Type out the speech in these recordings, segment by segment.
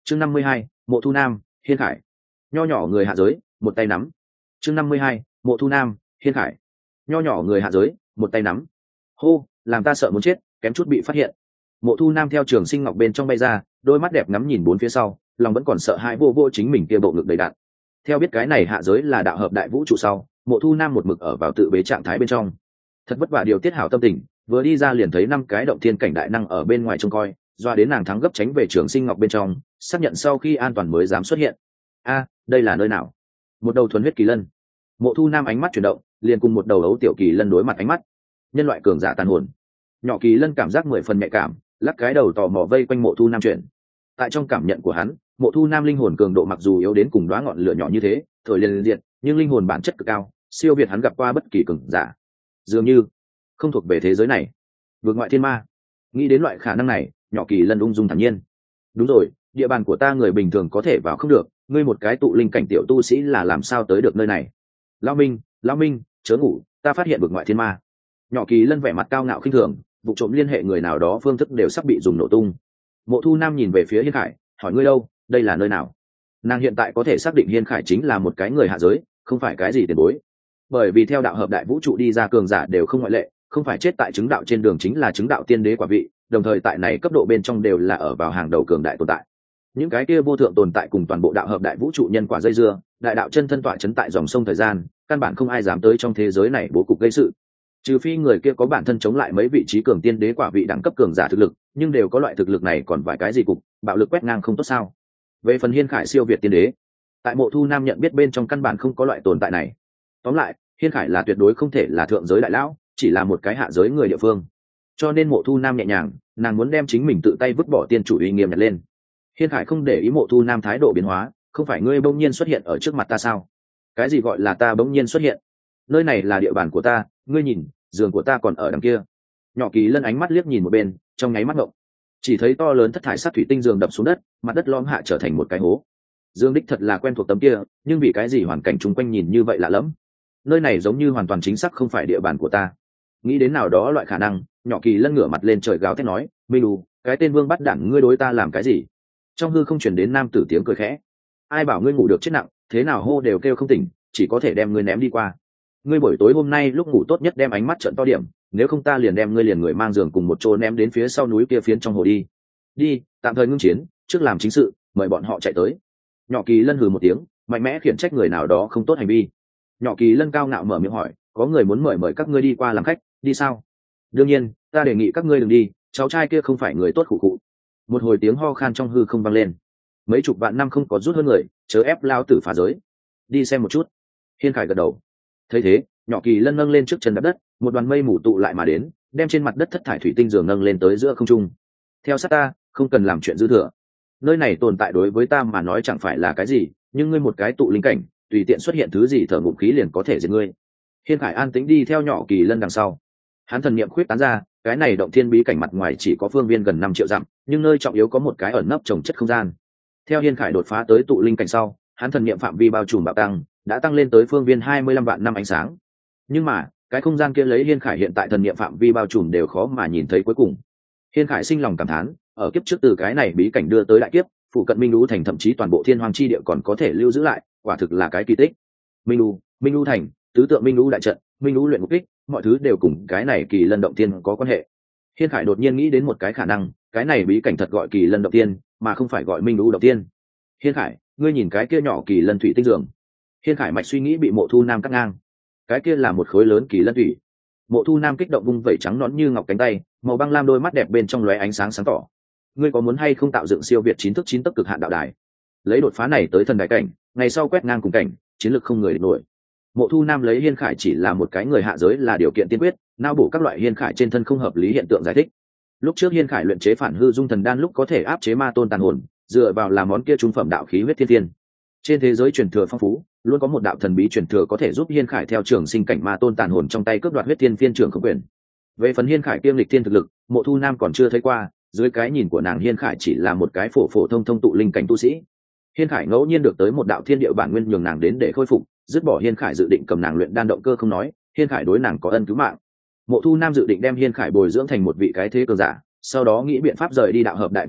chương 52, mộ thu nam, hiên khải. Nho nhỏ người hạ giới, một tay nắm. chương 52, mộ thu nam, hiên khải. Nho nhỏ người hạ giới, một tay nắm. Hô, làm ta sợ muốn chết, kém chút bị phát hiện. Mộ thu nam theo trường sinh ngọc bên trong bay ra, đôi mắt đẹp ngắm nhìn bốn phía sau, lòng vẫn còn sợ hãi vô vô chính mình kia bộ ngực đầy đạn. Theo biết cái này hạ giới là đạo hợp đại vũ trụ sau, mộ thu nam một mực ở vào tự bế trạng thái bên trong. Thật vất vả điều tiết hảo tâm tình, vừa đi ra liền thấy 5 cái động thiên cảnh đại năng ở bên ngoài trông coi, doa đến nàng thắng gấp tránh về trường sinh ngọc bên trong, xác nhận sau khi an toàn mới dám xuất hiện. A, đây là nơi nào? Một đầu thuần huyết kỳ lân. Mộ thu nam ánh mắt chuyển động, liền cùng một đầu ấu tiểu kỳ lân đối mặt ánh mắt. Nhân loại cường giả tàn hồn. Nhỏ kỳ lân cảm giác 10 phần nhạy cảm, lắc cái đầu tò mò vây quanh mộ thu nam chuyển. Tại trong cảm nhận của hắn, mộ thu nam linh hồn cường độ mặc dù yếu đến cùng đóa ngọn lửa nhỏ như thế, thổi liền diệt, nhưng linh hồn bản chất cực cao, siêu việt hắn gặp qua bất kỳ cường giả. Dường như không thuộc về thế giới này, vượt ngoại thiên ma. Nghĩ đến loại khả năng này, nhỏ kỳ lân ung dung thản nhiên. Đúng rồi, địa bàn của ta người bình thường có thể vào không được, ngươi một cái tụ linh cảnh tiểu tu sĩ là làm sao tới được nơi này? Lão minh, chớ ngủ, ta phát hiện vượt ngoại thiên ma. Nhỏ kỳ lân vẻ mặt cao ngạo khinh thường, vụ trộm liên hệ người nào đó phương thức đều sắp bị dùng nổ tung. Mộ thu nam nhìn về phía hiên khải, hỏi ngươi đâu, đây là nơi nào? Nàng hiện tại có thể xác định hiên khải chính là một cái người hạ giới, không phải cái gì tiền bối. Bởi vì theo đạo hợp đại vũ trụ đi ra cường giả đều không ngoại lệ, không phải chết tại chứng đạo trên đường chính là chứng đạo tiên đế quả vị, đồng thời tại này cấp độ bên trong đều là ở vào hàng đầu cường đại tồn tại. Những cái kia vô thượng tồn tại cùng toàn bộ đạo hợp đại vũ trụ nhân quả dây dưa, đại đạo chân thân tọa chấn tại dòng sông thời gian, căn bản không ai dám tới trong thế giới này bố cục gây sự. Trừ phi người kia có bản thân chống lại mấy vị trí cường tiên đế quả vị đẳng cấp cường giả thực lực, nhưng đều có loại thực lực này còn vài cái gì cục, bạo lực quét ngang không tốt sao? Về phần hiên khải siêu việt tiên đế, tại mộ thu nam nhận biết bên trong căn bản không có loại tồn tại này. Tóm lại, hiên khải là tuyệt đối không thể là thượng giới đại lão, chỉ là một cái hạ giới người địa phương. Cho nên mộ thu nam nhẹ nhàng, nàng muốn đem chính mình tự tay vứt bỏ tiên chủ uy nghiêm nhặt lên. Hiên khải không để ý mộ thu nam thái độ biến hóa, không phải ngươi bỗng nhiên xuất hiện ở trước mặt ta sao? Cái gì gọi là ta bỗng nhiên xuất hiện? Nơi này là địa bàn của ta, ngươi nhìn, giường của ta còn ở đằng kia. Nhỏ kỳ lân ánh mắt liếc nhìn một bên, trong nháy mắt ngộng, chỉ thấy to lớn thất thải sắt thủy tinh giường đập xuống đất, mặt đất lõm hạ trở thành một cái hố. Dương đích thật là quen thuộc tấm kia, nhưng vì cái gì hoàn cảnh chung quanh nhìn như vậy lạ lẫm? Nơi này giống như hoàn toàn chính xác không phải địa bàn của ta. Nghĩ đến nào đó loại khả năng, nhỏ kỳ lân ngửa mặt lên trời gào thét nói, minh đù, cái tên vương bắt đẳng ngươi đối ta làm cái gì? Trong hư không chuyển đến nam tử tiếng cười khẽ, ai bảo ngươi ngủ được chết nặng, thế nào hô đều kêu không tỉnh, chỉ có thể đem ngươi ném đi qua. Ngươi buổi tối hôm nay lúc ngủ tốt nhất đem ánh mắt trợn to điểm, nếu không ta liền đem ngươi liền người mang giường cùng một chỗ ném đến phía sau núi kia phiến trong hồ đi. Đi, tạm thời ngưng chiến, trước làm chính sự, mời bọn họ chạy tới. Nhỏ kỳ lân hừ một tiếng, mạnh mẽ khiển trách người nào đó không tốt hành vi. Nhỏ kỳ lân cao ngạo mở miệng hỏi, có người muốn mời các ngươi đi qua làm khách, đi sao? Đương nhiên, ta đề nghị các ngươi đừng đi, cháu trai kia không phải người tốt khụ khụ. Một hồi tiếng ho khan trong hư không vang lên. Mấy chục vạn năm không có rút hơn người, chớ ép lao tử phá giới. Đi xem một chút. Hiên khải gật đầu. Thấy thế, nhỏ kỳ lân nâng lên trước chân đạp đất, một đoàn mây mù tụ lại mà đến, đem trên mặt đất thất thải thủy tinh giường nâng lên tới giữa không trung. Theo sát ta, không cần làm chuyện dư thừa. Nơi này tồn tại đối với ta mà nói chẳng phải là cái gì, nhưng ngươi một cái tụ linh cảnh, tùy tiện xuất hiện thứ gì thở ngụm khí liền có thể giết ngươi. Hiên khải an tĩnh đi theo nhỏ kỳ lân đằng sau. Hắn thần niệm khuyết tán ra, cái này động thiên bí cảnh mặt ngoài chỉ có phương viên gần 5 triệu dặm, nhưng nơi trọng yếu có một cái ẩn nấp trồng chất không gian. Theo Hiên khải đột phá tới tụ linh cảnh sau, hắn thần niệm phạm vi bao trùm bạo tăng, đã tăng lên tới phương viên 25 vạn năm ánh sáng. Nhưng mà, cái không gian kia lấy Hiên khải hiện tại thần niệm phạm vi bao trùm đều khó mà nhìn thấy cuối cùng. Hiên khải sinh lòng cảm thán, ở kiếp trước từ cái này bí cảnh đưa tới đại kiếp, phụ cận Minh Lũ thành thậm chí toàn bộ Thiên Hoàng chi địa còn có thể lưu giữ lại, quả thực là cái kỳ tích. Minh Lũ thành, tứ tượng Minh Lũ đại trận, Minh Lũ luyện ngục kích, mọi thứ đều cùng cái này Kỳ Lân động tiên có quan hệ. Hiên khải đột nhiên nghĩ đến một cái khả năng, cái này bí cảnh thật gọi Kỳ Lân động tiên, mà không phải gọi Minh Lũ động tiên. Hiên khải, ngươi nhìn cái kia nhỏ Kỳ Lân thủy tinh dường. Hiên khải mạch suy nghĩ bị Mộ Thu Nam cắt ngang. Cái kia là một khối lớn Kỳ Lân thủy. Mộ Thu Nam kích động vung vẩy trắng nõn như ngọc cánh tay, màu băng lam đôi mắt đẹp bên trong lóe ánh sáng sáng tỏ. Ngươi có muốn hay không tạo dựng siêu việt 9 thức 9 tấc cực hạn đạo đài, lấy đột phá này tới thần đại cảnh, ngày sau quét ngang cùng cảnh, chiến lược không người địch nổi. Mộ Thu Nam lấy Hiên khải chỉ là một cái người hạ giới là điều kiện tiên quyết, nao bổ các loại Hiên khải trên thân không hợp lý hiện tượng giải thích. Lúc trước Hiên khải luyện chế phản hư dung thần đan lúc có thể áp chế ma tôn tàn hồn, dựa vào là món kia trung phẩm đạo khí huyết thiên thiên. Trên thế giới truyền thừa phong phú, luôn có một đạo thần bí truyền thừa có thể giúp Hiên khải theo trường sinh cảnh ma tôn tàn hồn trong tay cướp đoạt huyết thiên phiên trường không quyền. Về phần Hiên khải kiêm lịch thiên thực lực, Mộ Thu Nam còn chưa thấy qua, dưới cái nhìn của nàng Hiên khải chỉ là một cái phổ phổ thông thông tụ linh cảnh tu sĩ. Hiên khải ngẫu nhiên được tới một đạo thiên địa bản nguyên nhường nàng đến để khôi phục, dứt bỏ Hiên khải dự định cầm nàng luyện đan động cơ không nói, Hiên khải đối nàng có ân cứu mạng. Mộ Thu Nam dự định đem Hiên khải bồi dưỡng thành một vị cái thế cường giả, sau đó nghĩ biện pháp rời đi đạo hợp đại vũ trụ,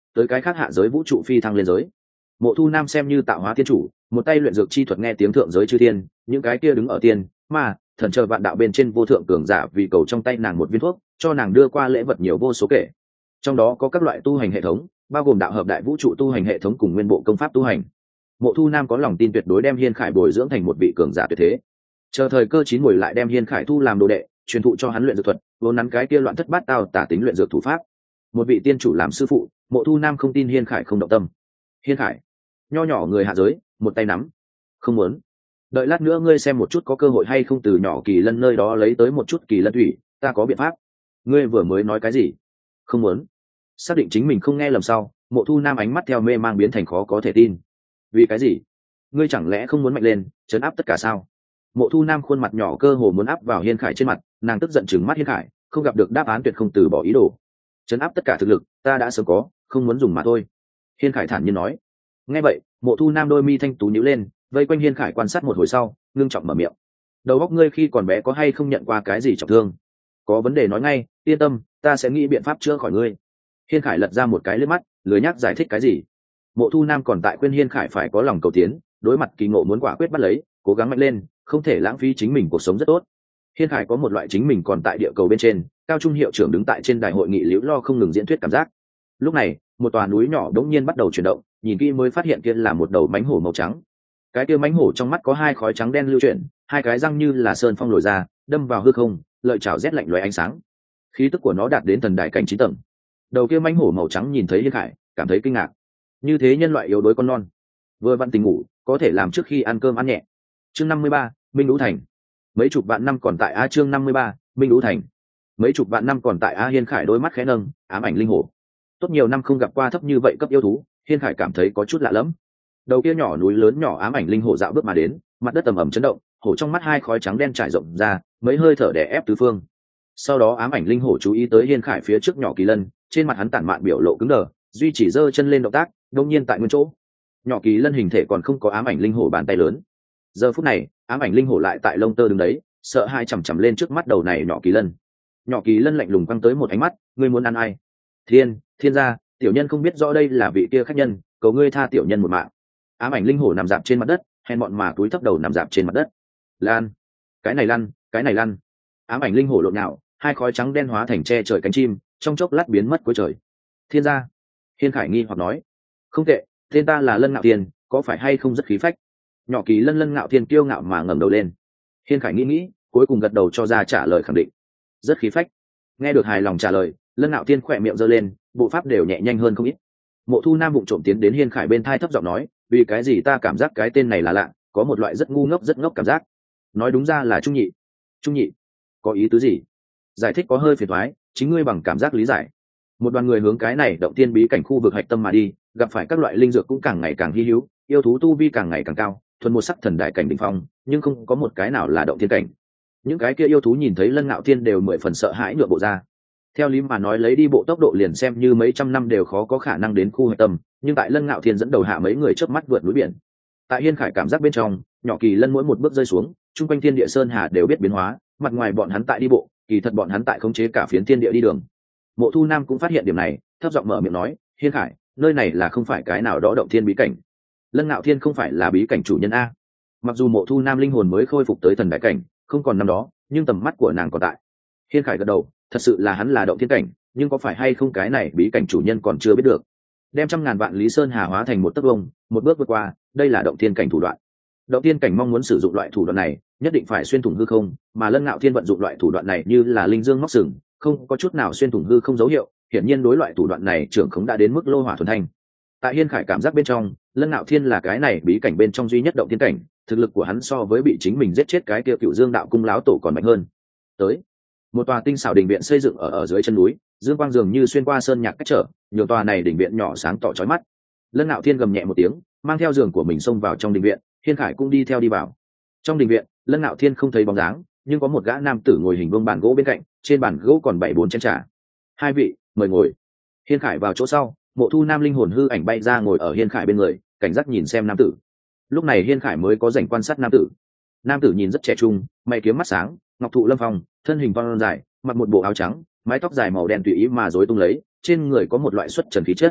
tới cái khác hạ giới vũ trụ phi thăng lên giới. Mộ Thu Nam xem như tạo hóa thiên chủ, một tay luyện dược chi thuật nghe tiếng thượng giới chư thiên, những cái kia đứng ở tiên mà thần chờ vạn đạo bên trên vô thượng cường giả vì cầu trong tay nàng một viên thuốc, cho nàng đưa qua lễ vật nhiều vô số kể. Trong đó có các loại tu hành hệ thống, bao gồm đạo hợp đại vũ trụ tu hành hệ thống cùng nguyên bộ công pháp tu hành. Mộ Thu Nam có lòng tin tuyệt đối đem Hiên Khải bồi dưỡng thành một vị cường giả tuyệt thế. Chờ thời cơ chín muồi lại đem Hiên Khải thu làm đồ đệ, truyền thụ cho hắn luyện dược thuật, vốn nắn cái kia loạn thất bát tao tả tính luyện dược thủ pháp. Một vị tiên chủ làm sư phụ, Mộ Thu Nam không tin Hiên Khải không động tâm. Hiên Khải, nho nhỏ người hạ giới, một tay nắm. Không muốn. Đợi lát nữa ngươi xem một chút có cơ hội hay không từ nhỏ Kỳ Lân nơi đó lấy tới một chút Kỳ Lân thủy, ta có biện pháp. Ngươi vừa mới nói cái gì? Không muốn. Xác định chính mình không nghe lầm sau, Mộ Thu Nam ánh mắt theo mê mang biến thành khó có thể tin. Vì cái gì? Ngươi chẳng lẽ không muốn mạnh lên, trấn áp tất cả sao? Mộ Thu Nam khuôn mặt nhỏ cơ hồ muốn áp vào Hiên Khải trên mặt, nàng tức giận trừng mắt Hiên Khải, không gặp được đáp án tuyệt không từ bỏ ý đồ. Trấn áp tất cả thực lực, ta đã sớm có, không muốn dùng mà thôi. Hiên Khải thản nhiên nói. Nghe vậy, Mộ Thu Nam đôi mi thanh tú nhíu lên, vây quanh Hiên Khải quan sát một hồi sau, ngưng trọng mở miệng. Đầu óc ngươi khi còn bé có hay không nhận qua cái gì trọng thương? Có vấn đề nói ngay, yên tâm, ta sẽ nghĩ biện pháp chữa khỏi ngươi. Hiên Khải lật ra một cái liếc mắt, lười nhắc giải thích cái gì. Mộ Thu Nam còn tại khuyên Hiên Khải phải có lòng cầu tiến, đối mặt kỳ ngộ muốn quả quyết bắt lấy, cố gắng mạnh lên, không thể lãng phí chính mình cuộc sống rất tốt. Hiên Khải có một loại chính mình còn tại địa cầu bên trên, cao trung hiệu trưởng đứng tại trên đài hội nghị liễu lo không ngừng diễn thuyết cảm giác. Lúc này, một tòa núi nhỏ đống nhiên bắt đầu chuyển động, nhìn kỹ mới phát hiện kia là một đầu mãnh hổ màu trắng. Cái kia mãnh hổ trong mắt có hai khói trắng đen lưu chuyển, hai cái răng như là sơn phong lồi ra, đâm vào hư không, lợi chảo rét lạnh lóe ánh sáng. Khí tức của nó đạt đến thần đại cảnh 9 tầng. Đầu kia mãnh hổ màu trắng nhìn thấy Hiên Khải, cảm thấy kinh ngạc. Như thế nhân loại yếu đuối con non, vừa vặn tỉnh ngủ, có thể làm trước khi ăn cơm ăn nhẹ. Chương 53, Minh Đũ Thành. Mấy chục vạn năm còn tại chương 53, Minh Đũ Thành. Mấy chục vạn năm còn tại Hiên Khải đôi mắt khẽ nâng, ám ảnh linh hổ. Tốt nhiều năm không gặp qua thấp như vậy cấp yêu thú, Hiên Khải cảm thấy có chút lạ lẫm. Đầu kia nhỏ núi lớn nhỏ ám ảnh linh hổ dạo bước mà đến, mặt đất ầm ầm chấn động, hổ trong mắt hai khói trắng đen trải rộng ra, mấy hơi thở đè ép tứ phương. Sau đó ám ảnh linh hổ chú ý tới Hiên Khải phía trước nhỏ Kỳ Lân, trên mặt hắn tản mạn biểu lộ cứng đờ, duy chỉ giơ chân lên động tác, đột nhiên tại nguyên chỗ. Nhỏ Kỳ Lân hình thể còn không có ám ảnh linh hổ bàn tay lớn. Giờ phút này, ám ảnh linh hổ lại tại lông tơ đứng đấy, sợ hai chằm chằm lên trước mắt đầu này nhỏ Kỳ Lân. Nhỏ Kỳ Lân lạnh lùng quăng tới một ánh mắt, ngươi muốn ăn ai? Thiên gia, tiểu nhân không biết rõ đây là vị kia khách nhân, cầu ngươi tha tiểu nhân một mạng. Ám ảnh linh hổ nằm dạp trên mặt đất, hèn mọn mà túi thấp đầu nằm dạp trên mặt đất. Lan, cái này lăn. Ám ảnh linh hổ lộn nhào, hai khói trắng đen hóa thành che trời cánh chim, trong chốc lát biến mất cuối trời. Thiên gia, Hiên Khải nghi hoặc nói, không tệ, tên ta là Lân Ngạo Thiên, có phải hay không rất khí phách? Nhỏ Kỳ Lân Ngạo Thiên kiêu ngạo mà ngẩng đầu lên. Hiên Khải nghĩ, cuối cùng gật đầu cho ra trả lời khẳng định, rất khí phách. Nghe được hài lòng trả lời, Lân Ngạo Thiên khỏe miệng giơ lên, bộ pháp đều nhẹ nhanh hơn không ít. Mộ Thu Nam vụng trộm tiến đến Hiên Khải bên thai thấp giọng nói, vì cái gì ta cảm giác cái tên này là lạ, có một loại rất ngu ngốc rất ngốc cảm giác. Nói đúng ra là trung nhị, có ý tứ gì? Giải thích có hơi phiền toái, chính ngươi bằng cảm giác lý giải. Một đoàn người hướng cái này động thiên bí cảnh khu vực hạch tâm mà đi, gặp phải các loại linh dược cũng càng ngày càng hi hữu, yêu thú tu vi càng ngày càng cao, thuần một sắc thần đại cảnh đỉnh phong, nhưng không có một cái nào là động thiên cảnh. Những cái kia yêu thú nhìn thấy Lân Ngạo Thiên đều 10 phần sợ hãi nhượng bộ ra. Theo lý mà nói lấy đi bộ tốc độ liền xem như mấy trăm năm đều khó có khả năng đến khu hạch tâm, nhưng tại Lân Ngạo Thiên dẫn đầu hạ mấy người chớp mắt vượt núi biển. Tại Hiên Khải cảm giác bên trong, nhỏ Kỳ Lân mỗi một bước rơi xuống, trung quanh thiên địa sơn hà đều biết biến hóa, mặt ngoài bọn hắn tại đi bộ, kỳ thật bọn hắn tại khống chế cả phiến thiên địa đi đường. Mộ Thu Nam cũng phát hiện điểm này, thấp giọng mở miệng nói, Hiên Khải, nơi này là không phải cái nào đó động thiên bí cảnh. Lân Ngạo Thiên không phải là bí cảnh chủ nhân a. Mặc dù Mộ Thu Nam linh hồn mới khôi phục tới thần đại cảnh, không còn năm đó, nhưng tầm mắt của nàng còn tại. Hiên Khải gật đầu, thật sự là hắn là động thiên cảnh, nhưng có phải hay không cái này bí cảnh chủ nhân còn chưa biết được. Đem trăm ngàn vạn lý sơn hà hóa thành một tấc vông, một bước vượt qua, đây là động thiên cảnh thủ đoạn. Động thiên cảnh mong muốn sử dụng loại thủ đoạn này, nhất định phải xuyên thủng hư không, mà Lân Ngạo Thiên vận dụng loại thủ đoạn này như là linh dương móc sừng, không có chút nào xuyên thủng hư không dấu hiệu, hiển nhiên đối loại thủ đoạn này trưởng khống đã đến mức lô hỏa thuần thanh. Tại Hiên Khải cảm giác bên trong, Lân Ngạo Thiên là cái này bí cảnh bên trong duy nhất động thiên cảnh, thực lực của hắn so với bị chính mình giết chết cái kia Cựu Dương đạo cung láo tổ còn mạnh hơn. Tới, một tòa tinh xảo đình viện xây dựng ở dưới chân núi, dương quang dường như xuyên qua sơn nhạc cách trở, nhiều tòa này đình viện nhỏ sáng tỏ chói mắt. Lân Ngạo Thiên gầm nhẹ một tiếng, mang theo giường của mình xông vào trong đình viện, Hiên Khải cũng đi theo đi vào. Trong đình viện, Lân Ngạo Thiên không thấy bóng dáng, nhưng có một gã nam tử ngồi hình vuông bàn gỗ bên cạnh, trên bàn gỗ còn 7-4 chén trà. Hai vị, mời ngồi. Hiên Khải vào chỗ sau, Mộ Thu Nam linh hồn hư ảnh bay ra ngồi ở Hiên Khải bên người, cảnh giác nhìn xem nam tử. Lúc này Hiên Khải mới có rảnh quan sát nam tử. Nam tử nhìn rất trẻ trung, mày kiếm mắt sáng, ngọc thụ lâm phong, thân hình phong dài, mặc một bộ áo trắng, mái tóc dài màu đen tùy ý mà rối tung lấy, trên người có một loại xuất trần khí chất.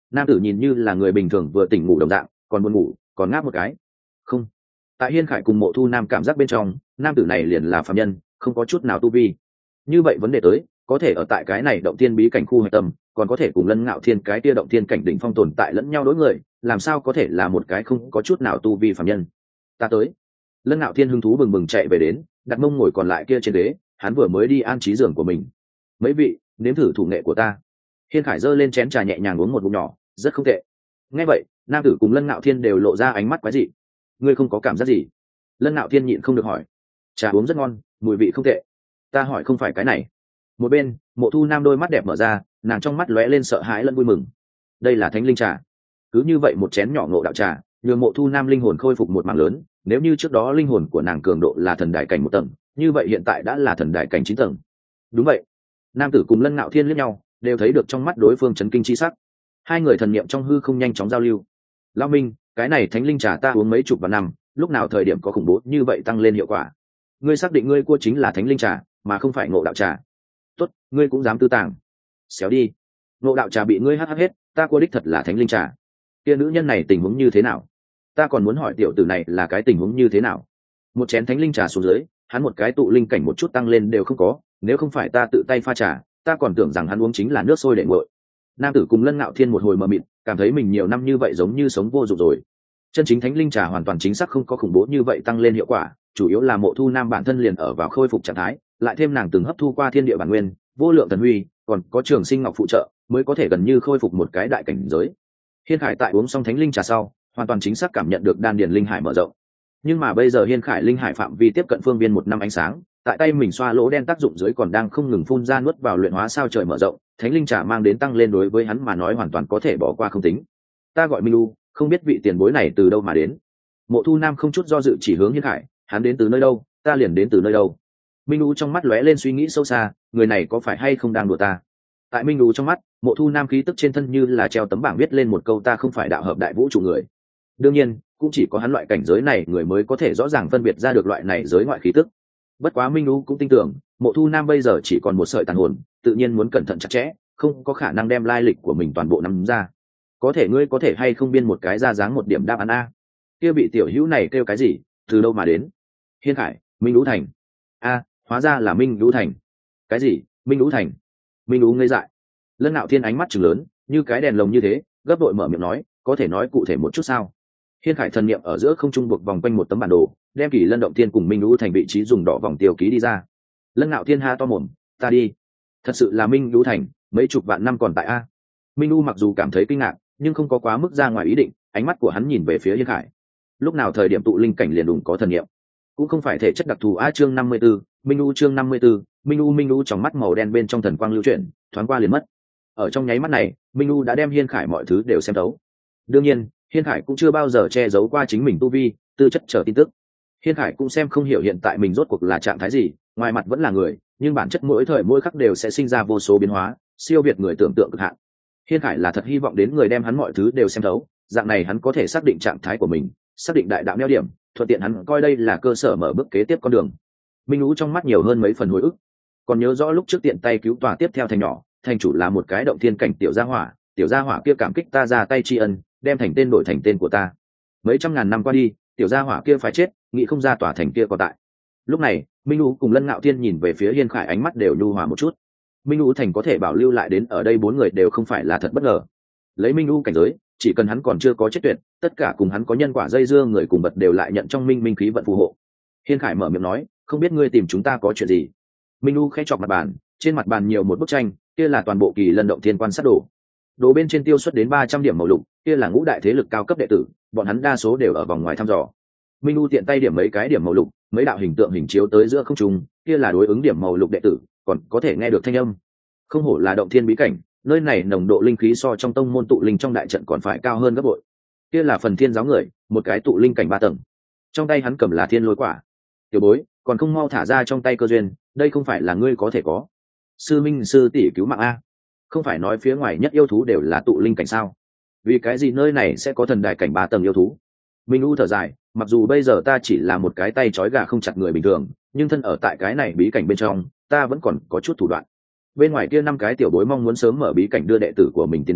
nam tử nhìn như là người bình thường vừa tỉnh ngủ đồng dạng, còn buồn ngủ còn ngáp một cái. Không, tại Hiên Khải cùng Mộ Thu Nam cảm giác bên trong, nam tử này liền là phàm nhân, không có chút nào tu vi. Như vậy vấn đề tới, có thể ở tại cái này động thiên bí cảnh khu hạch tâm, còn có thể cùng Lân Ngạo Thiên cái tia động thiên cảnh đỉnh phong tồn tại lẫn nhau đối người, làm sao có thể là một cái không có chút nào tu vi phàm nhân. Ta tới. Lân Ngạo Thiên hứng thú bừng bừng chạy về đến, đặt mông ngồi còn lại kia trên ghế, hắn vừa mới đi an trí giường của mình. Mấy vị, nếm thử thủ nghệ của ta. Hiên Khải giơ lên chén trà nhẹ nhàng uống một ngụm nhỏ, rất không tệ. Nghe vậy, nam tử cùng Lân Ngạo Thiên đều lộ ra ánh mắt quái dị. Ngươi không có cảm giác gì? Lân Ngạo Thiên nhịn không được hỏi. Trà uống rất ngon, mùi vị không tệ. Ta hỏi không phải cái này. Một bên, Mộ Thu Nam đôi mắt đẹp mở ra, nàng trong mắt lóe lên sợ hãi lẫn vui mừng. Đây là thánh linh trà. Cứ như vậy một chén nhỏ ngộ đạo trà, nhường Mộ Thu Nam linh hồn khôi phục một mảng lớn. Nếu như trước đó linh hồn của nàng cường độ là thần đại cảnh 1 tầng, như vậy hiện tại đã là thần đại cảnh 9 tầng. Đúng vậy. Nam tử cùng Lân Ngạo Thiên liếc nhau, đều thấy được trong mắt đối phương chấn kinh chi sắc. Hai người thần niệm trong hư không nhanh chóng giao lưu. Lão Minh, cái này thánh linh trà ta uống mấy chục vạn năm, lúc nào thời điểm có khủng bố như vậy tăng lên hiệu quả? Ngươi xác định ngươi cua chính là thánh linh trà, mà không phải ngộ đạo trà? Tốt, ngươi cũng dám tư tàng. Xéo đi. Ngộ đạo trà bị ngươi hắc hết, ta cua đích thật là thánh linh trà. Kia nữ nhân này tình huống như thế nào? Ta còn muốn hỏi tiểu tử này là cái tình huống như thế nào? Một chén thánh linh trà xuống dưới, hắn một cái tụ linh cảnh một chút tăng lên đều không có, nếu không phải ta tự tay pha trà, ta còn tưởng rằng hắn uống chính là nước sôi để nguội. Nam tử cùng Lân Ngạo Thiên một hồi mờ mịt, cảm thấy mình nhiều năm như vậy giống như sống vô dụng rồi. Chân chính thánh linh trà hoàn toàn chính xác không có khủng bố như vậy tăng lên hiệu quả, chủ yếu là Mộ Thu Nam bản thân liền ở vào khôi phục trạng thái, lại thêm nàng từng hấp thu qua thiên địa bản nguyên, vô lượng thần huy, còn có Trường Sinh Ngọc phụ trợ, mới có thể gần như khôi phục một cái đại cảnh giới. Hiên Khải tại uống xong thánh linh trà sau, hoàn toàn chính xác cảm nhận được đan điền linh hải mở rộng. Nhưng mà bây giờ Hiên Khải linh hải phạm vi tiếp cận phương viên 1 năm ánh sáng, tại tay mình xoa lỗ đen tác dụng dưới còn đang không ngừng phun ra nuốt vào luyện hóa sao trời mở rộng, thánh linh trà mang đến tăng lên đối với hắn mà nói hoàn toàn có thể bỏ qua không tính. Ta gọi Minh U, không biết vị tiền bối này từ đâu mà đến. Mộ Thu Nam không chút do dự chỉ hướng Hiên Khải, hắn đến từ nơi đâu, ta liền đến từ nơi đâu. Minh U trong mắt lóe lên suy nghĩ sâu xa, người này có phải hay không đang đùa ta? Tại Minh U trong mắt, Mộ Thu Nam khí tức trên thân như là treo tấm bảng viết lên một câu ta không phải đạo hợp đại vũ trụ người. Đương nhiên, cũng chỉ có hắn loại cảnh giới này người mới có thể rõ ràng phân biệt ra được loại này giới ngoại khí tức. Bất quá Minh U cũng tin tưởng, Mộ Thu Nam bây giờ chỉ còn một sợi tàn hồn, tự nhiên muốn cẩn thận chặt chẽ, không có khả năng đem lai lịch của mình toàn bộ nắm ra. Có thể ngươi có thể hay không biên một cái ra dáng một điểm đáp án a? Kia bị tiểu hữu này kêu cái gì, từ đâu mà đến? Hiên Khải, Minh U Thành. A, hóa ra là Minh U Thành. Cái gì? Minh U Thành? Minh U ngây dại. Lân Nạo Thiên ánh mắt trừng lớn, như cái đèn lồng như thế, gấp đội mở miệng nói, có thể nói cụ thể một chút sao? Hiên Khải thần niệm ở giữa không trung buộc vòng quanh một tấm bản đồ, đem Kỳ Lân động thiên cùng Minh U Thành vị trí dùng đỏ vòng tiêu ký đi ra. Lân Nạo Thiên ha to mồm, ta đi. Thật sự là Minh U Thành, mấy chục vạn năm còn tại a. Minh U mặc dù cảm thấy kinh ngạc, nhưng không có quá mức ra ngoài ý định, ánh mắt của hắn nhìn về phía Hiên Khải. Lúc nào thời điểm tụ linh cảnh liền đủng có thần niệm, cũng không phải thể chất đặc thù a. Chương 54, Minh U chương 54, Minh U trong mắt màu đen bên trong thần quang lưu chuyển, thoáng qua liền mất. Ở trong nháy mắt này, Minh U đã đem Hiên Khải mọi thứ đều xem thấu. Đương nhiên, Hiên Khải cũng chưa bao giờ che giấu qua chính mình tu vi, tư chất chờ tin tức. Hiên Khải cũng xem không hiểu hiện tại mình rốt cuộc là trạng thái gì, ngoài mặt vẫn là người, nhưng bản chất mỗi thời mỗi khắc đều sẽ sinh ra vô số biến hóa, siêu việt người tưởng tượng cực hạn. Hiên Khải là thật hy vọng đến người đem hắn mọi thứ đều xem thấu, dạng này hắn có thể xác định trạng thái của mình, xác định đại đạo neo điểm, thuận tiện hắn coi đây là cơ sở mở bước kế tiếp con đường. Minh U trong mắt nhiều hơn mấy phần hồi ức, còn nhớ rõ lúc trước tiện tay cứu tòa tiếp theo thành nhỏ, thành chủ là một cái động thiên cảnh tiểu gia hỏa kia cảm kích ta ra tay tri ân, đem thành tên đổi thành tên của ta. Mấy trăm ngàn năm qua đi, tiểu gia hỏa kia phải chết, nghĩ không ra tòa thành kia còn tại. Lúc này, Minh U cùng Lân Ngạo Thiên nhìn về phía Hiên Khải ánh mắt đều nhu hòa một chút. Minh U thành có thể bảo lưu lại đến ở đây 4 người đều không phải là thật bất ngờ. Lấy Minh U cảnh giới, chỉ cần hắn còn chưa có chết tuyệt, tất cả cùng hắn có nhân quả dây dưa người cùng vật đều lại nhận trong minh khí vận phù hộ. Hiên Khải mở miệng nói, không biết ngươi tìm chúng ta có chuyện gì? Minh U khẽ chọc mặt bàn, trên mặt bàn nhiều một bức tranh, kia là toàn bộ Kỳ Lân động thiên quan sát đồ. Đồ bên trên tiêu xuất đến 300 điểm màu lục, kia là ngũ đại thế lực cao cấp đệ tử, bọn hắn đa số đều ở vòng ngoài thăm dò. Minh U tiện tay điểm mấy cái điểm màu lục, mấy đạo hình tượng hình chiếu tới giữa không trung, kia là đối ứng điểm màu lục đệ tử, còn có thể nghe được thanh âm. Không hổ là động thiên bí cảnh, nơi này nồng độ linh khí so trong tông môn tụ linh trong đại trận còn phải cao hơn gấp bội. Kia là phần thiên giáo người, một cái tụ linh cảnh 3 tầng. Trong tay hắn cầm là thiên lôi quả. Tiểu bối, còn không mau thả ra trong tay cơ duyên, đây không phải là ngươi có thể có. Sư Minh sư tỷ cứu mạng a. Không phải nói phía ngoài nhất yêu thú đều là tụ linh cảnh sao? Vì cái gì nơi này sẽ có thần đại cảnh 3 tầng yêu thú? Minh U thở dài, mặc dù bây giờ ta chỉ là một cái tay trói gà không chặt người bình thường, nhưng thân ở tại cái này bí cảnh bên trong, ta vẫn còn có chút thủ đoạn. Bên ngoài kia 5 cái tiểu bối mong muốn sớm mở bí cảnh đưa đệ tử của mình tiến đến,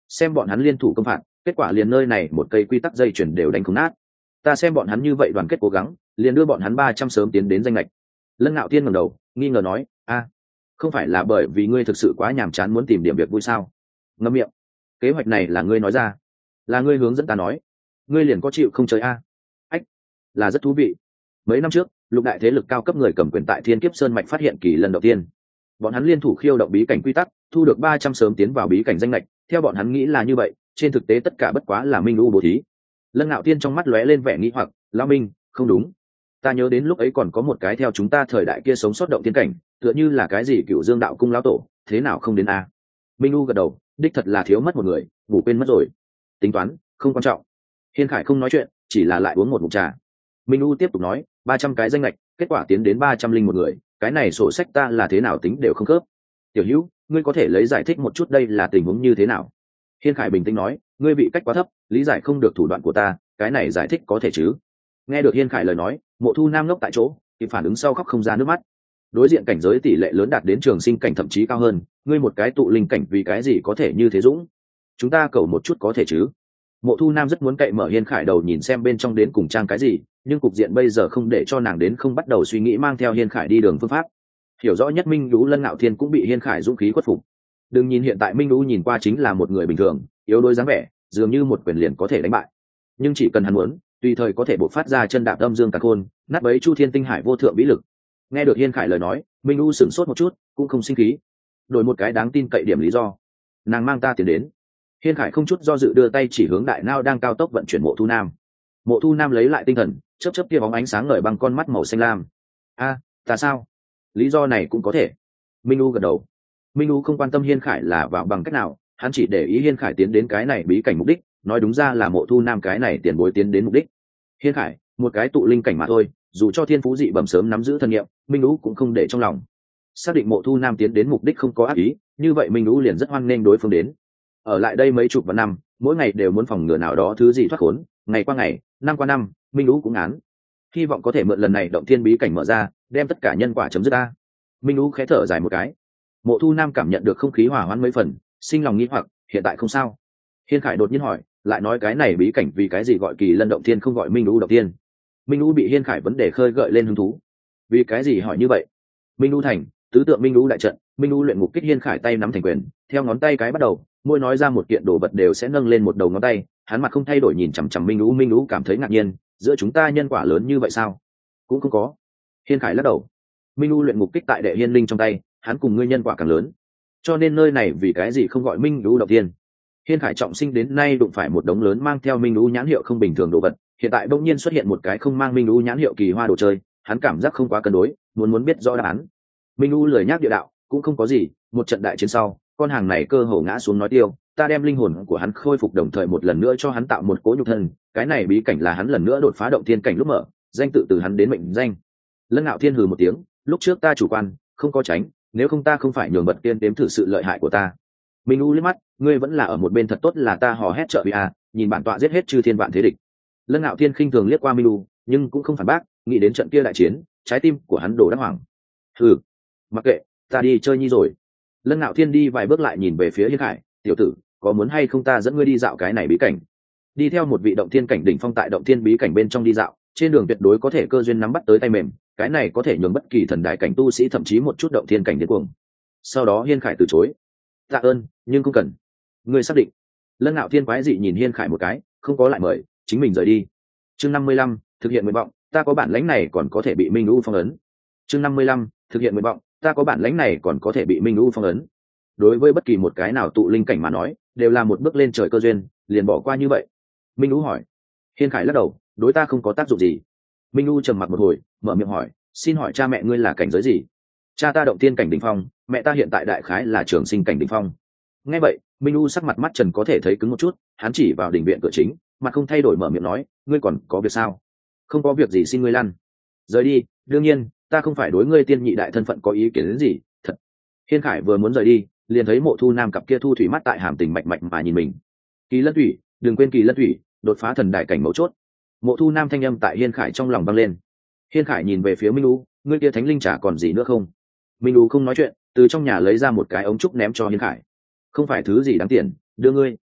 xem bọn hắn liên thủ công phạt, kết quả liền nơi này một cây quy tắc dây chuyển đều đánh không nát. Ta xem bọn hắn như vậy đoàn kết cố gắng, liền đưa bọn hắn 300 sớm tiến đến danh lệch. Lân Ngạo Thiên ngẩng đầu nghi ngờ nói, a, không phải là bởi vì ngươi thực sự quá nhàm chán muốn tìm điểm việc vui sao? Ngậm miệng, kế hoạch này là ngươi nói ra, là ngươi hướng dẫn ta nói, ngươi liền có chịu không chơi a? Ách, là rất thú vị. Mấy năm trước, lục đại thế lực cao cấp người cầm quyền tại Thiên Kiếp Sơn mạch phát hiện kỳ lần đầu tiên, bọn hắn liên thủ khiêu động bí cảnh quy tắc, thu được 300 sớm tiến vào bí cảnh danh lệch. Theo bọn hắn nghĩ là như vậy, trên thực tế tất cả bất quá là Minh U bố thí. Lân Ngạo Thiên trong mắt lóe lên vẻ nghi hoặc, lão Minh, không đúng, ta nhớ đến lúc ấy còn có một cái theo chúng ta thời đại kia sống sót động thiên cảnh, tựa như là cái gì Cửu Dương đạo cung lão tổ, thế nào không đến a? Minh U gật đầu, đích thật là thiếu mất một người, ngủ quên mất rồi. Tính toán, không quan trọng. Hiên Khải không nói chuyện, chỉ là lại uống một ngụm trà. Minh U tiếp tục nói, 300 cái danh lệch, kết quả tiến đến 301 người, cái này sổ sách ta là thế nào tính đều không khớp. Tiểu Hữu, ngươi có thể lấy giải thích một chút đây là tình huống như thế nào? Hiên Khải bình tĩnh nói, ngươi bị cách quá thấp, lý giải không được thủ đoạn của ta, cái này giải thích có thể chứ? Nghe được Hiên Khải lời nói, Mộ Thu Nam ngốc tại chỗ, thì phản ứng sau khóc không ra nước mắt. Đối diện cảnh giới tỷ lệ lớn đạt đến trường sinh cảnh thậm chí cao hơn, ngươi một cái tụ linh cảnh vì cái gì có thể như thế dũng? Chúng ta cầu một chút có thể chứ? Mộ Thu Nam rất muốn cậy mở Hiên Khải đầu nhìn xem bên trong đến cùng trang cái gì, nhưng cục diện bây giờ không để cho nàng đến không bắt đầu suy nghĩ mang theo Hiên Khải đi đường phương pháp. Hiểu rõ nhất Minh Lũ Lân Ngạo Thiên cũng bị Hiên Khải dũng khí khuất phục. Đừng nhìn hiện tại Minh Lũ nhìn qua chính là một người bình thường, yếu đuối dáng vẻ, dường như một quyền liền có thể đánh bại. Nhưng chỉ cần hắn muốn, tùy thời có thể bộc phát ra chân đạp âm dương càn khôn, nát bấy Chu Thiên tinh hải vô thượng vĩ lực. Nghe được Hiên Khải lời nói, Minh Lũ sửng sốt một chút, cũng không sinh khí. Đổi một cái đáng tin cậy điểm lý do, nàng mang ta tiến đến. Hiên Khải không chút do dự đưa tay chỉ hướng đại nao đang cao tốc vận chuyển Mộ Thu Nam. Mộ Thu Nam lấy lại tinh thần, chớp chớp kia bóng ánh sáng ngời bằng con mắt màu xanh lam. A, ta sao? Lý do này cũng có thể. Minh U gật đầu. Minh U không quan tâm Hiên Khải là vào bằng cách nào, hắn chỉ để ý Hiên Khải tiến đến cái này bí cảnh mục đích, nói đúng ra là Mộ Thu Nam cái này tiền bối tiến đến mục đích. Hiên Khải, một cái tụ linh cảnh mà thôi, dù cho thiên phú dị bẩm sớm nắm giữ thân nghiệm, Minh U cũng không để trong lòng. Xác định Mộ Thu Nam tiến đến mục đích không có ác ý, như vậy Minh U liền rất hoan nghênh đối phương đến. Ở lại đây mấy chục vạn năm, mỗi ngày đều muốn phòng ngừa nào đó thứ gì thoát khốn, ngày qua ngày, năm qua năm, Minh U cũng án. Hy vọng có thể mượn lần này động thiên bí cảnh mở ra, đem tất cả nhân quả chấm dứt ta. Minh U khẽ thở dài một cái. Mộ Thu Nam cảm nhận được không khí hòa hoãn mấy phần, sinh lòng nghi hoặc, hiện tại không sao. Hiên Khải đột nhiên hỏi, lại nói cái này bí cảnh vì cái gì gọi Kỳ Lân động thiên không gọi Minh U động thiên? Minh U bị Hiên Khải vấn đề khơi gợi lên hứng thú. Vì cái gì hỏi như vậy? Minh U thành, tứ tượng Minh U đại trận, Minh U luyện ngục kích. Hiên Khải tay nắm thành quyền, theo ngón tay cái bắt đầu, mỗi nói ra một kiện đồ vật đều sẽ nâng lên một đầu ngón tay. Hắn mặt không thay đổi nhìn chằm chằm Minh U. Minh U cảm thấy ngạc nhiên, giữa chúng ta nhân quả lớn như vậy sao? Cũng không có. Hiên Khải lắc đầu. Minh U luyện ngục kích tại đệ hiên linh trong tay, hắn cùng ngươi nhân quả càng lớn, cho nên nơi này vì cái gì không gọi Minh U động thiên? Hiên Khải trọng sinh đến nay đụng phải một đống lớn mang theo Minh U nhãn hiệu không bình thường đồ vật, hiện tại bỗng nhiên xuất hiện một cái không mang Minh U nhãn hiệu kỳ hoa đồ chơi, hắn cảm giác không quá cân đối, muốn biết rõ đáp án. Minh U lười nhác địa đạo, cũng không có gì, một trận đại chiến sau, con hàng này cơ hồ ngã xuống nói tiêu, ta đem linh hồn của hắn khôi phục đồng thời một lần nữa cho hắn tạo một cố nhục thân, cái này bí cảnh là hắn lần nữa đột phá động thiên cảnh lúc mở, danh tự từ hắn đến mệnh danh. Lân Ngạo Thiên hừ một tiếng, lúc trước ta chủ quan, không có tránh, nếu không ta không phải nhường Bật Tiên đếm thử sự lợi hại của ta. Minh U liếc mắt, ngươi vẫn là ở một bên thật tốt, là ta hò hét trợ uy à, nhìn bản tọa giết hết chư thiên vạn thế địch. Lân Ngạo Thiên khinh thường liếc qua Minh U, nhưng cũng không phản bác, nghĩ đến trận kia đại chiến, trái tim của hắn đổ đắc hoảng. Hừ, mặc kệ, ta đi chơi nhi rồi. Lân Ngạo Thiên đi vài bước lại nhìn về phía Hiên Khải, tiểu tử, có muốn hay không ta dẫn ngươi đi dạo cái này bí cảnh? Đi theo một vị động thiên cảnh đỉnh phong tại động thiên bí cảnh bên trong đi dạo, trên đường tuyệt đối có thể cơ duyên nắm bắt tới tay mềm, cái này có thể nhường bất kỳ thần đại cảnh tu sĩ thậm chí một chút động thiên cảnh điên cuồng. Sau đó Hiên Khải từ chối. Tạ ơn, nhưng không cần. Ngươi xác định? Lân Ngạo Thiên quái dị nhìn Hiên Khải một cái, không có lại mời, chính mình rời đi. Chương 55, thực hiện nguyện vọng, ta có bản lãnh này còn có thể bị Minh U phong ấn. Chương 55, thực hiện nguyện vọng, ta có bản lãnh này còn có thể bị Minh U phong ấn. Đối với bất kỳ một cái nào tụ linh cảnh mà nói, đều là một bước lên trời cơ duyên, liền bỏ qua như vậy. Minh U hỏi. Hiên Khải lắc đầu, đối ta không có tác dụng gì. Minh U trầm mặc một hồi, mở miệng hỏi, xin hỏi cha mẹ ngươi là cảnh giới gì? Cha ta động tiên cảnh đỉnh phong, mẹ ta hiện tại đại khái là trường sinh cảnh đỉnh phong. Nghe vậy, Minh U sắc mặt mắt trần có thể thấy cứng một chút, hắn chỉ vào đỉnh viện cửa chính, mặt không thay đổi mở miệng nói, ngươi còn có việc sao? Không có việc gì, xin ngươi lăn rời đi. Đương nhiên, ta không phải đối ngươi tiên nhị đại thân phận có ý kiến đến gì, thật. Hiên Khải vừa muốn rời đi, liền thấy Mộ Thu Nam cặp kia thu thủy mắt tại hàm tình mạch mạch mà nhìn mình. Kỳ Lân Thủy, đừng quên Kỳ Lân Thủy, đột phá thần đại cảnh mấu chốt. Mộ Thu Nam thanh âm tại Hiên Khải trong lòng vang lên. Hiên Khải nhìn về phía Minh U, ngươi kia thánh linh trả còn gì nữa không? Minh U không nói chuyện, từ trong nhà lấy ra một cái ống trúc ném cho Hiên Khải. Không phải thứ gì đáng tiền, đưa ngươi.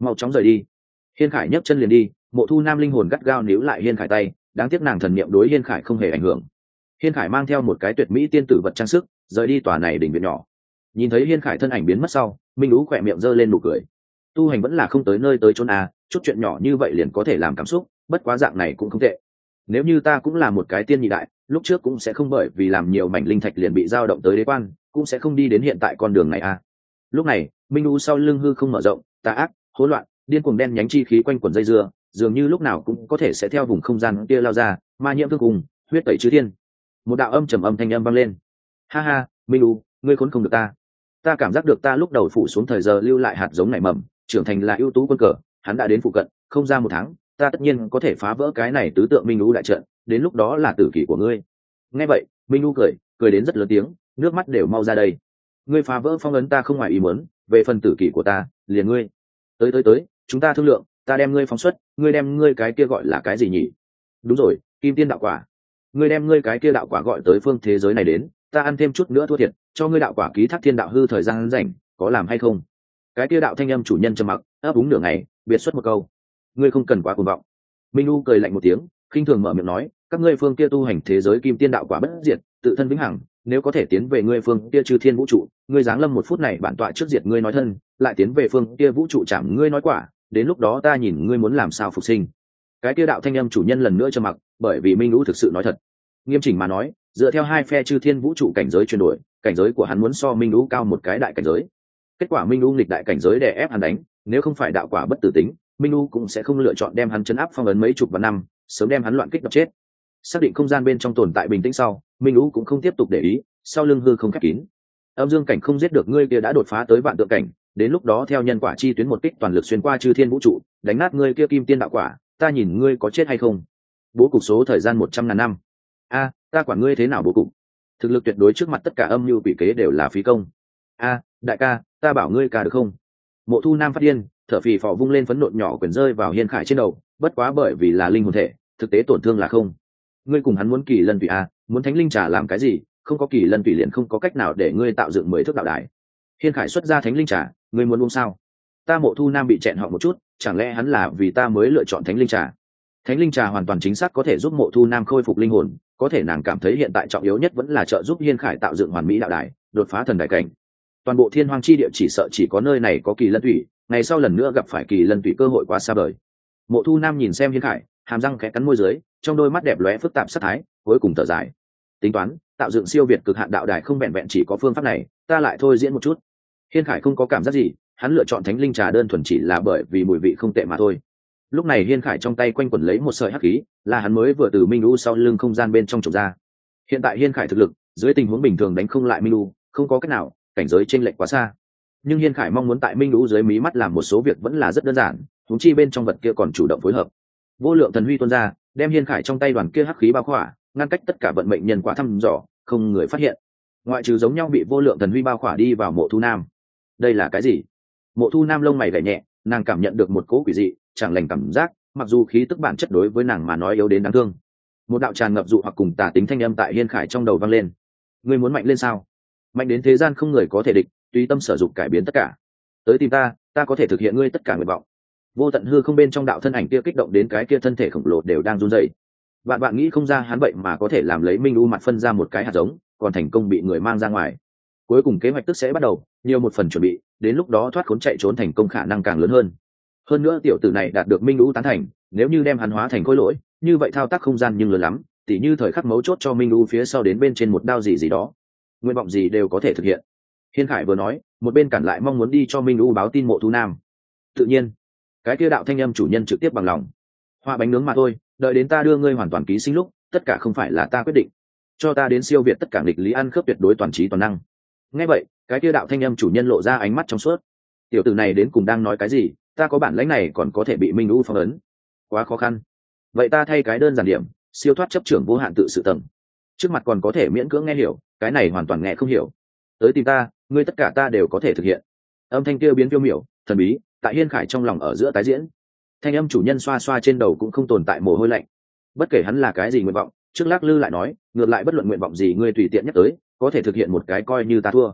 mau chóng rời đi. Hiên Khải nhấc chân liền đi, Mộ Thu Nam linh hồn gắt gao níu lại Hiên Khải tay, đáng tiếc nàng thần niệm đối Hiên Khải không hề ảnh hưởng. Hiên Khải mang theo một cái tuyệt mỹ tiên tử vật trang sức, rời đi tòa này đỉnh viện nhỏ. Nhìn thấy Hiên Khải thân ảnh biến mất sau, Minh Ú khỏe miệng giơ lên nụ cười. Tu hành vẫn là không tới nơi tới chốn à, chút chuyện nhỏ như vậy liền có thể làm cảm xúc, bất quá dạng này cũng không tệ. Nếu như ta cũng là một cái tiên nhị đại, lúc trước cũng sẽ không bởi vì làm nhiều mảnh linh thạch liền bị dao động tới đế quan, cũng sẽ không đi đến hiện tại con đường này à. Lúc này, Minh Ú sau lưng hư không mở rộng, tà ác, hỗn loạn, điên cuồng đen nhánh chi khí quanh quẩn dây dưa, dường như lúc nào cũng có thể sẽ theo vùng không gian kia lao ra, ma nhiễm thương cùng, huyết tẩy chư thiên. Một đạo âm trầm âm thanh âm vang lên. Ha ha, Minh Ú, ngươi khốn không được ta. Ta cảm giác được ta lúc đầu phủ xuống thời giờ lưu lại hạt giống nảy mầm, trưởng thành là ưu tú quân cờ, hắn đã đến phụ cận, không ra một tháng, ta tất nhiên có thể phá vỡ cái này tứ tượng Minh Ú đại trận, đến lúc đó là tử kỷ của ngươi. Nghe vậy, Minh Ú cười đến rất lớn tiếng, nước mắt đều mau ra đây. Ngươi phá vỡ phong ấn ta không ngoài ý muốn, về phần tử kỷ của ta, liền ngươi. Tới, chúng ta thương lượng, ta đem ngươi phóng xuất, ngươi đem ngươi cái kia gọi là cái gì nhỉ? Đúng rồi, kim tiên đạo quả. Ngươi đem ngươi cái kia đạo quả gọi tới phương thế giới này đến, ta ăn thêm chút nữa thua thiệt, cho ngươi đạo quả ký thác thiên đạo hư thời gian rảnh, có làm hay không? Cái kia đạo thanh âm chủ nhân trầm mặc, ấp úng nửa ngày, biệt xuất một câu. Ngươi không cần quá cuồng vọng. Minh U cười lạnh một tiếng, khinh thường mở miệng nói, các ngươi phương kia tu hành thế giới kim tiên đạo quả bất diệt, tự thân vĩnh hằng, nếu có thể tiến về ngươi phương kia chư thiên vũ trụ, ngươi giáng lâm một phút này bản tọa trước diệt ngươi nói thân, lại tiến về phương kia vũ trụ chạm ngươi nói quả, đến lúc đó ta nhìn ngươi muốn làm sao phục sinh. Cái kia đạo thanh âm chủ nhân lần nữa trầm mặc, bởi vì Minh U thực sự nói thật. Nghiêm chỉnh mà nói, dựa theo hai phe chư thiên vũ trụ cảnh giới chuyển đổi, cảnh giới của hắn muốn so Minh U cao một cái đại cảnh giới. Kết quả Minh U nghịch đại cảnh giới đè ép hắn đánh, nếu không phải đạo quả bất tử tính, Minh U cũng sẽ không lựa chọn đem hắn chấn áp phong ấn mấy chục vạn năm, sớm đem hắn loạn kích đập chết. Xác định không gian bên trong tồn tại bình tĩnh sau, Minh U cũng không tiếp tục để ý, sau lưng hư không khép kín. Âm dương cảnh không giết được ngươi kia đã đột phá tới vạn tượng cảnh, đến lúc đó theo nhân quả chi tuyến một kích toàn lực xuyên qua chư thiên vũ trụ, đánh nát ngươi kia kim tiên đạo quả, ta nhìn ngươi có chết hay không. Bố cục số thời gian 100.000 năm. A, ta quản ngươi thế nào bố cục? Thực lực tuyệt đối trước mặt tất cả âm mưu quỷ kế đều là phí công. A, đại ca, ta bảo ngươi ca được không? Mộ Thu Nam phát điên, thở phì phò vung lên phấn nộn nhỏ quyền rơi vào Hiên Khải trên đầu, bất quá bởi vì là linh hồn thể, thực tế tổn thương là không. Ngươi cùng hắn muốn kỳ lân tùy a, muốn thánh linh trà làm cái gì? Không có kỳ lân tùy liền không có cách nào để ngươi tạo dựng 10 thước đạo đài. Hiên Khải xuất ra thánh linh trà, ngươi muốn uống sao? Ta Mộ Thu Nam bị chẹn họ một chút, chẳng lẽ hắn là vì ta mới lựa chọn thánh linh trà? Thánh linh trà hoàn toàn chính xác có thể giúp Mộ Thu Nam khôi phục linh hồn, có thể nàng cảm thấy hiện tại trọng yếu nhất vẫn là trợ giúp Hiên Khải tạo dựng hoàn mỹ đạo đài, đột phá thần đại cảnh. Toàn bộ Thiên Hoang chi địa chỉ sợ chỉ có nơi này có kỳ lân thủy, ngày sau lần nữa gặp phải kỳ lân thủy cơ hội quá xa vời. Mộ Thu Nam nhìn xem Hiên Khải, hàm răng khẽ cắn môi dưới, trong đôi mắt đẹp lóe phức tạp sát thái, cuối cùng thở dài. Tính toán, tạo dựng siêu việt cực hạn đạo đài không vẹn vẹn chỉ có phương pháp này, ta lại thôi diễn một chút. Hiên Khải không có cảm giác gì, hắn lựa chọn thánh linh trà đơn thuần chỉ là bởi vì mùi vị không tệ mà thôi. Lúc này Hiên Khải trong tay quanh quẩn lấy một sợi hắc khí, là hắn mới vừa từ Minh U sau lưng không gian bên trong trục ra. Hiện tại Hiên Khải thực lực, dưới tình huống bình thường đánh không lại Minh U, không có cách nào, cảnh giới chênh lệch quá xa. Nhưng Hiên Khải mong muốn tại Minh U dưới mí mắt làm một số việc vẫn là rất đơn giản, huống chi bên trong vật kia còn chủ động phối hợp. Vô lượng thần huy tuôn ra, đem Hiên Khải trong tay đoàn kia hắc khí bao khỏa, ngăn cách tất cả vận mệnh nhân quả thăm dò, không người phát hiện. Ngoại trừ giống nhau bị vô lượng thần huy bao khỏa đi vào Mộ Thu Nam. Đây là cái gì? Mộ Thu Nam lông mày gảy nhẹ, nàng cảm nhận được một cỗ quỷ dị, chẳng lành cảm giác, mặc dù khí tức bản chất đối với nàng mà nói yếu đến đáng thương. Một đạo tràn ngập dụ hoặc cùng tà tính thanh âm tại Hiên Khải trong đầu vang lên. Ngươi muốn mạnh lên sao? Mạnh đến thế gian không người có thể địch, tùy tâm sở dụng cải biến tất cả. Tới tìm ta, ta có thể thực hiện ngươi tất cả nguyện vọng. Vô tận hư không bên trong đạo thân ảnh kia kích động đến cái kia thân thể khổng lồ đều đang run rẩy. Bạn nghĩ không ra hắn vậy mà có thể làm lấy Minh U mặt phân ra một cái hạt giống, còn thành công bị người mang ra ngoài. Cuối cùng kế hoạch tức sẽ bắt đầu, nhiều một phần chuẩn bị, đến lúc đó thoát khốn chạy trốn thành công khả năng càng lớn hơn. Hơn nữa tiểu tử này đạt được Minh U tán thành, nếu như đem hắn hóa thành khối lỗi, như vậy thao tác không gian nhưng lớn lắm, tỉ như thời khắc mấu chốt cho Minh U phía sau đến bên trên một đao gì đó, nguyện vọng gì đều có thể thực hiện. Hiên Khải vừa nói, một bên cản lại mong muốn đi cho Minh U báo tin Mộ Thu Nam. Tự nhiên, cái kia đạo thanh âm chủ nhân trực tiếp bằng lòng. Hoa bánh nướng mà thôi, đợi đến ta đưa ngươi hoàn toàn ký sinh lúc, tất cả không phải là ta quyết định, cho ta đến siêu việt tất cả nghịch lý ăn khớp tuyệt đối toàn trí toàn năng. Nghe vậy, cái kia đạo thanh âm chủ nhân lộ ra ánh mắt trong suốt. Tiểu tử này đến cùng đang nói cái gì? Ta có bản lãnh này còn có thể bị Minh U phong ấn, quá khó khăn. Vậy ta thay cái đơn giản điểm, siêu thoát chấp trưởng vô hạn tự sự tầng. Trước mặt còn có thể miễn cưỡng nghe hiểu, cái này hoàn toàn nghe không hiểu. Tới tìm ta, ngươi tất cả ta đều có thể thực hiện. Âm thanh kia biến phiêu miểu, thần bí, tại Hiên Khải trong lòng ở giữa tái diễn. Thanh âm chủ nhân xoa xoa trên đầu cũng không tồn tại mồ hôi lạnh. Bất kể hắn là cái gì nguyện vọng, trước lắc lư lại nói, ngược lại bất luận nguyện vọng gì ngươi tùy tiện nhắc tới, có thể thực hiện một cái coi như ta thua.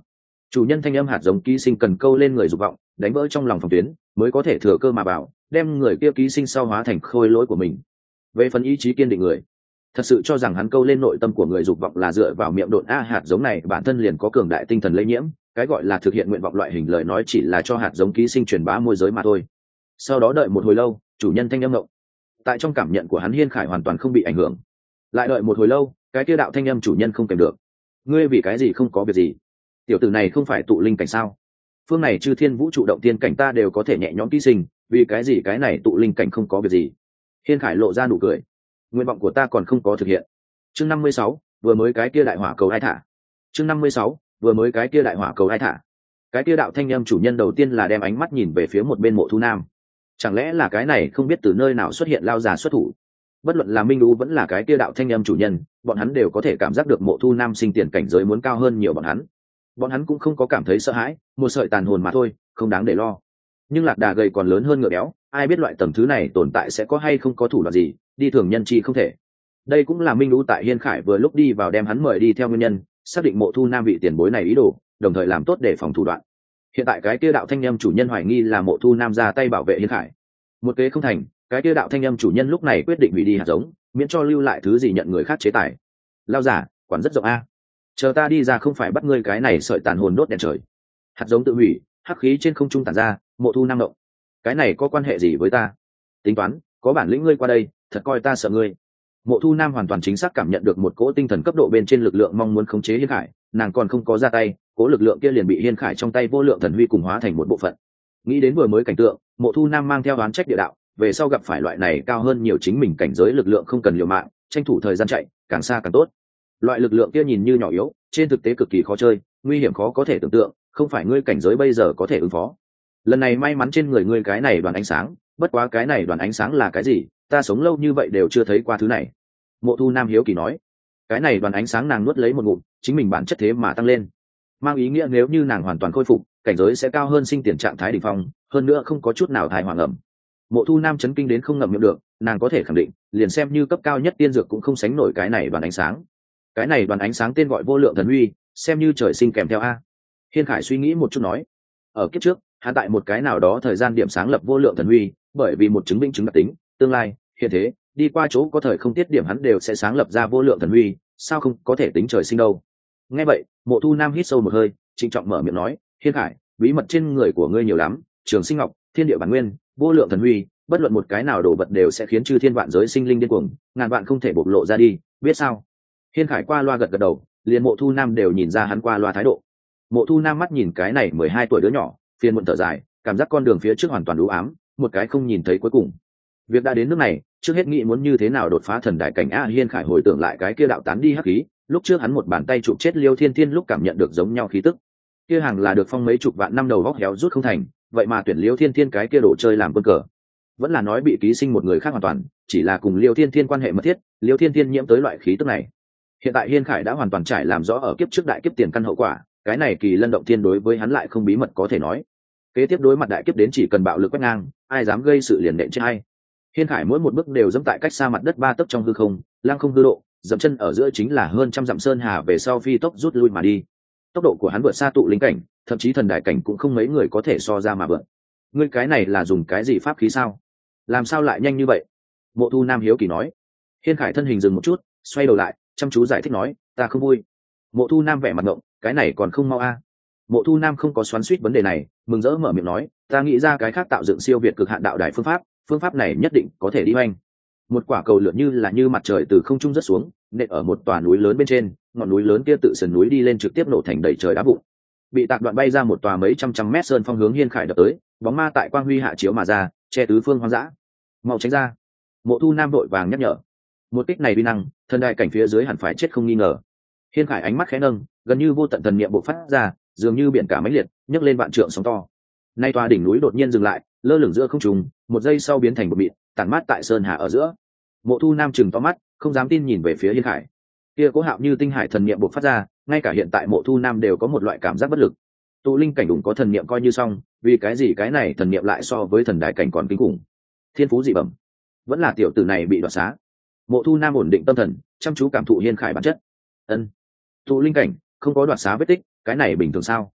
chủ nhân thanh âm hạt giống ký sinh cần câu lên người dục vọng, đánh vỡ trong lòng phòng tuyến, mới có thể thừa cơ mà bảo đem người kia ký sinh sau hóa thành khôi lỗi của mình. Về phần ý chí kiên định người, thật sự cho rằng hắn câu lên nội tâm của người dục vọng là dựa vào miệng độn hạt giống này bản thân liền có cường đại tinh thần lây nhiễm, cái gọi là thực hiện nguyện vọng loại hình lời nói chỉ là cho hạt giống ký sinh truyền bá môi giới mà thôi. Sau đó đợi một hồi lâu, chủ nhân thanh âm ngộng, tại trong cảm nhận của hắn Hiên Khải hoàn toàn không bị ảnh hưởng. Lại đợi một hồi lâu, cái kia đạo thanh âm chủ nhân không kèm được, ngươi vì cái gì không có việc gì? Tiểu tử này không phải tụ linh cảnh sao? Phương này chư thiên vũ trụ động tiên cảnh ta đều có thể nhẹ nhõm ký sinh, vì cái gì cái này tụ linh cảnh không có việc gì? Hiên Khải lộ ra nụ cười, nguyện vọng của ta còn không có thực hiện. Chương 56, vừa mới cái kia đại hỏa cầu ai thả. Chương 56, vừa mới cái kia đại hỏa cầu ai thả. Cái kia đạo thanh âm chủ nhân đầu tiên là đem ánh mắt nhìn về phía một bên Mộ Thu Nam. Chẳng lẽ là cái này không biết từ nơi nào xuất hiện lao già xuất thủ? Bất luận là Minh Lũ vẫn là cái kia đạo thanh âm chủ nhân, bọn hắn đều có thể cảm giác được Mộ Thu Nam sinh tiền cảnh giới muốn cao hơn nhiều bọn hắn. Bọn hắn cũng không có cảm thấy sợ hãi, một sợi tàn hồn mà thôi, không đáng để lo. Nhưng lạc đà gầy còn lớn hơn ngựa béo, ai biết loại tầng thứ này tồn tại sẽ có hay không có thủ đoạn gì, đi thường nhân chi không thể. Đây cũng là Minh Lũ tại Hiên Khải vừa lúc đi vào đem hắn mời đi theo nguyên nhân, xác định Mộ Thu Nam vị tiền bối này ý đồ, đồng thời làm tốt để phòng thủ đoạn. Hiện tại cái kia đạo thanh âm chủ nhân hoài nghi là Mộ Thu Nam ra tay bảo vệ Hiên Khải, một kế không thành, cái kia đạo thanh âm chủ nhân lúc này quyết định hủy đi hạt giống, miễn cho lưu lại thứ gì nhận người khác chế tài. Lao giả quản rất rộng a, chờ ta đi ra không phải bắt ngươi cái này sợi tàn hồn đốt đèn trời. Hạt giống tự hủy, hắc khí trên không trung tản ra. Mộ Thu Nam động, cái này có quan hệ gì với ta? Tính toán, có bản lĩnh ngươi qua đây, thật coi ta sợ ngươi. Mộ Thu Nam hoàn toàn chính xác cảm nhận được một cỗ tinh thần cấp độ bên trên lực lượng mong muốn khống chế Hiên Khải, nàng còn không có ra tay, cỗ lực lượng kia liền bị Hiên Khải trong tay vô lượng thần huy cùng hóa thành một bộ phận. Nghĩ đến vừa mới cảnh tượng, Mộ Thu Nam mang theo đoán trách địa đạo, về sau gặp phải loại này cao hơn nhiều chính mình cảnh giới lực lượng không cần liều mạng, tranh thủ thời gian chạy, càng xa càng tốt. Loại lực lượng kia nhìn như nhỏ yếu, trên thực tế cực kỳ khó chơi, nguy hiểm khó có thể tưởng tượng, không phải ngươi cảnh giới bây giờ có thể ứng phó. Lần này may mắn trên người ngươi cái này đoàn ánh sáng, bất quá cái này đoàn ánh sáng là cái gì, ta sống lâu như vậy đều chưa thấy qua thứ này. Mộ Thu Nam hiếu kỳ nói. Cái này đoàn ánh sáng nàng nuốt lấy một ngụm, chính mình bản chất thế mà tăng lên, mang ý nghĩa nếu như nàng hoàn toàn khôi phục, cảnh giới sẽ cao hơn sinh tiền trạng thái đỉnh phong, hơn nữa không có chút nào thai hoàng ẩm. Mộ Thu Nam chấn kinh đến không ngậm miệng được, nàng có thể khẳng định, liền xem như cấp cao nhất tiên dược cũng không sánh nổi cái này đoàn ánh sáng. Cái này đoàn ánh sáng tên gọi vô lượng thần huy, xem như trời sinh kèm theo a. Hiên Khải suy nghĩ một chút nói, ở kiếp trước, hắn tại một cái nào đó thời gian điểm sáng lập vô lượng thần huy, bởi vì một chứng minh chứng đặc tính, tương lai, hiện thế, đi qua chỗ có thời không tiết điểm hắn đều sẽ sáng lập ra vô lượng thần huy, sao không có thể tính trời sinh đâu. Nghe vậy, Mộ Thu Nam hít sâu một hơi, trịnh trọng mở miệng nói, Hiên Khải, bí mật trên người của ngươi nhiều lắm, Trường Sinh Ngọc, Thiên Địa Bản Nguyên, vô lượng thần huy, bất luận một cái nào đồ vật đều sẽ khiến chư thiên vạn giới sinh linh điên cuồng, ngàn vạn không thể bộc lộ ra đi, biết sao? Hiên Khải qua loa gật gật đầu, liền Mộ Thu Nam đều nhìn ra hắn qua loa thái độ. Mộ Thu Nam mắt nhìn cái này 12 tuổi đứa nhỏ, phiền muộn thở dài, cảm giác con đường phía trước hoàn toàn u ám, một cái không nhìn thấy cuối cùng. Việc đã đến nước này, trước hết nghĩ muốn như thế nào đột phá thần đại cảnh a. Hiên Khải hồi tưởng lại cái kia đạo tán đi hắc khí, lúc trước hắn một bàn tay chụp chết Liêu Thiên Thiên lúc cảm nhận được giống nhau khí tức. Kia hàng là được phong mấy chục vạn năm đầu góc héo rút không thành, vậy mà tuyển Liêu Thiên Thiên cái kia đồ chơi làm quân cờ. Vẫn là nói bị ký sinh một người khác hoàn toàn, chỉ là cùng Liêu Thiên Thiên quan hệ mật thiết, Liêu Thiên Thiên nhiễm tới loại khí tức này. Hiện tại Hiên Khải đã hoàn toàn trải làm rõ ở kiếp trước đại kiếp tiền căn hậu quả, cái này kỳ lân động thiên đối với hắn lại không bí mật có thể nói. Kế tiếp đối mặt đại kiếp đến chỉ cần bạo lực quét ngang, ai dám gây sự liền nện chết hay. Hiên Khải mỗi một bước đều dẫm tại cách xa mặt đất 3 tấc trong hư không, lang không hư độ, dẫm chân ở giữa chính là hơn trăm dặm sơn hà về sau phi tốc rút lui mà đi. Tốc độ của hắn vượt xa tụ linh cảnh, thậm chí thần đại cảnh cũng không mấy người có thể so ra mà vượt. Ngươi cái này là dùng cái gì pháp khí sao? Làm sao lại nhanh như vậy? Mộ Thu Nam hiếu kỳ nói. Hiên Khải thân hình dừng một chút, xoay đầu lại, chăm chú giải thích nói, ta không vui. Mộ Thu Nam vẻ mặt ngộng, cái này còn không mau a. Mộ Thu Nam không có xoắn xuýt vấn đề này, mừng rỡ mở miệng nói, ta nghĩ ra cái khác tạo dựng siêu việt cực hạn đạo đài phương pháp này nhất định có thể đi hoành. Một quả cầu lượn như mặt trời từ không trung rớt xuống, nện ở một tòa núi lớn bên trên, ngọn núi lớn kia tự sườn núi đi lên trực tiếp nổ thành đầy trời đá vụn. Bị tạc đoạn bay ra một tòa mấy trăm mét sơn phong hướng Hiên Khải đập tới, bóng ma tại quang huy hạ chiếu mà ra, che tứ phương hoang dã. Mau tránh ra! Mộ Thu Nam vội vàng nhắc nhở. Một kích này uy năng, thần đại cảnh phía dưới hẳn phải chết không nghi ngờ. Hiên Khải ánh mắt khẽ nâng, gần như vô tận thần niệm bộc phát ra, dường như biển cả mãnh liệt, nhấc lên vạn trượng sóng to. Nay tòa đỉnh núi đột nhiên dừng lại, lơ lửng giữa không trung, một giây sau biến thành một mịn, tản mát tại sơn hà ở giữa. Mộ Thu Nam trừng to mắt, không dám tin nhìn về phía Hiên Khải. Kia cố hạo như tinh hải thần niệm bộc phát ra, ngay cả hiện tại Mộ Thu Nam đều có một loại cảm giác bất lực. Tụ linh cảnh đủng có thần niệm coi như xong, vì cái gì cái này thần niệm lại so với thần đại cảnh còn kinh khủng? Thiên phú dị bẩm, vẫn là tiểu tử này bị đoạt xá. Mộ Thu Nam ổn định tâm thần, chăm chú cảm thụ Hiên Khải bản chất. Ân, tụ linh cảnh không có đoạt xá vết tích, cái này bình thường sao?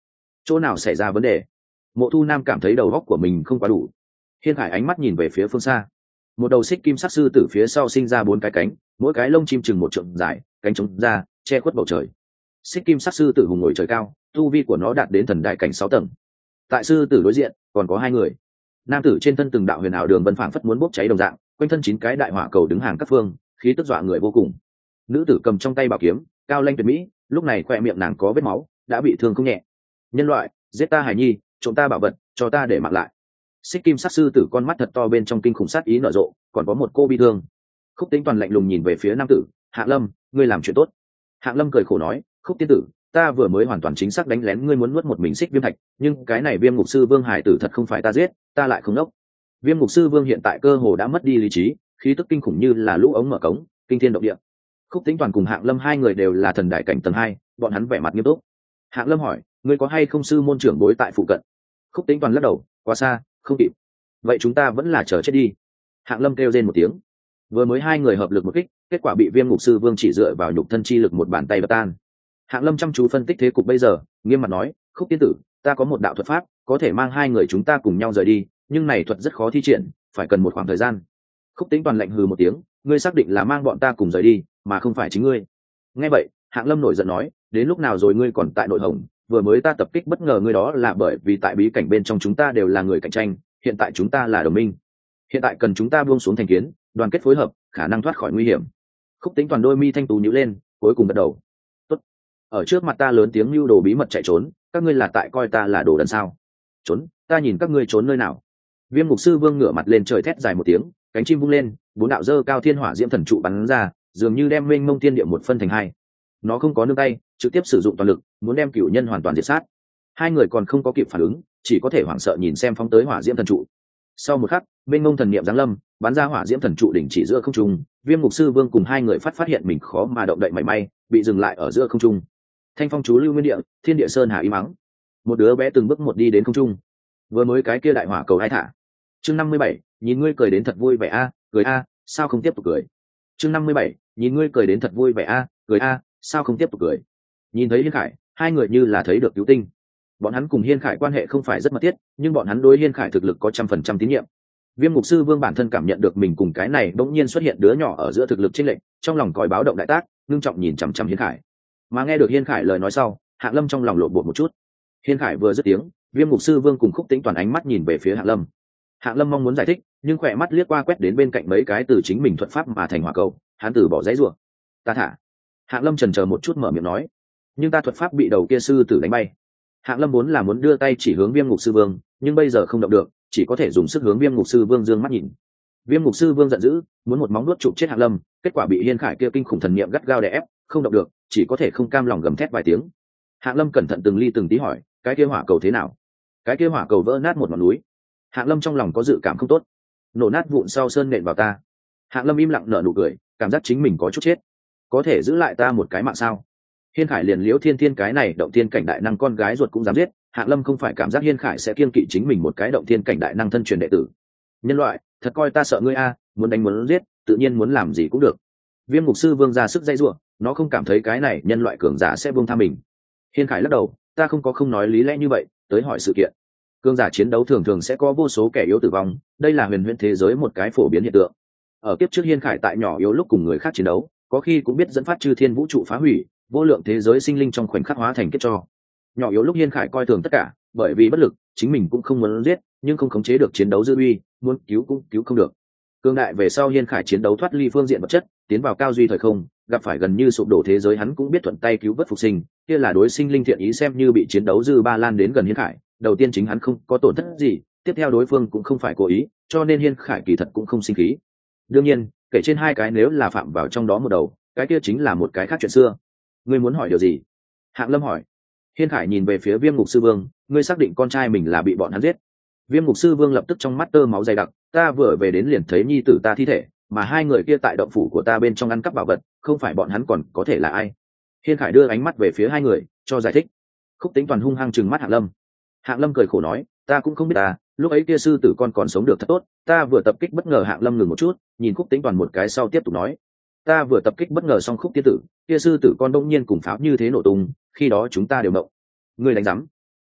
chỗ nào xảy ra vấn đề? Mộ Thu Nam cảm thấy đầu óc của mình không quá đủ. Hiên Khải ánh mắt nhìn về phía phương xa, một đầu xích kim sắc sư tử phía sau sinh ra 4 cái cánh, mỗi cái lông chim chừng 1 trượng dài, cánh trống ra che khuất bầu trời. Xích kim sắc sư tử hùng ngồi trời cao, tu vi của nó đạt đến thần đại cảnh 6 tầng. Tại sư tử đối diện còn có 2 người. Nam tử trên thân từng đạo huyền ảo đường vân phảng phất muốn bốc cháy đồng dạng, quanh thân 9 cái đại hỏa cầu đứng hàng các phương, khí tức dọa người vô cùng. Nữ tử cầm trong tay bảo kiếm, cao lanh tuyệt mỹ, lúc này khoe miệng nàng có vết máu, đã bị thương không nhẹ. Nhân loại, giết ta hải nhi, trộm ta bảo vật, cho ta để mặc lại. Xích kim sắc sư tử con mắt thật to bên trong kinh khủng sát ý nở rộ, còn có một cô bi thương. Khúc Tĩnh Toàn lạnh lùng nhìn về phía nam tử, Hạng Lâm, ngươi làm chuyện tốt. Hạng Lâm cười khổ nói, Khúc tiên tử, ta vừa mới hoàn toàn chính xác đánh lén ngươi muốn nuốt một mình xích viêm thạch, nhưng cái này viêm ngục sư vương hải tử thật không phải ta giết, ta lại không nốc. Viêm ngục sư vương hiện tại cơ hồ đã mất đi lý trí, khí tức kinh khủng như là lũ ống mở cống, kinh thiên động địa. Khúc Tĩnh Toàn cùng Hạng Lâm hai người đều là thần đại cảnh tầng 2, bọn hắn vẻ mặt nghiêm túc. Hạng Lâm hỏi, ngươi có hay không sư môn trưởng bối tại phụ cận? Khúc Tĩnh Toàn lắc đầu, quá xa, không kịp. Vậy chúng ta vẫn là chờ chết đi. Hạng Lâm kêu rên một tiếng. Vừa mới hai người hợp lực một kích, kết quả bị viêm ngục sư vương chỉ dựa vào nhục thân chi lực một bàn tay đập tan. Hạng Lâm chăm chú phân tích thế cục bây giờ, nghiêm mặt nói, Khúc tiên tử, ta có một đạo thuật pháp, có thể mang hai người chúng ta cùng nhau rời đi, nhưng này thuật rất khó thi triển, phải cần một khoảng thời gian. Khúc Tĩnh Toàn lạnh hừ một tiếng, ngươi xác định là mang bọn ta cùng rời đi, mà không phải chính ngươi? Nghe vậy, Hạng Lâm nổi giận nói, đến lúc nào rồi ngươi còn tại nội hồng? Vừa mới ta tập kích bất ngờ ngươi đó là bởi vì tại bí cảnh bên trong chúng ta đều là người cạnh tranh, hiện tại chúng ta là đồng minh, hiện tại cần chúng ta buông xuống thành kiến, đoàn kết phối hợp, khả năng thoát khỏi nguy hiểm. Khúc Tĩnh Toàn đôi mi thanh tú nhíu lên, cuối cùng gật đầu. Tốt. Ở trước mặt ta lớn tiếng mưu đồ bí mật chạy trốn, các ngươi là tại coi ta là đồ đần sao? Trốn, ta nhìn các ngươi trốn nơi nào? Viêm ngục sư vương ngửa mặt lên trời thét dài một tiếng, cánh chim vung lên, 4 đạo dơ cao thiên hỏa diễm thần trụ bắn ra, dường như đem mênh mông thiên địa một phân thành hai. Nó không có nương tay, trực tiếp sử dụng toàn lực, muốn đem cửu nhân hoàn toàn diệt sát. Hai người còn không có kịp phản ứng, chỉ có thể hoảng sợ nhìn xem phóng tới hỏa diễm thần trụ. Sau một khắc, mênh mông thần niệm giáng lâm, bắn ra hỏa diễm thần trụ đỉnh chỉ giữa không trung. Viêm ngục sư vương cùng hai người phát hiện mình khó mà động đậy mảy may, bị dừng lại ở giữa không trung. Thanh phong chú lưu nguyên địa, thiên địa sơn hà im mắng. Một đứa bé từng bước một đi đến không trung. Vừa mới cái kia đại hỏa cầu ai thả? Chương 57, nhìn ngươi cười đến thật vui vẻ a, cười a, sao không tiếp tục cười? Chương 57, nhìn ngươi cười đến thật vui vẻ a, cười a, sao không tiếp tục cười? Nhìn thấy Hiên Khải, hai người như là thấy được cứu tinh. Bọn hắn cùng Hiên Khải quan hệ không phải rất mật thiết, nhưng bọn hắn đối Hiên Khải thực lực có 100% tín nhiệm. Viêm ngục sư vương bản thân cảm nhận được mình cùng cái này bỗng nhiên xuất hiện đứa nhỏ ở giữa thực lực chênh lệch, trong lòng còi báo động đại tác, ngưng trọng nhìn chằm chằm Hiên Khải. Mà nghe được Hiên Khải lời nói sau, Hạng Lâm trong lòng lộn bột một chút. Hiên Khải vừa dứt tiếng, Viêm ngục sư vương cùng Khúc Tĩnh Toàn ánh mắt nhìn về phía Hạng Lâm. Hạng Lâm mong muốn giải thích, nhưng khỏe mắt liếc qua quét đến bên cạnh mấy cái từ chính mình thuật pháp mà thành hỏa cầu, hắn từ bỏ giấy rủa. Ta thả. Hạng Lâm chần chờ một chút mở miệng nói, nhưng ta thuật pháp bị đầu kia sư tử đánh bay. Hạng Lâm muốn đưa tay chỉ hướng Viêm ngục sư vương, nhưng bây giờ không động được, chỉ có thể dùng sức hướng Viêm ngục sư vương dương mắt nhìn. Viêm ngục sư vương giận dữ, muốn một móng nuốt chụp chết Hạng Lâm, kết quả bị Hiên Khải kia kinh khủng thần niệm gắt gao đè ép, không động được, chỉ có thể không cam lòng gầm thét vài tiếng. Hạng Lâm cẩn thận từng ly từng tí hỏi, cái kia hỏa cầu thế nào? Cái kia hỏa cầu vỡ nát một ngọn núi. Hạng Lâm trong lòng có dự cảm không tốt, nổ nát vụn sau sơn nện vào ta. Hạng Lâm im lặng nở nụ cười, cảm giác chính mình có chút chết. Có thể giữ lại ta một cái mạng sao? Hiên Khải liền liễu thiên thiên cái này động thiên cảnh đại năng con gái ruột cũng dám giết. Hạng Lâm không phải cảm giác Hiên Khải sẽ kiêng kỵ chính mình một cái động thiên cảnh đại năng thân truyền đệ tử. Nhân loại, thật coi ta sợ ngươi a, muốn đánh muốn giết, tự nhiên muốn làm gì cũng được. Viêm ngục sư vương ra sức dây rủa, nó không cảm thấy cái này nhân loại cường giả sẽ buông tha mình. Hiên Khải lắc đầu, ta không nói lý lẽ như vậy, tới hỏi sự kiện. Cường giả chiến đấu thường thường sẽ có vô số kẻ yếu tử vong, đây là huyền huyễn thế giới một cái phổ biến hiện tượng. Ở kiếp trước Hiên Khải tại nhỏ yếu lúc cùng người khác chiến đấu, có khi cũng biết dẫn phát chư thiên vũ trụ phá hủy, vô lượng thế giới sinh linh trong khoảnh khắc hóa thành kết cho. Nhỏ yếu lúc Hiên Khải coi thường tất cả, bởi vì bất lực, chính mình cũng không muốn giết, nhưng không khống chế được chiến đấu dư uy, muốn cứu cũng cứu không được. Cương đại về sau Hiên Khải chiến đấu thoát ly phương diện vật chất, tiến vào cao duy thời không, gặp phải gần như sụp đổ thế giới hắn cũng biết thuận tay cứu vớt phục sinh, kia là đối sinh linh thiện ý xem như bị chiến đấu dư ba lan đến gần Hiên Khải, đầu tiên chính hắn không có tổn thất gì, tiếp theo đối phương cũng không phải cố ý, cho nên Hiên Khải kỳ thật cũng không sinh khí. Đương nhiên, kể trên hai cái nếu là phạm vào trong đó một đầu, cái kia chính là một cái khác chuyện xưa. Ngươi muốn hỏi điều gì? Hạng Lâm hỏi. Hiên Khải nhìn về phía Viêm ngục sư vương, ngươi xác định con trai mình là bị bọn hắn giết? Viêm ngục sư vương lập tức trong mắt tơ máu dày đặc, ta vừa về đến liền thấy nhi tử ta thi thể, mà hai người kia tại động phủ của ta bên trong ăn cắp bảo vật, không phải bọn hắn còn có thể là ai? Hiên Khải đưa ánh mắt về phía hai người, cho giải thích. Khúc Tĩnh Toàn hung hăng trừng mắt Hạng Lâm. Hạng Lâm cười khổ nói, ta cũng không biết ta, lúc ấy kia sư tử con còn sống được thật tốt, ta vừa tập kích bất ngờ. Hạng Lâm ngừng một chút, nhìn Khúc Tĩnh Toàn một cái sau tiếp tục nói, ta vừa tập kích bất ngờ xong Khúc tiên tử, kia sư tử con bỗng nhiên cùng pháo như thế nổ tung, khi đó chúng ta đều mộng. Ngươi đánh rắm.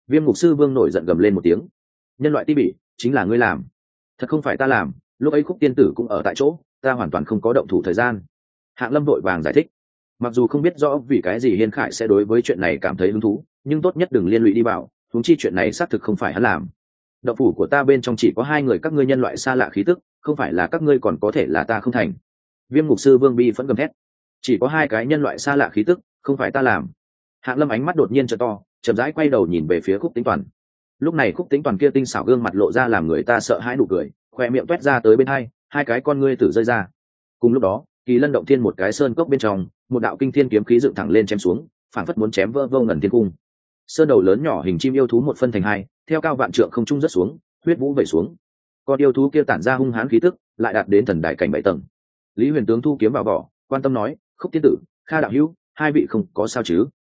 Viêm ngục sư vương nổi giận gầm lên một tiếng. Nhân loại ti bỉ, chính là ngươi làm. Thật không phải ta làm, lúc ấy Khúc tiên tử cũng ở tại chỗ, ta hoàn toàn không có động thủ thời gian. Hạng Lâm vội vàng giải thích. Mặc dù không biết rõ vì cái gì Hiên Khải sẽ đối với chuyện này cảm thấy hứng thú, nhưng tốt nhất đừng liên lụy đi vào, huống chi chuyện này xác thực không phải hắn làm. Động phủ của ta bên trong chỉ có hai người các ngươi nhân loại xa lạ khí tức, không phải là các ngươi còn có thể là ta không thành. Viêm ngục sư vương bi phẫn gầm thét. Chỉ có hai cái nhân loại xa lạ khí tức, không phải ta làm. Hạng Lâm ánh mắt đột nhiên trợ to, chậm rãi quay đầu nhìn về phía Khúc Tĩnh Toàn. Lúc này Khúc Tĩnh Toàn kia tinh xảo gương mặt lộ ra làm người ta sợ hãi nụ cười, khoe miệng toét ra tới bên hai cái con ngươi tử rơi ra. Cùng lúc đó, Kỳ Lân động thiên một cái sơn cốc bên trong, một đạo kinh thiên kiếm khí dựng thẳng lên chém xuống, phảng phất muốn chém vỡ vô ngần thiên cung. Sơn đầu lớn nhỏ hình chim yêu thú một phân thành hai, theo cao vạn trượng không trung rớt xuống, huyết vũ vẩy xuống. Con yêu thú kia tản ra hung hãn khí tức, lại đạt đến thần đại cảnh 7 tầng. Lý Huyền tướng thu kiếm vào vỏ, quan tâm nói, Khúc tiên tử, Kha đạo hữu, hai vị không có sao chứ?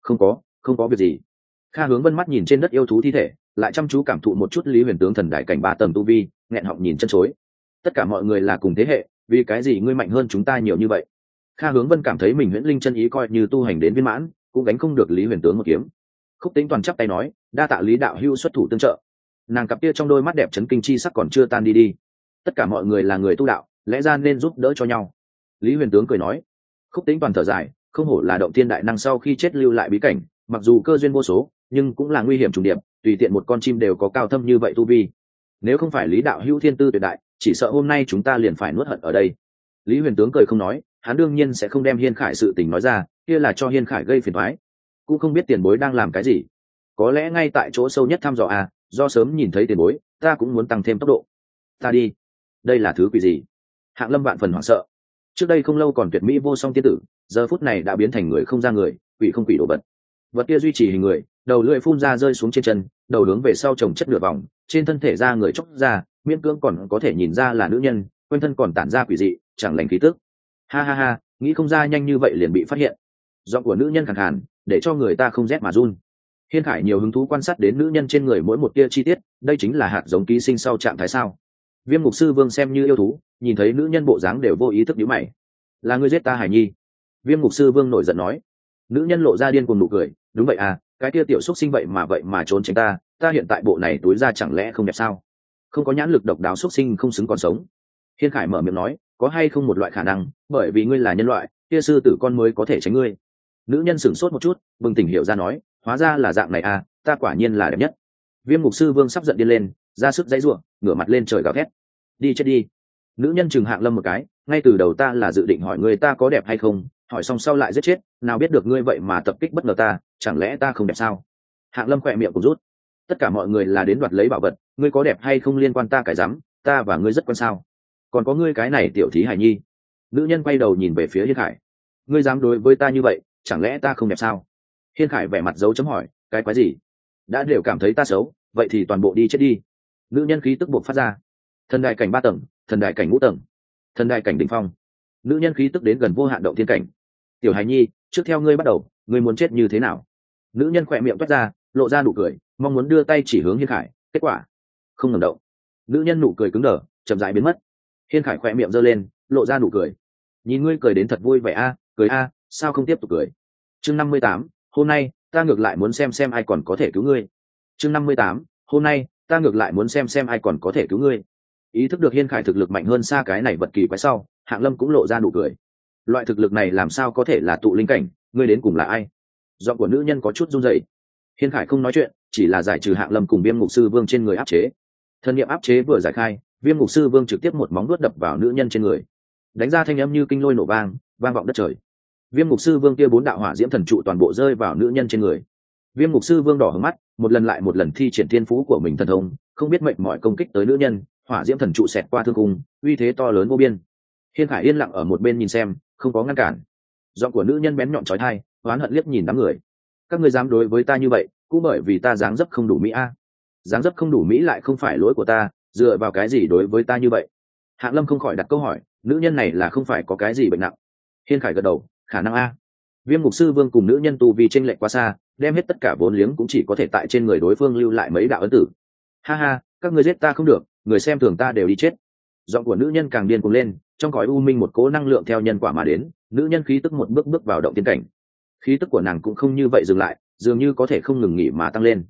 Không có việc gì. Kha Hướng Vân mắt nhìn trên đất yêu thú thi thể, lại chăm chú cảm thụ một chút Lý Huyền tướng thần đại cảnh 3 tầng tu vi, nghẹn họng nhìn chân chối. Tất cả mọi người là cùng thế hệ, vì cái gì ngươi mạnh hơn chúng ta nhiều như vậy? Kha Hướng Vân cảm thấy mình huyễn linh chân ý coi như tu hành đến viên mãn, cũng gánh không được Lý Huyền tướng một kiếm. Khúc Tĩnh Toàn chắp tay nói, đa tạ Lý đạo hữu xuất thủ tương trợ. Nàng cặp kia trong đôi mắt đẹp chấn kinh chi sắc còn chưa tan đi. Tất cả mọi người là người tu đạo, lẽ ra nên giúp đỡ cho nhau. Lý Huyền tướng cười nói. Khúc Tĩnh Toàn thở dài, không hổ là động thiên đại năng sau khi chết lưu lại bí cảnh, mặc dù cơ duyên vô số, nhưng cũng là nguy hiểm trùng điệp, tùy tiện một con chim đều có cao thâm như vậy tu vi. Nếu không phải Lý đạo hữu thiên tư tuyệt đại, chỉ sợ hôm nay chúng ta liền phải nuốt hận ở đây. Lý Huyền tướng cười không nói, hắn đương nhiên sẽ không đem Hiên Khải sự tình nói ra, kia là cho Hiên Khải gây phiền toái. Cũng không biết tiền bối đang làm cái gì, có lẽ ngay tại chỗ sâu nhất thăm dò do sớm nhìn thấy tiền bối, ta cũng muốn tăng thêm tốc độ. Ta đi, đây là thứ quỷ gì? Hạng Lâm vạn phần hoảng sợ. Trước đây không lâu còn tuyệt mỹ vô song tiên tử, giờ phút này đã biến thành người không ra người, quỷ không quỷ đồ vật. Vật kia duy trì hình người, đầu lưỡi phun ra rơi xuống trên chân, đầu hướng về sau chồng chất nửa vòng, trên thân thể da người chóc ra, miễn cưỡng còn có thể nhìn ra là nữ nhân, quanh thân còn tản ra quỷ dị, chẳng lành khí tức. Ha ha ha, nghĩ không ra nhanh như vậy liền bị phát hiện. Giọng của nữ nhân khàn khàn, để cho người ta không rét mà run. Hiên Khải nhiều hứng thú quan sát đến nữ nhân trên người mỗi một tia chi tiết, đây chính là hạt giống ký sinh sau trạng thái sao? Viêm ngục sư vương xem như yêu thú, nhìn thấy nữ nhân bộ dáng đều vô ý thức nhíu mày. Là ngươi giết ta Hải Nhi? Viêm ngục sư vương nổi giận nói. Nữ nhân lộ ra điên cuồng nụ cười, đúng vậy cái tia tiểu xúc sinh vậy mà trốn tránh ta hiện tại bộ này túi ra chẳng lẽ không đẹp sao? Không có nhãn lực độc đáo xúc sinh không xứng còn sống. Hiên Khải mở miệng nói, có hay không một loại khả năng, bởi vì ngươi là nhân loại, kia sư tử con mới có thể tránh ngươi. Nữ nhân sửng sốt một chút, bừng tỉnh hiểu ra nói, hóa ra là dạng này ta quả nhiên là đẹp nhất. Viêm ngục sư vương sắp giận điên lên, ra sức dãy giụa, ngửa mặt lên trời gào thét. Đi chết đi. Nữ nhân chừng Hạng Lâm một cái, ngay từ đầu ta là dự định hỏi ngươi ta có đẹp hay không, hỏi xong sau lại giết chết, nào biết được ngươi vậy mà tập kích bất ngờ ta, chẳng lẽ ta không đẹp sao? Hạng Lâm khỏe miệng cũng rút. Tất cả mọi người là đến đoạt lấy bảo vật, ngươi có đẹp hay không liên quan ta cái rắm, ta và ngươi rất quan sao? Còn có ngươi cái này tiểu thí Hải Nhi. Nữ nhân quay đầu nhìn về phía Hiên Khải. Ngươi dám đối với ta như vậy, chẳng lẽ ta không đẹp sao? Hiên Khải vẻ mặt dấu chấm hỏi, cái quái gì? Đã đều cảm thấy ta xấu, vậy thì toàn bộ đi chết đi. Nữ nhân khí tức buộc phát ra. Thần đại cảnh 3 tầng, thần đại cảnh 5 tầng, thần đại cảnh đỉnh phong. Nữ nhân khí tức đến gần vô hạn động thiên cảnh. Tiểu Hải Nhi, trước theo ngươi bắt đầu, ngươi muốn chết như thế nào? Nữ nhân khỏe miệng toát ra, lộ ra nụ cười, mong muốn đưa tay chỉ hướng Hiên Khải, kết quả không ngẩng động. Nữ nhân nụ cười cứng đờ, chậm rãi biến mất. Hiên Khải khỏe miệng giơ lên, lộ ra nụ cười. Nhìn ngươi cười đến thật vui vẻ cười sao không tiếp tục cười? Chương 58, hôm nay ta ngược lại muốn xem ai còn có thể cứu ngươi. Chương 58, hôm nay ta ngược lại muốn xem ai còn có thể cứu ngươi. Ý thức được Hiên Khải thực lực mạnh hơn xa cái này vật kỳ quái sau, Hạng Lâm cũng lộ ra nụ cười. Loại thực lực này làm sao có thể là tụ linh cảnh, ngươi đến cùng là ai? Giọng của nữ nhân có chút run rẩy. Hiên Khải không nói chuyện, chỉ là giải trừ Hạng Lâm cùng Viêm ngục sư vương trên người áp chế. Thân niệm áp chế vừa giải khai, Viêm ngục sư vương trực tiếp một móng vuốt đập vào nữ nhân trên người, đánh ra thanh âm như kinh lôi nổ vang vọng đất trời. Viêm ngục sư vương kia 4 đạo hỏa diễm thần trụ toàn bộ rơi vào nữ nhân trên người. Viêm ngục sư vương đỏ hứng mắt, một lần lại một lần thi triển thiên phú của mình thần thông, không biết mệnh mọi công kích tới nữ nhân, hỏa diễm thần trụ xẹt qua thương cung, uy thế to lớn vô biên. Hiên Khải yên lặng ở một bên nhìn xem, không có ngăn cản. Giọng của nữ nhân bén nhọn chói tai, oán hận liếc nhìn đám người. Các ngươi dám đối với ta như vậy, cũng bởi vì ta dáng dấp không đủ mỹ dáng dấp không đủ mỹ lại không phải lỗi của ta, dựa vào cái gì đối với ta như vậy? Hạng Lâm không khỏi đặt câu hỏi, nữ nhân này là không phải có cái gì bệnh nặng? Hiên Khải gật đầu, khả năng Viêm ngục sư vương cùng nữ nhân tu vì chênh lệch quá xa, đem hết tất cả vốn liếng cũng chỉ có thể tại trên người đối phương lưu lại mấy đạo ấn tử. Ha ha, các ngươi giết ta không được, người xem thường ta đều đi chết. Giọng của nữ nhân càng điên cuồng lên, trong cõi u minh một cỗ năng lượng theo nhân quả mà đến, nữ nhân khí tức một bước bước vào động tiên cảnh. Khí tức của nàng cũng không như vậy dừng lại, dường như có thể không ngừng nghỉ mà tăng lên.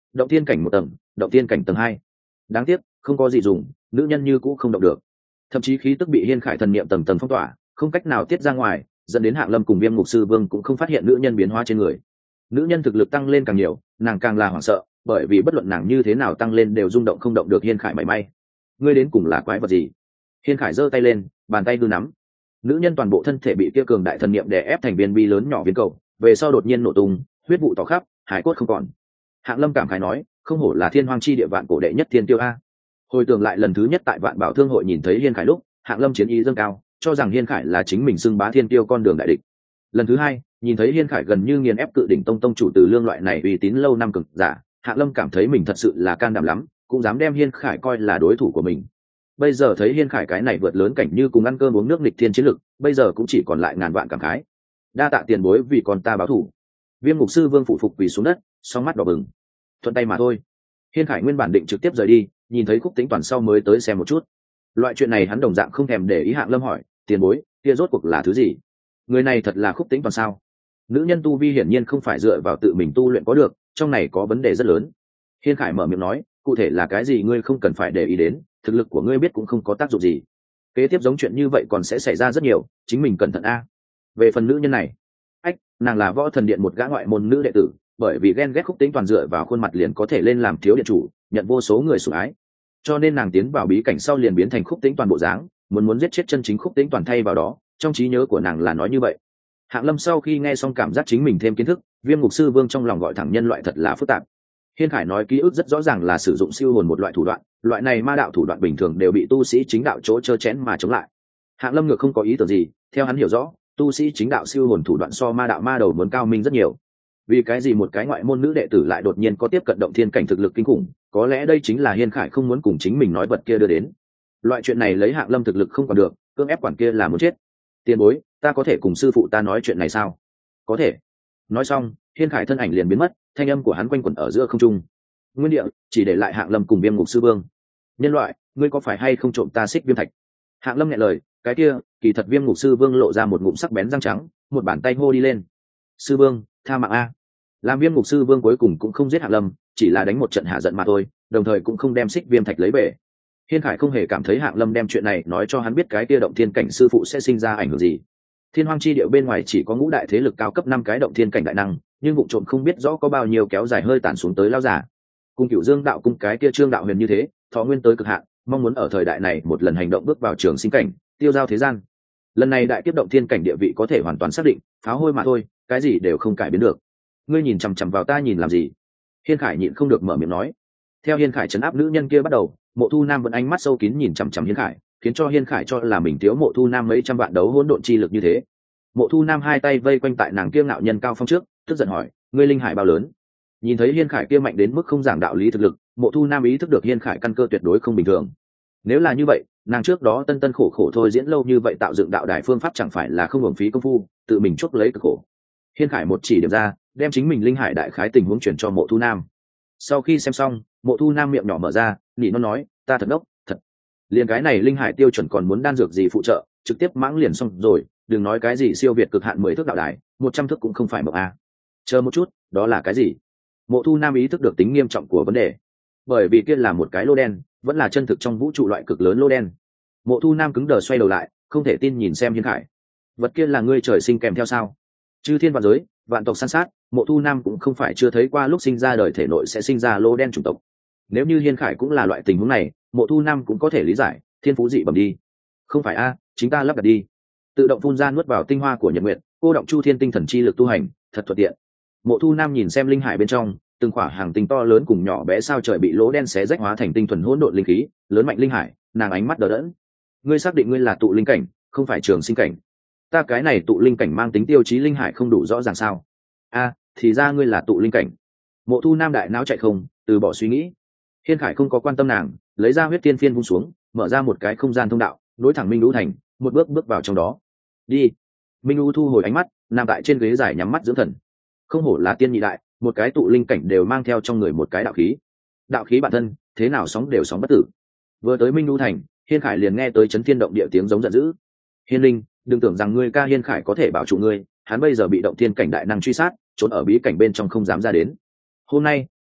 động thiên cảnh 1 tầng, động thiên cảnh tầng 2. Đáng tiếc không có gì dùng, nữ nhân như cũ không động được, thậm chí khí tức bị hiên khải thần niệm tầng tầng phong tỏa, không cách nào tiết ra ngoài, dẫn đến Hạng Lâm cùng Viêm Ngục Sư Vương cũng không phát hiện nữ nhân biến hóa trên người. Nữ nhân thực lực tăng lên càng nhiều, nàng càng là hoảng sợ, bởi vì bất luận nàng như thế nào tăng lên đều rung động không động được hiên khải mảy may. Ngươi đến cùng là quái vật gì? Hiên khải giơ tay lên, bàn tay đưa nắm. Nữ nhân toàn bộ thân thể bị kia cường đại thần niệm đè ép thành viên bi lớn nhỏ viên cầu, về sau đột nhiên nổ tung, huyết vụ tỏ khắp, hải cốt không còn. Hạng Lâm cảm khái nói, không hổ là thiên hoang chi địa vạn cổ đệ nhất thiên tiêu a. Hồi tưởng lại lần thứ nhất tại vạn bảo thương hội nhìn thấy hiên khải lúc, Hạng Lâm chiến ý dâng cao, cho rằng hiên khải là chính mình xưng bá thiên tiêu con đường đại địch. Lần thứ hai nhìn thấy hiên khải gần như nghiền ép cự đỉnh tông chủ Từ Lương loại này uy tín lâu năm cực giả, Hạng Lâm cảm thấy mình thật sự là can đảm lắm, cũng dám đem hiên khải coi là đối thủ của mình. Bây giờ thấy hiên khải cái này vượt lớn cảnh như cùng ăn cơm uống nước nghịch thiên chiến lực, bây giờ cũng chỉ còn lại ngàn vạn cảm khái. Đa tạ tiền bối vì con ta báo thù. Viêm Ngục Sư Vương phụ phục quỳ xuống đất, song mắt đỏ bừng. Thuận tay mà thôi. Hiên khải nguyên bản định trực tiếp rời đi, nhìn thấy Khúc Tĩnh Toàn sau mới tới xem một chút. Loại chuyện này hắn đồng dạng không thèm để ý. Hạng Lâm hỏi, tiền bối kia rốt cuộc là thứ gì? Người này thật là Khúc Tĩnh Toàn sao? Nữ nhân tu vi hiển nhiên không phải dựa vào tự mình tu luyện có được, trong này có vấn đề rất lớn. Hiên khải mở miệng nói, cụ thể là cái gì ngươi không cần phải để ý đến, thực lực của ngươi biết cũng không có tác dụng gì. Kế tiếp giống chuyện như vậy còn sẽ xảy ra rất nhiều, chính mình cẩn thận a. Về phần nữ nhân này, nàng là Võ Thần Điện một gã ngoại môn nữ đệ tử, bởi vì ghen ghét Khúc Tĩnh Toàn dựa vào khuôn mặt liền có thể lên làm thiếu điện chủ, nhận vô số người sủng ái, cho nên nàng tiến vào bí cảnh sau liền biến thành Khúc Tĩnh Toàn bộ dáng, muốn giết chết chân chính Khúc Tĩnh Toàn thay vào đó, trong trí nhớ của nàng là nói như vậy. Hạng Lâm sau khi nghe xong cảm giác chính mình thêm kiến thức, Viêm Ngục Sư Vương trong lòng gọi thẳng nhân loại thật là phức tạp. Hiên khải nói ký ức rất rõ ràng là sử dụng siêu hồn một loại thủ đoạn, loại này ma đạo thủ đoạn bình thường đều bị tu sĩ chính đạo chỗ chơ chén mà chống lại. Hạng Lâm ngược không có ý tưởng gì, theo hắn hiểu rõ, tu sĩ chính đạo siêu hồn thủ đoạn so ma đạo ma đầu muốn cao minh rất nhiều. Vì cái gì một cái ngoại môn nữ đệ tử lại đột nhiên có tiếp cận động thiên cảnh thực lực kinh khủng, có lẽ đây chính là Hiên khải không muốn cùng chính mình nói vật kia đưa đến. Loại chuyện này lấy Hạng Lâm thực lực không còn được, cưỡng ép quản kia là muốn chết. Tiền bối, ta có thể cùng sư phụ ta nói chuyện này sao? Có thể. Nói xong, Hiên khải thân ảnh liền biến mất, thanh âm của hắn quanh quẩn ở giữa không trung. Nguyên địa chỉ để lại Hạng Lâm cùng Viêm Ngục Sư Vương. Nhân loại, ngươi có phải hay không trộm ta xích viêm thạch? Hạng Lâm nhẹ lời, cái kia kỳ thật Viêm Ngục Sư Vương lộ ra một ngụm sắc bén răng trắng, một bàn tay hô đi lên. Sư Vương, tha mạng a. Làm Viêm Ngục Sư Vương cuối cùng cũng không giết Hạng Lâm, chỉ là đánh một trận hạ giận mà thôi, đồng thời cũng không đem xích viêm thạch lấy về. Hiên khải không hề cảm thấy Hạng Lâm đem chuyện này nói cho hắn biết cái kia động thiên cảnh sư phụ sẽ sinh ra ảnh hưởng gì. Thiên hoang chi địa bên ngoài chỉ có ngũ đại thế lực cao cấp 5 cái động thiên cảnh đại năng, nhưng vụ trộm không biết rõ có bao nhiêu kéo dài hơi tàn xuống tới lao giả. Cung Cửu Dương đạo cung cái kia Trương đạo huyền như thế, thọ nguyên tới cực hạn, mong muốn ở thời đại này một lần hành động bước vào trường sinh cảnh, tiêu giao thế gian. Lần này đại kiếp động thiên cảnh địa vị có thể hoàn toàn xác định, pháo hôi mà thôi, cái gì đều không cải biến được. Ngươi nhìn chằm chằm vào ta nhìn làm gì? Hiên khải nhịn không được mở miệng nói. Theo Hiên khải trấn áp nữ nhân kia bắt đầu, Mộ Thu Nam vẫn ánh mắt sâu kín nhìn chằm chằm Hiên khải, khiến cho Hiên khải cho là mình thiếu Mộ Thu Nam mấy trăm vạn đấu hỗn độn chi lực như thế. Mộ Thu Nam hai tay vây quanh tại nàng kia ngạo nhân cao phong trước, tức giận hỏi, ngươi linh hải bao lớn? Nhìn thấy Hiên khải kia mạnh đến mức không giảng đạo lý thực lực, Mộ Thu Nam ý thức được Hiên khải căn cơ tuyệt đối không bình thường. Nếu là như vậy, nàng trước đó tân tân khổ khổ thôi diễn lâu như vậy tạo dựng đạo đài phương pháp chẳng phải là không hưởng phí công phu, tự mình chuốc lấy cực khổ. Hiên khải một chỉ điểm ra, đem chính mình linh hải đại khái tình huống chuyển cho Mộ Thu Nam. Sau khi xem xong, Mộ Thu Nam miệng nhỏ mở ra, nỉ nó nói, ta thật ngốc, thật. Liền cái này linh hải tiêu chuẩn còn muốn đan dược gì phụ trợ, trực tiếp mãng liền xong rồi, đừng nói cái gì siêu việt cực hạn 10 thước đạo đài, 100 thước cũng không phải mộng a. Chờ một chút, đó là cái gì? Mộ Thu Nam ý thức được tính nghiêm trọng của vấn đề, bởi vì kia là một cái lô đen, vẫn là chân thực trong vũ trụ loại cực lớn lô đen. Mộ Thu Nam cứng đờ xoay đầu lại, không thể tin nhìn xem Hiên khải. Vật kia là ngươi trời sinh kèm theo sao? Chư thiên vạn giới, vạn tộc san sát, Mộ Thu Nam cũng không phải chưa thấy qua lúc sinh ra đời thể nội sẽ sinh ra lô đen chủng tộc. Nếu như Hiên khải cũng là loại tình huống này, Mộ Thu Nam cũng có thể lý giải, thiên phú dị bẩm đi. Không phải a, chính ta lắp đặt đi. Tự động phun ra nuốt vào tinh hoa của nhật nguyện, cô động chu thiên tinh thần chi lực tu hành, thật thuận tiện. Mộ Thu Nam nhìn xem linh hải bên trong, từng khỏa hàng tinh to lớn cùng nhỏ bé sao trời bị lỗ đen xé rách hóa thành tinh thuần hỗn độn linh khí, lớn mạnh linh hải, nàng ánh mắt đờ đẫn. Ngươi xác định ngươi là tụ linh cảnh, không phải trường sinh cảnh? Ta cái này tụ linh cảnh mang tính tiêu chí linh hải không đủ rõ ràng sao? A, thì ra ngươi là tụ linh cảnh. Mộ Thu Nam đại não chạy không, từ bỏ suy nghĩ. Hiên khải không có quan tâm nàng, lấy ra huyết tiên phiên vung xuống, mở ra một cái không gian thông đạo, nối thẳng Minh Lũ Thành, một bước bước vào trong đó. Đi. Minh Lũ thu hồi ánh mắt, nằm tại trên ghế dài nhắm mắt dưỡng thần. Không hổ là tiên nhị đại, một cái tụ linh cảnh đều mang theo trong người một cái đạo khí. Đạo khí bản thân, thế nào sóng đều sóng bất tử. Vừa tới Minh Lũ Thành, Hiên khải liền nghe tới chấn thiên động địa tiếng giống giận dữ. Hiên linh, đừng tưởng rằng ngươi ca Hiên khải có thể bảo trụ ngươi, hắn bây giờ bị động thiên cảnh đại năng truy sát, trốn ở bí cảnh bên trong không dám ra đến. Hôm nay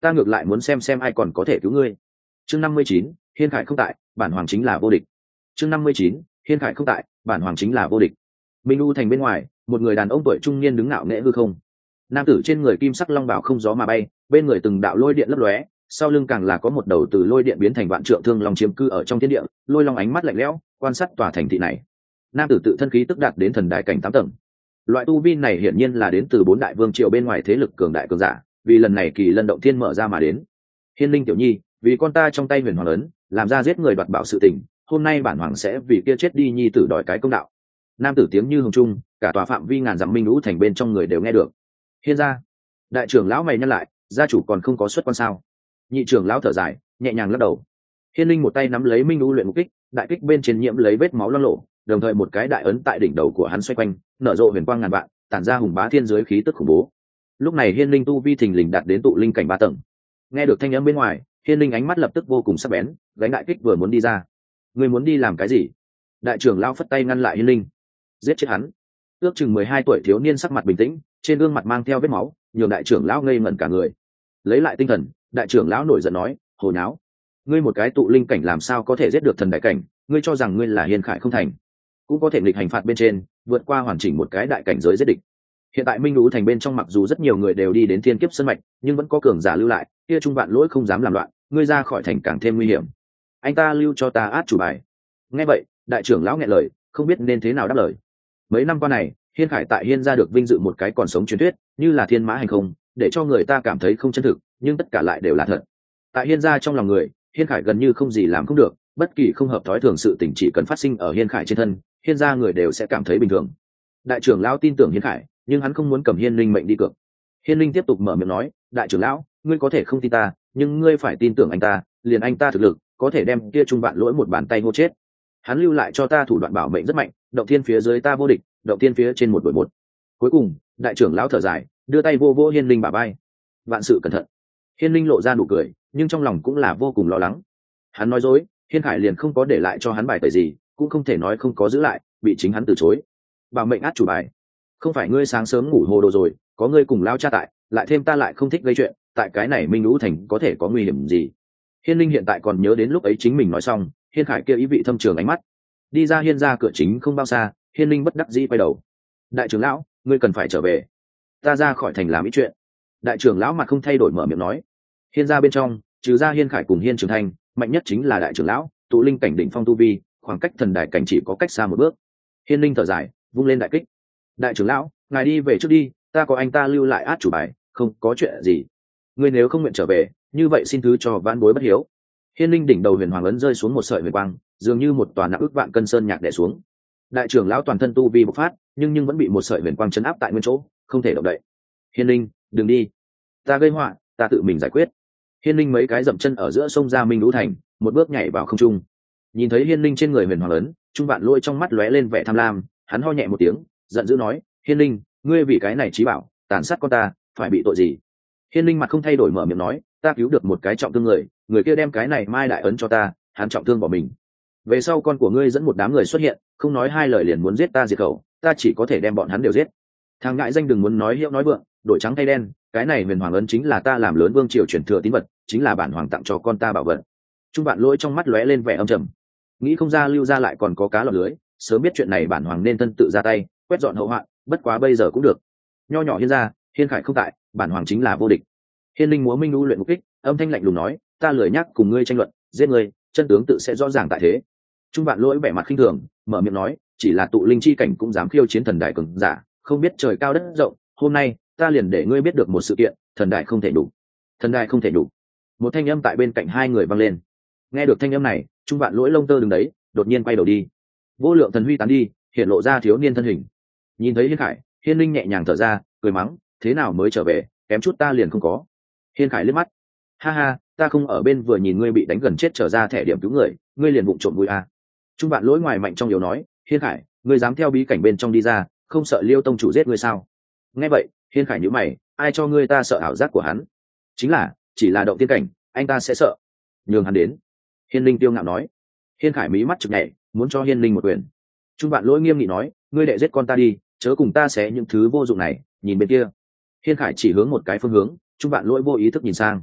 ta ngược lại muốn xem ai còn có thể cứu ngươi. Chương 59, Hiên Khải không tại, bản hoàng chính là vô địch. Chương 59, Hiên Khải không tại, bản hoàng chính là vô địch. Minh U thành bên ngoài, một người đàn ông tuổi trung niên đứng ngạo nghễ hư không. Nam tử trên người kim sắc long bào không gió mà bay, bên người từng đạo lôi điện lấp lóe, sau lưng càng là có một đầu từ lôi điện biến thành vạn trượng thương long chiếm cư ở trong thiên địa, lôi long ánh mắt lạnh lẽo, quan sát tòa thành thị này. Nam tử tự thân khí tức đạt đến thần đại cảnh 8 tầng. Loại tu vi này hiển nhiên là đến từ 4 đại vương triều bên ngoài thế lực cường đại cường giả, vì lần này kỳ lân động thiên mở ra mà đến. Hiên Linh tiểu nhi, vì con ta trong tay huyền hoàng ấn, làm ra giết người đoạt bảo sự tình, hôm nay bản hoàng sẽ vì kia chết đi nhi tử đòi cái công đạo. Nam tử tiếng như hồng trung, cả tòa phạm vi ngàn dặm Minh Lũ thành bên trong người đều nghe được. Hiên gia, đại trưởng lão mày nhăn lại, gia chủ còn không có xuất quan sao? Nhị trưởng lão thở dài, nhẹ nhàng lắc đầu. Hiên Linh một tay nắm lấy Minh Lũ luyện mục kích, đại kích bên trên nhiễm lấy vết máu loang lổ, đồng thời một cái đại ấn tại đỉnh đầu của hắn xoay quanh, nở rộ huyền quang ngàn vạn, tản ra hùng bá thiên giới khí tức khủng bố. Lúc này Hiên Linh tu vi thình lình đạt đến tụ linh cảnh 3 tầng. Nghe được thanh âm bên ngoài, Hiên Linh ánh mắt lập tức vô cùng sắc bén, gánh đại kích vừa muốn đi ra. Ngươi muốn đi làm cái gì? Đại trưởng lão phất tay ngăn lại Hiên Linh. Giết chết hắn. Ước chừng 12 tuổi thiếu niên sắc mặt bình tĩnh, trên gương mặt mang theo vết máu, nhường đại trưởng lão ngây ngẩn cả người. Lấy lại tinh thần, đại trưởng lão nổi giận nói, hồ nháo, ngươi một cái tụ linh cảnh làm sao có thể giết được thần đại cảnh, ngươi cho rằng ngươi là Hiên Khải không thành, cũng có thể nghịch hành phạt bên trên, vượt qua hoàn chỉnh một cái đại cảnh giới giết địch. Hiện tại Minh Lũ thành bên trong mặc dù rất nhiều người đều đi đến thiên kiếp sân mạch, nhưng vẫn có cường giả lưu lại, kia trung vạn lỗi không dám làm loạn, ngươi ra khỏi thành càng thêm nguy hiểm. Anh ta lưu cho ta át chủ bài. Nghe vậy, đại trưởng lão nghẹn lời, không biết nên thế nào đáp lời. Mấy năm qua này, Hiên Khải tại Hiên gia được vinh dự một cái còn sống truyền thuyết, như là thiên mã hành không, để cho người ta cảm thấy không chân thực, nhưng tất cả lại đều là thật. Tại Hiên gia trong lòng người, Hiên Khải gần như không gì làm không được, bất kỳ không hợp thói thường sự tình chỉ cần phát sinh ở Hiên Khải trên thân, Hiên gia người đều sẽ cảm thấy bình thường. Đại trưởng lão tin tưởng Hiên Khải, nhưng hắn không muốn cầm Hiên Linh mệnh đi cược. Hiên Linh tiếp tục mở miệng nói, đại trưởng lão, ngươi có thể không tin ta, nhưng ngươi phải tin tưởng anh ta, liền anh ta thực lực có thể đem kia trung vạn lỗi một bàn tay hô chết. Hắn lưu lại cho ta thủ đoạn bảo mệnh rất mạnh, động thiên phía dưới ta vô địch, động thiên phía trên 1-1. Cuối cùng, đại trưởng lão thở dài, đưa tay vô vô Hiên Linh bả vai. Vạn sự cẩn thận. Hiên Linh lộ ra nụ cười, nhưng trong lòng cũng là vô cùng lo lắng. Hắn nói dối, Hiên Khải liền không có để lại cho hắn bài tẩy gì, cũng không thể nói không có giữ lại, bị chính hắn từ chối. Bảo mệnh át chủ bài. Không phải ngươi sáng sớm ngủ hồ đồ rồi, có ngươi cùng lao cha tại, lại thêm ta lại không thích gây chuyện, tại cái này Minh Lũ thành có thể có nguy hiểm gì? Hiên Linh hiện tại còn nhớ đến lúc ấy chính mình nói xong, Hiên Khải kia ý vị thâm trường ánh mắt. Đi ra Hiên gia cửa chính không bao xa, Hiên Linh bất đắc dĩ quay đầu. Đại trưởng lão, ngươi cần phải trở về. Ta ra khỏi thành làm ít chuyện. Đại trưởng lão mặt không thay đổi mở miệng nói. Hiên gia bên trong, trừ ra Hiên Khải cùng Hiên Trường Thanh, mạnh nhất chính là đại trưởng lão, tụ linh cảnh đỉnh phong tu vi, khoảng cách thần đại cảnh chỉ có cách xa một bước. Hiên Linh thở dài, vung lên đại kích. Đại trưởng lão, ngài đi về trước đi, ta có anh ta lưu lại át chủ bài, không có chuyện gì. Ngươi nếu không nguyện trở về, như vậy xin thứ cho vãn bối bất hiếu. Hiên Linh đỉnh đầu huyền hoàng ấn rơi xuống một sợi huyền quang, dường như một tòa nặng ức vạn cân sơn nhạc đè xuống. Đại trưởng lão toàn thân tu vi bộc phát, nhưng vẫn bị một sợi huyền quang chấn áp tại nguyên chỗ, không thể động đậy. Hiên Linh, đừng đi, ta gây họa, ta tự mình giải quyết. Hiên Linh mấy cái dậm chân ở giữa sông ra Minh Lũ thành, một bước nhảy vào không trung. Nhìn thấy Hiên Linh trên người huyền hoàng ấn, trung vạn lôi trong mắt lóe lên vẻ tham lam, hắn ho nhẹ một tiếng, giận dữ nói, Hiên Linh, ngươi vì cái này chí bảo tàn sát con ta, phải bị tội gì? Hiên Linh mặt không thay đổi mở miệng nói, ta cứu được một cái trọng thương người, người kia đem cái này mai đại ấn cho ta, hắn trọng thương bỏ mình. Về sau con của ngươi dẫn một đám người xuất hiện, không nói hai lời liền muốn giết ta diệt khẩu, ta chỉ có thể đem bọn hắn đều giết. Thằng ngại danh đừng muốn nói hiệu nói vượng, đổi trắng thay đen, cái này huyền hoàng ấn chính là ta làm lớn vương triều truyền thừa tín vật, chính là bản hoàng tặng cho con ta bảo vật. Trung vạn lỗi trong mắt lóe lên vẻ âm trầm, nghĩ không ra lưu ra lại còn có cá lọt lưới, sớm biết chuyện này bản hoàng nên thân tự ra tay, quét dọn hậu hoạn, bất quá bây giờ cũng được. Nho nhỏ Hiên gia, Hiên Khải không tại, bản hoàng chính là vô địch. Hiên Linh múa Minh Lũ luyện mục kích, âm thanh lạnh lùng nói, ta lười nhắc cùng ngươi tranh luận, giết ngươi, chân tướng tự sẽ rõ ràng tại thế. Trung vạn lỗi vẻ mặt khinh thường, mở miệng nói, chỉ là tụ linh chi cảnh cũng dám khiêu chiến thần đại cường giả, không biết trời cao đất rộng, hôm nay ta liền để ngươi biết được một sự kiện, thần đại không thể đủ. Thần đại không thể đủ. Một thanh âm tại bên cạnh hai người vang lên. Nghe được thanh âm này, Trung vạn lỗi lông tơ đứng đấy, đột nhiên quay đầu đi. Vô lượng thần huy tán đi, hiện lộ ra thiếu niên thân hình. Nhìn thấy Hiên Khải, Hiên Linh nhẹ nhàng thở ra, cười mắng, thế nào mới trở về, kém chút ta liền không có. Hiên Khải liếc mắt, ha ha, ta không ở bên vừa nhìn ngươi bị đánh gần chết trở ra thẻ điểm cứu người, ngươi liền bụng trộm vui à. Trung vạn lỗi ngoài mạnh trong yếu nói, Hiên Khải, ngươi dám theo bí cảnh bên trong đi ra, không sợ Liêu tông chủ giết ngươi sao? Nghe vậy, Hiên Khải nhíu mày, ai cho ngươi ta sợ ảo giác của hắn? Chính là, chỉ là động tiên cảnh, anh ta sẽ sợ. Nhường hắn đến. Hiên Linh tiêu ngạo nói. Hiên Khải mí mắt chực nhảy, muốn cho Hiên Linh một quyền. Trung vạn lỗi nghiêm nghị nói, ngươi đệ giết con ta đi, chớ cùng ta xé những thứ vô dụng này, nhìn bên kia. Hiên Khải chỉ hướng một cái phương hướng, Trung vạn lỗi vô ý thức nhìn sang.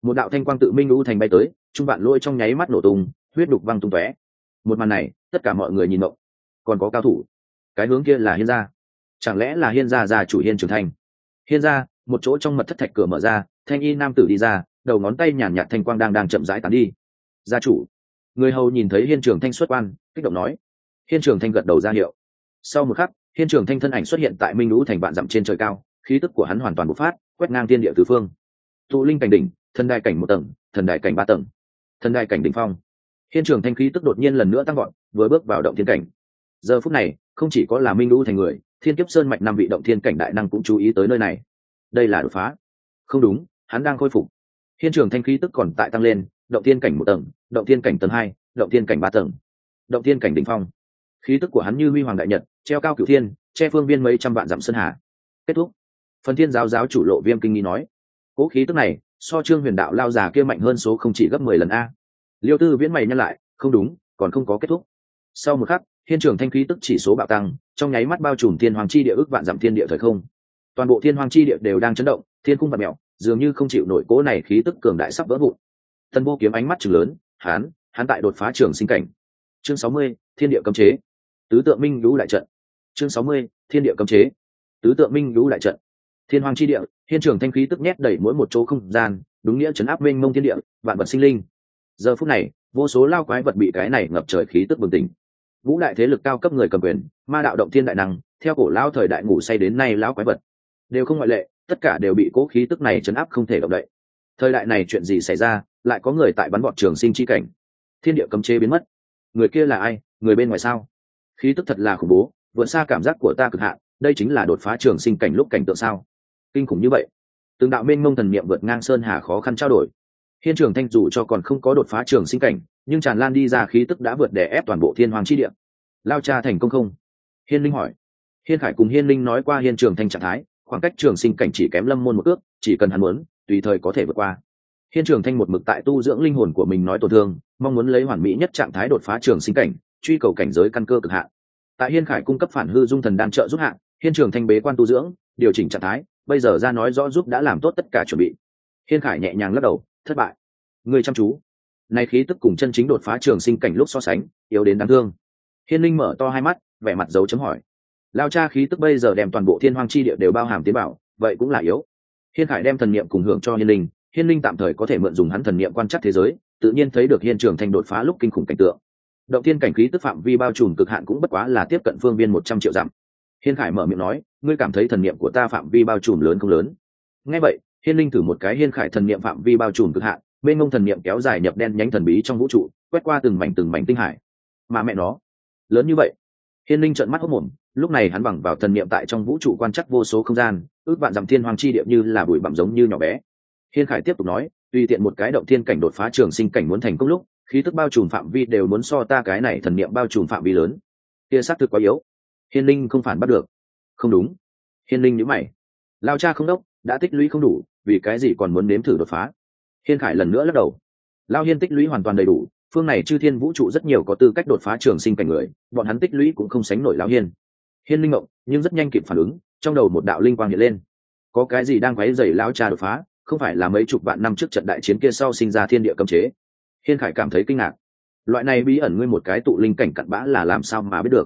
một đạo thanh quang tự minh lũ thành bay tới, trung vạn lôi trong nháy mắt nổ tung, huyết đục văng tung tóe. Một màn này tất cả mọi người nhìn động. Còn có cao thủ, cái hướng kia là Hiên gia, chẳng lẽ là Hiên gia gia chủ Hiên Trường Thanh? Hiên gia, một chỗ trong mật thất thạch cửa mở ra, thanh y nam tử đi ra, đầu ngón tay nhàn nhạt thanh quang đang chậm rãi tán đi. Gia chủ. Người hầu nhìn thấy Hiên Trường Thanh xuất quan, kích động nói. Hiên Trường Thanh gật đầu ra hiệu. Sau một khắc, Hiên Trường Thanh thân ảnh xuất hiện tại minh lũ thành vạn dặm trên trời cao, khí tức của hắn hoàn toàn bộc phát, quét ngang thiên địa tứ phương. Tụ linh cảnh đỉnh, thần đài cảnh 1 tầng, thần đài cảnh 3 tầng, thần đài cảnh đỉnh phong. Hiên Trường Thanh khí tức đột nhiên lần nữa tăng vọt, vừa bước vào động thiên cảnh. Giờ phút này, không chỉ có là minh lũ thành người, thiên kiếp sơn mạch 5 vị động thiên cảnh đại năng cũng chú ý tới nơi này. Đây là đột phá. Không đúng, hắn đang khôi phục. Hiên Trường Thanh khí tức còn tại tăng lên, động thiên cảnh 1 tầng, động thiên cảnh tầng 2, động thiên cảnh 3 tầng, động thiên cảnh đỉnh phong. Khí tức của hắn như huy hoàng đại nhật, treo cao cửu thiên, che phương viên mấy trăm vạn dặm sơn hà. Kết thúc. Phần Thiên giáo giáo chủ Lộ Viêm kinh nghi nói, cố khí tức này so Trương Huyền đạo lao già kia mạnh hơn số không chỉ gấp 10 lần a. Liêu Tư Viễn mày nhăn lại, không đúng, còn không có kết thúc. Sau một khắc, Hiên Trường Thanh khí tức chỉ số bạo tăng, trong nháy mắt bao trùm thiên hoàng chi địa ước vạn dặm thiên địa thời không. Toàn bộ thiên hoàng chi địa đều đang chấn động, thiên cung vặn mèo, dường như không chịu nổi cố này khí tức cường đại sắp vỡ vụn. Tần Vô Kiếm ánh mắt trừng lớn, hắn tại đột phá trường sinh cảnh. Chương 60, Thiên địa cấm chế. Tứ tượng minh lũ đại trận. Chương 60, Thiên địa cấm chế. Tứ tượng minh lũ đại trận. Thiên hoàng chi địa, Hiên Trường Thanh khí tức nhét đầy mỗi một chỗ không gian, đúng nghĩa trấn áp mênh mông thiên địa, vạn vật sinh linh. Giờ phút này, vô số lao quái vật bị cái này ngập trời khí tức bừng tỉnh. Vũ đại thế lực cao cấp người cầm quyền, ma đạo động thiên đại năng, theo cổ lao thời đại ngủ say đến nay lão quái vật đều không ngoại lệ, tất cả đều bị cố khí tức này trấn áp không thể động đậy. Thời đại này chuyện gì xảy ra, lại có người tại bắn bọt trường sinh chi cảnh? Thiên địa cấm chế biến mất. Người kia là ai? Người bên ngoài sao? Khí tức thật là khủng bố, vượt xa cảm giác của ta cực hạn, đây chính là đột phá trường sinh cảnh lúc cảnh tượng sao? Kinh khủng như vậy. Từng đạo mênh mông thần niệm vượt ngang sơn hà khó khăn trao đổi. Hiên Trường Thanh dù cho còn không có đột phá trường sinh cảnh, nhưng tràn lan đi ra khí tức đã vượt đè ép toàn bộ thiên hoàng chi địa. Lao cha thành công không? Hiên Linh hỏi. Hiên Khải cùng Hiên Linh nói qua Hiên Trường Thanh trạng thái, khoảng cách trường sinh cảnh chỉ kém Lâm Môn một ước, chỉ cần hắn muốn, tùy thời có thể vượt qua. Hiên Trường Thanh một mực tại tu dưỡng linh hồn của mình nói tổn thương, mong muốn lấy hoàn mỹ nhất trạng thái đột phá trường sinh cảnh, truy cầu cảnh giới căn cơ cực hạn. Tại Hiên Khải cung cấp phản hư dung thần đan trợ giúp hạn, Hiên Trường Thanh bế quan tu dưỡng, điều chỉnh trạng thái, bây giờ ra nói rõ giúp đã làm tốt tất cả chuẩn bị. Hiên Khải nhẹ nhàng lắc đầu, thất bại. Người chăm chú. Này khí tức cùng chân chính đột phá trường sinh cảnh lúc so sánh, yếu đến đáng thương. Hiên Linh mở to hai mắt, vẻ mặt dấu chấm hỏi. Lao cha khí tức bây giờ đem toàn bộ thiên hoang chi địa đều bao hàm tiến bảo, vậy cũng là yếu. Hiên Khải đem thần niệm cùng hưởng cho Hiên Linh tạm thời có thể mượn dùng hắn thần niệm quan trắc thế giới, tự nhiên thấy được Hiên Trường Thanh đột phá lúc kinh khủng cảnh tượng. Động thiên cảnh khí tức phạm vi bao trùm cực hạn cũng bất quá là tiếp cận phương viên 100 triệu dặm. Hiên Khải mở miệng nói, ngươi cảm thấy thần niệm của ta phạm vi bao trùm lớn không lớn? Nghe vậy, Hiên Linh thử một cái Hiên Khải thần niệm phạm vi bao trùm cực hạn, bên ngông thần niệm kéo dài nhập đen nhánh thần bí trong vũ trụ, quét qua từng mảnh tinh hải. Mà mẹ nó, lớn như vậy. Hiên Linh trợn mắt hốt mồm, lúc này hắn bằng vào thần niệm tại trong vũ trụ quan trắc vô số không gian, ước vạn dặm thiên hoàng chi địa như là bụi bặm giống như nhỏ bé. Hiên Khải tiếp tục nói, tùy tiện một cái động thiên cảnh đột phá trường sinh cảnh muốn thành công lúc, khí tức bao trùm phạm vi đều muốn so ta cái này thần niệm bao trùm phạm vi lớn. Kia xác thực quá yếu. Hiên Linh không phản bắt được. Không đúng. Hiên Linh nhíu mày. Lao cha không đốc, đã tích lũy không đủ, vì cái gì còn muốn nếm thử đột phá? Hiên Khải lần nữa lắc đầu. Lao Hiên tích lũy hoàn toàn đầy đủ, phương này chư thiên vũ trụ rất nhiều có tư cách đột phá trường sinh cảnh người, bọn hắn tích lũy cũng không sánh nổi Lao Hiên. Hiên Linh ngộng, nhưng rất nhanh kịp phản ứng, trong đầu một đạo linh quang hiện lên. Có cái gì đang quấy rầy lão cha đột phá? Không phải là mấy chục vạn năm trước trận đại chiến kia sau sinh ra thiên địa cấm chế? Hiên Khải cảm thấy kinh ngạc. Loại này bí ẩn ngươi một cái tụ linh cảnh cặn bã là làm sao mà biết được?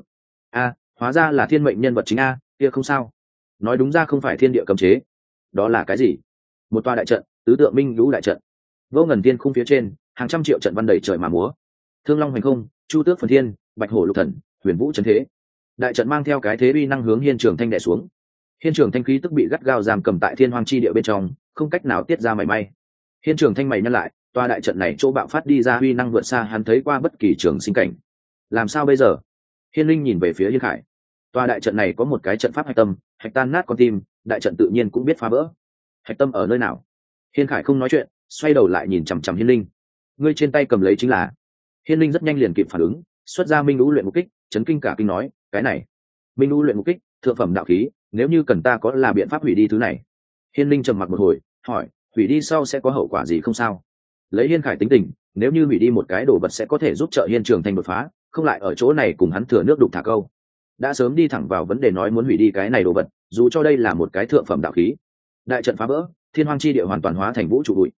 Hóa ra là thiên mệnh nhân vật chính a, kia không sao. Nói đúng ra không phải thiên địa cấm chế. Đó là cái gì? Một tòa đại trận, tứ tượng minh lũ đại trận. Vô ngần thiên khung phía trên, hàng trăm triệu trận văn đầy trời mà múa. Thương long hành không, chu tước phần thiên, bạch hổ lục thần, huyền vũ chấn thế. Đại trận mang theo cái thế uy năng hướng Hiên Trường Thanh đè xuống. Hiên Trường Thanh khí tức bị gắt gao giam cầm tại thiên hoang chi địa bên trong, không cách nào tiết ra mảy may. Hiên Trường Thanh mày nhăn lại, tòa đại trận này chỗ bạo phát đi ra uy năng vượt xa hắn thấy qua bất kỳ trường sinh cảnh. Làm sao bây giờ? Hiên Linh nhìn về phía Hiên Khải. Tòa đại trận này có một cái trận pháp hạch tâm, hạch tan nát con tim, đại trận tự nhiên cũng biết phá vỡ. Hạch tâm ở nơi nào? Hiên Khải không nói chuyện, xoay đầu lại nhìn chằm chằm Hiên Linh. Ngươi trên tay cầm lấy chính là? Hiên Linh rất nhanh liền kịp phản ứng, xuất ra minh lũ luyện ngục kích, chấn kinh cả kinh nói, cái này, minh lũ luyện ngục kích, thượng phẩm đạo khí, nếu như cần ta có là biện pháp hủy đi thứ này. Hiên Linh trầm mặc một hồi, hỏi, hủy đi sau sẽ có hậu quả gì không sao? Lấy Hiên Khải tính tình, nếu như hủy đi một cái đồ vật sẽ có thể giúp trợ Hiên Trường Thanh đột phá, không lại ở chỗ này cùng hắn thừa nước đục thả câu. Đã sớm đi thẳng vào vấn đề nói muốn hủy đi cái này đồ vật, dù cho đây là một cái thượng phẩm đạo khí. Đại trận phá vỡ, thiên hoang chi địa hoàn toàn hóa thành vũ trụ bụi.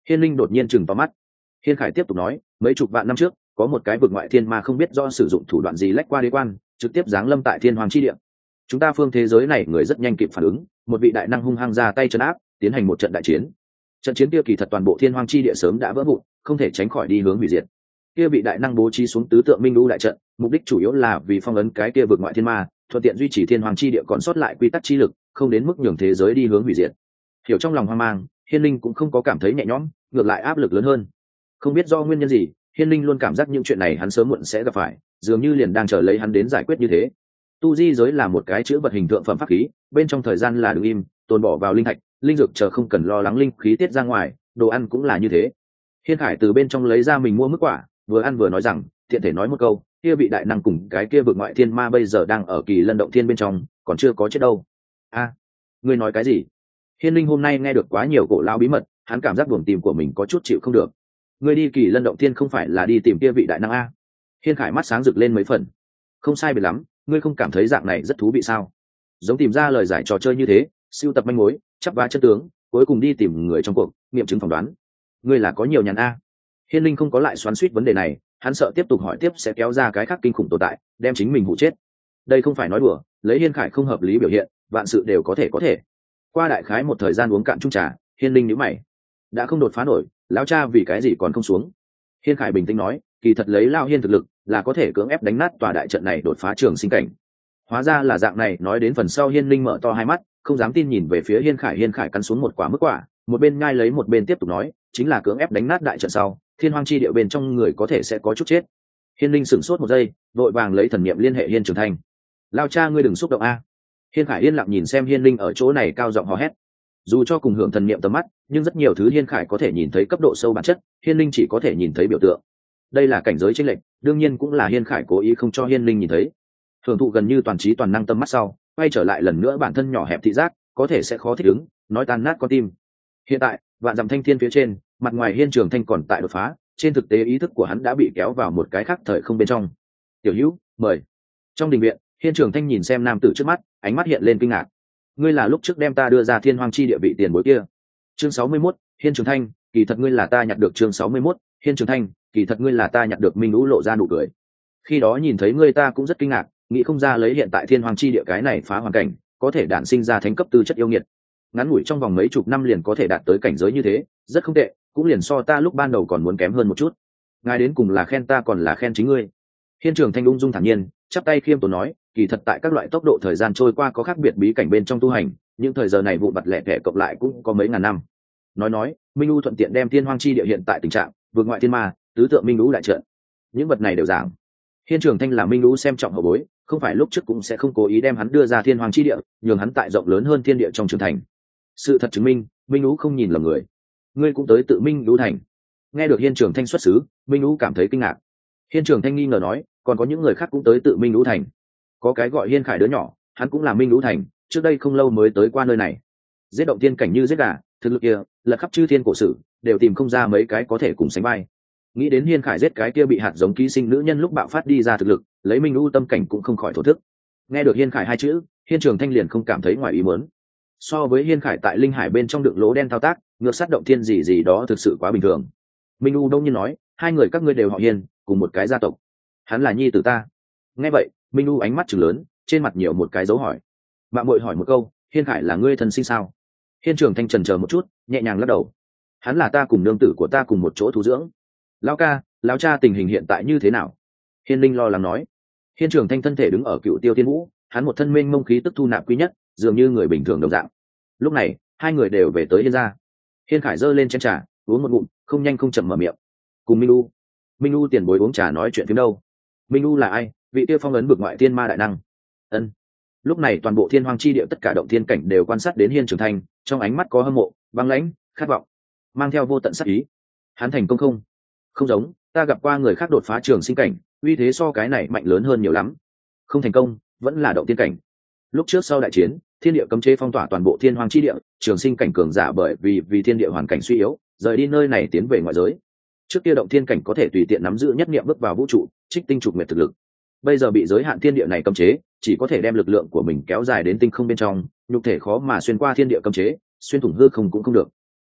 Hiên linh đột nhiên chừng to mắt. Hiên Khải tiếp tục nói, mấy chục vạn năm trước có một cái vực ngoại thiên ma không biết do sử dụng thủ đoạn gì lách qua đế quan, trực tiếp giáng lâm tại thiên hoàng chi địa. Chúng ta phương thế giới này người rất nhanh kịp phản ứng, một vị đại năng hung hăng ra tay trấn áp, tiến hành một trận đại chiến. Trận chiến kia kỳ thật toàn bộ thiên hoàng chi địa sớm đã vỡ vụn, không thể tránh khỏi đi hướng hủy diệt. Kia vị đại năng bố trí xuống tứ tượng minh lũ đại trận, mục đích chủ yếu là vì phong ấn cái kia vực ngoại thiên ma, thuận tiện duy trì thiên hoàng chi địa còn sót lại quy tắc chi lực, không đến mức nhường thế giới đi hướng hủy diệt. Hiểu trong lòng hoang mang, Hiên linh cũng không có cảm thấy nhẹ nhõm, ngược lại áp lực lớn hơn. Không biết do nguyên nhân gì, Hiên linh luôn cảm giác những chuyện này hắn sớm muộn sẽ gặp phải, dường như liền đang chờ lấy hắn đến giải quyết như thế. Tu di giới là một cái chữ vật hình tượng phẩm pháp khí, bên trong thời gian là đứng im, tồn bỏ vào linh thạch, linh dược chờ không cần lo lắng linh khí tiết ra ngoài, đồ ăn cũng là như thế. Hiên Khải từ bên trong lấy ra mình mua mức quả, vừa ăn vừa nói rằng, tiện thể nói một câu, kia vị đại năng cùng cái kia vực ngoại thiên ma bây giờ đang ở Kỳ Lân động thiên bên trong, còn chưa có chết đâu. A, ngươi nói cái gì? Hiên linh hôm nay nghe được quá nhiều cổ lao bí mật, hắn cảm giác buồng tìm của mình có chút chịu không được. Ngươi đi Kỳ Lân động thiên không phải là đi tìm kia vị đại năng a? Hiên Khải mắt sáng rực lên mấy phần. Không sai biệt lắm, ngươi không cảm thấy dạng này rất thú vị sao? Giống tìm ra lời giải trò chơi như thế, sưu tập manh mối, chắp vá chân tướng, cuối cùng đi tìm người trong cuộc, nghiệm chứng phỏng đoán. Ngươi là có nhiều nhàn a? Hiên linh không có lại xoắn xuýt vấn đề này, hắn sợ tiếp tục hỏi tiếp sẽ kéo ra cái khác kinh khủng tồn tại, đem chính mình hụ chết. Đây không phải nói đùa, lấy Hiên Khải không hợp lý biểu hiện, vạn sự đều có thể. Qua đại khái một thời gian uống cạn chung trà, Hiên linh nhíu mày. Đã không đột phá nổi, lão cha vì cái gì còn không xuống? Hiên Khải bình tĩnh nói, kỳ thật lấy Lao Hiên thực lực, là có thể cưỡng ép đánh nát tòa đại trận này đột phá trường sinh cảnh. Hóa ra là dạng này, nói đến phần sau Hiên linh mở to hai mắt, không dám tin nhìn về phía Hiên Khải cắn xuống một quả mức quả, một bên nhai lấy một bên tiếp tục nói, chính là cưỡng ép đánh nát đại trận sau, thiên hoang chi địa bên trong người có thể sẽ có chút chết. Hiên linh sửng sốt một giây, vội vàng lấy thần niệm liên hệ Hiên Trường Thanh. Lao cha ngươi đừng xúc động a. Hiên Khải yên lặng nhìn xem Hiên linh ở chỗ này cao giọng hò hét. Dù cho cùng hưởng thần niệm tầm mắt, nhưng rất nhiều thứ Hiên Khải có thể nhìn thấy cấp độ sâu bản chất, Hiên linh chỉ có thể nhìn thấy biểu tượng. Đây là cảnh giới chênh lệch, đương nhiên cũng là Hiên Khải cố ý không cho Hiên linh nhìn thấy. Hưởng thụ gần như toàn trí toàn năng tâm mắt sau, quay trở lại lần nữa bản thân nhỏ hẹp thị giác, có thể sẽ khó thích ứng, nói tan nát con tim. Hiện tại, vạn dặm thanh thiên phía trên, mặt ngoài Hiên Trường Thanh còn tại đột phá, trên thực tế ý thức của hắn đã bị kéo vào một cái khác thời không bên trong. Tiểu Hữu, mời. Trong đình viện, Hiên Trường Thanh nhìn xem nam tử trước mắt, ánh mắt hiện lên kinh ngạc. Ngươi là lúc trước đem ta đưa ra thiên hoang chi địa vị tiền bối kia. Chương 61, Hiên Trường Thanh, kỳ thật ngươi là ta nhặt được. Chương 61, Hiên Trường Thanh, kỳ thật ngươi là ta nhặt được. Minh Lũ lộ ra nụ cười. Khi đó nhìn thấy ngươi ta cũng rất kinh ngạc, nghĩ không ra lấy hiện tại thiên hoang chi địa cái này phá hoàn cảnh, có thể đản sinh ra thánh cấp tư chất yêu nghiệt. Ngắn ngủi trong vòng mấy chục năm liền có thể đạt tới cảnh giới như thế, rất không tệ, cũng liền so ta lúc ban đầu còn muốn kém hơn một chút. Ngài đến cùng là khen ta còn là khen chính ngươi? Hiên Trường Thanh ung dung thản nhiên, chắp tay khiêm tốn nói, kỳ thật tại các loại tốc độ thời gian trôi qua có khác biệt bí cảnh bên trong tu hành, những thời giờ này vụ vặt lẻ tẻ cộng lại cũng có mấy ngàn năm. Nói, Minh U thuận tiện đem thiên hoang chi địa hiện tại tình trạng, vượt ngoại thiên ma, tứ tượng Minh U đại trận, những vật này đều giảng. Hiên Trường Thanh là Minh U xem trọng hậu bối, không phải lúc trước cũng sẽ không cố ý đem hắn đưa ra thiên hoang chi địa, nhường hắn tại rộng lớn hơn thiên địa trong trường thành. Sự thật chứng minh, Minh U không nhìn lầm người. Ngươi cũng tới tự Minh U thành. Nghe được Hiên Trường Thanh xuất xứ, Minh U cảm thấy kinh ngạc. Hiên Trường Thanh nghi ngờ nói, còn có những người khác cũng tới tự Minh U thành. Có cái gọi Hiên Khải đứa nhỏ, hắn cũng là Minh U thành, trước đây không lâu mới tới qua nơi này. Giết động thiên cảnh như giết gà, thực lực kia, lật khắp chư thiên cổ sử, đều tìm không ra mấy cái có thể cùng sánh vai. Nghĩ đến Hiên Khải giết cái kia bị hạt giống ký sinh nữ nhân lúc bạo phát đi ra thực lực, lấy Minh U tâm cảnh cũng không khỏi thổ thức. Nghe được Hiên Khải hai chữ, Hiên Trường Thanh liền không cảm thấy ngoài ý muốn. So với Hiên Khải tại linh hải bên trong đựng lỗ đen thao tác, ngược sát động thiên gì đó thực sự quá bình thường. Minh U đông nhiên nói, hai người các ngươi đều họ Hiên, cùng một cái gia tộc. Hắn là nhi tử ta. Nghe vậy, Minh U ánh mắt trừng lớn, trên mặt nhiều một cái dấu hỏi. Mạng muội hỏi một câu, Hiên Khải là ngươi thân sinh sao? Hiên Trường Thanh chần chờ một chút, nhẹ nhàng lắc đầu. Hắn là ta cùng nương tử của ta cùng một chỗ thu dưỡng. Lão ca, lão cha tình hình hiện tại như thế nào? Hiên Linh lo lắng nói. Hiên Trường Thanh thân thể đứng ở Cựu Tiêu Thiên Vũ, hắn một thân mênh mông khí tức thu nạp quý nhất, dường như người bình thường đồng dạng. Lúc này, hai người đều về tới Hiên gia. Hiên Khải giơ lên chén trà, uống một ngụm, không nhanh không chậm mở miệng. Cùng Minh U tiền bối uống trà nói chuyện phím đâu? Minh U là ai? Vị tiêu phong ấn bực ngoại thiên ma đại năng. Ân. Lúc này toàn bộ thiên hoang chi địa tất cả động thiên cảnh đều quan sát đến Hiên Trường Thanh, trong ánh mắt có hâm mộ, băng lãnh, khát vọng, mang theo vô tận sát ý. Hắn thành công không? Không giống, ta gặp qua người khác đột phá trường sinh cảnh, uy thế so cái này mạnh lớn hơn nhiều lắm. Không thành công, vẫn là động thiên cảnh. Lúc trước sau đại chiến, thiên địa cấm chế phong tỏa toàn bộ thiên hoang chi địa, trường sinh cảnh cường giả bởi vì thiên địa hoàn cảnh suy yếu, rời đi nơi này tiến về ngoại giới. Trước kia động thiên cảnh có thể tùy tiện nắm giữ nhất niệm bước vào vũ trụ, trích tinh trục nguyệt thực lực. Bây giờ bị giới hạn thiên địa này cấm chế, chỉ có thể đem lực lượng của mình kéo dài đến tinh không bên trong, nhục thể khó mà xuyên qua thiên địa cấm chế, xuyên thủng hư không cũng không được.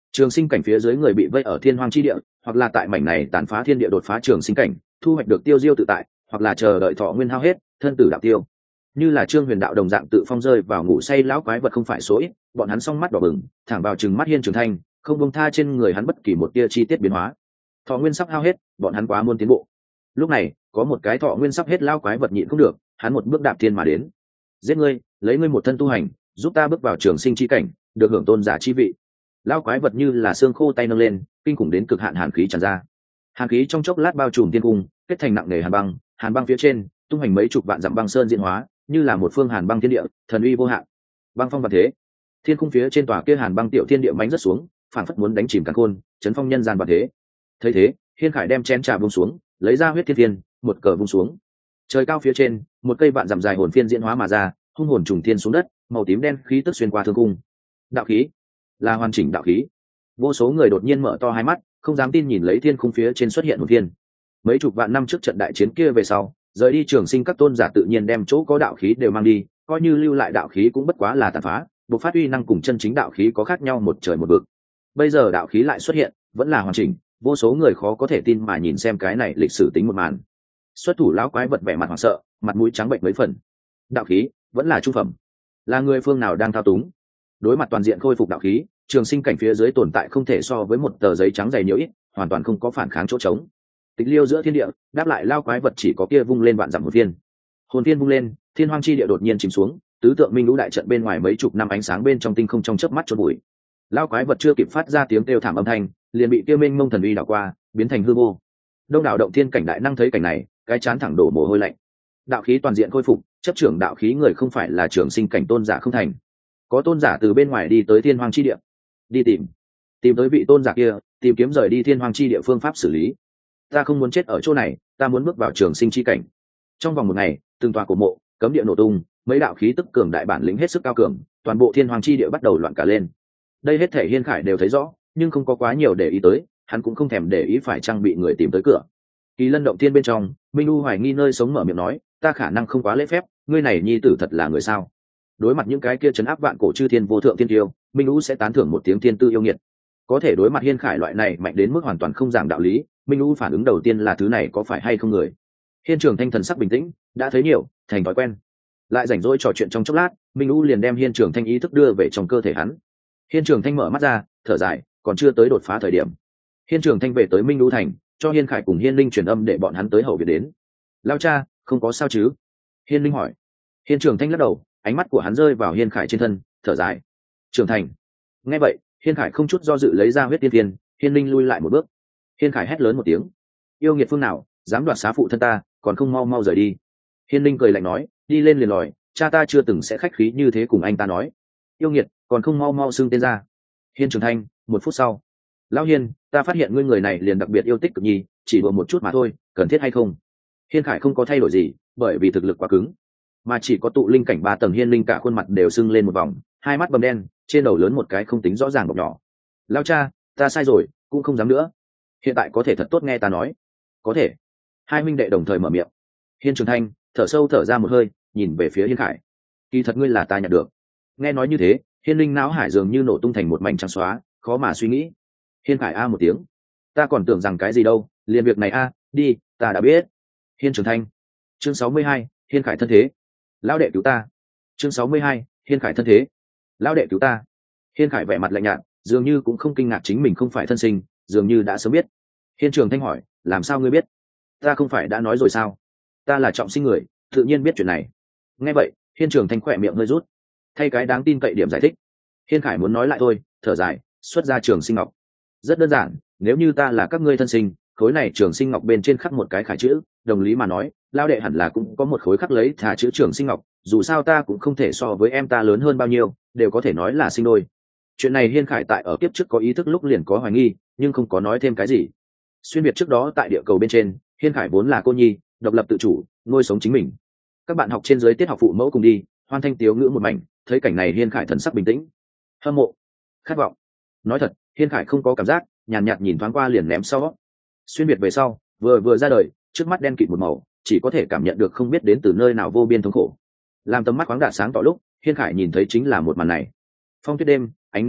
Trường sinh cảnh phía dưới người bị vây ở thiên hoang chi địa, hoặc là tại mảnh này tàn phá thiên địa đột phá trường sinh cảnh, thu hoạch được tiêu diêu tự tại, hoặc là chờ đợi thọ nguyên hao hết, thân tử đạo tiêu. Như là Trương Huyền đạo đồng dạng tự phong rơi vào ngủ say lão quái vật không phải số ít, bọn hắn song mắt đỏ bừng, thẳng vào trừng mắt Hiên Trường Thanh, không buông tha trên người hắn bất kỳ một tia chi tiết biến hóa. Thọ nguyên sắp hao hết, bọn hắn quá muốn tiến bộ. Lúc này, có một cái thọ nguyên sắp hết lão quái vật nhịn không được, hắn một bước đạp thiên mà đến. Giết ngươi, lấy ngươi một thân tu hành, giúp ta bước vào trường sinh chi cảnh, được hưởng tôn giả chi vị. Lão quái vật như là xương khô tay nâng lên, kinh khủng đến cực hạn hàn khí tràn ra. Hàn khí trong chốc lát bao trùm thiên cung, kết thành nặng nề hàn băng phía trên, tung hành mấy chục vạn dặm băng sơn diễn hóa, như là một phương hàn băng thiên địa, thần uy vô hạn. Băng phong và thế, thiên cung phía trên tòa kia hàn băng tiểu thiên địa mãnh rất xuống, phản phất muốn đánh chìm càn khôn, chấn phong nhân gian và thế. Thấy thế, Hiên Khải đem chén trà buông xuống, lấy ra huyết thiên thiên, một cờ vung xuống. Trời cao phía trên, một cây vạn dặm dài hồn phiên diễn hóa mà ra, hung hồn trùng thiên xuống đất, màu tím đen khí tức xuyên qua thương cung. Đạo khí, là hoàn chỉnh đạo khí. Vô số người đột nhiên mở to hai mắt, không dám tin nhìn lấy thiên khung phía trên xuất hiện hồn phiên. Mấy chục vạn năm trước trận đại chiến kia về sau, rời đi trường sinh các tôn giả tự nhiên đem chỗ có đạo khí đều mang đi, coi như lưu lại đạo khí cũng bất quá là tàn phá, buộc phát uy năng cùng chân chính đạo khí có khác nhau một trời một vực. Bây giờ đạo khí lại xuất hiện, vẫn là hoàn chỉnh, vô số người khó có thể tin mà nhìn xem cái này lịch sử tính một màn. Xuất thủ lão quái vật vẻ mặt hoảng sợ, mặt mũi trắng bệnh mấy phần. Đạo khí vẫn là trung phẩm, là người phương nào đang thao túng? Đối mặt toàn diện khôi phục đạo khí, trường sinh cảnh phía dưới tồn tại không thể so với một tờ giấy trắng dày nhiều ít, hoàn toàn không có phản kháng chỗ trống. Tịch liêu giữa thiên địa, đáp lại lao quái vật chỉ có kia vung lên vạn dặm hồn phiên vung lên, thiên hoang chi địa đột nhiên chìm xuống, tứ tượng minh lũ đại trận bên ngoài mấy chục năm ánh sáng bên trong tinh không trong chớp mắt chôn bụi. Lao quái vật chưa kịp phát ra tiếng kêu thảm âm thanh, liền bị kia minh mông thần uy đảo qua, biến thành hư vô. Đông đảo động thiên cảnh đại năng thấy cảnh này, cái chán thẳng đổ mồ hôi lạnh. Đạo khí toàn diện khôi phục, chấp trưởng đạo khí người không phải là trường sinh cảnh tôn giả không thành, có tôn giả từ bên ngoài đi tới thiên hoang chi địa, đi tìm tới vị tôn giả kia, tìm kiếm rời đi thiên hoang chi địa phương pháp xử lý. Ta không muốn chết ở chỗ này, ta muốn bước vào trường sinh chi cảnh. Trong vòng một ngày, từng tòa cổ mộ, cấm địa nổ tung, mấy đạo khí tức cường đại bản lĩnh hết sức cao cường, toàn bộ thiên hoang chi địa bắt đầu loạn cả lên. Đây hết thể Hiên Khải đều thấy rõ, nhưng không có quá nhiều để ý tới, hắn cũng không thèm để ý phải trang bị người tìm tới cửa. Kỳ Lân động thiên bên trong, Minh U hoài nghi nơi sống mở miệng nói, ta khả năng không quá lễ phép, ngươi này nhi tử thật là người sao? Đối mặt những cái kia trấn áp vạn cổ chư thiên vô thượng thiên tiêu, Minh U sẽ tán thưởng một tiếng thiên tư yêu nghiệt. Có thể đối mặt Hiên Khải loại này mạnh đến mức hoàn toàn không giảng đạo lý, Minh U phản ứng đầu tiên là thứ này có phải hay không người. Hiên Trường Thanh thần sắc bình tĩnh, đã thấy nhiều, thành thói quen. Lại rảnh rỗi trò chuyện trong chốc lát, Minh U liền đem Hiên Trường Thanh ý thức đưa về trong cơ thể hắn. Hiên Trường Thanh mở mắt ra, thở dài, còn chưa tới đột phá thời điểm. Hiên Trường Thanh về tới Minh U thành, cho Hiên Khải cùng Hiên Linh truyền âm để bọn hắn tới hậu viện đến. Lao cha, không có sao chứ? Hiên Linh hỏi. Hiên Trường Thanh lắc đầu, ánh mắt của hắn rơi vào Hiên Khải trên thân, thở dài. Trường Thành. Nghe vậy, Hiên Khải không chút do dự lấy ra huyết tiên thiên, Hiên Linh lui lại một bước. Hiên Khải hét lớn một tiếng. Yêu nghiệt phương nào, dám đoạt xá phụ thân ta, còn không mau mau rời đi. Hiên Linh cười lạnh nói, đi lên liền lòi, cha ta chưa từng sẽ khách khí như thế cùng anh ta nói. Yêu nghiệt, còn không mau mau xưng tên ra. Hiên Trường Thanh, một phút sau. Lão Hiên, ta phát hiện ngươi người này liền đặc biệt yêu tích cực nhi, chỉ đùa một chút mà thôi, cần thiết hay không? Hiên Khải không có thay đổi gì, bởi vì thực lực quá cứng, mà chỉ có tụ linh cảnh 3 tầng Hiên Linh cả khuôn mặt đều sưng lên một vòng, hai mắt bầm đen, trên đầu lớn một cái không tính rõ ràng bọc nhỏ. Lão cha, ta sai rồi, cũng không dám nữa. Hiện tại có thể thật tốt nghe ta nói. Có thể. Hai minh đệ đồng thời mở miệng. Hiên Trường Thanh thở sâu thở ra một hơi, nhìn về phía Hiên Khải. Kỳ thật ngươi là ta nhận được. Nghe nói như thế, Hiên Linh não hải dường như nổ tung thành một mảnh trắng xóa, khó mà suy nghĩ. Hiên Khải a một tiếng. Ta còn tưởng rằng cái gì đâu, liền việc này a, đi, ta đã biết. Hiên Trường Thanh. Chương 62, Hiên Khải thân thế. Lão đệ cứu ta. Chương 62, Hiên Khải thân thế. Lão đệ cứu ta. Hiên Khải vẻ mặt lạnh nhạt, dường như cũng không kinh ngạc chính mình không phải thân sinh, dường như đã sớm biết. Hiên Trường Thanh hỏi, làm sao ngươi biết? Ta không phải đã nói rồi sao? Ta là trọng sinh người, tự nhiên biết chuyện này. Nghe vậy, Hiên Trường Thanh khỏe miệng hơi rút, thay cái đáng tin cậy điểm giải thích. Hiên Khải muốn nói lại thôi, thở dài, xuất ra Trường Sinh Ngọc. Rất đơn giản, nếu như ta là các ngươi thân sinh, khối này Trường Sinh Ngọc bên trên khắc một cái khải chữ, đồng lý mà nói, lao đệ hẳn là cũng có một khối khắc lấy thả chữ Trường Sinh Ngọc, dù sao ta cũng không thể so với em ta lớn hơn bao nhiêu, đều có thể nói là sinh đôi. Chuyện này Hiên Khải tại ở kiếp trước có ý thức lúc liền có hoài nghi, nhưng không có nói thêm cái gì. Xuyên việt trước đó tại địa cầu bên trên, Hiên Khải vốn là cô nhi, độc lập tự chủ, nuôi sống chính mình. Các bạn học trên dưới tiết học phụ mẫu cùng đi, hoan thanh tiếu ngữ một mảnh, thấy cảnh này Hiên Khải thần sắc bình tĩnh, hâm mộ, khát vọng. Nói thật, Hiên Khải không có cảm giác, nhàn nhạt nhìn thoáng qua liền ném sau. Xuyên việt về sau, vừa ra đời, trước mắt đen kịt một màu, chỉ có thể cảm nhận được không biết đến từ nơi nào vô biên thống khổ. Làm tầm mắt khoáng đạt sáng tỏ lúc, Hiên Khải nhìn thấy chính là một màn này. Phong tuyết đêm, ánh nến yếu ớt,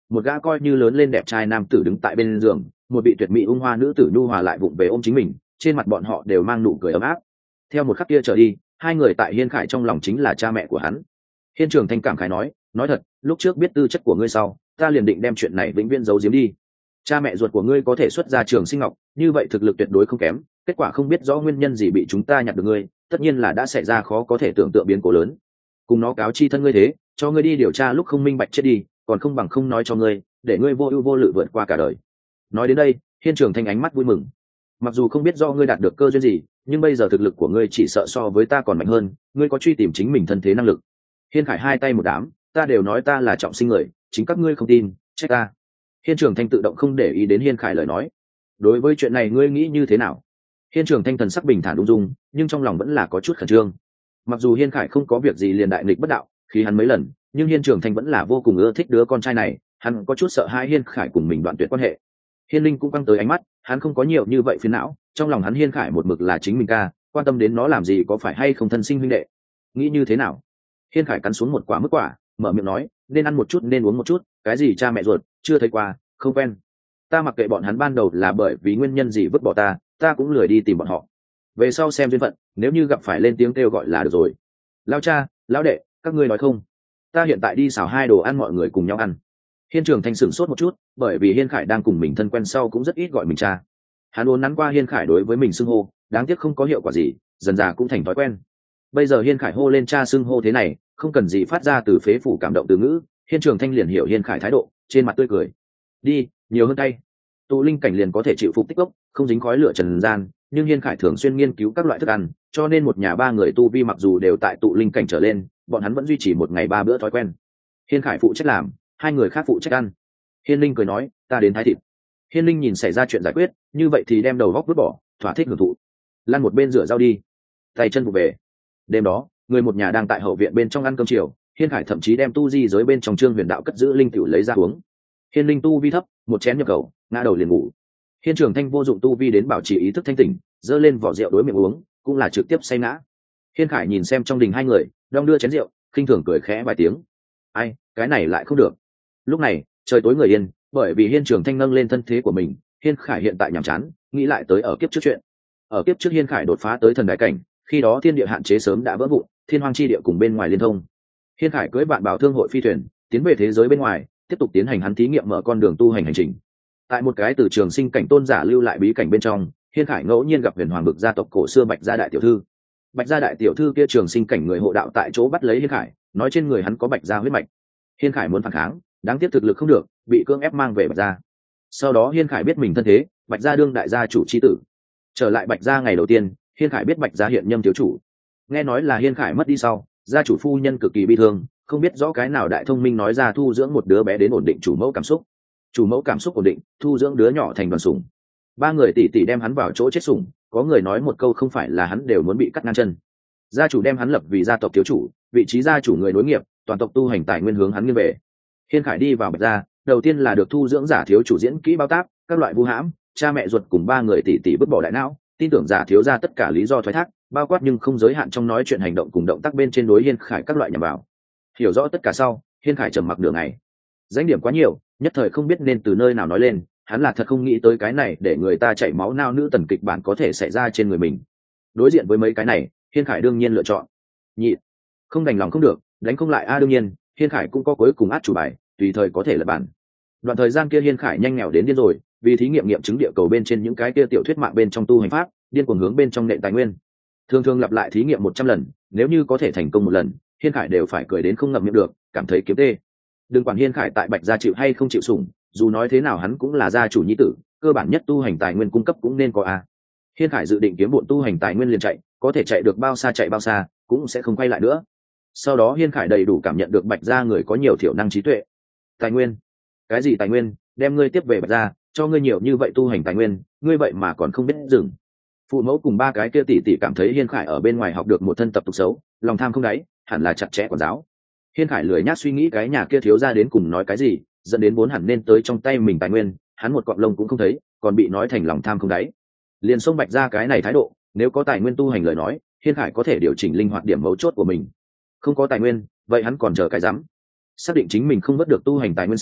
một gã coi như lớn lên đẹp trai nam tử đứng tại bên giường, một vị tuyệt mỹ ung hoa nữ tử nhu hòa lại vụng về ôm chính mình, trên mặt bọn họ đều mang nụ cười ấm áp. Theo một khắc kia trở đi, hai người tại Hiên Khải trong lòng chính là cha mẹ của hắn. Hiên Trường Thanh cảm khái nói thật, lúc trước biết tư chất của ngươi sau, ta liền định đem chuyện này vĩnh viễn giấu giếm đi. Cha mẹ ruột của ngươi có thể xuất ra Trường Sinh Ngọc, như vậy thực lực tuyệt đối không kém, kết quả không biết rõ nguyên nhân gì bị chúng ta nhặt được ngươi, tất nhiên là đã xảy ra khó có thể tưởng tượng biến cố lớn. Cùng nó cáo chi thân ngươi thế, cho ngươi đi điều tra lúc không minh bạch chết đi, còn không bằng không nói cho ngươi, để ngươi vô ưu vô lự vượt qua cả đời. Nói đến đây, Hiên Trường Thanh ánh mắt vui mừng. Mặc dù không biết do ngươi đạt được cơ duyên gì, nhưng bây giờ thực lực của ngươi chỉ sợ so với ta còn mạnh hơn, ngươi có truy tìm chính mình thân thế năng lực. Hiên Khải hai tay một đám, ta đều nói ta là trọng sinh người, chính các ngươi không tin, trách ta. Hiên Trường Thanh tự động không để ý đến Hiên Khải lời nói. Đối với chuyện này ngươi nghĩ như thế nào? Hiên Trường Thanh thần sắc bình thản ung dung, nhưng trong lòng vẫn là có chút khẩn trương. Mặc dù Hiên Khải không có việc gì liền đại nghịch bất đạo, khi hắn mấy lần, nhưng Hiên Trường Thanh vẫn là vô cùng ưa thích đứa con trai này, hắn có chút sợ hai Hiên Khải cùng mình đoạn tuyệt quan hệ. Hiên Linh cũng căng tới ánh mắt, hắn không có nhiều như vậy phiền não, trong lòng hắn Hiên Khải một mực là chính mình ca, quan tâm đến nó làm gì có phải hay không thân sinh huynh đệ. Nghĩ như thế nào? Hiên Khải cắn xuống một quả mứt quả, mở miệng nói, nên ăn một chút nên uống một chút, cái gì cha mẹ ruột, chưa thấy qua, không quen. Ta mặc kệ bọn hắn ban đầu là bởi vì nguyên nhân gì vứt bỏ ta, ta cũng lười đi tìm bọn họ. Về sau xem duyên phận, nếu như gặp phải lên tiếng kêu gọi là được rồi. Lao cha, lão đệ, các ngươi nói không? Ta hiện tại đi xào hai đồ ăn mọi người cùng nhau ăn. Hiên Trường Thanh sửng sốt một chút, bởi vì Hiên Khải đang cùng mình thân quen sau cũng rất ít gọi mình cha. Hắn uốn nắn qua Hiên Khải đối với mình xưng hô, đáng tiếc không có hiệu quả gì, dần dà cũng thành thói quen. Bây giờ Hiên Khải hô lên cha xưng hô thế này, không cần gì phát ra từ phế phủ cảm động từ ngữ, Hiên Trường Thanh liền hiểu Hiên Khải thái độ, trên mặt tươi cười. Đi, nhiều hơn tay. Tụ linh cảnh liền có thể chịu phục tích gốc, không dính khói lửa trần gian, nhưng Hiên Khải thường xuyên nghiên cứu các loại thức ăn, cho nên một nhà ba người tu vi mặc dù đều tại tụ linh cảnh trở lên, bọn hắn vẫn duy trì một ngày ba bữa thói quen. Hiên Khải phụ trách làm, hai người khác phụ trách ăn. Hiên Linh cười nói, ta đến thái thịt. Hiên Linh nhìn xảy ra chuyện giải quyết, như vậy thì đem đầu góc vứt bỏ, thỏa thích hưởng thụ. Lăn một bên rửa rau đi, tay chân vụ về. Đêm đó, người một nhà đang tại hậu viện bên trong ăn cơm chiều, Hiên Khải thậm chí đem tu di giới bên trong Trương Huyền Đạo cất giữ linh tiểu lấy ra uống. Hiên Linh tu vi thấp, một chén nhập khẩu, ngã đầu liền ngủ. Hiên Trường Thanh vô dụng tu vi đến bảo trì ý thức thanh tỉnh, giơ lên vỏ rượu đối miệng uống, cũng là trực tiếp say ngã. Hiên Khải nhìn xem trong đình hai người, đong đưa chén rượu, khinh thường cười khẽ vài tiếng. Ai, cái này lại không được. Lúc này, trời tối người yên, bởi vì Hiên Trường Thanh nâng lên thân thế của mình, Hiên Khải hiện tại nhàm chán, nghĩ lại tới ở kiếp trước chuyện. Ở kiếp trước Hiên Khải đột phá tới thần đại cảnh, khi đó thiên địa hạn chế sớm đã vỡ vụn, thiên hoang chi địa cùng bên ngoài liên thông. Hiên Khải cưỡi vạn bảo thương hội phi thuyền, tiến về thế giới bên ngoài, tiếp tục tiến hành hắn thí nghiệm mở con đường tu hành hành trình. Tại một cái từ trường sinh cảnh tôn giả lưu lại bí cảnh bên trong, Hiên Khải ngẫu nhiên gặp huyền hoàng bực gia tộc cổ xưa Bạch gia đại tiểu thư. Bạch gia đại tiểu thư kia trường sinh cảnh người hộ đạo tại chỗ bắt lấy Hiên Khải, nói trên người hắn có Bạch gia huyết mạch. Hiên Khải muốn phản kháng, đáng tiếc thực lực không được, bị cưỡng ép mang về Bạch gia. Sau đó Hiên Khải biết mình thân thế, Bạch gia đương đại gia chủ chi tử. Trở lại Bạch gia ngày đầu tiên, Hiên Khải biết Bạch gia hiện nhâm thiếu chủ. Nghe nói là Hiên Khải mất đi sau, gia chủ phu nhân cực kỳ bi thương, không biết rõ cái nào đại thông minh nói ra thu dưỡng một đứa bé đến ổn định chủ mẫu cảm xúc. Chủ mẫu cảm xúc ổn định, thu dưỡng đứa nhỏ thành đoàn sủng. Ba người tỷ tỷ đem hắn vào chỗ chết sủng, có người nói một câu không phải là hắn đều muốn bị cắt ngang chân. Gia chủ đem hắn lập vì gia tộc thiếu chủ, vị trí gia chủ người nối nghiệp, toàn tộc tu hành tài nguyên hướng hắn nghiêng về. Hiên Khải đi vào Bạch gia, đầu tiên là được thu dưỡng giả thiếu chủ diễn kỹ bao tác, các loại vu hãm, cha mẹ ruột cùng ba người tỷ tỷ vứt bỏ đại não, tin tưởng giả thiếu ra tất cả lý do thoái thác, bao quát nhưng không giới hạn trong nói chuyện hành động cùng động tác bên trên đối Hiên Khải các loại nhằm vào. Hiểu rõ tất cả sau, Hiên Khải trầm mặc nửa ngày. Danh điểm quá nhiều, nhất thời không biết nên từ nơi nào nói lên, hắn là thật không nghĩ tới cái này để người ta chảy máu nao nữ tần kịch bản có thể xảy ra trên người mình. Đối diện với mấy cái này, Hiên Khải đương nhiên lựa chọn nhịn. Không đành lòng không được, đánh không lại đương nhiên, Hiên Khải cũng có cuối cùng át chủ bài, tùy thời có thể lật bản. Đoạn thời gian kia Hiên Khải nhanh nghèo đến điên rồi, vì thí nghiệm nghiệm chứng địa cầu bên trên những cái kia tiểu thuyết mạng bên trong tu hành pháp, điên cuồng hướng bên trong nện tài nguyên. Thường thường lặp lại thí nghiệm 100 lần, nếu như có thể thành công một lần, Hiên Khải đều phải cười đến không ngậm miệng được, cảm thấy kiếm tê. Đừng quản Hiên Khải tại Bạch gia chịu hay không chịu sủng, dù nói thế nào hắn cũng là gia chủ nhi tử, cơ bản nhất tu hành tài nguyên cung cấp cũng nên có a. Hiên Khải dự định kiếm bộn tu hành tài nguyên liền chạy, có thể chạy được bao xa chạy bao xa, cũng sẽ không quay lại nữa. Sau đó Hiên Khải đầy đủ cảm nhận được Bạch gia người có nhiều thiểu năng trí tuệ. Tài nguyên? Cái gì tài nguyên? Đem ngươi tiếp về Bạch gia, cho ngươi nhiều như vậy tu hành tài nguyên, ngươi vậy mà còn không biết dừng. Phụ mẫu cùng ba cái kia tỷ tỷ cảm thấy Hiên Khải ở bên ngoài học được một thân tập tục xấu, lòng tham không đáy, hẳn là chặt chẽ quản giáo. Hiên Khải lười nhác suy nghĩ cái nhà kia thiếu ra đến cùng nói cái gì, dẫn đến vốn hẳn nên tới trong tay mình tài nguyên, hắn một cọng lông cũng không thấy, còn bị nói thành lòng tham không đáy. Liền xông Bạch ra cái này thái độ, nếu có tài nguyên tu hành lời nói, Hiên Khải có thể điều chỉnh linh hoạt điểm mấu chốt của mình. Không có tài nguyên, vậy hắn còn chờ cái rắm. Xác định chính mình không vớt được tu hành tài nguyên sau,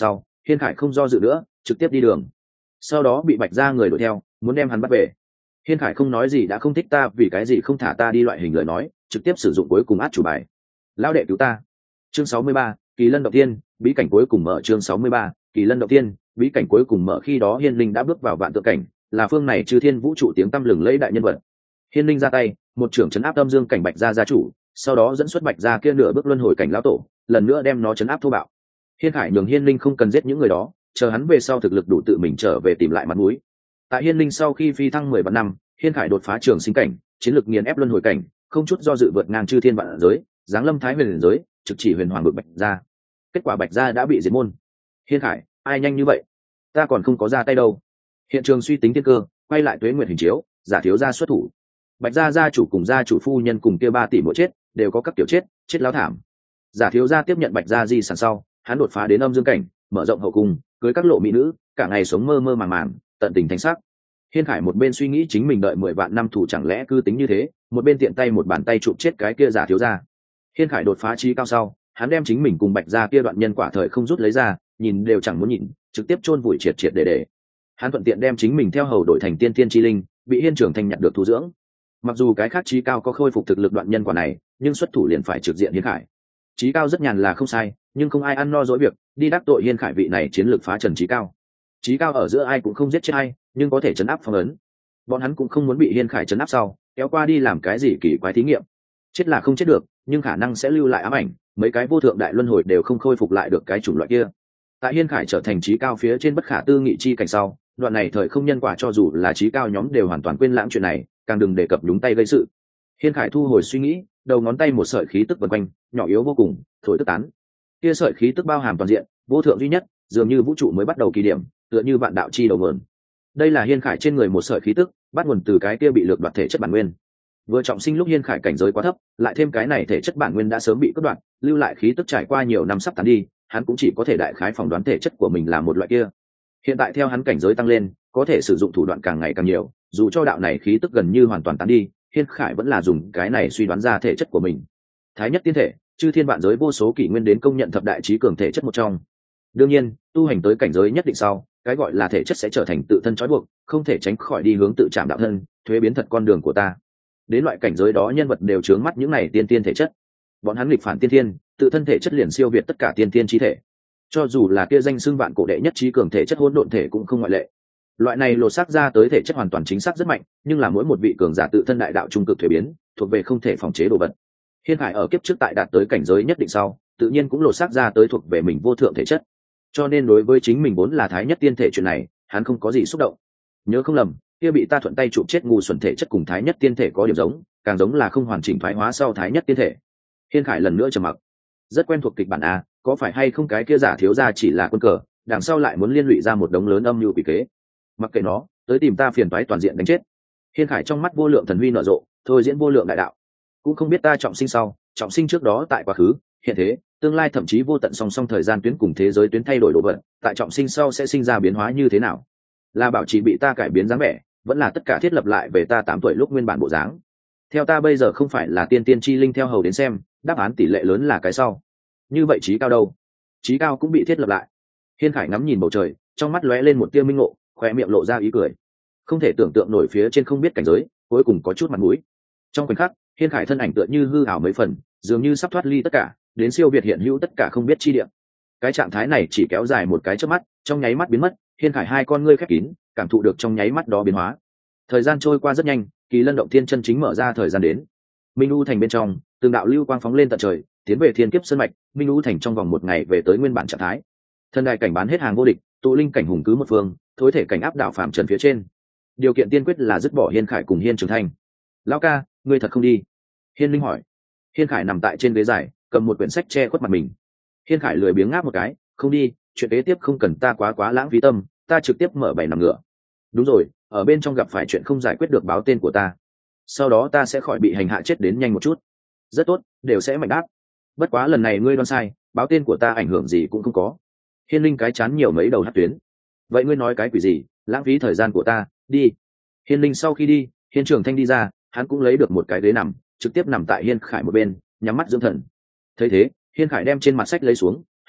Hiên Khải không do dự nữa, trực tiếp đi đường. Sau đó bị Bạch gia người đuổi theo, muốn đem hắn bắt về. Hiên Khải không nói gì đã không thích ta, vì cái gì không thả ta đi loại hình lời nói, trực tiếp sử dụng cuối cùng át chủ bài. Lão đệ cứu ta. Chương 63, Kỳ Lân Động Tiên, bí cảnh cuối cùng mở. Chương 63, Kỳ Lân Động Tiên, bí cảnh cuối cùng mở. Khi đó Hiên Linh đã bước vào vạn tượng cảnh, là phương này chư thiên vũ trụ tiếng tăm lừng lẫy đại nhân vật. Hiên Linh ra tay, một trưởng chấn áp âm dương cảnh Bạch gia gia chủ, sau đó dẫn xuất Bạch gia kia nửa bước luân hồi cảnh lão tổ, lần nữa đem nó chấn áp thô bạo. Hiên Khải nhường Hiên Linh không cần giết những người đó, chờ hắn về sau thực lực đủ tự mình trở về tìm lại mặt mũi. Tại Hiên Linh sau khi phi thăng 10 vạn năm, Hiên Khải đột phá trường sinh cảnh, chiến lược nghiền ép luân hồi cảnh, không chút do dự vượt ngang chư thiên vạn giới, giáng lâm thái huyền giới, trực chỉ huyền hoàng vực Bạch gia. Kết quả Bạch gia đã bị diệt môn. Hiên Khải, ai nhanh như vậy? Ta còn không có ra tay đâu. Hiện trường suy tính thiên cơ, quay lại tuế nguyệt hình chiếu, giả thiếu gia xuất thủ. Bạch gia gia chủ cùng gia chủ phu nhân cùng kia 3 tỷ mỗi chết, đều có các kiểu chết láo thảm. Giả thiếu gia tiếp nhận Bạch gia di sản sau, hắn đột phá đến âm dương cảnh, mở rộng hậu cung, cưới các lộ mỹ nữ, cả ngày sống mơ mơ màng màng, tận tình thanh sắc. Hiên Khải một bên suy nghĩ chính mình đợi 10 vạn năm thủ chẳng lẽ cứ tính như thế, một bên tiện tay một bàn tay chụp chết cái kia giả thiếu gia. Hiên Khải đột phá trí cao sau, hắn đem chính mình cùng Bạch gia kia đoạn nhân quả thời không rút lấy ra, nhìn đều chẳng muốn nhìn, trực tiếp chôn vùi triệt để. Hắn thuận tiện đem chính mình theo hầu đổi thành tiên tiên chi linh, bị Hiên trưởng thành nhặt được thu dưỡng. Mặc dù cái khác trí cao có khôi phục thực lực đoạn nhân quả này, nhưng xuất thủ liền phải trực diện Hiên Khải. Trí cao rất nhàn là không sai, nhưng không ai ăn no dỗi việc đi đắc tội Hiên Khải vị này chiến lược phá trần trí cao. Trí cao ở giữa ai cũng không giết chết ai, nhưng có thể chấn áp phong ấn. Bọn hắn cũng không muốn bị Hiên Khải chấn áp sau kéo qua đi làm cái gì kỳ quái thí nghiệm. Chết là không chết được, nhưng khả năng sẽ lưu lại ám ảnh, mấy cái vô thượng đại luân hồi đều không khôi phục lại được cái chủng loại kia. Tại Hiên Khải trở thành trí cao phía trên bất khả tư nghị chi cảnh sau, đoạn này thời không nhân quả cho dù là trí cao nhóm đều hoàn toàn quên lãng chuyện này, càng đừng đề cập đúng tay gây sự. Hiên Khải thu hồi suy nghĩ, đầu ngón tay một sợi khí tức vần quanh, nhỏ yếu vô cùng, thổi tức tán. Kia sợi khí tức bao hàm toàn diện, vô thượng duy nhất, dường như vũ trụ mới bắt đầu kỳ điểm, tựa như vạn đạo chi đầu nguồn. Đây là Hiên Khải trên người một sợi khí tức, bắt nguồn từ cái kia bị lược đoạt thể chất bản nguyên. Vừa trọng sinh lúc Hiên Khải cảnh giới quá thấp, lại thêm cái này thể chất bản nguyên đã sớm bị cắt đoạn, lưu lại khí tức trải qua nhiều năm sắp tán đi, hắn cũng chỉ có thể đại khái phỏng đoán thể chất của mình là một loại kia. Hiện tại theo hắn cảnh giới tăng lên, có thể sử dụng thủ đoạn càng ngày càng nhiều, dù cho đạo này khí tức gần như hoàn toàn tán đi, Hiên Khải vẫn là dùng cái này suy đoán ra thể chất của mình. Thái nhất tiên thể, chư thiên vạn giới vô số kỷ nguyên đến công nhận thập đại trí cường thể chất một trong. Đương nhiên, tu hành tới cảnh giới nhất định sau, cái gọi là thể chất sẽ trở thành tự thân trói buộc, không thể tránh khỏi đi hướng tự chạm đạo thân, thuế biến thật con đường của ta. Đến loại cảnh giới đó nhân vật đều trướng mắt những này tiên tiên thể chất. Bọn hắn nghịch phản tiên thiên, tự thân thể chất liền siêu việt tất cả tiên tiên trí thể. Cho dù là kia danh xưng vạn cổ đệ nhất trí cường thể chất hỗn độn thể cũng không ngoại lệ. Loại này lột xác ra tới thể chất hoàn toàn chính xác rất mạnh, nhưng là mỗi một vị cường giả tự thân đại đạo trung cực thuế biến, thuộc về không thể phòng chế đồ vật. Hiên Khải ở kiếp trước tại đạt tới cảnh giới nhất định sau, tự nhiên cũng lột xác ra tới thuộc về mình vô thượng thể chất. Cho nên đối với chính mình vốn là thái nhất tiên thể chuyện này, hắn không có gì xúc động. Nhớ không lầm, kia bị ta thuận tay chụp chết ngu xuẩn thể chất cùng thái nhất tiên thể có điểm giống, càng giống là không hoàn chỉnh thoái hóa sau thái nhất tiên thể. Hiên Khải lần nữa trầm mặc. Rất quen thuộc kịch bản a, có phải hay không cái kia giả thiếu gia chỉ là quân cờ, đằng sau lại muốn liên lụy ra một đống lớn âm mưu quỷ kế. Mặc kệ nó, tới tìm ta phiền toái toàn diện đánh chết. Hiên Khải trong mắt vô lượng thần huy nở rộ, thôi diễn vô lượng đại đạo. Cũng không biết ta trọng sinh sau, trọng sinh trước đó tại quá khứ, hiện thế, tương lai thậm chí vô tận song song thời gian tuyến cùng thế giới tuyến thay đổi đồ vật, tại trọng sinh sau sẽ sinh ra biến hóa như thế nào? Là bảo trì bị ta cải biến dáng vẻ, vẫn là tất cả thiết lập lại về ta 8 tuổi lúc nguyên bản bộ dáng? Theo ta bây giờ không phải là tiên tiên chi linh theo hầu đến xem, đáp án tỷ lệ lớn là cái sau. Như vậy trí cao đâu? Trí cao cũng bị thiết lập lại. Hiên Khải ngắm nhìn bầu trời, trong mắt lóe lên một tia minh ngộ, khóe miệng lộ ra ý cười. Không thể tưởng tượng nổi phía trên không biết cảnh giới, cuối cùng có chút mặt mũi. Trong khoảnh khắc, Hiên Khải thân ảnh tựa như hư ảo mấy phần, dường như sắp thoát ly tất cả, đến siêu việt hiện hữu tất cả không biết chi địa. Cái trạng thái này chỉ kéo dài một cái chớp mắt, trong nháy mắt biến mất, Hiên Khải hai con ngươi khép kín, cảm thụ được trong nháy mắt đó biến hóa. Thời gian trôi qua rất nhanh, Kỳ Lân Động Thiên chân chính mở ra thời gian đến. Minh U thành bên trong, từng đạo lưu quang phóng lên tận trời, tiến về thiên kiếp sơn mạch, Minh U thành trong vòng một ngày về tới nguyên bản trạng thái. Thân đại cảnh bán hết hàng vô địch, tụ linh cảnh hùng cứ một phương, thối thể cảnh áp đảo phạm trần phía trên. Điều kiện tiên quyết là dứt bỏ Hiên Khải cùng Hiên Trường Thanh. Lão ca, ngươi thật không đi? Hiên Linh hỏi. Hiên Khải nằm tại trên ghế dài, cầm một quyển sách che khuất mặt mình. Hiên Khải lười biếng ngáp một cái, không đi, chuyện kế tiếp không cần ta quá lãng phí tâm, ta trực tiếp mở 7 nằm ngựa. Đúng rồi, ở bên trong gặp phải chuyện không giải quyết được báo tên của ta, sau đó ta sẽ khỏi bị hành hạ chết đến nhanh một chút. Rất tốt, đều sẽ mạnh đáp. Bất quá lần này ngươi đoán sai, báo tên của ta ảnh hưởng gì cũng không có. Hiên Linh cái chán nhiều mấy đầu hắc tuyến. Vậy ngươi nói cái quỷ gì, lãng phí thời gian của ta, đi. Hiên Linh sau khi đi, Hiên Trường Thanh đi ra, hắn cũng lấy được một cái ghế nằm, trực tiếp nằm tại Hiên Khải một bên, nhắm mắt dưỡng thần. Thấy thế, Hiên Khải đem trên mặt sách lấy xuống, hỏi,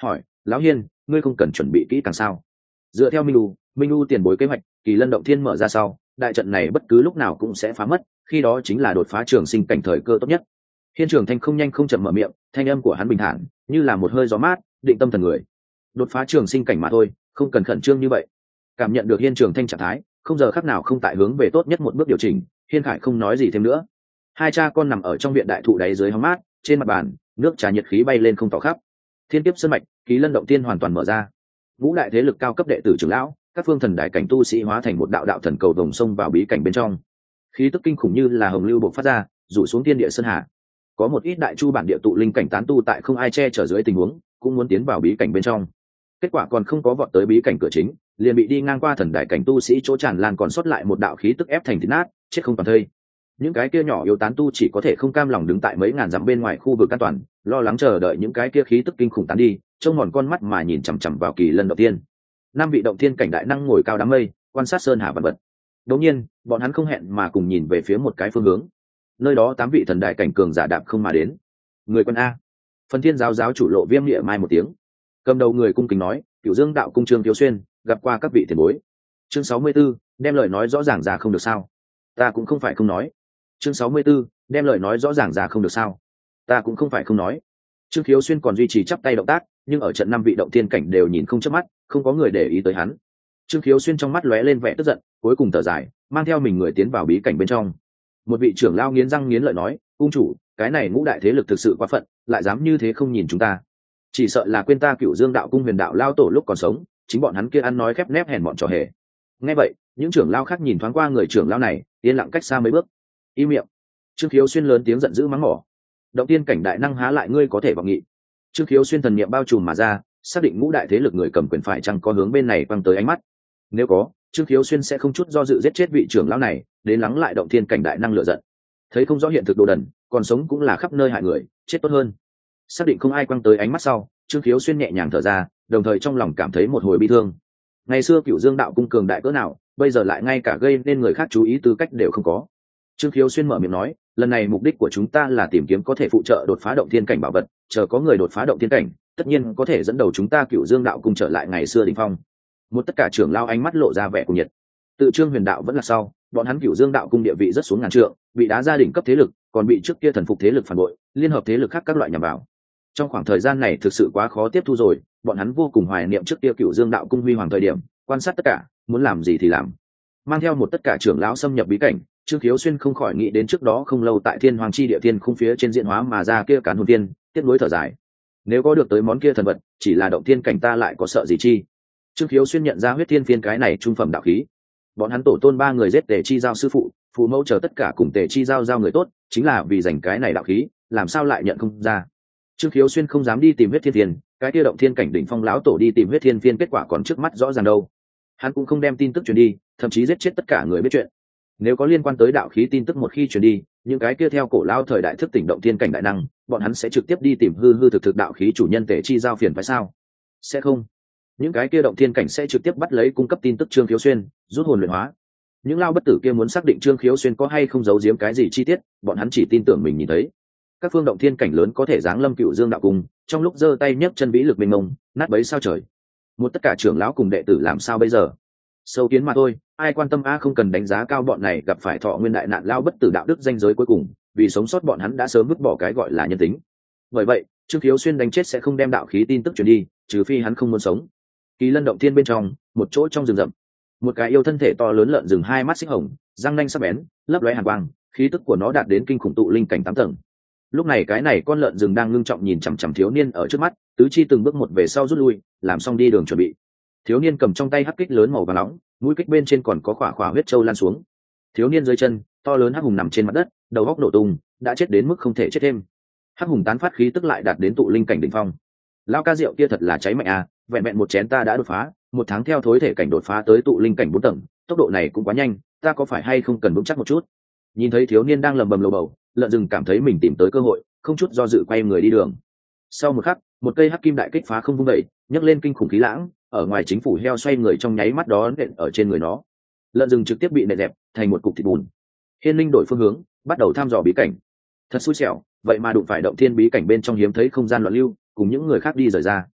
lão hiên, ngươi không cần chuẩn bị kỹ càng sao? Dựa theo minh u tiền bối kế hoạch, kỳ lân động thiên mở ra sau, đại trận này bất cứ lúc nào cũng sẽ phá mất, khi đó chính là đột phá trường sinh cảnh thời cơ tốt nhất. Hiên Trường Thanh không nhanh không chậm mở miệng, thanh âm của hắn bình thản, như là một hơi gió mát, định tâm thần người. Đột phá trường sinh cảnh mà thôi, không cần khẩn trương như vậy. Cảm nhận được Hiên Trường Thanh trạng thái, không giờ khắc nào không tại hướng về tốt nhất một bước điều chỉnh, Hiên Khải không nói gì thêm nữa. Hai cha con nằm ở trong viện đại thụ đáy dưới hóng mát, trên mặt bàn, nước trà nhiệt khí bay lên không tỏ khắp. Thiên kiếp sơn mạch, Ký Lân động tiên hoàn toàn mở ra. Ngũ đại thế lực cao cấp đệ tử trưởng lão, các phương thần đại cảnh tu sĩ hóa thành một đạo đạo thần cầu vồng sông vào bí cảnh bên trong. Khí tức kinh khủng như là hồng lưu bộc phát ra, rủ xuống thiên địa sơn hà. Có một ít đại chu bản địa tụ linh cảnh tán tu tại không ai che chở dưới tình huống, cũng muốn tiến vào bí cảnh bên trong. Kết quả còn không có vọt tới bí cảnh cửa chính, liền bị đi ngang qua thần đại cảnh tu sĩ chỗ tràn lan còn sót lại một đạo khí tức ép thành thịt nát, chết không toàn thây. Những cái kia nhỏ yếu tán tu chỉ có thể không cam lòng đứng tại mấy ngàn dặm bên ngoài khu vực an toàn, lo lắng chờ đợi những cái kia khí tức kinh khủng tán đi, trông mòn con mắt mà nhìn chằm chằm vào Kỳ Lân động tiên. Năm vị động thiên cảnh đại năng ngồi cao đám mây, quan sát sơn hà vạn vật. Đột nhiên, bọn hắn không hẹn mà cùng nhìn về phía một cái phương hướng. Nơi đó 8 vị thần đại cảnh cường giả đạp không mà đến. Người quân a. Phần Thiên giáo giáo chủ Lộ Viêm Địa mai một tiếng. Cầm đầu người cung kính nói, Cửu Dương đạo cung Trương Thiếu Xuyên, gặp qua các vị tiền bối. Chương 64, đem lời nói rõ ràng ra không được sao? Ta cũng không phải không nói. Chương 64, đem lời nói rõ ràng ra không được sao? Ta cũng không phải không nói. Trương Thiếu Xuyên còn duy trì chắp tay động tác, nhưng ở trận 5 vị động thiên cảnh đều nhìn không chớp mắt, không có người để ý tới hắn. Trương Thiếu Xuyên trong mắt lóe lên vẻ tức giận, cuối cùng thở dài, mang theo mình người tiến vào bí cảnh bên trong. Một vị trưởng lao nghiến răng nghiến lợi nói, cung chủ, cái này ngũ đại thế lực thực sự quá phận, lại dám như thế không nhìn chúng ta, chỉ sợ là quên ta Cửu Dương đạo cung huyền đạo lao tổ lúc còn sống, chính bọn hắn kia ăn nói khép nép hèn bọn trò hề. Nghe vậy, những trưởng lao khác nhìn thoáng qua người trưởng lao này, yên lặng cách xa mấy bước. Im miệng. Trương Khiếu Xuyên lớn tiếng giận dữ mắng mỏ. Động tiên cảnh đại năng há lại ngươi có thể vọng nghị. Trương Khiếu Xuyên thần niệm bao trùm mà ra, xác định ngũ đại thế lực người cầm quyền phải chăng có hướng bên này quăng tới ánh mắt. Nếu có, Trương Khiếu Xuyên sẽ không chút do dự giết chết vị trưởng lão này, đến lắng lại động thiên cảnh đại năng lửa giận. Thấy không rõ hiện thực đồ đần, còn sống cũng là khắp nơi hại người, chết tốt hơn. Xác định không ai quăng tới ánh mắt sau, Trương Khiếu Xuyên nhẹ nhàng thở ra, đồng thời trong lòng cảm thấy một hồi bi thương. Ngày xưa Cửu Dương đạo cung cường đại cỡ nào, bây giờ lại ngay cả gây nên người khác chú ý tư cách đều không có. Trương Khiếu Xuyên mở miệng nói, lần này mục đích của chúng ta là tìm kiếm có thể phụ trợ đột phá động thiên cảnh bảo vật, chờ có người đột phá động thiên cảnh, tất nhiên có thể dẫn đầu chúng ta Cửu Dương đạo cung trở lại ngày xưa đỉnh phong. Một tất cả trưởng lao ánh mắt lộ ra vẻ cuồng nhiệt. Tự Trương Huyền đạo vẫn là sau, bọn hắn Cửu Dương đạo cung địa vị rất xuống ngàn trượng, bị đá gia đình cấp thế lực, còn bị trước kia thần phục thế lực phản bội, liên hợp thế lực khác các loại nhằm vào. Trong khoảng thời gian này thực sự quá khó tiếp thu rồi, bọn hắn vô cùng hoài niệm trước kia Cửu Dương đạo cung huy hoàng thời điểm, quan sát tất cả, muốn làm gì thì làm. Mang theo một tất cả trưởng lão xâm nhập bí cảnh, Trương Khiếu Xuyên không khỏi nghĩ đến trước đó không lâu tại Thiên Hoàng chi địa tiên khung phía trên diễn hóa mà ra kia càn hồn tiên, tiếc nuối thở dài. Nếu có được tới món kia thần vật, chỉ là động thiên cảnh ta lại có sợ gì chi? Trương Khiếu Xuyên nhận ra huyết thiên phiên cái này trung phẩm đạo khí. Bọn hắn tổ tôn 3 người giết Tề Chi giao sư phụ, phụ mẫu chờ tất cả cùng Tề Chi giao người tốt, chính là vì giành cái này đạo khí, làm sao lại nhận không ra? Trương Khiếu Xuyên không dám đi tìm huyết thiên phiên, cái kia động thiên cảnh đỉnh phong lão tổ đi tìm huyết thiên phiên kết quả còn trước mắt rõ ràng đâu. Hắn cũng không đem tin tức truyền đi, thậm chí giết chết tất cả người biết chuyện. Nếu có liên quan tới đạo khí tin tức một khi truyền đi, những cái kia theo cổ lao thời đại thức tỉnh động thiên cảnh đại năng, bọn hắn sẽ trực tiếp đi tìm hư thực đạo khí chủ nhân Tề Chi giao phiền phải sao? Sẽ không. Những cái kia động thiên cảnh sẽ trực tiếp bắt lấy cung cấp tin tức Trương Khiếu Xuyên, rút hồn luyện hóa. Những lao bất tử kia muốn xác định Trương Khiếu Xuyên có hay không giấu giếm cái gì chi tiết, bọn hắn chỉ tin tưởng mình nhìn thấy. Các phương động thiên cảnh lớn có thể giáng lâm Cửu Dương đạo cung, trong lúc giơ tay nhấc chân vĩ lực mênh mông, nát bấy sao trời. Một tất cả trưởng lão cùng đệ tử làm sao bây giờ? Sâu kiến mà thôi, ai quan tâm không cần đánh giá cao bọn này gặp phải thọ nguyên đại nạn lao bất tử đạo đức danh giới cuối cùng, vì sống sót bọn hắn đã sớm vứt bỏ cái gọi là nhân tính. Bởi vậy, Trương Khiếu Xuyên đánh chết sẽ không đem đạo khí tin tức truyền đi, trừ phi hắn không muốn sống. Kỳ Lân động thiên bên trong, một chỗ trong rừng rậm, một cái yêu thân thể to lớn lợn rừng hai mắt xích hồng, răng nanh sắc bén, lấp lóe hàn quang, khí tức của nó đạt đến kinh khủng tụ linh cảnh 8 tầng. Lúc này cái này con lợn rừng đang ngưng trọng nhìn chằm chằm thiếu niên ở trước mắt, tứ chi từng bước một về sau rút lui, làm xong đi đường chuẩn bị. Thiếu niên cầm trong tay hắc kích lớn màu vàng nóng, mũi kích bên trên còn có khỏa huyết châu lan xuống. Thiếu niên dưới chân, to lớn hắc hùng nằm trên mặt đất, đầu góc nổ tung, đã chết đến mức không thể chết thêm. Hắc hùng tán phát khí tức lại đạt đến tụ linh cảnh đỉnh phong. Lao ca rượu kia thật là cháy mạnh à, vẹn vẹn một chén ta đã đột phá, 1 tháng theo thối thể cảnh đột phá tới tụ linh cảnh 4 tầng, tốc độ này cũng quá nhanh, ta có phải hay không cần vững chắc một chút? Nhìn thấy thiếu niên đang lầm bầm lầu bầu, lợn rừng cảm thấy mình tìm tới cơ hội, không chút do dự quay người đi đường. Sau một khắc, một cây hắc kim đại kích phá không vung dậy, nhấc lên kinh khủng khí lãng, ở ngoài chính phủ heo xoay người trong nháy mắt đó nện ở trên người nó. Lợn rừng trực tiếp bị nện dẹp thành một cục thịt bùn. Hiên Linh đổi phương hướng, bắt đầu thăm dò bí cảnh. Thật xui xẻo, vậy mà đụng phải động thiên bí cảnh bên trong hiếm thấy không gian loạn lưu, cùng những người khác đi rời ra.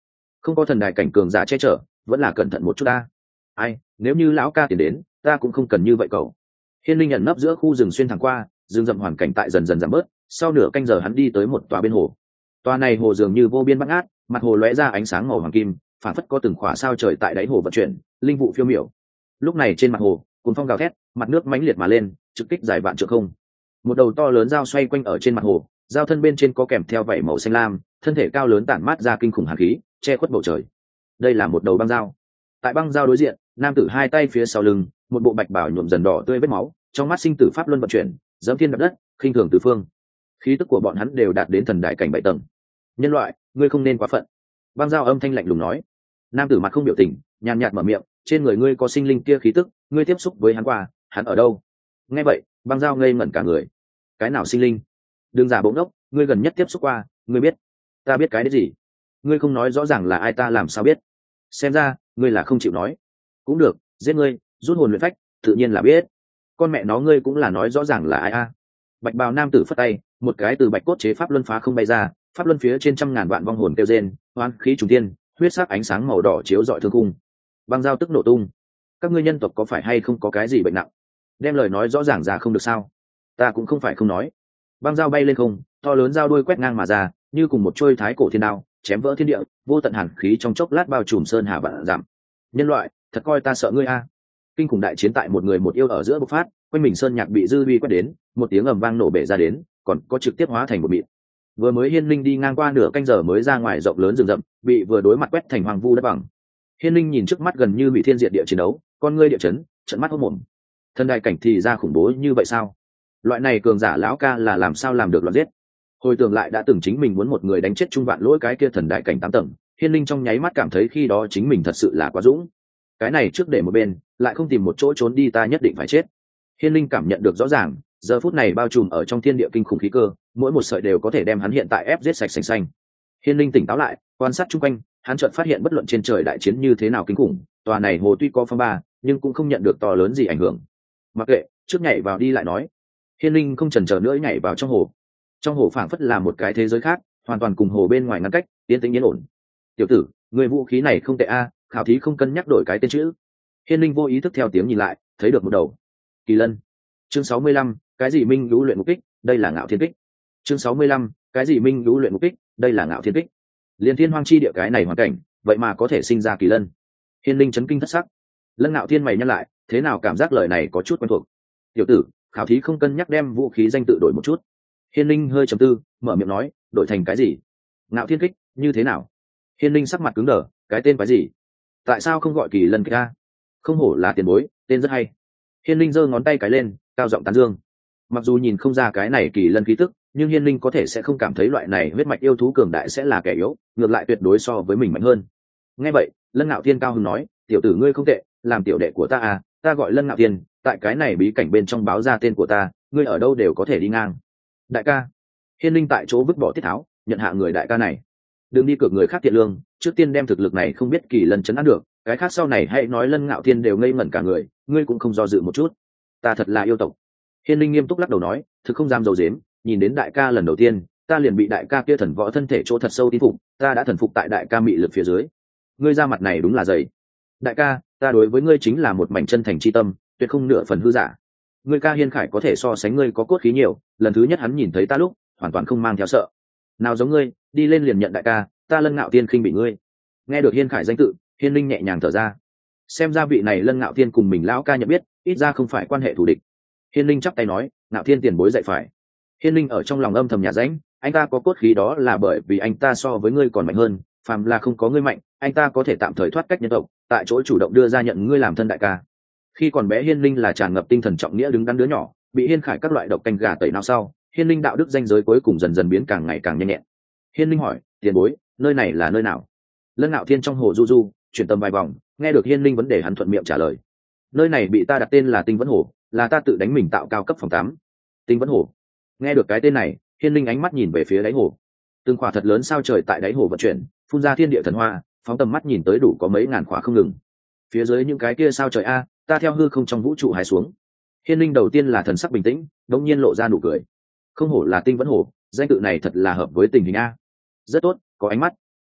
không có thần đài cảnh cường giả che chở, vẫn là cẩn thận một chút ta. Ai, nếu như lão ca tiền đến, ta cũng không cần như vậy cậu. Hiên linh nhận nấp giữa khu rừng xuyên thẳng qua, rừng rậm hoàn cảnh tại dần dần giảm bớt. Sau nửa canh giờ hắn đi tới một tòa bên hồ. Tòa này hồ dường như vô biên bát ngát, mặt hồ lóe ra ánh sáng màu hoàng kim, phản phất có từng khỏa sao trời tại đáy hồ vận chuyển, linh vụ phiêu miểu. Lúc này trên mặt hồ, cuốn phong gào thét, mặt nước mãnh liệt mà lên, trực kích dài vạn trượng không. Một đầu to lớn dao xoay quanh ở trên mặt hồ, dao thân bên trên có kèm theo vảy màu xanh lam, thân thể cao lớn tản mát ra kinh khủng hàn khí, che khuất bầu trời. Đây là một đầu băng dao. Tại băng dao đối diện, nam tử hai tay phía sau lưng, một bộ bạch bào nhuộm dần đỏ tươi vết máu, trong mắt sinh tử pháp luân vận chuyển, dẫm thiên đạp đất, khinh thường tứ phương. Khí tức của bọn hắn đều đạt đến thần đại cảnh 7 tầng. Nhân loại, ngươi không nên quá phận. Băng dao âm thanh lạnh lùng nói. Nam tử mặt không biểu tình, nhàn nhạt mở miệng, trên người ngươi có sinh linh kia khí tức, ngươi tiếp xúc với hắn qua, hắn ở đâu? Nghe vậy, băng dao ngây ngẩn cả người. Cái nào sinh linh? Đừng giả bộ ngốc, ngươi gần nhất tiếp xúc qua, ngươi biết? Ta biết cái đấy gì? Ngươi không nói rõ ràng là ai ta làm sao biết? Xem ra, ngươi là không chịu nói. Cũng được, giết ngươi, rút hồn luyện phách, tự nhiên là biết. Con mẹ nó ngươi cũng là nói rõ ràng là ai a? Bạch bào nam tử phất tay, một cái từ bạch cốt chế pháp luân phá không bay ra, pháp luân phía trên trăm ngàn vạn vong hồn kêu rên, oan khí trùng thiên, huyết sắc ánh sáng màu đỏ chiếu rọi thương cung. Băng dao tức nổ tung. Các ngươi nhân tộc có phải hay không có cái gì bệnh nặng? Đem lời nói rõ ràng ra không được sao? Ta cũng không phải không nói. Băng dao bay lên không, to lớn dao đuôi quét ngang mà ra, như cùng một trôi thái cổ thiên đao, chém vỡ thiên địa, vô tận hàn khí trong chốc lát bao trùm sơn hà vạn dặm. Nhân loại, thật coi ta sợ ngươi a? Kinh khủng đại chiến tại một người một yêu ở giữa bộc phát, quanh mình sơn nhạc bị dư uy quét đến, một tiếng ầm vang nổ bể ra đến, còn có trực tiếp hóa thành một mịn. Vừa mới Hiên Linh đi ngang qua nửa canh giờ mới ra ngoài rộng lớn rừng rậm, bị vừa đối mặt quét thành hoang vu đất bằng. Hiên Linh nhìn trước mắt gần như bị thiên diệt địa chiến đấu, con ngươi địa chấn, trận mắt hốt mồm. Thân đại cảnh thì ra khủng bố như vậy sao? Loại này cường giả lão ca là làm sao làm được loạn giết? Hồi tưởng lại đã từng chính mình muốn một người đánh chết trung vạn lỗi cái kia thần đại cảnh 8 tầng, Hiên Linh trong nháy mắt cảm thấy khi đó chính mình thật sự là quá dũng. Cái này trước để một bên, lại không tìm một chỗ trốn đi ta nhất định phải chết. Hiên Linh cảm nhận được rõ ràng, giờ phút này bao trùm ở trong thiên địa kinh khủng khí cơ, mỗi một sợi đều có thể đem hắn hiện tại ép giết sạch sành xanh. Hiên Linh tỉnh táo lại, quan sát chung quanh, hắn chợt phát hiện bất luận trên trời đại chiến như thế nào kinh khủng, tòa này hồ tuy có phong ba, nhưng cũng không nhận được to lớn gì ảnh hưởng. Mặc kệ, trước nhảy vào đi lại nói. Hiên Linh không chần chờ nữa nhảy vào trong hồ. Trong hồ phảng phất là một cái thế giới khác, hoàn toàn cùng hồ bên ngoài ngăn cách, yên tĩnh yên ổn. Tiểu tử, người vũ khí này không tệ a, khảo thí không cân nhắc đổi cái tên chữ. Hiên Linh vô ý thức theo tiếng nhìn lại, thấy được một đầu kỳ lân. Chương 65, cái gì minh lũ luyện mục kích, đây là ngạo thiên kích. Chương 65, cái gì minh lũ luyện mục kích, đây là ngạo thiên kích. Liên thiên hoang chi địa cái này hoàn cảnh, vậy mà có thể sinh ra kỳ lân. Hiên Linh chấn kinh thất sắc. Lân Ngạo Thiên mày nhăn lại, thế nào cảm giác lời này có chút quen thuộc. Tiểu tử, khảo thí không cân nhắc đem vũ khí danh tự đổi một chút. Hiên Linh hơi trầm tư, mở miệng nói, đổi thành cái gì? Ngạo Thiên kích, như thế nào? Hiên Linh sắc mặt cứng đờ, cái tên cái gì? Tại sao không gọi kỳ lân kích a? Không hổ là tiền bối, tên rất hay. Hiên Linh giơ ngón tay cái lên, cao giọng tán dương. Mặc dù nhìn không ra cái này kỳ lân khí tức, nhưng Hiên Linh có thể sẽ không cảm thấy loại này huyết mạch yêu thú cường đại sẽ là kẻ yếu, ngược lại tuyệt đối so với mình mạnh hơn. Nghe vậy, Lân Ngạo Thiên cao hứng nói, tiểu tử ngươi không tệ, làm tiểu đệ của ta à, ta gọi Lân Ngạo Thiên, tại cái này bí cảnh bên trong báo ra tên của ta, ngươi ở đâu đều có thể đi ngang. Đại ca. Hiên Linh tại chỗ vứt bỏ tiết tháo, nhận hạ người đại ca này. Đừng đi cược người khác thiện lương, trước tiên đem thực lực này không biết kỳ lân chấn áp được, cái khác sau này hãy nói Lân Ngạo Thiên đều ngây ngẩn cả người, ngươi cũng không do dự một chút. Ta thật là yêu tộc. Hiên Linh nghiêm túc lắc đầu nói, thực không dám dầu dếm, nhìn đến đại ca lần đầu tiên, ta liền bị đại ca kia thần võ thân thể chỗ thật sâu tín phục, ta đã thần phục tại đại ca mị lực phía dưới. Ngươi ra mặt này đúng là dày. Đại ca, ta đối với ngươi chính là một mảnh chân thành chi tâm, tuyệt không nửa phần hư giả. Ngươi ca Hiên Khải có thể so sánh ngươi có cốt khí nhiều, lần thứ nhất hắn nhìn thấy ta lúc, hoàn toàn không mang theo sợ. Nào giống ngươi, đi lên liền nhận đại ca, ta Lân Ngạo Thiên khinh bị ngươi. Nghe được Hiên Khải danh tự, Hiên Linh nhẹ nhàng thở ra. Xem ra vị này Lân Ngạo Thiên cùng mình lão ca nhận biết, ít ra không phải quan hệ thù địch. Hiên Linh chắp tay nói, Ngạo Thiên tiền bối dạy phải. Hiên Linh ở trong lòng âm thầm nhà rãnh, anh ta có cốt khí đó là bởi vì anh ta so với ngươi còn mạnh hơn, phàm là không có ngươi mạnh, anh ta có thể tạm thời thoát cách nhân tộc, tại chỗ chủ động đưa ra nhận ngươi làm thân đại ca. Khi còn bé Hiên Linh là tràn ngập tinh thần trọng nghĩa đứng đắn đứa nhỏ, bị Hiên Khải các loại độc canh gà tẩy não sau, Hiên Linh đạo đức danh giới cuối cùng dần dần biến càng ngày càng nhanh nhẹn. Hiên Linh hỏi, tiền bối, nơi này là nơi nào? Lân Ngạo Thiên trong hồ du du, chuyển tâm vài vòng, nghe được Hiên Linh vấn đề hắn thuận miệng trả lời. Nơi này bị ta đặt tên là Tinh Vẫn Hồ, là ta tự đánh mình tạo cao cấp phòng tắm. Tinh Vẫn Hồ. Nghe được cái tên này, Hiên Linh ánh mắt nhìn về phía đáy hồ. Từng khỏa thật lớn sao trời tại đáy hồ vận chuyển, phun ra thiên địa thần hoa, phóng tầm mắt nhìn tới đủ có mấy ngàn khỏa không ngừng. Phía dưới những cái kia sao trời a, ta theo hư không trong vũ trụ hái xuống. Hiên Linh đầu tiên là thần sắc bình tĩnh, đột nhiên lộ ra nụ cười. Không hổ là Tinh Vẫn Hồ, danh tự này thật là hợp với tình hình a. Rất tốt, có ánh mắt.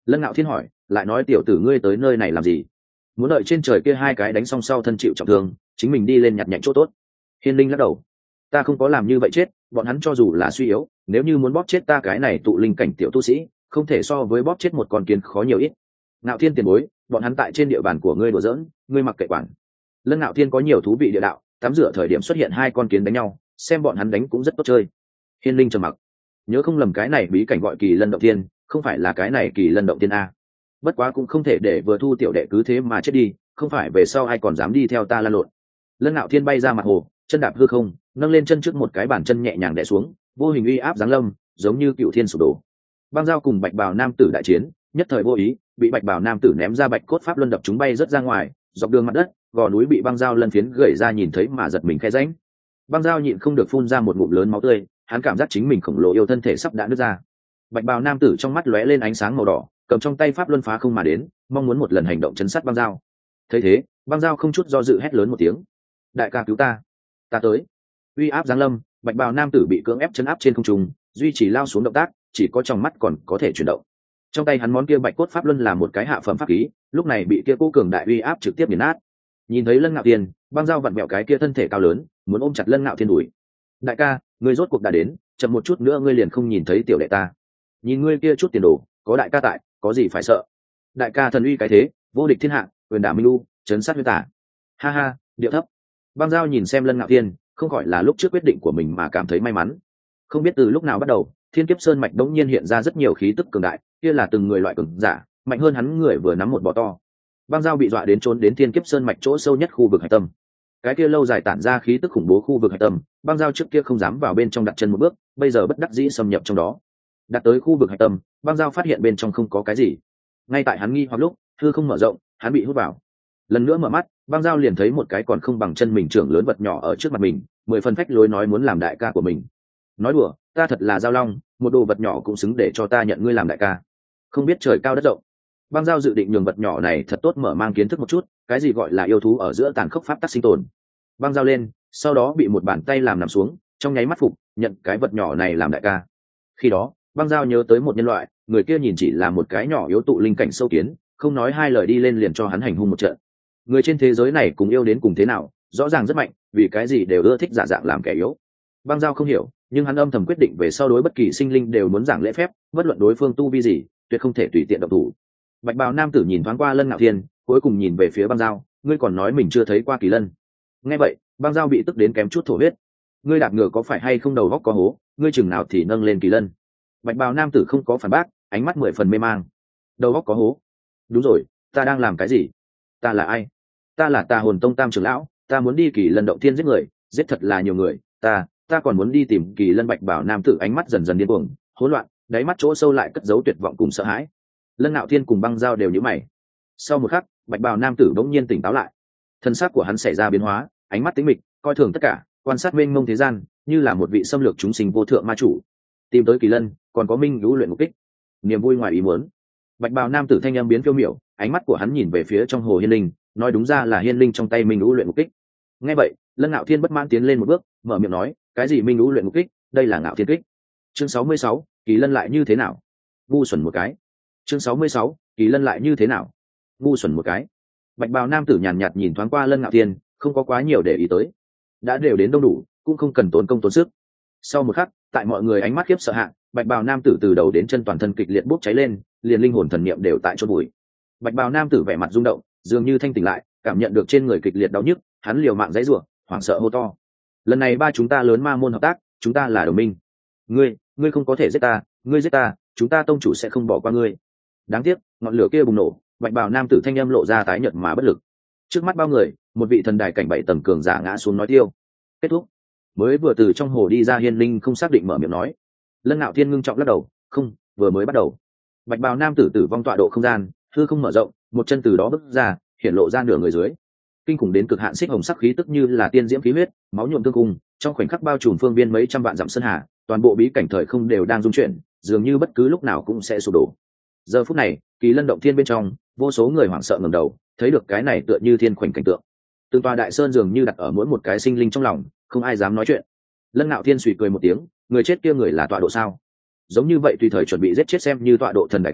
Lân Ngạo Thiên hỏi, lại nói tiểu tử ngươi tới nơi này làm gì? Muốn đợi trên trời kia hai cái đánh xong sau thân chịu trọng thương, chính mình đi lên nhặt nhạnh chỗ tốt. Hiên Linh lắc đầu, ta không có làm như vậy chết, bọn hắn cho dù là suy yếu, nếu như muốn bóp chết ta cái này tụ linh cảnh tiểu tu sĩ, không thể so với bóp chết một con kiến khó nhiều ít. Ngạo Thiên tiền bối, bọn hắn tại trên địa bàn của ngươi đùa giỡn, ngươi mặc kệ quản. Lân Ngạo Thiên có nhiều thú vị địa đạo, tắm rửa thời điểm xuất hiện hai con kiến đánh nhau, xem bọn hắn đánh cũng rất tốt chơi. Hiên Linh trầm mặc, nhớ không lầm cái này bí cảnh gọi Kỳ Lân động thiên, không phải là cái này Kỳ Lân động thiên a. Bất quá cũng không thể để vừa thu tiểu đệ cứ thế mà chết đi, không phải về sau ai còn dám đi theo ta lan lộn. Lân Ngạo Thiên bay ra mặt hồ, chân đạp hư không, nâng lên chân trước một cái bàn chân nhẹ nhàng đè xuống, vô hình uy áp giáng lâm, giống như cựu thiên sụp đổ. Băng Dao cùng Bạch Bào nam tử đại chiến, nhất thời vô ý, bị Bạch Bào nam tử ném ra Bạch cốt pháp luân đập chúng bay rất ra ngoài, dọc đường mặt đất, gò núi bị Băng Dao lân phiến gãy ra nhìn thấy mà giật mình khe rãnh. Băng Dao nhịn không được phun ra một ngụm lớn máu tươi, hắn cảm giác chính mình khổng lồ yêu thân thể sắp đã nứt ra. Bạch Bào nam tử trong mắt lóe lên ánh sáng màu đỏ, cầm trong tay pháp luân phá không mà đến, mong muốn một lần hành động chấn sát Băng Dao. Thấy thế, Băng Dao không chút do dự hét lớn một tiếng, đại ca cứu ta, ta tới. Uy áp giáng lâm, Bạch Bào nam tử bị cưỡng ép chấn áp trên không trung, duy trì lao xuống động tác, chỉ có trong mắt còn có thể chuyển động. Trong tay hắn món kia Bạch cốt pháp luân là một cái hạ phẩm pháp khí, lúc này bị kia cố cường đại uy áp trực tiếp nghiền nát. Nhìn thấy Lân Ngạo Thiên, Băng Dao vặn vẹo cái kia thân thể cao lớn, muốn ôm chặt Lân Ngạo Thiên đùi. Đại ca, ngươi rốt cuộc đã đến, chậm một chút nữa ngươi liền không nhìn thấy tiểu đệ ta. Nhìn ngươi kia chút tiền đồ, có đại ca tại, có gì phải sợ. Đại ca thần uy cái thế, vô địch thiên hạ, quyền đả minh lưu, chấn sát huyết tả. Ha ha, điệu thấp. Băng Dao nhìn xem Lân Ngạo Thiên, không khỏi là lúc trước quyết định của mình mà cảm thấy may mắn. Không biết từ lúc nào bắt đầu, Thiên Kiếp Sơn mạch đống nhiên hiện ra rất nhiều khí tức cường đại, kia là từng người loại cường giả, mạnh hơn hắn người vừa nắm một bò to. Băng Dao bị dọa đến trốn đến Thiên Kiếp Sơn mạch chỗ sâu nhất khu vực hải tâm. Cái kia lâu dài tản ra khí tức khủng bố khu vực hải tâm, Băng Dao trước kia không dám vào bên trong đặt chân một bước, bây giờ bất đắc dĩ xâm nhập trong đó. Đặt tới khu vực hải tâm, Băng Dao phát hiện bên trong không có cái gì. Ngay tại hắn nghi hoặc lúc, hư không mở rộng, hắn bị hút vào. Lần nữa mở mắt, Băng Dao liền thấy một cái còn không bằng chân mình trưởng lớn vật nhỏ ở trước mặt mình, mười phần phách lối nói muốn làm đại ca của mình. Nói đùa, ta thật là Giao Long, một đồ vật nhỏ cũng xứng để cho ta nhận ngươi làm đại ca. Không biết trời cao đất rộng. Băng Dao dự định nhường vật nhỏ này thật tốt mở mang kiến thức một chút, cái gì gọi là yêu thú ở giữa tàn khốc pháp tắc sinh tồn. Băng Dao lên, sau đó bị một bàn tay làm nằm xuống, trong nháy mắt phục, nhận cái vật nhỏ này làm đại ca. Khi đó, Băng Dao nhớ tới một nhân loại, người kia nhìn chỉ là một cái nhỏ yếu tụ linh cảnh sâu kiến, không nói hai lời đi lên liền cho hắn hành hung một trận. Người trên thế giới này cùng yêu đến cùng thế nào, rõ ràng rất mạnh, vì cái gì đều ưa thích giả dạng làm kẻ yếu. Băng Dao không hiểu, nhưng hắn âm thầm quyết định về sau đối bất kỳ sinh linh đều muốn giảng lễ phép, bất luận đối phương tu vi gì, tuyệt không thể tùy tiện động thủ. Bạch Bào nam tử nhìn thoáng qua Lân Ngạo Thiên, cuối cùng nhìn về phía Băng Dao, ngươi còn nói mình chưa thấy qua kỳ lân. Nghe vậy, Băng Dao bị tức đến kém chút thổ huyết. Ngươi đạp ngựa có phải hay không đầu góc có hố, ngươi chừng nào thì nâng lên kỳ lân. Bạch Bào nam tử không có phản bác, ánh mắt mười phần mê mang. Đầu góc có hố? Đúng rồi, ta đang làm cái gì? Ta là ai? Ta là Tà Hồn Tông Tam trưởng lão, ta muốn đi Kỳ Lân động thiên giết người, giết thật là nhiều người, ta còn muốn đi tìm Kỳ Lân. Bạch Bảo nam tử ánh mắt dần dần điên cuồng, hỗn loạn, đáy mắt chỗ sâu lại cất giấu tuyệt vọng cùng sợ hãi. Lân Ngạo Thiên cùng Băng Dao đều nhíu mày. Sau một khắc, Bạch Bảo nam tử bỗng nhiên tỉnh táo lại, thân xác của hắn xảy ra biến hóa, ánh mắt tĩnh mịch, coi thường tất cả, quan sát mênh mông thế gian, như là một vị xâm lược chúng sinh vô thượng ma chủ. Tìm tới Kỳ Lân, còn có Minh Lũ luyện mục kích, niềm vui ngoài ý muốn. Bạch Bào nam tử thanh âm biến phiêu miểu, ánh mắt của hắn nhìn về phía trong hồ Hiên Linh, nói đúng ra là Hiên Linh trong tay Minh Lũ luyện mục kích. Nghe vậy, Lân Ngạo Thiên bất mãn tiến lên một bước, mở miệng nói, cái gì Minh Lũ luyện mục kích, đây là Ngạo Thiên kích. Chương 66, Kỳ Lân lại như thế nào? Ngu xuẩn một cái. Chương 66, Kỳ Lân lại như thế nào? Ngu xuẩn một cái. Bạch Bào nam tử nhàn nhạt nhìn thoáng qua Lân Ngạo Thiên, không có quá nhiều để ý tới. Đã đều đến đông đủ, cũng không cần tốn công tốn sức. Sau một khắc, tại mọi người ánh mắt khiếp sợ hạ, Bạch Bào nam tử từ đầu đến chân toàn thân kịch liệt bốc cháy lên, liền linh hồn thần niệm đều tại chôn bụi. Bạch Bào nam tử vẻ mặt rung động, dường như thanh tỉnh lại, cảm nhận được trên người kịch liệt đau nhức, hắn liều mạng giãy giụa, hoảng sợ hô to: lần này ba chúng ta lớn ma môn hợp tác, chúng ta là đồng minh. Ngươi không có thể giết ta, ngươi giết ta, chúng ta tông chủ sẽ không bỏ qua ngươi. Đáng tiếc, ngọn lửa kia bùng nổ, Bạch Bào nam tử thanh âm lộ ra tái nhợt mà bất lực. Trước mắt bao người, một vị thần đài cảnh 7 tầng cường giả ngã xuống nói tiêu. Kết thúc. Mới vừa từ trong hồ đi ra Hiên Linh không xác định mở miệng nói. Lân Ngạo Thiên ngưng trọng lắc đầu, không, vừa mới bắt đầu. Bạch Bào nam tử tử vong tọa độ không gian, hư không mở rộng, một chân từ đó bước ra, hiện lộ ra nửa người dưới. Kinh khủng đến cực hạn xích hồng sắc khí tức như là tiên diễm khí huyết, máu nhuộm tương cung, trong khoảnh khắc bao trùm phương viên mấy trăm vạn dặm sơn hà, toàn bộ bí cảnh thời không đều đang rung chuyển, dường như bất cứ lúc nào cũng sẽ sụp đổ. Giờ phút này, Kỳ Lân động thiên bên trong, vô số người hoảng sợ ngẩng đầu, thấy được cái này tựa như thiên khoảnh cảnh tượng. Từng tòa đại sơn dường như đặt ở mỗi một cái sinh linh trong lòng, không ai dám nói chuyện. Lân Ngạo Thiên suy cười một tiếng, người chết kia người là tọa độ sao? Giống như vậy tùy thời chuẩn bị giết chết xem như tọa độ thần đại cảnh,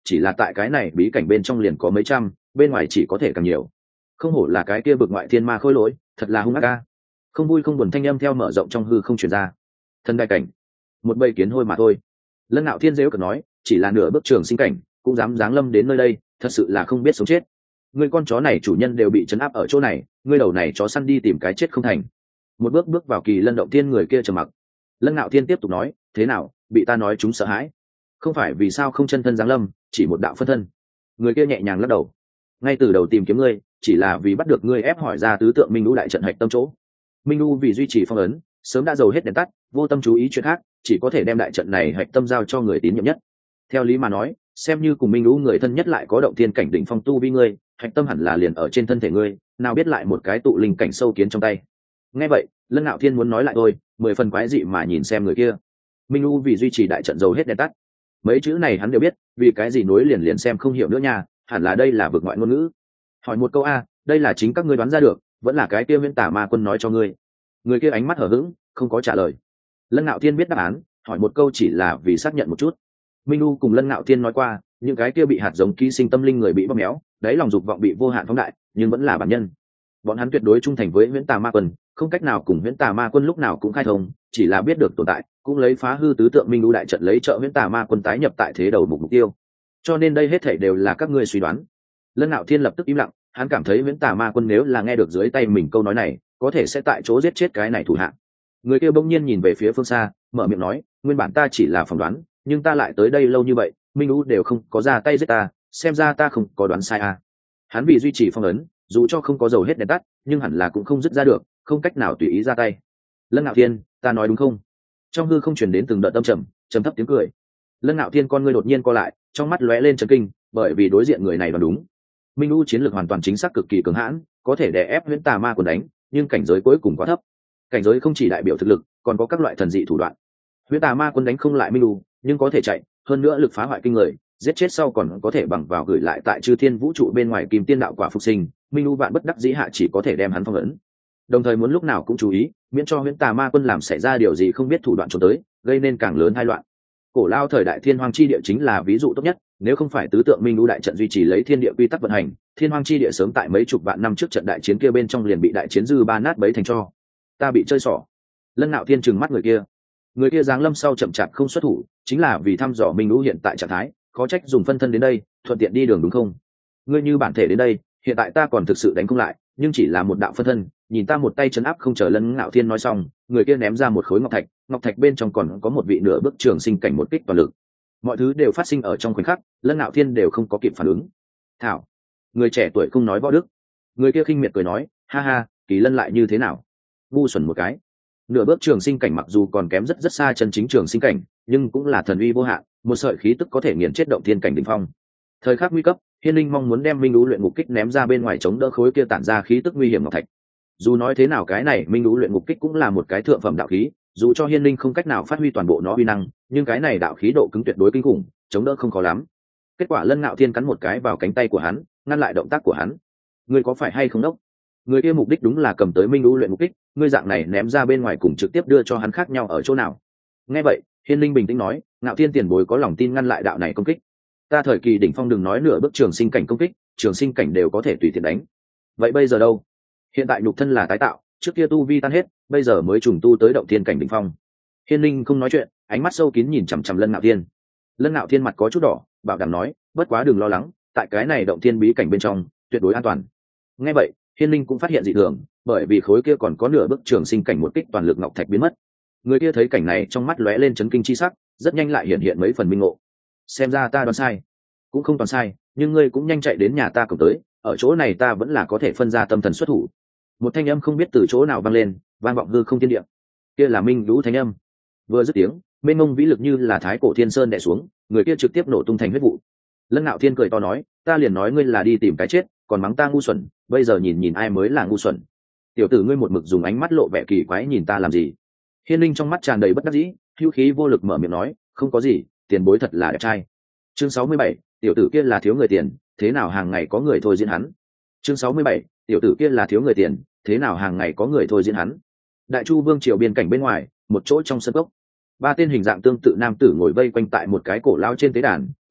chỉ là tại cái này bí cảnh bên trong liền có mấy trăm, bên ngoài chỉ có thể càng nhiều. Không hổ là cái kia vực ngoại thiên ma khôi lỗi, thật là hung ác ca. Không vui không buồn thanh âm theo mở rộng trong hư không truyền ra. Thân đại cảnh, một bầy kiến hôi mà thôi. Lân Nạo Thiên dễ cợt nói, chỉ là nửa bước trường sinh cảnh cũng dám giáng lâm đến nơi đây, thật sự là không biết sống chết. Người con chó này chủ nhân đều bị trấn áp ở chỗ này, ngươi đầu này chó săn đi tìm cái chết không thành. Một bước bước vào Kỳ Lân động thiên, người kia trầm mặc. Lân Nạo Thiên tiếp tục nói, thế nào, bị ta nói chúng sợ hãi? Không phải vì sao không chân thân giáng lâm, chỉ một đạo phân thân. Người kia nhẹ nhàng lắc đầu. Ngay từ đầu tìm kiếm ngươi, chỉ là vì bắt được ngươi ép hỏi ra tứ tượng Minh Lũ đại trận hạch tâm chỗ. Minh Lũ vì duy trì phong ấn, sớm đã dầu hết đèn tắt, vô tâm chú ý chuyện khác, chỉ có thể đem đại trận này hạch tâm giao cho người tín nhiệm nhất. Theo lý mà nói, xem như cùng Minh Lũ người thân nhất lại có động thiên cảnh đỉnh phong tu vi ngươi, hạch tâm hẳn là liền ở trên thân thể ngươi, nào biết lại một cái tụ linh cảnh sâu kiến trong tay. Nghe vậy, Lân Nạo Thiên muốn nói lại thôi, 10 phần quái dị mà nhìn xem người kia. Minh Lũ vì duy trì đại trận dầu hết đèn tắt. Mấy chữ này hắn đều biết, vì cái gì nối liền xem không hiểu nữa nha, hẳn là đây là vực ngoại ngôn ngữ. Hỏi một câu a, đây là chính các ngươi đoán ra được, vẫn là cái kia Viễn Tà Ma Quân nói cho ngươi? Người kia ánh mắt hở hững, không có trả lời. Lân Nạo Thiên biết đáp án, hỏi một câu chỉ là vì xác nhận một chút. Minh U cùng Lân Nạo Thiên nói qua, những cái kia bị hạt giống ký sinh tâm linh người bị bóp méo, đáy lòng dục vọng bị vô hạn phóng đại, nhưng vẫn là bản nhân. Bọn hắn tuyệt đối trung thành với Viễn Tà Ma Quân, không cách nào cùng Viễn Tà Ma Quân lúc nào cũng khai thông, chỉ là biết được tồn tại, cũng lấy phá hư tứ tượng Minh U đại trận lấy trợ Viễn Tà Ma Quân tái nhập tại thế đầu mục tiêu. Cho nên đây hết thảy đều là các ngươi suy đoán. Lân Nạo Thiên lập tức im lặng, hắn cảm thấy Viễn Tà Ma Quân nếu là nghe được dưới tay mình câu nói này, có thể sẽ tại chỗ giết chết cái này thủ hạ. Người kia bỗng nhiên nhìn về phía phương xa, mở miệng nói, nguyên bản ta chỉ là phỏng đoán, nhưng ta lại tới đây lâu như vậy, Minh U đều không có ra tay giết ta, xem ra ta không có đoán sai à. Hắn vì duy trì phong ấn, dù cho không có dầu hết đèn tắt, nhưng hẳn là cũng không dứt ra được, không cách nào tùy ý ra tay. Lân Nạo Thiên, ta nói đúng không? Trong hư không truyền đến từng đợt âm trầm thấp tiếng cười. Lân Nạo Thiên con ngươi đột nhiên co lại, trong mắt lóe lên chấn kinh, bởi vì đối diện người này đoán đúng. Minh U chiến lược hoàn toàn chính xác cực kỳ cường hãn, có thể đè ép Viễn Tà Ma Quân đánh, nhưng cảnh giới cuối cùng quá thấp. Cảnh giới không chỉ đại biểu thực lực, còn có các loại thần dị thủ đoạn. Viễn Tà Ma Quân đánh không lại Minh U, nhưng có thể chạy, hơn nữa lực phá hoại kinh người, giết chết sau còn có thể bằng vào gửi lại tại Chư Thiên vũ trụ bên ngoài Kim Tiên đạo quả phục sinh, Minh U vạn bất đắc dĩ hạ chỉ có thể đem hắn phong ấn. Đồng thời muốn lúc nào cũng chú ý, miễn cho Viễn Tà Ma Quân làm xảy ra điều gì không biết thủ đoạn trốn tới, gây nên càng lớn tai loạn. Cổ lao thời đại Thiên Hoang chi địa chính là ví dụ tốt nhất, nếu không phải tứ tượng Minh U đại trận duy trì lấy thiên địa quy tắc vận hành, Thiên Hoang chi địa sớm tại mấy chục vạn năm trước trận đại chiến kia bên trong liền bị đại chiến dư ba nát bấy thành tro. Ta bị chơi xỏ. Lân Nạo Thiên trừng mắt người kia giáng lâm sau chậm chạp không xuất thủ, chính là vì thăm dò Minh U hiện tại trạng thái, khó trách dùng phân thân đến đây, thuận tiện đi đường đúng không? Ngươi như bản thể đến đây, hiện tại ta còn thực sự đánh không lại, nhưng chỉ là một đạo phân thân, nhìn ta một tay chấn áp không chờ Lân Nạo Thiên nói xong, người kia ném ra một khối ngọc thạch bên trong còn có một vị nửa bước trường sinh cảnh một kích toàn lực. Mọi thứ đều phát sinh ở trong khoảnh khắc, Lân Nạo Thiên đều không có kịp phản ứng. Thảo, người trẻ tuổi không nói võ đức. Người kia khinh miệt cười nói, ha ha, Kỳ Lân lại như thế nào? Ngu xuẩn một cái. Nửa bước trường sinh cảnh mặc dù còn kém rất rất xa chân chính trường sinh cảnh, nhưng cũng là thần uy vô hạn, một sợi khí tức có thể nghiền chết động thiên cảnh đỉnh phong. Thời khắc nguy cấp, Hiên Linh mong muốn đem Minh Lũ luyện ngục kích ném ra bên ngoài chống đỡ khối kia tản ra khí tức nguy hiểm ngọc thạch. Dù nói thế nào cái này Minh Lũ luyện ngục kích cũng là một cái thượng phẩm đạo khí, dù cho Hiên Linh không cách nào phát huy toàn bộ nó uy năng, nhưng cái này đạo khí độ cứng tuyệt đối kinh khủng, chống đỡ không khó lắm. Kết quả Lân Nạo Thiên cắn một cái vào cánh tay của hắn, ngăn lại động tác của hắn. Ngươi có phải hay không đốc? Người kia mục đích đúng là cầm tới Minh Lũ luyện ngục kích, ngươi dạng này ném ra bên ngoài cùng trực tiếp đưa cho hắn khác nhau ở chỗ nào? Nghe vậy, Hiên Linh bình tĩnh nói, Nạo Thiên tiền bối có lòng tin ngăn lại đạo này công kích. Ta thời kỳ đỉnh phong đừng nói nửa bước trường sinh cảnh công kích, trường sinh cảnh đều có thể tùy tiện đánh. Vậy bây giờ đâu? Hiện tại nhục thân là tái tạo, trước kia tu vi tan hết, bây giờ mới trùng tu tới động thiên cảnh đỉnh phong. Hiên Linh không nói chuyện, ánh mắt sâu kín nhìn chằm chằm Lân Nạo Thiên. Lân Nạo Thiên mặt có chút đỏ, bảo đảm nói, bất quá đừng lo lắng, tại cái này động thiên bí cảnh bên trong, tuyệt đối an toàn. Nghe vậy, Hiên Linh cũng phát hiện dị thường, bởi vì khối kia còn có nửa bước trường sinh cảnh một kích toàn lực ngọc thạch biến mất. Người kia thấy cảnh này trong mắt lóe lên chấn kinh chi sắc, rất nhanh lại hiện mấy phần minh ngộ. Xem ra ta đoán sai, cũng không toàn sai, nhưng ngươi cũng nhanh chạy đến nhà ta cổng tới, ở chỗ này ta vẫn là có thể phân ra tâm thần xuất thủ. Một thanh âm không biết từ chỗ nào vang lên, vang vọng hư không thiên địa. Kia là Minh Lũ thanh âm. Vừa dứt tiếng, mênh mông vĩ lực như là thái cổ thiên sơn đè xuống, người kia trực tiếp nổ tung thành huyết vụ. Lân Nạo Thiên cười to nói, ta liền nói ngươi là đi tìm cái chết, còn mắng ta ngu xuẩn, bây giờ nhìn ai mới là ngu xuẩn. Tiểu tử ngươi một mực dùng ánh mắt lộ vẻ kỳ quái nhìn ta làm gì? Hiên Linh trong mắt tràn đầy bất đắc dĩ, hữu khí vô lực mở miệng nói, không có gì, tiền bối thật là đẹp trai. Chương 67, tiểu tử kia là thiếu người tiền, thế nào hàng ngày có người thôi diễn hắn. Chương 67, tiểu tử kia là thiếu người tiền, thế nào hàng ngày có người thôi diễn hắn. Đại Chu Vương triều biên cảnh bên ngoài, một chỗ trong sân cốc, ba tên hình dạng tương tự nam tử ngồi vây quanh tại một cái cổ lao trên tế đàn,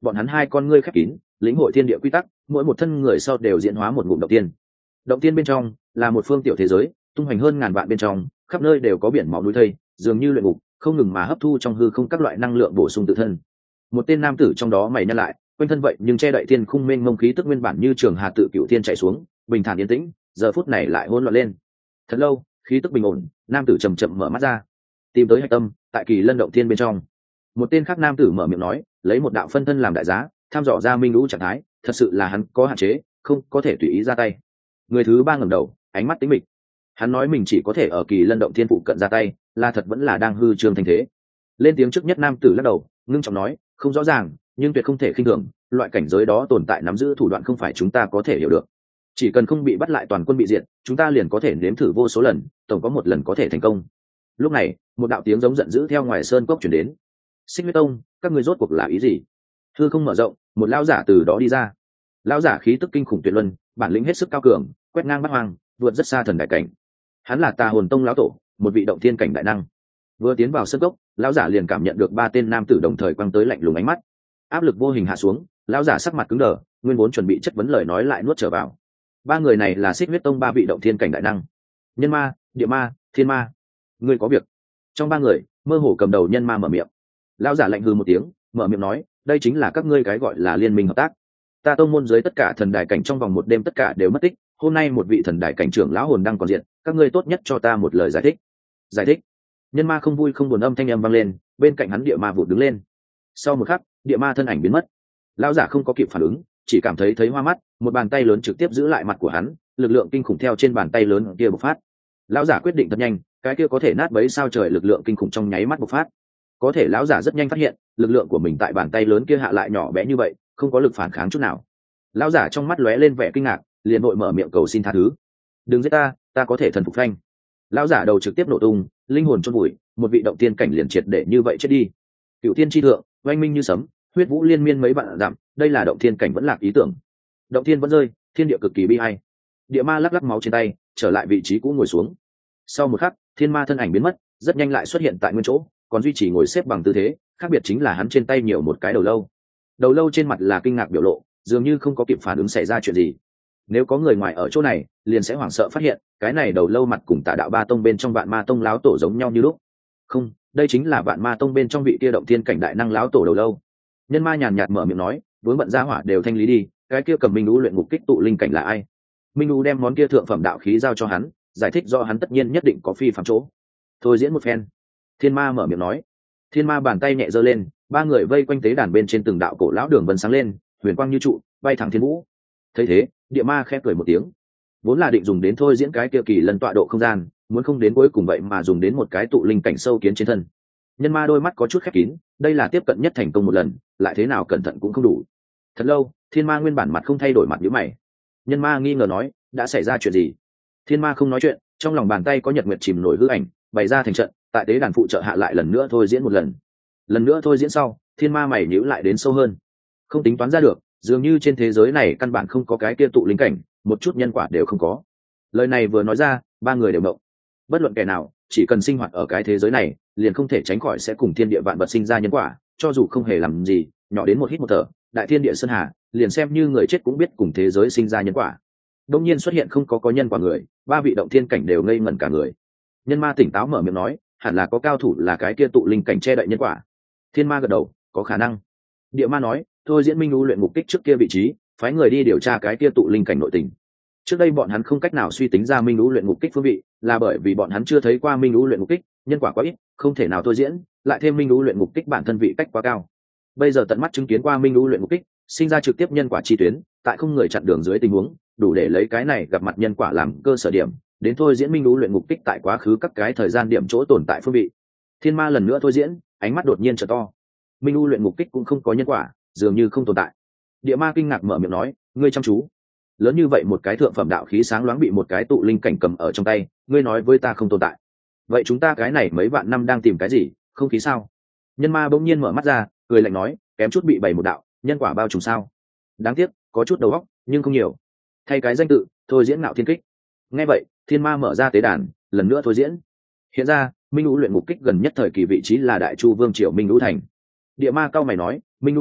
bọn hắn hai con ngươi khép kín lĩnh hội thiên địa quy tắc, mỗi một thân người sau đều diễn hóa một ngụm động tiên. Động tiên bên trong là một phương tiểu thế giới, tung hoành hơn ngàn vạn bên trong, khắp nơi đều có biển máu núi thây, dường như luyện ngục, không ngừng mà hấp thu trong hư không các loại năng lượng bổ sung tự thân. Một tên nam tử trong đó mày nhăn lại, quanh thân vậy nhưng che đậy thiên khung mênh mông khí tức nguyên bản như trường hà tự cửu thiên chạy xuống, bình thản yên tĩnh, giờ phút này lại hỗn loạn lên. Thật lâu, khí tức bình ổn, nam tử chậm chậm mở mắt ra, tìm tới hạch tâm, tại Kỳ Lân động thiên bên trong. Một tên khác nam tử mở miệng nói, lấy một đạo phân thân làm đại giá, tham dò ra minh lũ trạng thái, thật sự là hắn có hạn chế, không có thể tùy ý ra tay. Người thứ ba ngẩng đầu, ánh mắt tĩnh mịch. Hắn nói mình chỉ có thể ở Kỳ Lân động thiên phụ cận ra tay, là thật vẫn là đang hư trương thành thế. Lên tiếng trước nhất nam tử lắc đầu, ngưng trọng nói, không rõ ràng, nhưng tuyệt không thể khinh thường, loại cảnh giới đó tồn tại nắm giữ thủ đoạn không phải chúng ta có thể hiểu được. Chỉ cần không bị bắt lại toàn quân bị diệt, chúng ta liền có thể nếm thử vô số lần, tổng có một lần có thể thành công. Lúc này, một đạo tiếng giống giận dữ theo ngoài sơn cốc truyền đến. Xích Huyết Tông, các ngươi rốt cuộc là ý gì? Hư không mở rộng, một lão giả từ đó đi ra. Lão giả khí tức kinh khủng tuyệt luân, bản lĩnh hết sức cao cường, quét ngang bát hoang, vượt rất xa thần đại cảnh. Hắn là Tà Hồn Tông lão tổ, một vị động thiên cảnh đại năng. Vừa tiến vào sơn cốc, lão giả liền cảm nhận được ba tên nam tử đồng thời quăng tới lạnh lùng ánh mắt. Áp lực vô hình hạ xuống, lão giả sắc mặt cứng đờ, nguyên vốn chuẩn bị chất vấn lời nói lại nuốt trở vào. Ba người này là Xích Huyết Tông ba vị động thiên cảnh đại năng. Nhân ma, địa ma, thiên ma. Ngươi có việc. Trong ba người, mơ hồ cầm đầu nhân ma mở miệng. Lão giả lạnh hừ một tiếng, mở miệng nói, đây chính là các ngươi cái gọi là liên minh hợp tác. Ta tông môn dưới tất cả thần đài cảnh trong vòng một đêm tất cả đều mất tích, hôm nay một vị thần đài cảnh trưởng lão hồn đang còn diện, các ngươi tốt nhất cho ta một lời giải thích. Giải thích. Nhân ma không vui không buồn âm thanh âm vang lên, bên cạnh hắn địa ma vụt đứng lên. Sau một khắc, địa ma thân ảnh biến mất. Lão giả không có kịp phản ứng, chỉ cảm thấy hoa mắt, một bàn tay lớn trực tiếp giữ lại mặt của hắn, lực lượng kinh khủng theo trên bàn tay lớn kia bộc phát. Lão giả quyết định thật nhanh, cái kia có thể nát bấy sao trời lực lượng kinh khủng trong nháy mắt bộc phát. Có thể lão giả rất nhanh phát hiện, lực lượng của mình tại bàn tay lớn kia hạ lại nhỏ bé như vậy, không có lực phản kháng chút nào. Lão giả trong mắt lóe lên vẻ kinh ngạc, liền vội mở miệng cầu xin tha thứ. Đừng giết ta, ta có thể thần phục phanh. Lão giả đầu trực tiếp nổ tung, linh hồn chôn vùi, một vị động tiên cảnh liền triệt để như vậy chết đi. Cửu thiên chi thượng, oanh minh như sấm, huyết vũ liên miên mấy vạn dặm, đây là động thiên cảnh vẫn lạc ý tưởng. Động thiên vẫn rơi, thiên địa cực kỳ bi ai. Địa ma lắc lắc máu trên tay, trở lại vị trí cũ ngồi xuống. Sau một khắc, thiên ma thân ảnh biến mất, rất nhanh lại xuất hiện tại nguyên chỗ, còn duy trì ngồi xếp bằng tư thế, khác biệt chính là hắn trên tay nhiều một cái đầu lâu. Đầu lâu trên mặt là kinh ngạc biểu lộ, dường như không có kịp phản ứng xảy ra chuyện gì. Nếu có người ngoài ở chỗ này, liền sẽ hoảng sợ phát hiện, cái này đầu lâu mặt cùng Tà Đạo Ba Tông bên trong Vạn Ma Tông láo tổ giống nhau như lúc. Không, đây chính là Vạn Ma Tông bên trong vị kia động thiên cảnh đại năng láo tổ đầu lâu. Nhân ma nhàn nhạt mở miệng nói, vướng bận gia hỏa đều thanh lý đi, cái kia cầm minh lũ luyện ngục kích tụ linh cảnh là ai? Minh lũ đem món kia thượng phẩm đạo khí giao cho hắn, giải thích do hắn tất nhiên nhất định có phi phạm chỗ. Thôi diễn một phen. Thiên ma mở miệng nói. Thiên ma bàn tay nhẹ giơ lên, ba người vây quanh tế đàn bên trên từng đạo cổ lão đường vân sáng lên, huyền quang như trụ, bay thẳng thiên vũ. Thấy thế, địa ma khẽ cười một tiếng. Vốn là định dùng đến thôi diễn cái kia Kỳ Lân tọa độ không gian, muốn không đến cuối cùng vậy mà dùng đến một cái tụ linh cảnh sâu kiến trên thân. Nhân ma đôi mắt có chút khép kín, đây là tiếp cận nhất thành công một lần, lại thế nào cẩn thận cũng không đủ. Thật lâu, thiên ma nguyên bản mặt không thay đổi mặt nhíu mày. Nhân ma nghi ngờ nói, đã xảy ra chuyện gì? Thiên ma không nói chuyện, trong lòng bàn tay có nhật nguyệt chìm nổi hư ảnh, bày ra thành trận, tại tế đàn phụ trợ hạ lại lần nữa thôi diễn một lần. Lần nữa thôi diễn sau, thiên ma mày nhíu lại đến sâu hơn. Không tính toán ra được, dường như trên thế giới này căn bản không có cái kia tụ linh cảnh, một chút nhân quả đều không có. Lời này vừa nói ra, ba người đều mộng. Bất luận kẻ nào, chỉ cần sinh hoạt ở cái thế giới này, liền không thể tránh khỏi sẽ cùng thiên địa vạn vật sinh ra nhân quả, cho dù không hề làm gì, nhỏ đến một hít một thở, đại thiên địa sơn hà, liền xem như người chết cũng biết cùng thế giới sinh ra nhân quả. Đông nhiên xuất hiện không có nhân quả người, ba vị động thiên cảnh đều ngây ngẩn cả người. Nhân ma tỉnh táo mở miệng nói, hẳn là có cao thủ là cái kia tụ linh cảnh che đậy nhân quả. Thiên ma gật đầu, có khả năng. Địa ma nói, thôi diễn minh lũ luyện ngục kích trước kia vị trí, phái người đi điều tra cái kia tụ linh cảnh nội tình. Trước đây bọn hắn không cách nào suy tính ra minh lũ luyện ngục kích phương vị, là bởi vì bọn hắn chưa thấy qua minh lũ luyện ngục kích, nhân quả quá ít, không thể nào thôi diễn, lại thêm minh lũ luyện ngục kích bản thân vị cách quá cao. Bây giờ tận mắt chứng kiến qua minh lũ luyện ngục kích, sinh ra trực tiếp nhân quả chi tuyến, tại không người chặn đường dưới tình huống, đủ để lấy cái này gặp mặt nhân quả làm cơ sở điểm, đến thôi diễn minh lũ luyện ngục kích tại quá khứ các cái thời gian điểm chỗ tồn tại phương vị. Thiên ma lần nữa thôi diễn, ánh mắt đột nhiên trở to. Minh lũ luyện ngục kích cũng không có nhân quả, dường như không tồn tại. Địa ma kinh ngạc mở miệng nói, ngươi chăm chú. Lớn như vậy một cái thượng phẩm đạo khí sáng loáng bị một cái tụ linh cảnh cầm ở trong tay, ngươi nói với ta không tồn tại. Vậy chúng ta cái này mấy vạn năm đang tìm cái gì, không khí sao? Nhân ma bỗng nhiên mở mắt ra, cười lạnh nói, kém chút bị bày một đạo, nhân quả bao trùm sao? Đáng tiếc, có chút đầu óc, nhưng không nhiều. Thay cái danh tự, thôi diễn ngạo thiên kích. Nghe vậy, thiên ma mở ra tế đàn, lần nữa thôi diễn. Hiện ra, minh lũ luyện ngục kích gần nhất thời kỳ vị trí là đại chu vương triều minh lũ thành. Địa ma cao mày nói, minh lũ thành,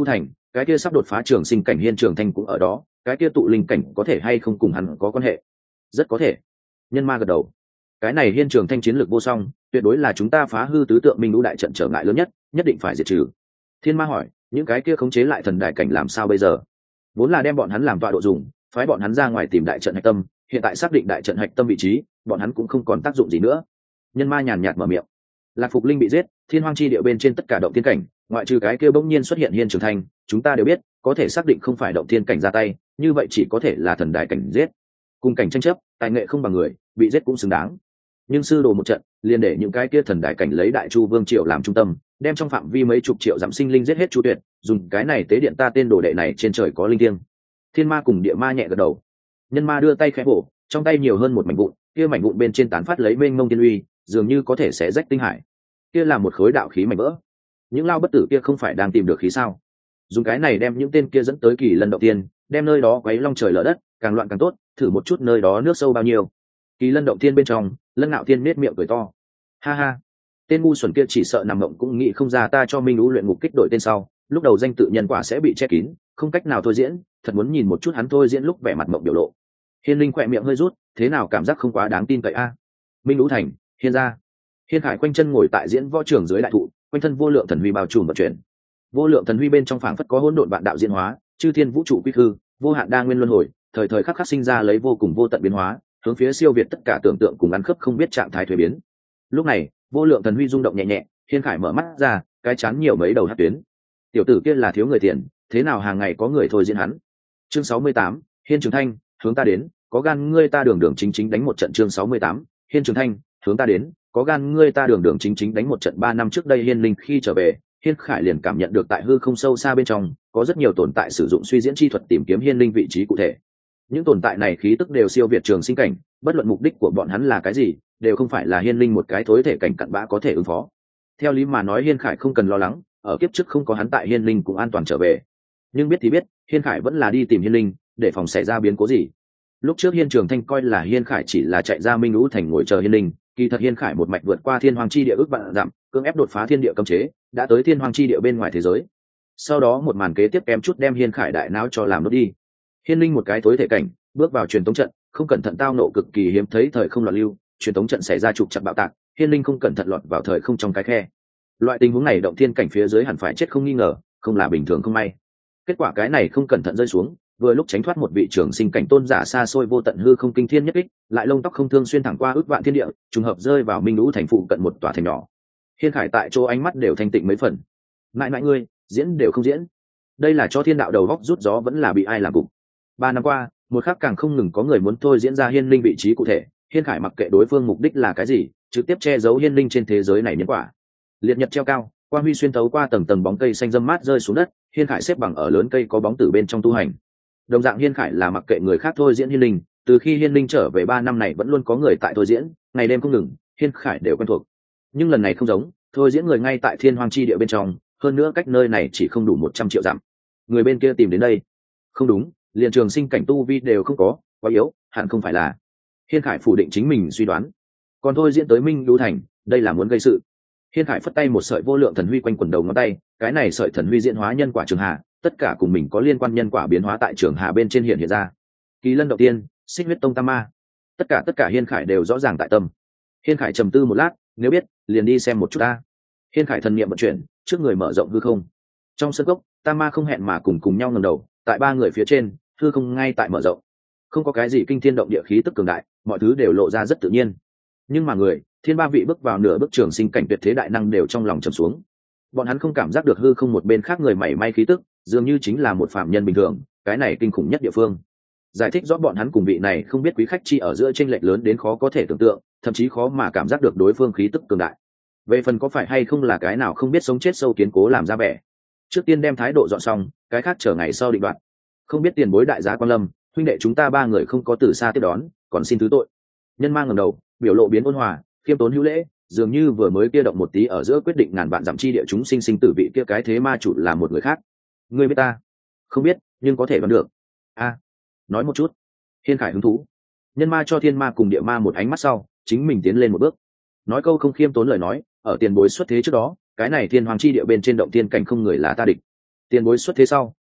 cái kia sắp đột phá trường sinh cảnh Hiên Trường Thanh cũng ở đó, cái kia tụ linh cảnh có thể hay không cùng hắn có quan hệ? Rất có thể. Nhân ma gật đầu. Cái này Hiên Trường Thanh chiến lược vô song, tuyệt đối là chúng ta phá hư tứ tượng minh lũ đại trận trở ngại lớn nhất, nhất định phải diệt trừ. Thiên Ma hỏi, những cái kia khống chế lại thần đại cảnh làm sao bây giờ? Vốn là đem bọn hắn làm tọa độ dùng, phái bọn hắn ra ngoài tìm đại trận hạch tâm, hiện tại xác định đại trận hạch tâm vị trí, bọn hắn cũng không còn tác dụng gì nữa. Nhân ma nhàn nhạt mở miệng. Lạc Phục Linh bị giết, Thiên Hoang chi địa bên trên tất cả động thiên cảnh, ngoại trừ cái kia bỗng nhiên xuất hiện Hiên Trường Thanh, chúng ta đều biết, có thể xác định không phải động thiên cảnh ra tay, như vậy chỉ có thể là thần đại cảnh giết. Cùng cảnh tranh chấp, tài nghệ không bằng người, bị giết cũng xứng đáng. Nhưng sư đồ một trận, liền để những cái kia thần đại cảnh lấy Đại Chu Vương Triệu làm trung tâm, đem trong phạm vi mấy chục triệu giảm sinh linh giết hết Chu Tuyệt, dùng cái này tế điện ta tên đồ đệ này trên trời có linh thiêng. Thiên Ma cùng Địa Ma nhẹ gật đầu. Nhân Ma đưa tay khẽ vỗ, trong tay nhiều hơn một mảnh vụn, kia mảnh vụn bên trên tán phát lấy mênh mông tiên uy, dường như có thể xé rách tinh hải. Kia là một khối đạo khí mảnh vỡ. Những lao bất tử kia không phải đang tìm được khí sao? Dùng cái này đem những tên kia dẫn tới Kỳ Lân động tiên, đem nơi đó quấy long trời lở đất, càng loạn càng tốt, thử một chút nơi đó nước sâu bao nhiêu. Kỳ Lân động tiên bên trong, Lân Ngạo Thiên nết miệng cười to. Ha ha, tên ngu xuẩn kia chỉ sợ nằm mộng cũng nghĩ không ra ta cho Minh Lũ luyện ngục kích đổi tên sau, lúc đầu danh tự nhân quả sẽ bị che kín, không cách nào thôi diễn, thật muốn nhìn một chút hắn thôi diễn lúc vẻ mặt mộng biểu lộ. Hiên Linh khỏe miệng hơi rút, thế nào cảm giác không quá đáng tin cậy a? Minh Lũ thành, Hiên gia. Hiên Khải quanh chân ngồi tại diễn võ trường dưới đại thụ, quanh thân vô lượng thần huy bao trùm vận chuyển. Vô lượng thần huy bên trong phảng phất có hỗn độn vạn đạo diễn hóa, chư thiên vũ trụ quy hư, vô hạn đa nguyên luân hồi, thời thời khắc khắc sinh ra lấy vô cùng vô tận biến hóa, hướng phía siêu việt tất cả tưởng tượng cùng ăn khớp không biết trạng thái thuế biến. Lúc này, vô lượng thần huy rung động nhẹ nhẹ, Hiên Khải mở mắt ra, cái chán nhiều mấy đầu hắc tuyến. Tiểu tử kia là thiếu người tiền, thế nào hàng ngày có người thôi diễn hắn. Chương 68, Hiên Trường Thanh, hướng ta đến, có gan ngươi ta đường đường chính chính đánh một trận. Chương 68, Hiên Trường Thanh, hướng ta đến, có gan ngươi ta đường đường chính chính đánh một trận. 3 năm trước đây Hiên Linh khi trở về, Hiên Khải liền cảm nhận được tại hư không sâu xa bên trong có rất nhiều tồn tại sử dụng suy diễn chi thuật tìm kiếm Hiên Linh vị trí cụ thể. Những tồn tại này khí tức đều siêu việt trường sinh cảnh, bất luận mục đích của bọn hắn là cái gì, đều không phải là Hiên Linh một cái thối thể cảnh cặn bã có thể ứng phó. Theo lý mà nói Hiên Khải không cần lo lắng, ở kiếp trước không có hắn tại Hiên Linh cũng an toàn trở về. Nhưng biết thì biết, Hiên Khải vẫn là đi tìm Hiên Linh, để phòng xảy ra biến cố gì. Lúc trước Hiên Trường Thanh coi là Hiên Khải chỉ là chạy ra Minh Lũ thành ngồi chờ Hiên Linh, kỳ thật Hiên Khải một mạch vượt qua Thiên Hoang chi địa ước vạn dặm, cưỡng ép đột phá thiên địa cấm chế, đã tới Thiên Hoang chi địa bên ngoài thế giới. Sau đó một màn kế tiếp kém chút đem Hiên Khải đại não cho làm đốt đi. Hiên Linh một cái tối thể cảnh, bước vào truyền tống trận, không cẩn thận tao nộ cực kỳ hiếm thấy thời không loạn lưu, truyền tống trận xảy ra trục trặc bạo tạc, Hiên Linh không cẩn thận lọt vào thời không trong cái khe. Loại tình huống này động thiên cảnh phía dưới hẳn phải chết không nghi ngờ, không là bình thường không may. Kết quả cái này không cẩn thận rơi xuống, vừa lúc tránh thoát một vị trường sinh cảnh tôn giả xa xôi vô tận hư không kinh thiên nhất kích, lại lông tóc không thương xuyên thẳng qua ước vạn thiên địa, trùng hợp rơi vào Minh Lũ thành phụ cận một tòa thành nhỏ. Hiên Khải tại chỗ ánh mắt đều thanh tịnh mấy phần. Mãi mãi ngươi, diễn đều không diễn. Đây là cho thiên đạo đầu góc rút gió vẫn là bị ai làm cục. 3 năm qua, một khắc càng không ngừng có người muốn thôi diễn ra Hiên Linh vị trí cụ thể, Hiên Khải mặc kệ đối phương mục đích là cái gì, trực tiếp che giấu Hiên Linh trên thế giới này nhân quả. Liệt nhật treo cao, quang huy xuyên tấu qua tầng tầng bóng cây xanh râm mát rơi xuống đất, Hiên Khải xếp bằng ở lớn cây có bóng tử bên trong tu hành. Đồng dạng Hiên Khải là mặc kệ người khác thôi diễn Hiên Linh, từ khi Hiên Linh trở về 3 năm này vẫn luôn có người tại thôi diễn, ngày đêm không ngừng, Hiên Khải đều quen thuộc. Nhưng lần này không giống, thôi diễn người ngay tại Thiên Hoang chi địa bên trong, hơn nữa cách nơi này chỉ không đủ 100 triệu dặm. Người bên kia tìm đến đây. Không đúng, liền trường sinh cảnh tu vi đều không có, quá yếu, hẳn không phải là. Hiên Khải phủ định chính mình suy đoán. Còn thôi diễn tới Minh Lũ thành, đây là muốn gây sự. Hiên Khải phất tay một sợi vô lượng thần huy quanh quần đầu ngón tay, cái này sợi thần huy diễn hóa nhân quả trường hạ, tất cả cùng mình có liên quan nhân quả biến hóa tại trường hạ bên trên hiện ra. Kỳ Lân đầu tiên, Xích Huyết Tông Tam Ma, tất cả Hiên Khải đều rõ ràng tại tâm. Hiên Khải trầm tư một lát, nếu biết, liền đi xem một chút ta. Hiên Khải thần niệm vận chuyển, trước người mở rộng hư không. Trong sân cốc, Tam Ma không hẹn mà cùng nhau ngẩng đầu, tại 3 người phía trên, hư không ngay tại mở rộng. Không có cái gì kinh thiên động địa khí tức cường đại, mọi thứ đều lộ ra rất tự nhiên. Nhưng mà người, Thiên Ba vị bước vào nửa bước trường sinh cảnh tuyệt thế đại năng đều trong lòng trầm xuống. Bọn hắn không cảm giác được hư không một bên khác người mảy may khí tức, dường như chính là một phạm nhân bình thường, cái này kinh khủng nhất địa phương. Giải thích rõ bọn hắn cùng vị này không biết quý khách chi ở giữa chênh lệch lớn đến khó có thể tưởng tượng, thậm chí khó mà cảm giác được đối phương khí tức cường đại. Về phần có phải hay không là cái nào không biết sống chết sâu kiến cố làm ra vẻ. Trước tiên đem thái độ dọn xong, cái khác chờ ngày sau định đoạt. Không biết tiền bối đại giá quan lâm, huynh đệ chúng ta 3 người không có từ xa tiếp đón, còn xin thứ tội. Nhân mang ngẩng đầu, biểu lộ biến ôn hòa, khiêm tốn hữu lễ, dường như vừa mới kia động một tí ở giữa quyết định ngàn vạn dặm chi địa chúng sinh sinh tử vị kia cái thế ma chủ là một người khác. Ngươi biết ta? Không biết, nhưng có thể đoán được. A, nói một chút. Hiên Khải hứng thú. Nhân ma cho thiên ma cùng địa ma một ánh mắt sau, chính mình tiến lên một bước. Nói câu không khiêm tốn lời nói, ở tiền bối xuất thế trước đó, cái này thiên hoàng chi địa bên trên động tiên cảnh không người là ta địch. Tiền bối xuất thế sau,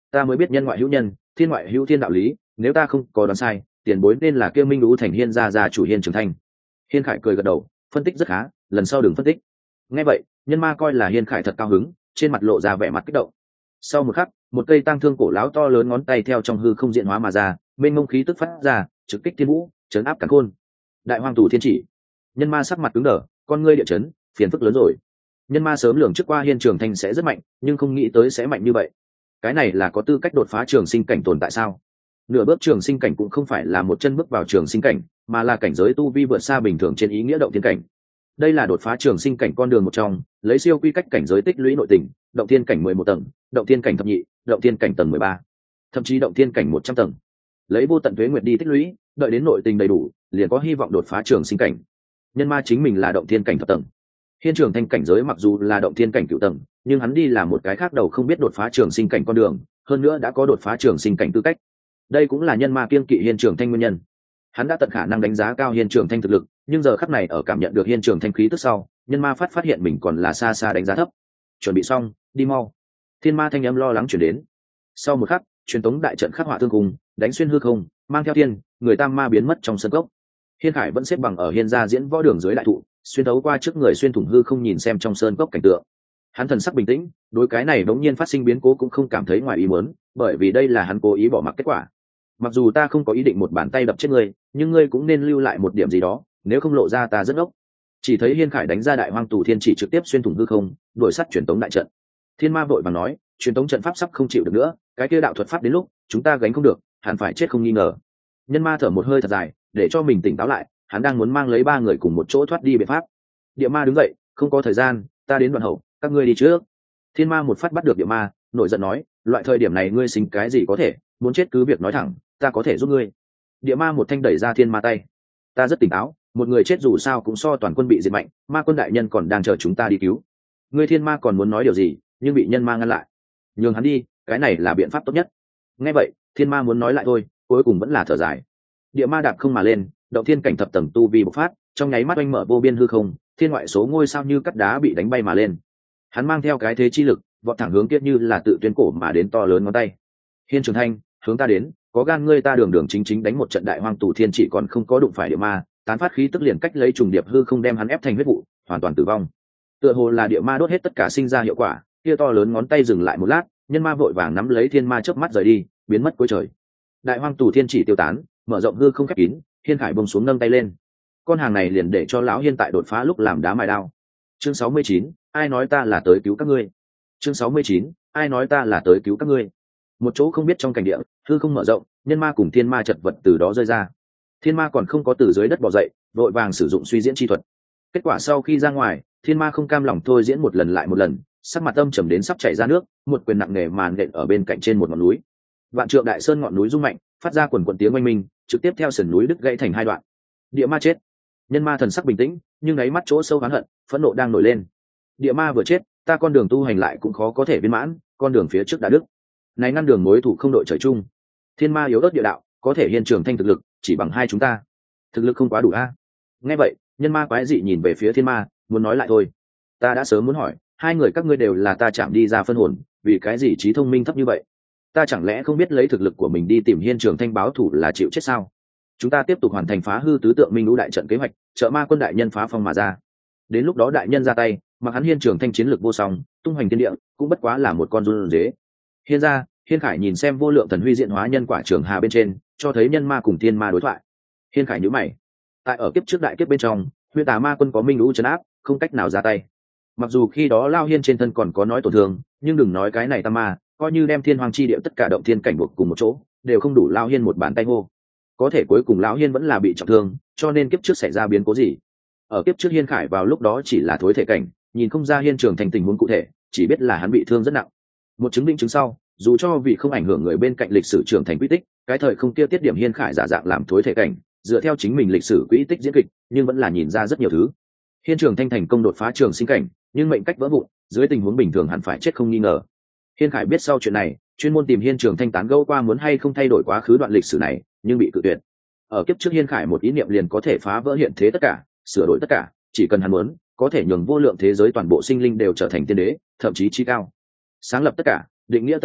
ta mới biết nhân ngoại hữu nhân, thiên ngoại hữu thiên đạo lý, nếu ta không có đoán sai, tiền bối nên là kia Minh Lũ thành Hiên gia chủ Hiên Trường Thanh. Hiên Khải cười gật đầu, phân tích rất khá, lần sau đừng phân tích. Nghe vậy, nhân ma coi là Hiên Khải thật cao hứng, trên mặt lộ ra vẻ mặt kích động. Sau một khắc, một cây tang thương cổ lão to lớn ngón tay theo trong hư không diễn hóa mà ra, mênh mông khí tức phát ra, trực kích thiên vũ, chấn áp càn khôn. Đại Hoang Tù Thiên Chỉ. Nhân ma sắc mặt cứng đờ, con ngươi địa chấn, phiền phức lớn rồi. Nhân ma sớm lường trước qua Hiên Trường Thanh sẽ rất mạnh, nhưng không nghĩ tới sẽ mạnh như vậy. Cái này là có tư cách đột phá trường sinh cảnh tồn tại sao? Nửa bước trường sinh cảnh cũng không phải là một chân bước vào trường sinh cảnh, mà là cảnh giới tu vi vượt xa bình thường trên ý nghĩa động thiên cảnh. Đây là đột phá trường sinh cảnh con đường một trong, lấy siêu quy cách cảnh giới tích lũy nội tình, động thiên cảnh 11 tầng, động thiên cảnh thập nhị, động thiên cảnh tầng 13, thậm chí động thiên cảnh 100 tầng. Lấy vô tận tuế nguyệt đi tích lũy, đợi đến nội tình đầy đủ, liền có hy vọng đột phá trường sinh cảnh. Nhân ma chính mình là động thiên cảnh thập tầng. Hiên Trường Thanh cảnh giới mặc dù là động thiên cảnh cửu tầng, nhưng hắn đi là một cái khác đầu không biết đột phá trường sinh cảnh con đường, hơn nữa đã có đột phá trường sinh cảnh tư cách. Đây cũng là nhân ma kiêng kỵ Hiên Trường Thanh nguyên nhân. Hắn đã tận khả năng đánh giá cao Hiên Trường Thanh thực lực, nhưng giờ khắc này ở cảm nhận được Hiên Trường Thanh khí tức sau, nhân ma phát hiện mình còn là xa xa đánh giá thấp. Chuẩn bị xong, đi mau. Thiên ma thanh âm lo lắng chuyển đến. Sau một khắc, truyền tống đại trận khắc họa thương cùng, đánh xuyên hư không, mang theo thiên, người tam ma biến mất trong sân cốc. Hiên Khải vẫn xếp bằng ở Hiên gia diễn võ đường dưới đại thụ, xuyên thấu qua trước người xuyên thủng hư không nhìn xem trong sơn cốc cảnh tượng. Hắn thần sắc bình tĩnh, đối cái này đống nhiên phát sinh biến cố cũng không cảm thấy ngoài ý muốn, bởi vì đây là hắn cố ý bỏ mặc kết quả. Mặc dù ta không có ý định một bàn tay đập chết ngươi, nhưng ngươi cũng nên lưu lại một điểm gì đó, nếu không lộ ra ta rất ốc. Chỉ thấy Hiên Khải đánh ra Đại Hoang Tù Thiên Chỉ trực tiếp xuyên thủng hư không, đuổi sát truyền tống đại trận. Thiên ma vội vàng nói, truyền tống trận pháp sắp không chịu được nữa, cái kia đạo thuật pháp đến lúc chúng ta gánh không được, hẳn phải chết không nghi ngờ. Nhân ma thở một hơi thật dài, để cho mình tỉnh táo lại, hắn đang muốn mang lấy ba người cùng một chỗ thoát đi biện pháp. Địa ma đứng dậy, không có thời gian, ta đến đoạn hậu, các ngươi đi trước. Thiên ma một phát bắt được địa ma, nổi giận nói, loại thời điểm này ngươi xính cái gì có thể, muốn chết cứ việc nói thẳng, ta có thể giúp ngươi. Địa ma một thanh đẩy ra thiên ma tay, ta rất tỉnh táo, một người chết dù sao cũng so toàn quân bị diệt mạnh, ma quân đại nhân còn đang chờ chúng ta đi cứu. Ngươi thiên ma còn muốn nói điều gì, nhưng bị nhân ma ngăn lại. Nhường hắn đi, cái này là biện pháp tốt nhất. Nghe vậy, thiên ma muốn nói lại thôi, cuối cùng vẫn là thở dài. Địa ma đạp không mà lên, động thiên cảnh thập tầng tu vi bộc phát, trong nháy mắt oanh mở vô biên hư không, thiên ngoại số ngôi sao như cắt đá bị đánh bay mà lên. Hắn mang theo cái thế chi lực, vọt thẳng hướng kiếp như là tự tuyên cổ mà đến to lớn ngón tay. Hiên Trường Thanh, hướng ta đến, có gan ngươi ta đường đường chính chính đánh một trận Đại Hoang Tù Thiên Chỉ còn không có đụng phải địa ma, tán phát khí tức liền cách lấy trùng điệp hư không đem hắn ép thành huyết vụ, hoàn toàn tử vong. Tựa hồ là địa ma đốt hết tất cả sinh ra hiệu quả, kia to lớn ngón tay dừng lại một lát, nhân ma vội vàng nắm lấy thiên ma chớp mắt rời đi, biến mất cuối trời. Đại Hoang Tù Thiên Chỉ tiêu tán, mở rộng hư không khép kín, Hiên Khải bông xuống nâng tay lên. Con hàng này liền để cho lão Hiên tại đột phá lúc làm đá mài đao. Chương 69, ai nói ta là tới cứu các ngươi? Chương 69, ai nói ta là tới cứu các ngươi? Một chỗ không biết trong cảnh địa, hư không mở rộng, nhân ma cùng thiên ma chật vật từ đó rơi ra. Thiên ma còn không có từ dưới đất bò dậy, vội vàng sử dụng suy diễn chi thuật. Kết quả sau khi ra ngoài, thiên ma không cam lòng thôi diễn một lần lại một lần, sắc mặt âm trầm đến sắp chảy ra nước, một quyền nặng nề màn nện ở bên cạnh trên một ngọn núi. Vạn Trượng Đại Sơn ngọn núi rung mạnh, phát ra quần quần tiếng oanh minh, trực tiếp theo sườn núi đứt gãy thành hai đoạn. Địa ma chết. Nhân ma thần sắc bình tĩnh, nhưng đáy mắt chỗ sâu oán hận, phẫn nộ đang nổi lên. Địa ma vừa chết, ta con đường tu hành lại cũng khó có thể viên mãn, con đường phía trước đã đứt. Này ngăn đường mối thủ không đội trời chung. Thiên ma yếu ớt địa đạo, có thể Hiên Trường Thanh thực lực chỉ bằng hai chúng ta, thực lực không quá đủ a. Nghe vậy, nhân ma quái dị nhìn về phía thiên ma, muốn nói lại thôi. Ta đã sớm muốn hỏi, hai người các ngươi đều là ta chạm đi ra phân hồn, vì cái gì trí thông minh thấp như vậy? Ta chẳng lẽ không biết lấy thực lực của mình đi tìm Hiên Trường Thanh báo thủ là chịu chết sao? Chúng ta tiếp tục hoàn thành phá hư tứ tượng minh lũ đại trận kế hoạch, trợ ma quân đại nhân phá phong mà ra. Đến lúc đó đại nhân ra tay, mặc hắn Hiên Trường Thanh chiến lược vô song, tung hoành thiên địa, cũng bất quá là một con run dế. Hiên gia, Hiên Khải nhìn xem vô lượng thần huy diện hóa nhân quả trường hà bên trên, cho thấy nhân ma cùng thiên ma đối thoại. Hiên Khải nhíu mày. Tại ở kiếp trước đại kiếp bên trong, Huyễn Tà Ma quân có minh lũ trấn áp, không cách nào ra tay. Mặc dù khi đó Lao Hiên trên thân còn có nói tổn thương, nhưng đừng nói cái này tam ma, coi như đem thiên hoàng chi địa tất cả động thiên cảnh buộc cùng một chỗ, đều không đủ Lao Hiên một bàn tay hô. Có thể cuối cùng Lão Hiên vẫn là bị trọng thương, cho nên kiếp trước xảy ra biến cố gì? Ở kiếp trước Hiên Khải vào lúc đó chỉ là thối thể cảnh, nhìn không ra Hiên Trường Thành tình huống cụ thể, chỉ biết là hắn bị thương rất nặng. Một chứng minh chứng sau, dù cho vì không ảnh hưởng người bên cạnh lịch sử trưởng thành quy tích, cái thời không kia tiết điểm Hiên Khải giả dạng làm thối thể cảnh, dựa theo chính mình lịch sử quỹ tích diễn kịch, nhưng vẫn là nhìn ra rất nhiều thứ. Hiên Trường Thanh thành công đột phá trường sinh cảnh, nhưng mệnh cách vỡ vụn, dưới tình huống bình thường hẳn phải chết không nghi ngờ. Hiên Khải biết sau chuyện này, chuyên môn tìm Hiên Trường Thanh tán gẫu qua muốn hay không thay đổi quá khứ đoạn lịch sử này, nhưng bị cự tuyệt. Ở kiếp trước Hiên Khải một ý niệm liền có thể phá vỡ hiện thế tất cả, sửa đổi tất cả, chỉ cần hắn muốn, có thể nhường vô lượng thế giới toàn bộ sinh linh đều trở thành tiên đế, thậm chí chí cao. Sáng lập tất cả, định nghĩa tất cả,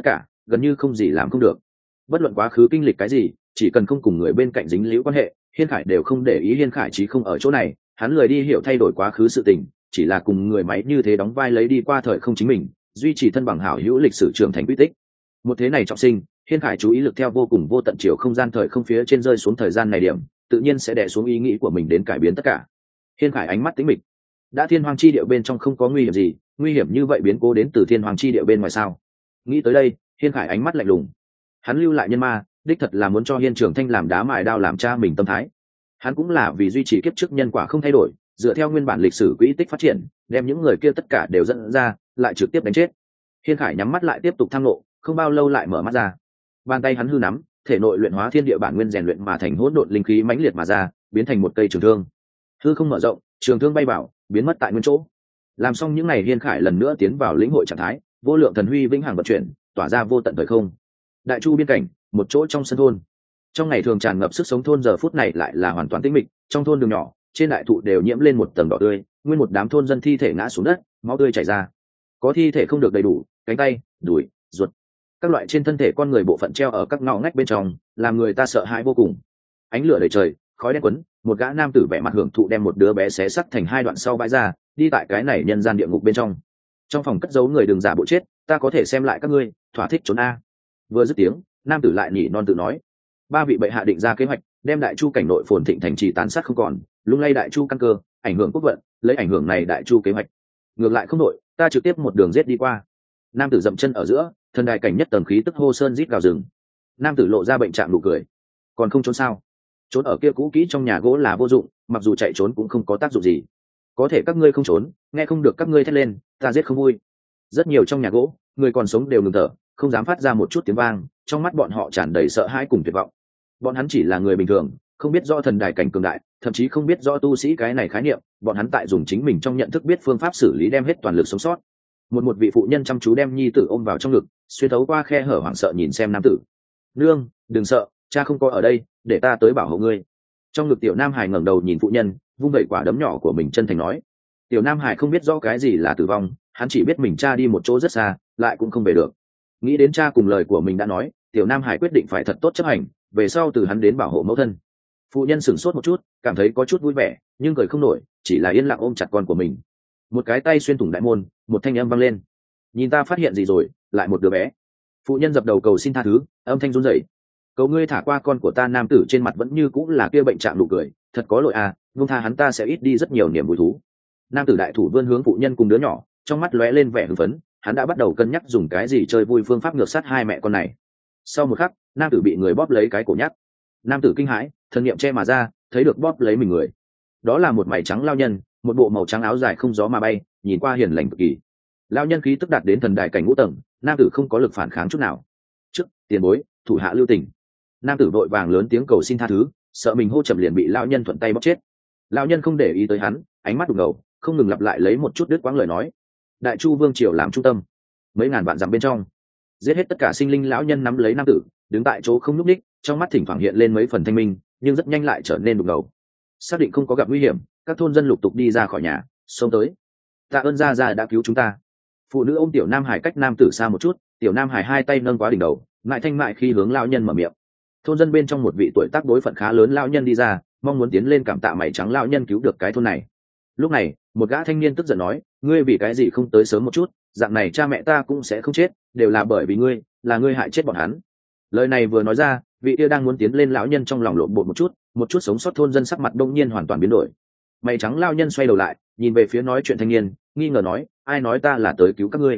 gần như không gì làm không được. Bất luận quá khứ kinh lịch cái gì, chỉ cần không cùng người bên cạnh dính líu quan hệ, Hiên Khải đều không để ý. Hiên Khải chí không ở chỗ này, hắn lười đi hiểu thay đổi quá khứ sự tình, chỉ là cùng người máy như thế đóng vai lấy đi qua thời không chính mình, duy trì thân bằng hảo hữu lịch sử trưởng thành quy tích. Một thế này trọng sinh, Hiên Khải chú ý lực theo vô cùng vô tận chiều không gian thời không phía trên rơi xuống thời gian này điểm, tự nhiên sẽ đè xuống ý nghĩ của mình đến cải biến tất cả. Hiên Khải ánh mắt tĩnh mịch. Đã thiên hoàng chi địa bên trong không có nguy hiểm gì, nguy hiểm như vậy biến cố đến từ thiên hoàng chi địa bên ngoài sao? Nghĩ tới đây, Hiên Khải ánh mắt lạnh lùng. Hắn lưu lại nhân ma, đích thật là muốn cho Hiên Trường Thanh làm đá mài đao làm cha mình tâm thái. Hắn cũng là vì duy trì kiếp trước nhân quả không thay đổi, dựa theo nguyên bản lịch sử quỹ tích phát triển, đem những người kia tất cả đều dẫn ra, lại trực tiếp đánh chết. Hiên Khải nhắm mắt lại tiếp tục tham ngộ, không bao lâu lại mở mắt ra. Bàn tay hắn hư nắm, thể nội luyện hóa thiên địa bản nguyên rèn luyện mà thành hỗn độn linh khí mãnh liệt mà ra, biến thành một cây trường thương. Hư không mở rộng, trường thương bay vào, biến mất tại nguyên chỗ. Làm xong những ngày, Hiên Khải lần nữa tiến vào lĩnh hội trạng thái, vô lượng thần huy vĩnh hằng vận chuyển, tỏa ra vô tận thời không. Đại chu biên cảnh, một chỗ trong sân thôn. Trong ngày thường tràn ngập sức sống thôn giờ phút này lại là hoàn toàn tĩnh mịch, trong thôn đường nhỏ, trên đại thụ đều nhiễm lên một tầng đỏ tươi, nguyên một đám thôn dân thi thể ngã xuống đất, máu tươi chảy ra. Có thi thể không được đầy đủ, cánh tay, đùi, ruột, các loại trên thân thể con người bộ phận treo ở các ngõ ngách bên trong, làm người ta sợ hãi vô cùng. Ánh lửa đầy trời, khói đen quấn, một gã nam tử vẻ mặt hưởng thụ đem một đứa bé xé sắt thành hai đoạn sau bãi ra, đi tại cái này nhân gian địa ngục bên trong. Trong phòng cất giấu người đừng giả bộ chết, ta có thể xem lại các ngươi, thỏa thích trốn a. Vừa dứt tiếng, nam tử lại nhỉ non tự nói, ba vị bệ hạ định ra kế hoạch, đem đại chu cảnh nội phồn thịnh thành trì tàn sát không còn, lung lay đại chu căn cơ, ảnh hưởng quốc vận, lấy ảnh hưởng này đại chu kế hoạch. Ngược lại không đội, ta trực tiếp một đường giết đi qua. Nam tử dậm chân ở giữa, thần đài cảnh nhất tầng khí tức hô sơn rít gào rừng. Nam tử lộ ra bệnh trạng nụ cười, còn không trốn sao? Trốn ở kia cũ kỹ trong nhà gỗ là vô dụng, mặc dù chạy trốn cũng không có tác dụng gì. Có thể các ngươi không trốn, nghe không được các ngươi thét lên, ta giết không vui. Rất nhiều trong nhà gỗ, người còn sống đều ngừng thở, không dám phát ra một chút tiếng vang, trong mắt bọn họ tràn đầy sợ hãi cùng tuyệt vọng. Bọn hắn chỉ là người bình thường, không biết rõ thần đài cảnh cường đại, thậm chí không biết rõ tu sĩ cái này khái niệm, bọn hắn tại dùng chính mình trong nhận thức biết phương pháp xử lý đem hết toàn lực sống sót. Một vị phụ nhân chăm chú đem nhi tử ôm vào trong ngực, xuyên thấu qua khe hở hoảng sợ nhìn xem nam tử. Nương, đừng sợ, cha không có ở đây, để ta tới bảo hộ ngươi. Trong ngực tiểu nam hải ngẩng đầu nhìn phụ nhân, vung vẩy quả đấm nhỏ của mình chân thành nói. Tiểu nam hải không biết rõ cái gì là tử vong, hắn chỉ biết mình cha đi một chỗ rất xa, lại cũng không về được. Nghĩ đến cha cùng lời của mình đã nói, tiểu nam hải quyết định phải thật tốt chấp hành, về sau từ hắn đến bảo hộ mẫu thân. Phụ nhân sửng sốt một chút, cảm thấy có chút vui vẻ, nhưng cười không nổi, chỉ là yên lặng ôm chặt con của mình. Một cái tay xuyên thủng đại môn, một thanh âm vang lên. Nhìn ta phát hiện gì rồi, lại một đứa bé. Phụ nhân dập đầu cầu xin tha thứ, âm thanh run rẩy. Cầu ngươi thả qua con của ta. Nam tử trên mặt vẫn như cũng là kia bệnh trạng nụ cười, thật có lỗi à, vung tha hắn ta sẽ ít đi rất nhiều niềm vui thú. Nam tử đại thủ vươn hướng phụ nhân cùng đứa nhỏ, trong mắt lóe lên vẻ hưng phấn, hắn đã bắt đầu cân nhắc dùng cái gì chơi vui phương pháp ngược sát hai mẹ con này. Sau một khắc, nam tử bị người bóp lấy cái cổ nhắc. Nam tử kinh hãi, thần niệm che mà ra, thấy được bóp lấy mình người. Đó là một mày trắng lao nhân, một bộ màu trắng áo dài không gió mà bay, nhìn qua hiền lành cực kỳ. Lao nhân khí tức đạt đến thần đại cảnh ngũ tầng, nam tử không có lực phản kháng chút nào. Trước tiền bối, thủ hạ lưu tình. Nam tử vội vàng lớn tiếng cầu xin tha thứ, sợ mình hô chậm liền bị lao nhân thuận tay bóp chết. Lao nhân không để ý tới hắn, ánh mắt đục ngầu, không ngừng lặp lại lấy một chút đứt quãng lời nói. Đại chu vương triều làm trung tâm, mấy ngàn vạn dặm bên trong, giết hết tất cả sinh linh. Lão nhân nắm lấy nam tử, đứng tại chỗ không nhúc ních, trong mắt thỉnh thoảng hiện lên mấy phần thanh minh, nhưng rất nhanh lại trở nên đục ngầu. Xác định không có gặp nguy hiểm, các thôn dân lục tục đi ra khỏi nhà, xông tới. Tạ ơn gia gia đã cứu chúng ta. Phụ nữ ôm tiểu nam hải cách nam tử xa một chút, tiểu nam hải hai tay nâng quá đỉnh đầu, ngại thanh mại khi hướng lão nhân mở miệng. Thôn dân bên trong một vị tuổi tác đối phận khá lớn lão nhân đi ra, mong muốn tiến lên cảm tạ mày trắng lão nhân cứu được cái thôn này. Lúc này, một gã thanh niên tức giận nói, ngươi vì cái gì không tới sớm một chút, dạng này cha mẹ ta cũng sẽ không chết, đều là bởi vì ngươi, là ngươi hại chết bọn hắn. Lời này vừa nói ra, vị kia đang muốn tiến lên lão nhân trong lòng lộn bột một chút sống sót thôn dân sắc mặt đông nhiên hoàn toàn biến đổi. Mày trắng lão nhân xoay đầu lại, nhìn về phía nói chuyện thanh niên, nghi ngờ nói, ai nói ta là tới cứu các ngươi?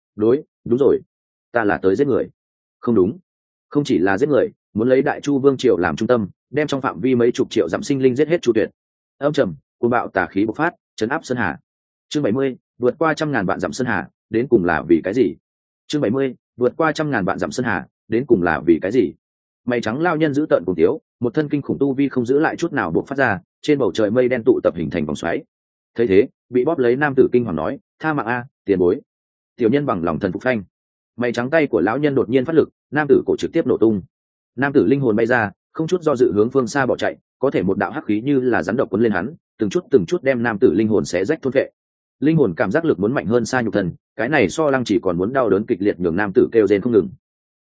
Đúng rồi, ta là tới giết người. Không đúng, không chỉ là giết người, muốn lấy đại chu vương triều làm trung tâm, đem trong phạm vi mấy chục triệu dặm sinh linh giết hết chu tuyệt. Âm trầm, cuồng bạo tà khí bộc phát, trấn áp sơn hà. Chương 70, vượt qua trăm ngàn vạn dặm sơn hà, đến cùng là vì cái gì? Chương 70, vượt qua trăm ngàn vạn dặm sơn hà, đến cùng là vì cái gì? Mày trắng lao nhân giữ tợn cùng tiếu, một thân kinh khủng tu vi không giữ lại chút nào bộc phát ra, trên bầu trời mây đen tụ tập hình thành vòng xoáy. Thấy thế, bị bóp lấy nam tử kinh hoàng nói, tha mạng a, tiền bối. Tiểu nhân bằng lòng thần phục phanh. Mày trắng tay của lão nhân đột nhiên phát lực, nam tử cổ trực tiếp nổ tung. Nam tử linh hồn bay ra, không chút do dự hướng phương xa bỏ chạy, có thể một đạo hắc khí như là rắn độc quấn lên hắn, từng chút đem nam tử linh hồn xé rách thôn phệ. Linh hồn cảm giác lực muốn mạnh hơn xa nhục thân, cái này so lăng chỉ còn muốn đau đớn kịch liệt nhường nam tử kêu rên không ngừng.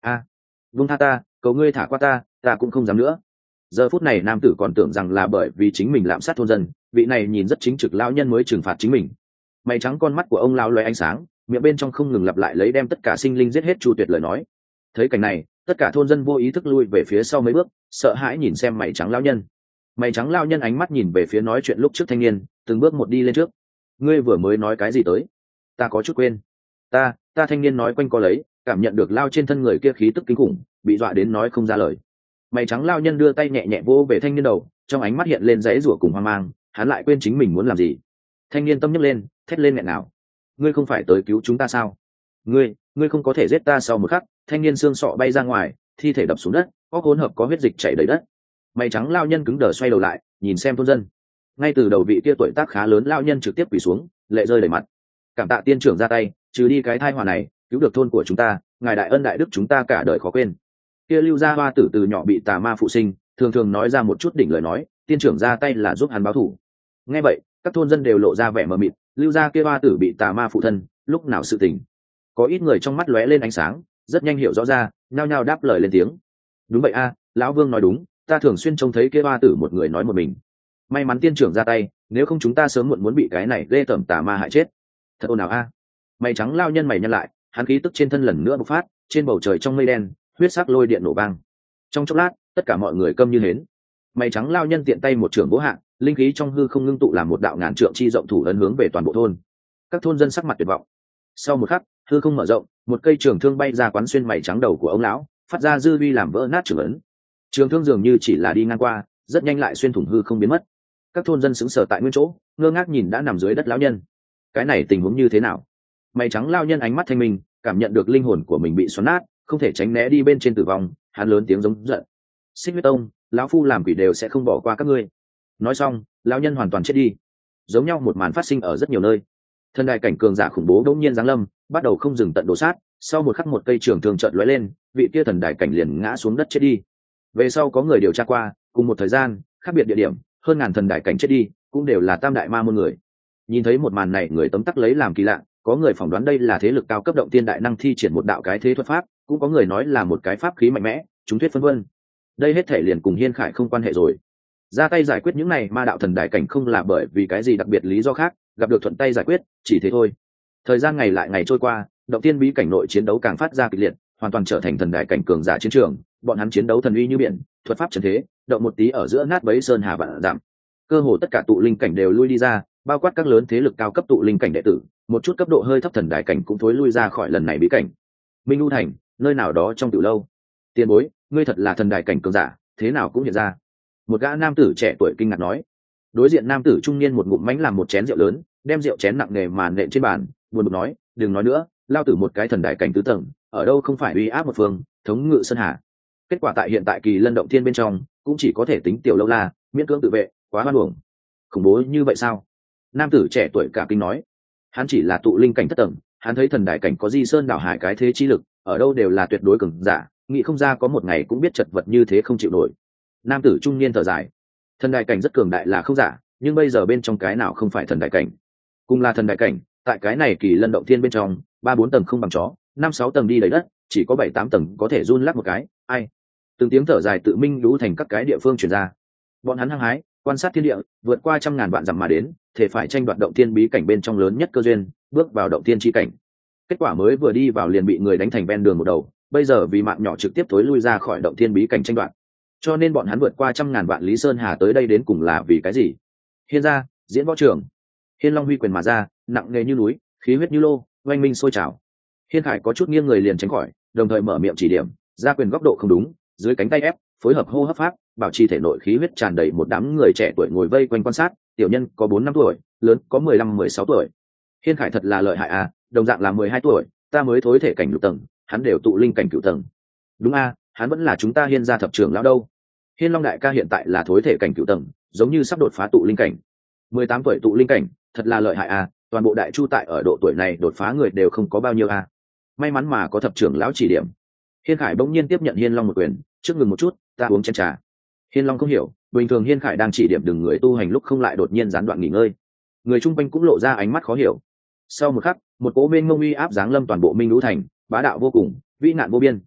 a vung tha ta, cầu ngươi thả qua ta cũng không dám nữa. Giờ phút này nam tử còn tưởng rằng là bởi vì chính mình lạm sát thôn dân, vị này nhìn rất chính trực lão nhân mới trừng phạt chính mình. Mày trắng con mắt của ông lao loé ánh sáng, miệng bên trong không ngừng lặp lại lấy đem tất cả sinh linh giết hết Chu Tuyệt lời nói. Thấy cảnh này, tất cả thôn dân vô ý thức lui về phía sau mấy bước, sợ hãi nhìn xem mày trắng lão nhân. Mày trắng lão nhân ánh mắt nhìn về phía nói chuyện lúc trước thanh niên, từng bước một đi lên trước. Ngươi vừa mới nói cái gì tới? Ta có chút quên. Ta thanh niên nói quanh co lấy, cảm nhận được lao trên thân người kia khí tức kinh khủng, bị dọa đến nói không ra lời. Mày trắng lão nhân đưa tay nhẹ nhẹ vô về thanh niên đầu, trong ánh mắt hiện lên dãy rủa cùng hoang mang, hắn lại quên chính mình muốn làm gì. Thanh niên tâm nhấc lên, thét lên nghẹn nào. Ngươi không phải tới cứu chúng ta sao? Ngươi không có thể giết ta. Sau một khắc, thanh niên xương sọ bay ra ngoài, thi thể đập xuống đất, có hỗn hợp có huyết dịch chảy đầy đất. Mày trắng lao nhân cứng đờ xoay đầu lại, nhìn xem thôn dân. Ngay từ đầu vị kia tuổi tác khá lớn lao nhân trực tiếp quỳ xuống, lệ rơi đầy mặt. Cảm tạ tiên trưởng ra tay, trừ đi cái tai họa này, cứu được thôn của chúng ta, ngài đại ân đại đức chúng ta cả đời khó quên. Kia Lưu gia hoa tử từ nhỏ bị tà ma phụ sinh, thường thường nói ra một chút đỉnh lời nói, tiên trưởng ra tay là giúp hắn báo thù. Nghe vậy, các thôn dân đều lộ ra vẻ mờ mịt, Lưu gia kia hoa tử bị tà ma phụ thân, lúc nào sự tình? Có ít người trong mắt lóe lên ánh sáng, rất nhanh hiểu rõ ra, nhao nhao đáp lời lên tiếng. Đúng vậy a, lão vương nói đúng, ta thường xuyên trông thấy kia hoa tử một người nói một mình. May mắn tiên trưởng ra tay, nếu không chúng ta sớm muộn muốn bị cái này ghê tởm tà ma hại chết. Thật ồn ào a. Mày trắng lao nhân mày nhăn lại, hắn khí tức trên thân lần nữa bộc phát, trên bầu trời trong mây đen, huyết sắc lôi điện nổ vang. Trong chốc lát, tất cả mọi người câm như hến. Mày trắng lao nhân tiện tay một trường bố hạ, linh khí trong hư không ngưng tụ làm một đạo ngàn trượng chi rộng thủ ấn hướng về toàn bộ thôn. Các thôn dân sắc mặt tuyệt vọng. Sau một khắc, hư không mở rộng, một cây trường thương bay ra quán xuyên mày trắng đầu của ông lão, phát ra dư vi làm vỡ nát trường ấn. Trường thương dường như chỉ là đi ngang qua, rất nhanh lại xuyên thủng hư không biến mất. Các thôn dân sững sờ tại nguyên chỗ, ngơ ngác nhìn đã nằm dưới đất lão nhân. Cái này tình huống như thế nào? Mày trắng lao nhân ánh mắt thanh minh, cảm nhận được linh hồn của mình bị xoắn nát, không thể tránh né đi bên trên tử vong, hắn lớn tiếng giống giận. Xích huyết tông, lão phu làm quỷ đều sẽ không bỏ qua các ngươi. Nói xong, lão nhân hoàn toàn chết đi. Giống nhau một màn phát sinh ở rất nhiều nơi. Thần đại cảnh cường giả khủng bố đột nhiên giáng lâm, bắt đầu không dừng tận đổ sát, sau một khắc một cây trường thương chợt lóe lên, vị kia thần đại cảnh liền ngã xuống đất chết đi. Về sau có người điều tra qua, cùng một thời gian, khác biệt địa điểm, hơn ngàn thần đại cảnh chết đi, cũng đều là tam đại ma môn người. Nhìn thấy một màn này, người tấm tắc lấy làm kỳ lạ, có người phỏng đoán đây là thế lực cao cấp động tiên đại năng thi triển một đạo cái thế thuật pháp, cũng có người nói là một cái pháp khí mạnh mẽ, chúng thuyết phân vân. Đây hết thể liền cùng Hiên Khải không quan hệ rồi. Ra tay giải quyết những này ma đạo thần đại cảnh không là bởi vì cái gì đặc biệt lý do khác, gặp được thuận tay giải quyết, chỉ thế thôi. Thời gian ngày lại ngày trôi qua, động tiên bí cảnh nội chiến đấu càng phát ra kịch liệt, hoàn toàn trở thành thần đại cảnh cường giả chiến trường, bọn hắn chiến đấu thần uy như biển, thuật pháp trần thế, động một tí ở giữa nát bấy sơn hà vạn giảm. Cơ hồ tất cả tụ linh cảnh đều lui đi ra, bao quát các lớn thế lực cao cấp tụ linh cảnh đệ tử, một chút cấp độ hơi thấp thần đại cảnh cũng thối lui ra khỏi lần này bí cảnh. Minh U Thành, nơi nào đó trong tiểu lâu. Tiền bối, ngươi thật là thần đại cảnh cường giả, thế nào cũng hiện ra. Một gã nam tử trẻ tuổi kinh ngạc nói. Đối diện nam tử trung niên một ngụm mánh làm một chén rượu lớn, đem rượu chén nặng nề mà nện trên bàn, buồn bực nói, đừng nói nữa, lao tử một cái thần đại cảnh tứ tầng, ở đâu không phải uy áp một phương, thống ngự sơn hà. Kết quả tại hiện tại Kỳ Lân động thiên bên trong, cũng chỉ có thể tính tiểu lâu la, miễn cưỡng tự vệ, quá hoan uổng. Khủng bố như vậy sao? Nam tử trẻ tuổi cả kinh nói. Hắn chỉ là tụ linh cảnh thất tầng, hắn thấy thần đại cảnh có di sơn đảo hải cái thế chi lực, ở đâu đều là tuyệt đối cường giả, nghĩ không ra có một ngày cũng biết chật vật như thế không chịu nổi. Nam tử trung niên thở dài. Thần đại cảnh rất cường đại là không giả, nhưng bây giờ bên trong cái nào không phải thần đại cảnh? Cùng là thần đại cảnh, tại cái này Kỳ Lân động thiên bên trong, 3-4 tầng không bằng chó, 5-6 tầng đi đầy đất, chỉ có 7-8 tầng có thể run lắc một cái. Ai? Từng tiếng thở dài tự minh lũ thành các cái địa phương truyền ra. Bọn hắn hăng hái quan sát thiên địa, vượt qua trăm ngàn vạn dặm mà đến, thể phải tranh đoạt động thiên bí cảnh bên trong lớn nhất cơ duyên, bước vào động thiên chi cảnh. Kết quả mới vừa đi vào liền bị người đánh thành ven đường một đầu, bây giờ vì mạng nhỏ trực tiếp tối lui ra khỏi động thiên bí cảnh tranh đoạt. Cho nên bọn hắn vượt qua trăm ngàn vạn lý sơn hà tới đây đến cùng là vì cái gì? Hiên gia, diễn võ trường. Hiên Long huy quyền mà ra, nặng nề như núi, khí huyết như lô, oanh minh sôi trào. Hiên Khải có chút nghiêng người liền tránh khỏi, đồng thời mở miệng chỉ điểm, ra quyền góc độ không đúng, dưới cánh tay ép, phối hợp hô hấp pháp, bảo trì thể nội khí huyết tràn đầy. Một đám người trẻ tuổi ngồi vây quanh quan sát, tiểu nhân có 4-5 tuổi, lớn có 15-16 tuổi. Hiên Khải thật là lợi hại à, đồng dạng là 12 tuổi, ta mới thối thể cảnh lục tầng, hắn đều tụ linh cảnh cửu tầng. Đúng a, hắn vẫn là chúng ta Hiên gia thập trưởng lão đâu. Hiên Long đại ca hiện tại là thối thể cảnh cửu tầng, giống như sắp đột phá tụ linh cảnh. 18 tuổi tụ linh cảnh, thật là lợi hại à, toàn bộ đại chu tại ở độ tuổi này đột phá người đều không có bao nhiêu à. May mắn mà có thập trưởng lão chỉ điểm. Hiên Khải bỗng nhiên tiếp nhận Hiên Long một quyền, trước ngừng một chút, ta uống chén trà. Hiên Long không hiểu, bình thường Hiên Khải đang chỉ điểm đừng người tu hành lúc không lại đột nhiên gián đoạn nghỉ ngơi. Người chung quanh cũng lộ ra ánh mắt khó hiểu. Sau một khắc, một cỗ mênh mông uy áp giáng lâm toàn bộ Minh Lũ thành, bá đạo vô cùng, vĩ nạn vô biên.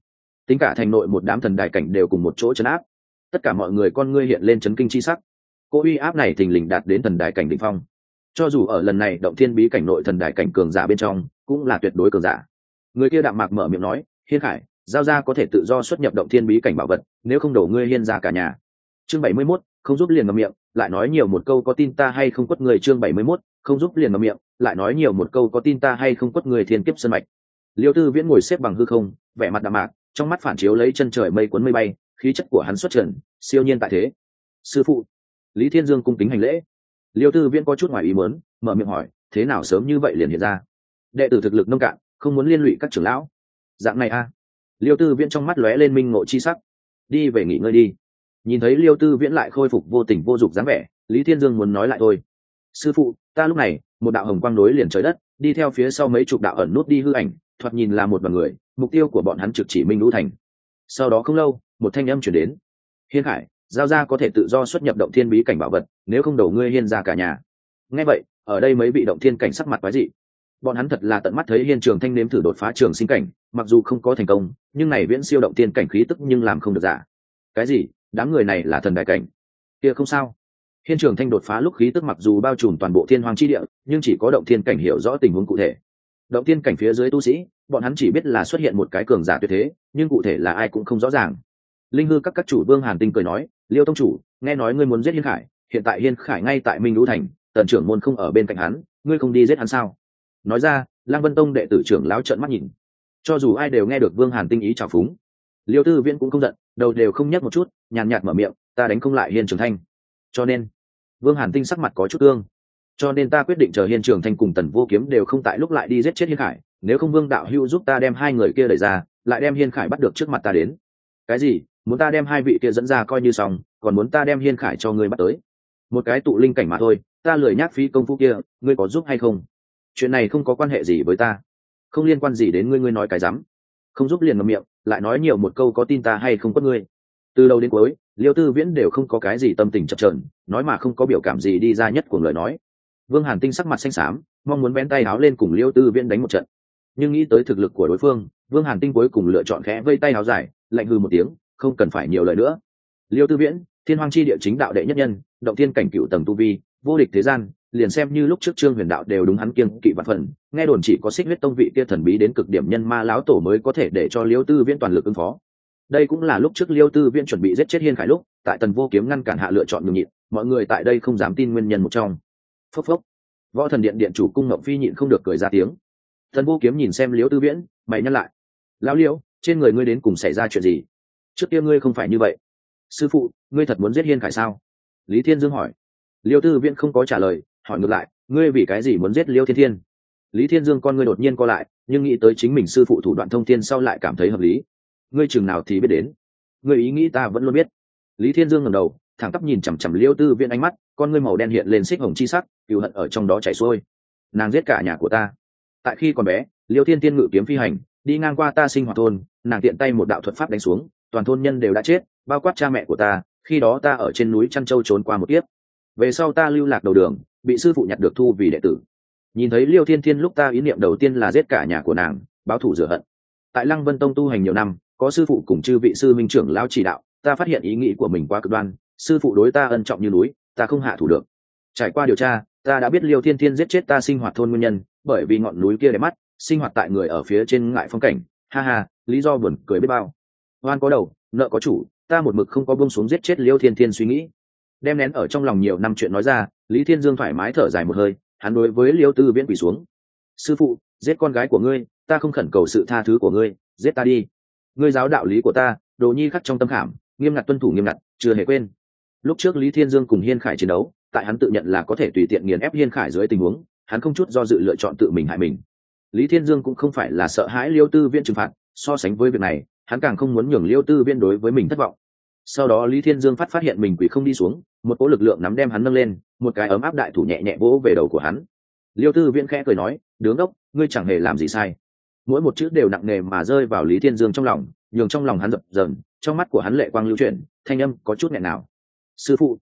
tính cả thành nội một đám thần đài cảnh đều cùng một chỗ chấn áp. Tất cả mọi người con ngươi hiện lên chấn kinh chi sắc. Cô uy áp này thình lình đạt đến thần đài cảnh đỉnh phong. Cho dù ở lần này động thiên bí cảnh nội thần đài cảnh cường giả bên trong, cũng là tuyệt đối cường giả. Người kia đạm mạc mở miệng nói, Hiên Khải, giao ra có thể tự do xuất nhập động thiên bí cảnh bảo vật, nếu không đổ ngươi Hiên ra cả nhà. Chương 71, không giúp liền ngậm miệng, lại nói nhiều một câu có tin ta hay không quất người. Chương 71, không giúp liền ngậm miệng, lại nói nhiều một câu có tin ta hay không quất người. Thiên kiếp sơn mạch. Liêu Tư Viễn ngồi xếp bằng hư không, vẻ mặt đạm mạc, trong mắt phản chiếu lấy chân trời mây cuốn mây bay, khí chất của hắn xuất trần, siêu nhiên tại thế. Sư phụ. Lý Thiên Dương cung kính hành lễ. Liêu Tư Viễn có chút ngoài ý muốn, mở miệng hỏi, thế nào sớm như vậy liền hiện ra? Đệ tử thực lực nông cạn, không muốn liên lụy các trưởng lão. Dạng này a? Liêu Tư Viễn trong mắt lóe lên minh ngộ chi sắc. Đi về nghỉ ngơi đi. Nhìn thấy Liêu Tư Viễn lại khôi phục vô tình vô dục dáng vẻ, Lý Thiên Dương muốn nói lại thôi. Sư phụ, ta lúc này, một đạo hồng quang nối liền trời đất, đi theo phía sau mấy chục đạo ẩn nút đi hư ảnh, thoạt nhìn là một đoàn người, mục tiêu của bọn hắn trực chỉ Minh Lũ Thành. Sau đó không lâu, một thanh âm truyền đến. Hiên Khải, giao ra có thể tự do xuất nhập động thiên bí cảnh bảo vật, nếu không đầu ngươi Hiên ra cả nhà. Nghe vậy, ở đây mấy bị động thiên cảnh sắc mặt quái dị. Bọn hắn thật là tận mắt thấy Hiên Trường Thanh nếm thử đột phá trường sinh cảnh, mặc dù không có thành công, nhưng này viễn siêu động thiên cảnh khí tức nhưng làm không được giả. Cái gì? Đám người này là thần đại cảnh? Kia không sao. Hiên Trường Thanh đột phá lúc khí tức mặc dù bao trùm toàn bộ thiên hoàng chi địa, nhưng chỉ có động thiên cảnh hiểu rõ tình huống cụ thể. Động thiên cảnh phía dưới tu sĩ, bọn hắn chỉ biết là xuất hiện một cái cường giả tuyệt thế, nhưng cụ thể là ai cũng không rõ ràng. Linh hư các chủ Vương Hàn Tinh cười nói, Liêu tông chủ, nghe nói ngươi muốn giết Hiên Khải, hiện tại Hiên Khải ngay tại Minh Lũ Thành, tần trưởng môn không ở bên cạnh hắn, ngươi không đi giết hắn sao? Nói ra, Lăng Vân Tông đệ tử trưởng lão trợn mắt nhìn. Cho dù ai đều nghe được Vương Hàn Tinh ý trào phúng. Liêu Tư Viễn cũng không giận, đầu đều không nhấc một chút, nhàn nhạt mở miệng, ta đánh không lại Hiên Trường Thanh. Cho nên, Vương Hàn Tinh sắc mặt có chút ương. Cho nên ta quyết định chờ Hiên Trường Thanh cùng Tần Vô Kiếm đều không tại lúc lại đi giết chết Hiên Khải, nếu không Vương đạo hữu giúp ta đem hai người kia đẩy ra, lại đem Hiên Khải bắt được trước mặt ta đến. Cái gì? Muốn ta đem hai vị kia dẫn ra coi như xong, còn muốn ta đem Hiên Khải cho ngươi bắt tới? Một cái tụ linh cảnh mà thôi, ta lười nhác phí công phu kia, ngươi có giúp hay không? Chuyện này không có quan hệ gì với ta, không liên quan gì đến ngươi, ngươi nói cái rắm. Không giúp liền ngậm miệng, lại nói nhiều một câu có tin ta hay không quất ngươi. Từ đầu đến cuối, Liêu Tư Viễn đều không có cái gì tâm tình chập chờn, nói mà không có biểu cảm gì đi ra nhất của lời nói. Vương Hàn Tinh sắc mặt xanh xám, mong muốn vén tay áo lên cùng Liêu Tư Viễn đánh một trận, nhưng nghĩ tới thực lực của đối phương, Vương Hàn Tinh cuối cùng lựa chọn khẽ vây tay áo dài, lạnh hừ một tiếng, không cần phải nhiều lời nữa. Liêu Tư Viễn, Thiên Hoang chi địa chính đạo đệ nhất nhân, động thiên cảnh cựu tầng tu vi, vô địch thế gian, liền xem như lúc trước Trương Huyền Đạo đều đúng hắn kiêng kỵ vạn phần, nghe đồn chỉ có Xích Huyết Tông vị kia thần bí đến cực điểm nhân ma lão tổ mới có thể để cho Liêu Tư Viễn toàn lực ứng phó. Đây cũng là lúc trước Liêu Tư Viễn chuẩn bị giết chết Hiên Khải lúc, tại Tần Vô Kiếm ngăn cản hạ lựa chọn nhường nhịn, mọi người tại đây không dám tin nguyên nhân một trong. Phốc phốc. Võ Thần Điện điện chủ Cung Ngộng Phi nhịn không được cười ra tiếng. Tần Vô Kiếm nhìn xem Liêu Tư Viễn, mày nhăn lại. Lão Liêu, trên người ngươi đến cùng xảy ra chuyện gì? Trước kia ngươi không phải như vậy. Sư phụ, ngươi thật muốn giết Hiên Khải sao? Lý Thiên Dương hỏi. Liêu Tư Viễn không có trả lời, hỏi ngược lại, ngươi vì cái gì muốn giết Liêu Thiên Thiên? Lý Thiên Dương con ngươi đột nhiên co lại, nhưng nghĩ tới chính mình sư phụ thủ đoạn thông thiên sau lại cảm thấy hợp lý. Ngươi chừng nào thì biết đến? Ngươi ý nghĩ ta vẫn luôn biết. Lý Thiên Dương ngẩng đầu, thẳng tắp nhìn chằm chằm Liêu Tư Viễn ánh mắt, con ngươi màu đen hiện lên xích hồng chi sắc, cừu hận ở trong đó chảy xuôi. Nàng giết cả nhà của ta. Tại khi còn bé, Liêu Thiên Thiên ngự kiếm phi hành, đi ngang qua ta sinh hoạt thôn, nàng tiện tay một đạo thuật pháp đánh xuống, toàn thôn nhân đều đã chết, bao quát cha mẹ của ta. Khi đó ta ở trên núi Trăn Châu trốn qua một kiếp. Về sau ta lưu lạc đầu đường, bị sư phụ nhặt được thu vì đệ tử. Nhìn thấy Liêu Thiên Thiên lúc ta ý niệm đầu tiên là giết cả nhà của nàng, báo thù rửa hận. Tại Lăng Vân Tông tu hành nhiều năm, có sư phụ cùng chư vị sư minh trưởng lão chỉ đạo, ta phát hiện ý nghĩ của mình quá cực đoan, sư phụ đối ta ân trọng như núi, ta không hạ thủ được. Trải qua điều tra, ta đã biết Liêu Thiên Thiên giết chết ta sinh hoạt thôn nguyên nhân, bởi vì ngọn núi kia đẹp mắt, sinh hoạt tại người ở phía trên ngại phong cảnh. Ha ha, lý do buồn cười biết bao. Oan có đầu, nợ có chủ, ta một mực không có buông xuống giết chết Liêu Thiên Thiên suy nghĩ. Đem nén ở trong lòng nhiều năm chuyện nói ra, Lý Thiên Dương thoải mái thở dài một hơi, hắn đối với Liêu Tư Viễn quỳ xuống. Sư phụ, giết con gái của ngươi, ta không khẩn cầu sự tha thứ của ngươi, giết ta đi. Ngươi giáo đạo lý của ta, đồ nhi khắc trong tâm khảm, nghiêm ngặt tuân thủ nghiêm ngặt, chưa hề quên. Lúc trước Lý Thiên Dương cùng Hiên Khải chiến đấu, tại hắn tự nhận là có thể tùy tiện nghiền ép Hiên Khải dưới tình huống, hắn không chút do dự lựa chọn tự mình hại mình. Lý Thiên Dương cũng không phải là sợ hãi Liêu Tư Viễn trừng phạt, so sánh với việc này, hắn càng không muốn nhường Liêu Tư Viễn đối với mình thất vọng. Sau đó Lý Thiên Dương phát hiện mình quỳ không đi xuống, một cỗ lực lượng nắm đem hắn nâng lên, một cái ấm áp đại thủ nhẹ nhẹ vỗ về đầu của hắn. Liêu Tư Viễn khẽ cười nói, đứa ngốc, ngươi chẳng hề làm gì sai. Mỗi một chữ đều nặng nề mà rơi vào Lý Thiên Dương trong lòng, nhường trong lòng hắn dập dờn, trong mắt của hắn lệ quang lưu chuyển, thanh âm có chút nghẹn nào. Sư phụ,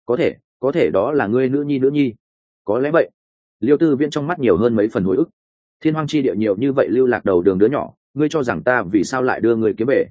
có thể đó là ngươi nữ nhi. Có lẽ vậy. Liêu Tư Viễn trong mắt nhiều hơn mấy phần hồi ức. Thiên Hoang chi địa nhiều như vậy lưu lạc đầu đường đứa nhỏ, ngươi cho rằng ta vì sao lại đưa ngươi kiếm về?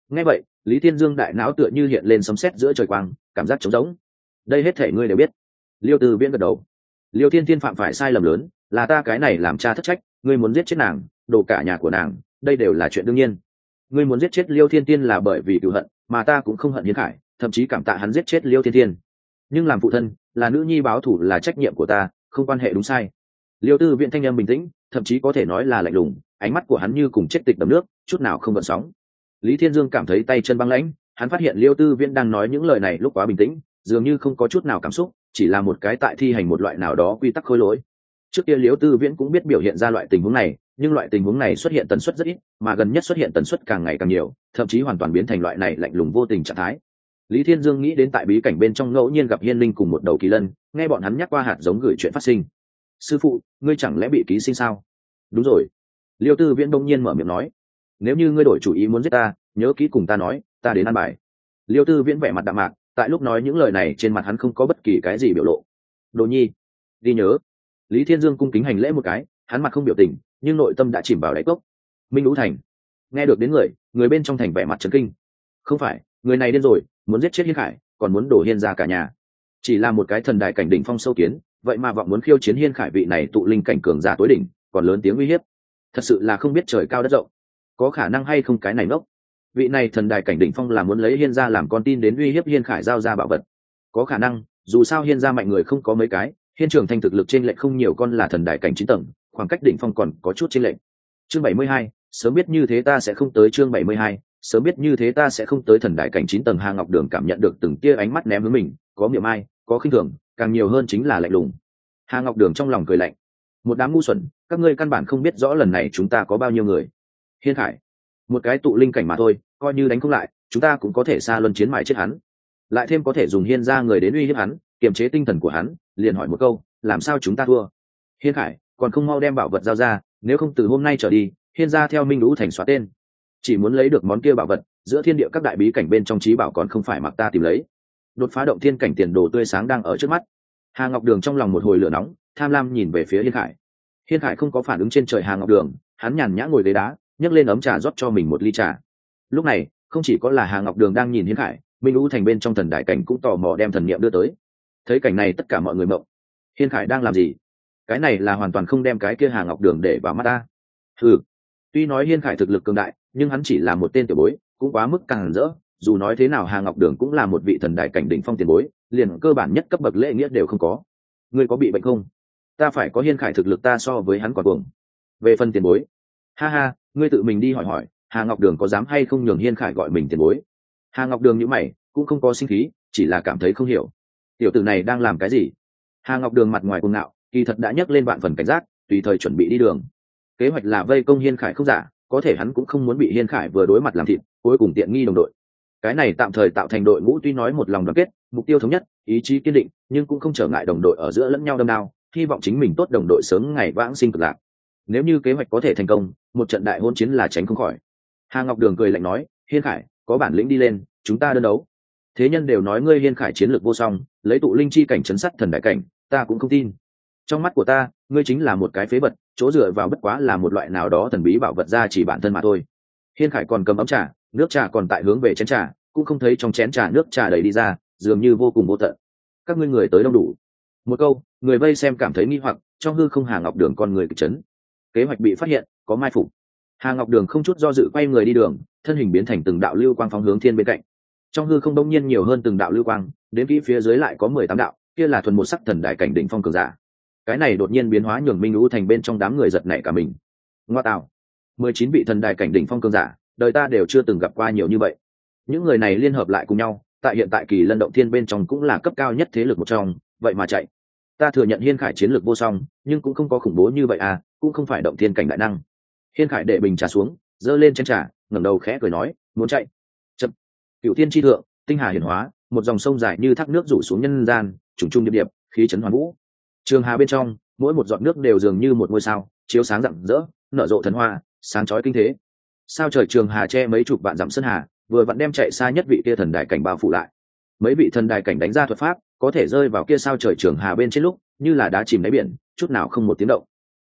Nghe vậy, Lý Thiên Dương đại não tựa như hiện lên sấm sét giữa trời quang, cảm giác trống rỗng. Đây hết thể ngươi đều biết. Liêu Tư Viễn gật đầu. Liêu Thiên Thiên phạm phải sai lầm lớn, là ta cái này làm cha thất trách, ngươi muốn giết chết nàng, đổ cả nhà của nàng, đây đều là chuyện đương nhiên. Ngươi muốn giết chết Liêu Thiên Thiên là bởi vì cừu hận, mà ta cũng không hận Hiên Khải, thậm chí cảm tạ hắn giết chết Liêu Thiên Thiên. Nhưng làm phụ thân, là nữ nhi báo thù là trách nhiệm của ta, không quan hệ đúng sai. Liêu Tư Viễn thanh âm bình tĩnh, thậm chí có thể nói là lạnh lùng, ánh mắt của hắn như cùng chết tịch đầm nước, chút nào không gợn sóng. Lý Thiên Dương cảm thấy tay chân băng lãnh, hắn phát hiện Liêu Tư Viễn đang nói những lời này lúc quá bình tĩnh, dường như không có chút nào cảm xúc, chỉ là một cái tại thi hành một loại nào đó quy tắc khôi lỗi. Trước kia Liêu Tư Viễn cũng biết biểu hiện ra loại tình huống này, nhưng loại tình huống này xuất hiện tần suất rất ít, mà gần nhất xuất hiện tần suất càng ngày càng nhiều, thậm chí hoàn toàn biến thành loại này lạnh lùng vô tình trạng thái. Lý Thiên Dương nghĩ đến tại bí cảnh bên trong ngẫu nhiên gặp Hiên Linh cùng một đầu kỳ lân, nghe bọn hắn nhắc qua hạt giống gửi chuyện phát sinh. Sư phụ, ngươi chẳng lẽ bị ký sinh sao? Đúng rồi. Liêu Tư Viễn đông nhiên mở miệng nói, nếu như ngươi đổi chủ ý muốn giết ta, nhớ kỹ cùng ta nói, ta đến ăn bài. Liêu Tư Viễn vẻ mặt đạm mạc, tại lúc nói những lời này trên mặt hắn không có bất kỳ cái gì biểu lộ. Đồ nhi, đi nhớ. Lý Thiên Dương cung kính hành lễ một cái, hắn mặt không biểu tình, nhưng nội tâm đã chìm vào đáy cốc. Minh Lũ Thành, nghe được đến người bên trong thành vẻ mặt chấn kinh. Không phải, người này điên rồi, muốn giết chết Hiên Khải, còn muốn đổ Hiên ra cả nhà. Chỉ là một cái thần đại cảnh đỉnh phong sâu kiến, vậy mà vọng muốn khiêu chiến Hiên Khải vị này tụ linh cảnh cường giả tối đỉnh, còn lớn tiếng uy hiếp. Thật sự là không biết trời cao đất rộng. Có khả năng hay không cái này ngốc? Vị này thần đại cảnh đỉnh phong là muốn lấy Hiên gia làm con tin đến uy hiếp Hiên Khải giao ra bảo vật. Có khả năng, dù sao Hiên gia mạnh người không có mấy cái, Hiên Trường Thanh thực lực trên lệch không nhiều, con là thần đại cảnh 9 tầng, khoảng cách đỉnh phong còn có chút trên lệch. Chương 72, sớm biết như thế ta sẽ không tới. Chương 72, sớm biết như thế ta sẽ không tới. Thần đại cảnh 9 tầng Hà Ngọc Đường cảm nhận được từng tia ánh mắt ném hướng mình, có miệng ai, có khinh thường, càng nhiều hơn chính là lạnh lùng. Hà Ngọc Đường trong lòng cười lạnh, một đám ngu xuẩn, các ngươi căn bản không biết rõ lần này chúng ta có bao nhiêu người. Hiên Khải, một cái tụ linh cảnh mà thôi, coi như đánh không lại, chúng ta cũng có thể xa luân chiến mãi chết hắn. Lại thêm có thể dùng Hiên gia người đến uy hiếp hắn, kiềm chế tinh thần của hắn, liền hỏi một câu, làm sao chúng ta thua? Hiên Khải, còn không mau đem bảo vật giao ra, nếu không từ hôm nay trở đi, Hiên gia theo Minh Lũ Thành xóa tên. Chỉ muốn lấy được món kia bảo vật, giữa thiên địa các đại bí cảnh bên trong trí bảo còn không phải mặc ta tìm lấy. Đột phá động thiên cảnh tiền đồ tươi sáng đang ở trước mắt. Hà Ngọc Đường trong lòng một hồi lửa nóng, tham lam nhìn về phía Hiên Khải. Hiên Khải không có phản ứng trên trời Hà Ngọc Đường, hắn nhàn nhã ngồi ghế đá, nhấc lên ấm trà rót cho mình một ly trà. Lúc này, không chỉ có là Hà Ngọc Đường đang nhìn Hiên Khải, Minh Lũ Thành bên trong thần đại cảnh cũng tò mò đem thần niệm đưa tới. Thấy cảnh này tất cả mọi người mộng. Hiên Khải đang làm gì? Cái này là hoàn toàn không đem cái kia Hà Ngọc Đường để vào mắt ta. Ừ, tuy nói Hiên Khải thực lực cường đại, nhưng hắn chỉ là một tên tiểu bối, cũng quá mức càng rỡ. Dù nói thế nào Hà Ngọc Đường cũng là một vị thần đại cảnh đỉnh phong tiền bối, liền cơ bản nhất cấp bậc lễ nghĩa đều không có. Ngươi có bị bệnh không? Ta phải có Hiên Khải thực lực ta so với hắn còn cuồng. Về phần tiền bối, ha ha, ngươi tự mình đi hỏi hỏi, Hà Ngọc Đường có dám hay không nhường Hiên Khải gọi mình tiền bối? Hà Ngọc Đường nhíu mày, cũng không có sinh khí, chỉ là cảm thấy không hiểu, tiểu tử này đang làm cái gì. Hà Ngọc Đường mặt ngoài cuồng ngạo, kỳ thật đã nhấc lên vạn phần cảnh giác, tùy thời chuẩn bị đi đường. Kế hoạch là vây công Hiên Khải không giả, có thể hắn cũng không muốn bị Hiên Khải vừa đối mặt làm thịt, cuối cùng tiện nghi đồng đội. Cái này tạm thời tạo thành đội ngũ tuy nói một lòng đoàn kết, mục tiêu thống nhất, ý chí kiên định, nhưng cũng không trở ngại đồng đội ở giữa lẫn nhau đâm đao, hy vọng chính mình tốt đồng đội sớm ngày vãng sinh cực lạc. Nếu như kế hoạch có thể thành công, một trận đại hôn chiến là tránh không khỏi. Hà Ngọc Đường cười lạnh nói, Hiên Khải, có bản lĩnh đi lên, chúng ta đơn đấu. Thế nhân đều nói ngươi Hiên Khải chiến lược vô song, lấy tụ linh chi cảnh chấn sát thần đại cảnh, ta cũng không tin. Trong mắt của ta, ngươi chính là một cái phế vật, chỗ dựa vào bất quá là một loại nào đó thần bí bảo vật ra chỉ bản thân mà thôi. Hiên Khải còn cầm ấm trà, nước trà còn tại hướng về chén trà, cũng không thấy trong chén trà nước trà đầy đi ra, dường như vô cùng vô tận. Các ngươi người tới đông đủ. Một câu, người vây xem cảm thấy nghi hoặc, trong hư không Hà Ngọc Đường con người kịch chấn. Kế hoạch bị phát hiện, có mai phục. Hà Ngọc Đường không chút do dự quay người đi đường, thân hình biến thành từng đạo lưu quang phóng hướng thiên bên cạnh. Trong hư không đông nhiên nhiều hơn từng đạo lưu quang, đến kỹ phía dưới lại có 18 đạo, kia là thuần một sắc thần đại cảnh đỉnh phong cường giả. Cái này đột nhiên biến hóa nhường Minh Lũ Thành bên trong đám người giật nảy cả mình. Ngoa tạo, 19 vị thần đại cảnh đỉnh phong cường giả, đời ta đều chưa từng gặp qua nhiều như vậy. Những người này liên hợp lại cùng nhau, tại hiện tại Kỳ Lân động thiên bên trong cũng là cấp cao nhất thế lực một trong, vậy mà chạy. Ta thừa nhận Hiên Khải chiến lược vô song, nhưng cũng không có khủng bố như vậy à, cũng không phải động thiên cảnh đại năng. Hiên Khải để bình trà xuống, giơ lên chén trà, ngẩng đầu khẽ cười nói, muốn chạy. Chậm. Cửu thiên chi thượng, tinh hà hiển hóa, một dòng sông dài như thác nước rủ xuống nhân gian, trùng trùng điệp điệp, khí chấn hoàn vũ. Trường hà bên trong, mỗi một giọt nước đều dường như một ngôi sao, chiếu sáng rạng rỡ, nở rộ thần hoa, sáng chói kinh thế. Sao trời trường hà che mấy chục vạn dặm sơn hà, vừa vặn đem chạy xa nhất vị kia thần đại cảnh bao phủ lại. Mấy vị thần đại cảnh đánh ra thuật pháp, có thể rơi vào kia sao trời trường hà bên trên lúc, như là đá chìm đáy biển, chút nào không một tiếng động.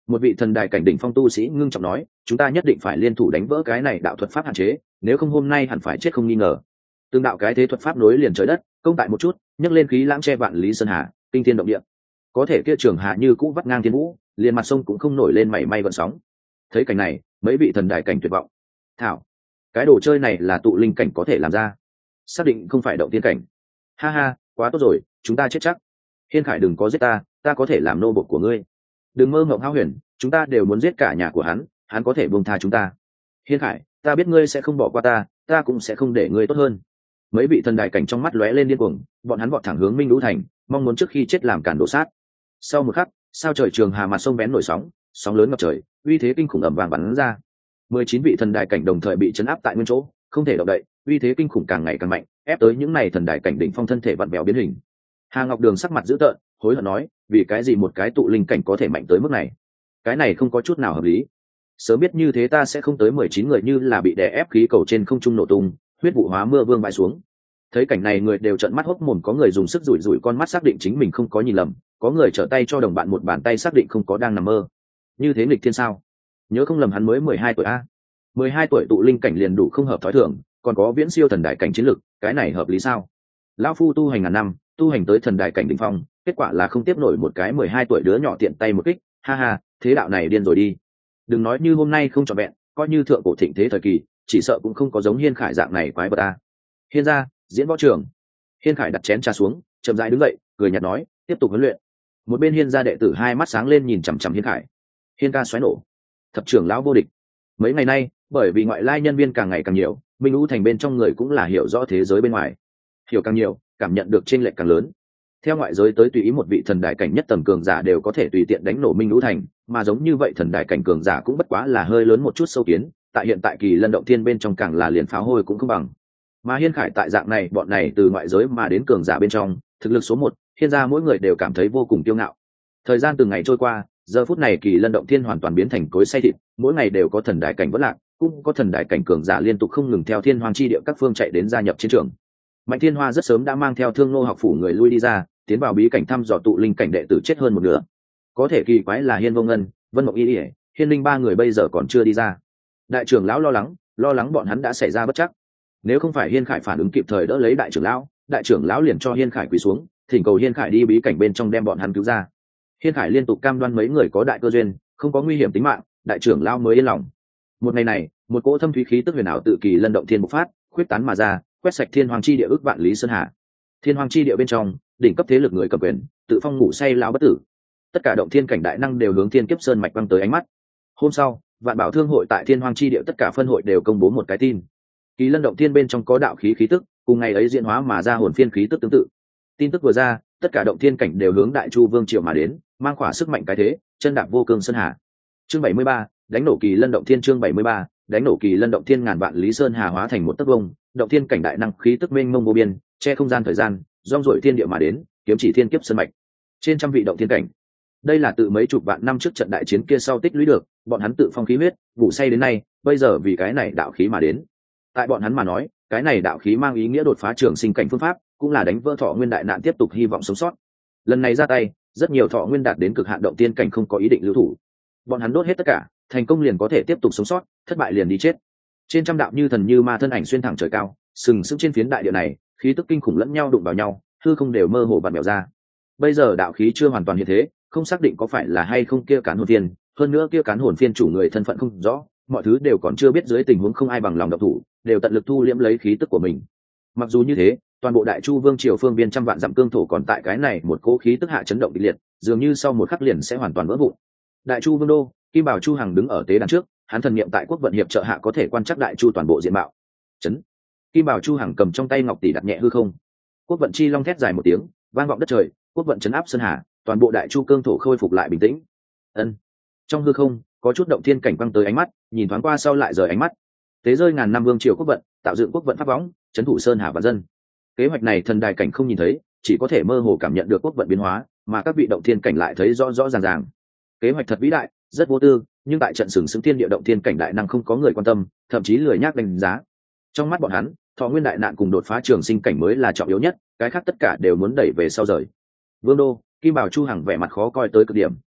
Một vị thần đài cảnh đỉnh phong tu sĩ ngưng trọng nói, chúng ta nhất định phải liên thủ đánh vỡ cái này đạo thuật pháp hạn chế, nếu không hôm nay hẳn phải chết không nghi ngờ. Từng đạo cái thế thuật pháp nối liền trời đất, công tại một chút, nhấc lên khí lãng che vạn lý sơn hà, kinh thiên động địa. Có thể kia trường hạ như cũ vắt ngang thiên vũ, liền mặt sông cũng không nổi lên mảy may gợn sóng. Thấy cảnh này, mấy vị thần đài cảnh tuyệt vọng. Thảo, cái đồ chơi này là tụ linh cảnh có thể làm ra, xác định không phải động tiên cảnh. Ha ha, quá tốt rồi, chúng ta chết chắc. Hiên Khải đừng có giết ta, ta có thể làm nô bộc của ngươi. Đừng mơ mộng hão huyền, chúng ta đều muốn giết cả nhà của hắn có thể buông tha chúng ta. Hiên Khải, ta biết ngươi sẽ không bỏ qua ta cũng sẽ không để ngươi tốt hơn. Mấy vị thần đại cảnh trong mắt lóe lên điên cuồng, bọn hắn vọt thẳng hướng Minh Lũ thành, mong muốn trước khi chết làm cản đổ sát. Sau một khắc, sao trời trường hà mặt sông bén nổi sóng, sóng lớn ngập trời, uy thế kinh khủng ầm vang bắn ra. 19 vị thần đại cảnh đồng thời bị chấn áp tại nguyên chỗ, không thể động đậy, uy thế kinh khủng càng ngày càng mạnh, ép tới những này thần đại cảnh đỉnh phong thân thể vặn vẹo biến hình. Hà Ngọc Đường sắc mặt dữ tợn, hối hận nói, vì cái gì một cái tụ linh cảnh có thể mạnh tới mức này? Cái này không có chút nào hợp lý. Sớm biết như thế ta sẽ không tới 19 người như là bị đè ép khí cầu trên không trung nổ tung, huyết vụ hóa mưa vương bại xuống. Thấy cảnh này người đều trợn mắt hốc mồm, có người dùng sức rủi rủi con mắt xác định chính mình không có nhìn lầm, có người trở tay cho đồng bạn một bàn tay xác định không có đang nằm mơ. Như thế nghịch thiên sao? Nhớ không lầm hắn mới 12 tuổi a. 12 tuổi tụ linh cảnh liền đủ không hợp thói thường, còn có viễn siêu thần đại cảnh chiến lực, cái này hợp lý sao? Lão phu tu hành ngàn năm, tu hành tới thần đại cảnh đỉnh phong, kết quả là không tiếp nổi một cái 12 tuổi đứa nhỏ tiện tay một kích, ha ha, thế đạo này điên rồi đi. Đừng nói như hôm nay không trọn vẹn, coi như thượng cổ thịnh thế thời kỳ, chỉ sợ cũng không có giống Hiên Khải dạng này quái vật a. Hiên gia, diễn võ trường. Hiên Khải đặt chén trà xuống, chậm rãi đứng dậy, cười nhạt nói, tiếp tục huấn luyện. Một bên Hiên gia đệ tử hai mắt sáng lên nhìn chằm chằm Hiên Khải. Hiên ca xoáy nổ, thập trưởng lão vô địch. Mấy ngày nay, bởi vì ngoại lai nhân viên càng ngày càng nhiều, Minh Lũ thành bên trong người cũng là hiểu rõ thế giới bên ngoài, hiểu càng nhiều, cảm nhận được chênh lệch càng lớn. Theo ngoại giới tới tùy ý một vị thần đại cảnh nhất tầm cường giả đều có thể tùy tiện đánh nổ Minh Lũ thành, mà giống như vậy thần đại cảnh cường giả cũng bất quá là hơi lớn một chút sâu kiến, tại hiện tại Kỳ Lân động thiên bên trong càng là liền pháo hôi cũng không bằng. Mà Hiên Khải tại dạng này, bọn này từ ngoại giới mà đến cường giả bên trong, thực lực số 1, Hiên gia mỗi người đều cảm thấy vô cùng kiêu ngạo. Thời gian từng ngày trôi qua, giờ phút này Kỳ Lân động thiên hoàn toàn biến thành cối xay thịt, mỗi ngày đều có thần đại cảnh vỡ lạc, cũng có thần đại cảnh cường giả liên tục không ngừng theo Thiên Hoàng chi địa các phương chạy đến gia nhập chiến trường. Mạnh Thiên Hoa rất sớm đã mang theo Thương Nô học phủ người lui đi ra, tiến vào bí cảnh thăm dò tụ linh cảnh đệ tử chết hơn một nửa. Có thể kỳ quái là Hiên Vô Ngân, Vân Mộng Y, Hiên Linh ba người bây giờ còn chưa đi ra. Đại trưởng lão lo lắng bọn hắn đã xảy ra bất trắc. Nếu không phải Hiên Khải phản ứng kịp thời đỡ lấy đại trưởng lão liền cho Hiên Khải quỳ xuống, thỉnh cầu Hiên Khải đi bí cảnh bên trong đem bọn hắn cứu ra. Hiên Khải liên tục cam đoan mấy người có đại cơ duyên, không có nguy hiểm tính mạng, đại trưởng lão mới yên lòng. Một ngày này, một cỗ thâm thúy khí tức huyền ảo tự Kỳ Lân động thiên bộc phát, khuyết tán mà ra, quét sạch Thiên Hoàng chi địa ước vạn lý sơn hà. Thiên Hoàng chi địa bên trong, đỉnh cấp thế lực người cầm quyền, tự phong ngủ say lão bất tử. Tất cả động thiên cảnh đại năng đều hướng Thiên Kiếp Sơn mạch băng tới ánh mắt. Hôm sau, Vạn Bảo Thương hội tại Thiên Hoàng chi địa tất cả phân hội đều công bố một cái tin. Kỳ Lân động thiên bên trong có đạo khí khí tức, cùng ngày ấy diễn hóa mà ra hồn phiên khí tức tương tự. Tin tức vừa ra, tất cả động thiên cảnh đều hướng Đại Chu Vương triều mà đến, mang khỏa sức mạnh cái thế, chân đạp vô cương sơn hà. Chương 73, đánh nổ Kỳ Lân động thiên. Chương 73, đánh nổ Kỳ Lân động thiên. Ngàn vạn lý sơn hà hóa thành một tấc vông, động thiên cảnh đại năng khí tức mênh mông vô biên, che không gian thời gian, rong ruổi thiên địa mà đến, kiếm chỉ thiên kiếp sơn mạch. Trên trăm vị động thiên cảnh, đây là tự mấy chục vạn năm trước trận đại chiến kia sau tích lũy được, bọn hắn tự phong khí huyết, ngủ say đến nay, bây giờ vì cái này đạo khí mà đến. Tại bọn hắn mà nói, cái này đạo khí mang ý nghĩa đột phá trường sinh cảnh phương pháp, cũng là đánh vỡ thọ nguyên đại nạn tiếp tục hy vọng sống sót. Lần này ra tay, rất nhiều thọ nguyên đạt đến cực hạn động tiên cảnh không có ý định lưu thủ. Bọn hắn đốt hết tất cả, thành công liền có thể tiếp tục sống sót, thất bại liền đi chết. Trên trăm đạo như thần như ma thân ảnh xuyên thẳng trời cao, sừng sững trên phiến đại địa này, khí tức kinh khủng lẫn nhau đụng vào nhau, hư không đều mơ hồ bạt mèo ra. Bây giờ đạo khí chưa hoàn toàn hiện thế, không xác định có phải là hay không kia cán hồn phiên, hơn nữa kia cán hồn phiên chủ người thân phận không rõ, mọi thứ đều còn chưa biết, dưới tình huống không ai bằng lòng động thủ, đều tận lực thu liễm lấy khí tức của mình. Mặc dù như thế, toàn bộ Đại Chu Vương triều phương biên trăm vạn dặm cương thổ còn tại cái này một cỗ khí tức hạ chấn động kịch liệt, dường như sau một khắc liền sẽ hoàn toàn vỡ vụn. Đại Chu Vương đô, Kim Bảo Chu Hằng đứng ở tế đàn trước, hắn thần niệm tại quốc vận hiệp trợ hạ có thể quan trắc Đại Chu toàn bộ diện mạo. Chấn. Kim Bảo Chu Hằng cầm trong tay ngọc tỷ đặt nhẹ hư không. Quốc vận chi long thét dài một tiếng, vang vọng đất trời, quốc vận chấn áp sơn hà, toàn bộ Đại Chu cương thổ khôi phục lại bình tĩnh. Ân. Trong hư không, có chút động thiên cảnh quang tới ánh mắt, nhìn thoáng qua sau lại rời ánh mắt. Tế rơi ngàn năm vương triều quốc vận, tạo dựng quốc vận pháp võng, trấn thủ sơn hà và dân. Kế hoạch này thần đài cảnh không nhìn thấy, chỉ có thể mơ hồ cảm nhận được quốc vận biến hóa, mà các vị động thiên cảnh lại thấy rõ rõ ràng ràng. Kế hoạch thật vĩ đại, rất vô tư, nhưng tại trận sừng sững thiên địa động thiên cảnh đại năng không có người quan tâm, thậm chí lười nhác đánh giá. Trong mắt bọn hắn, thọ nguyên đại nạn cùng đột phá trường sinh cảnh mới là trọng yếu nhất, cái khác tất cả đều muốn đẩy về sau rời. Vương đô, Kim Bảo Chu Hằng vẻ mặt khó coi tới cực điểm,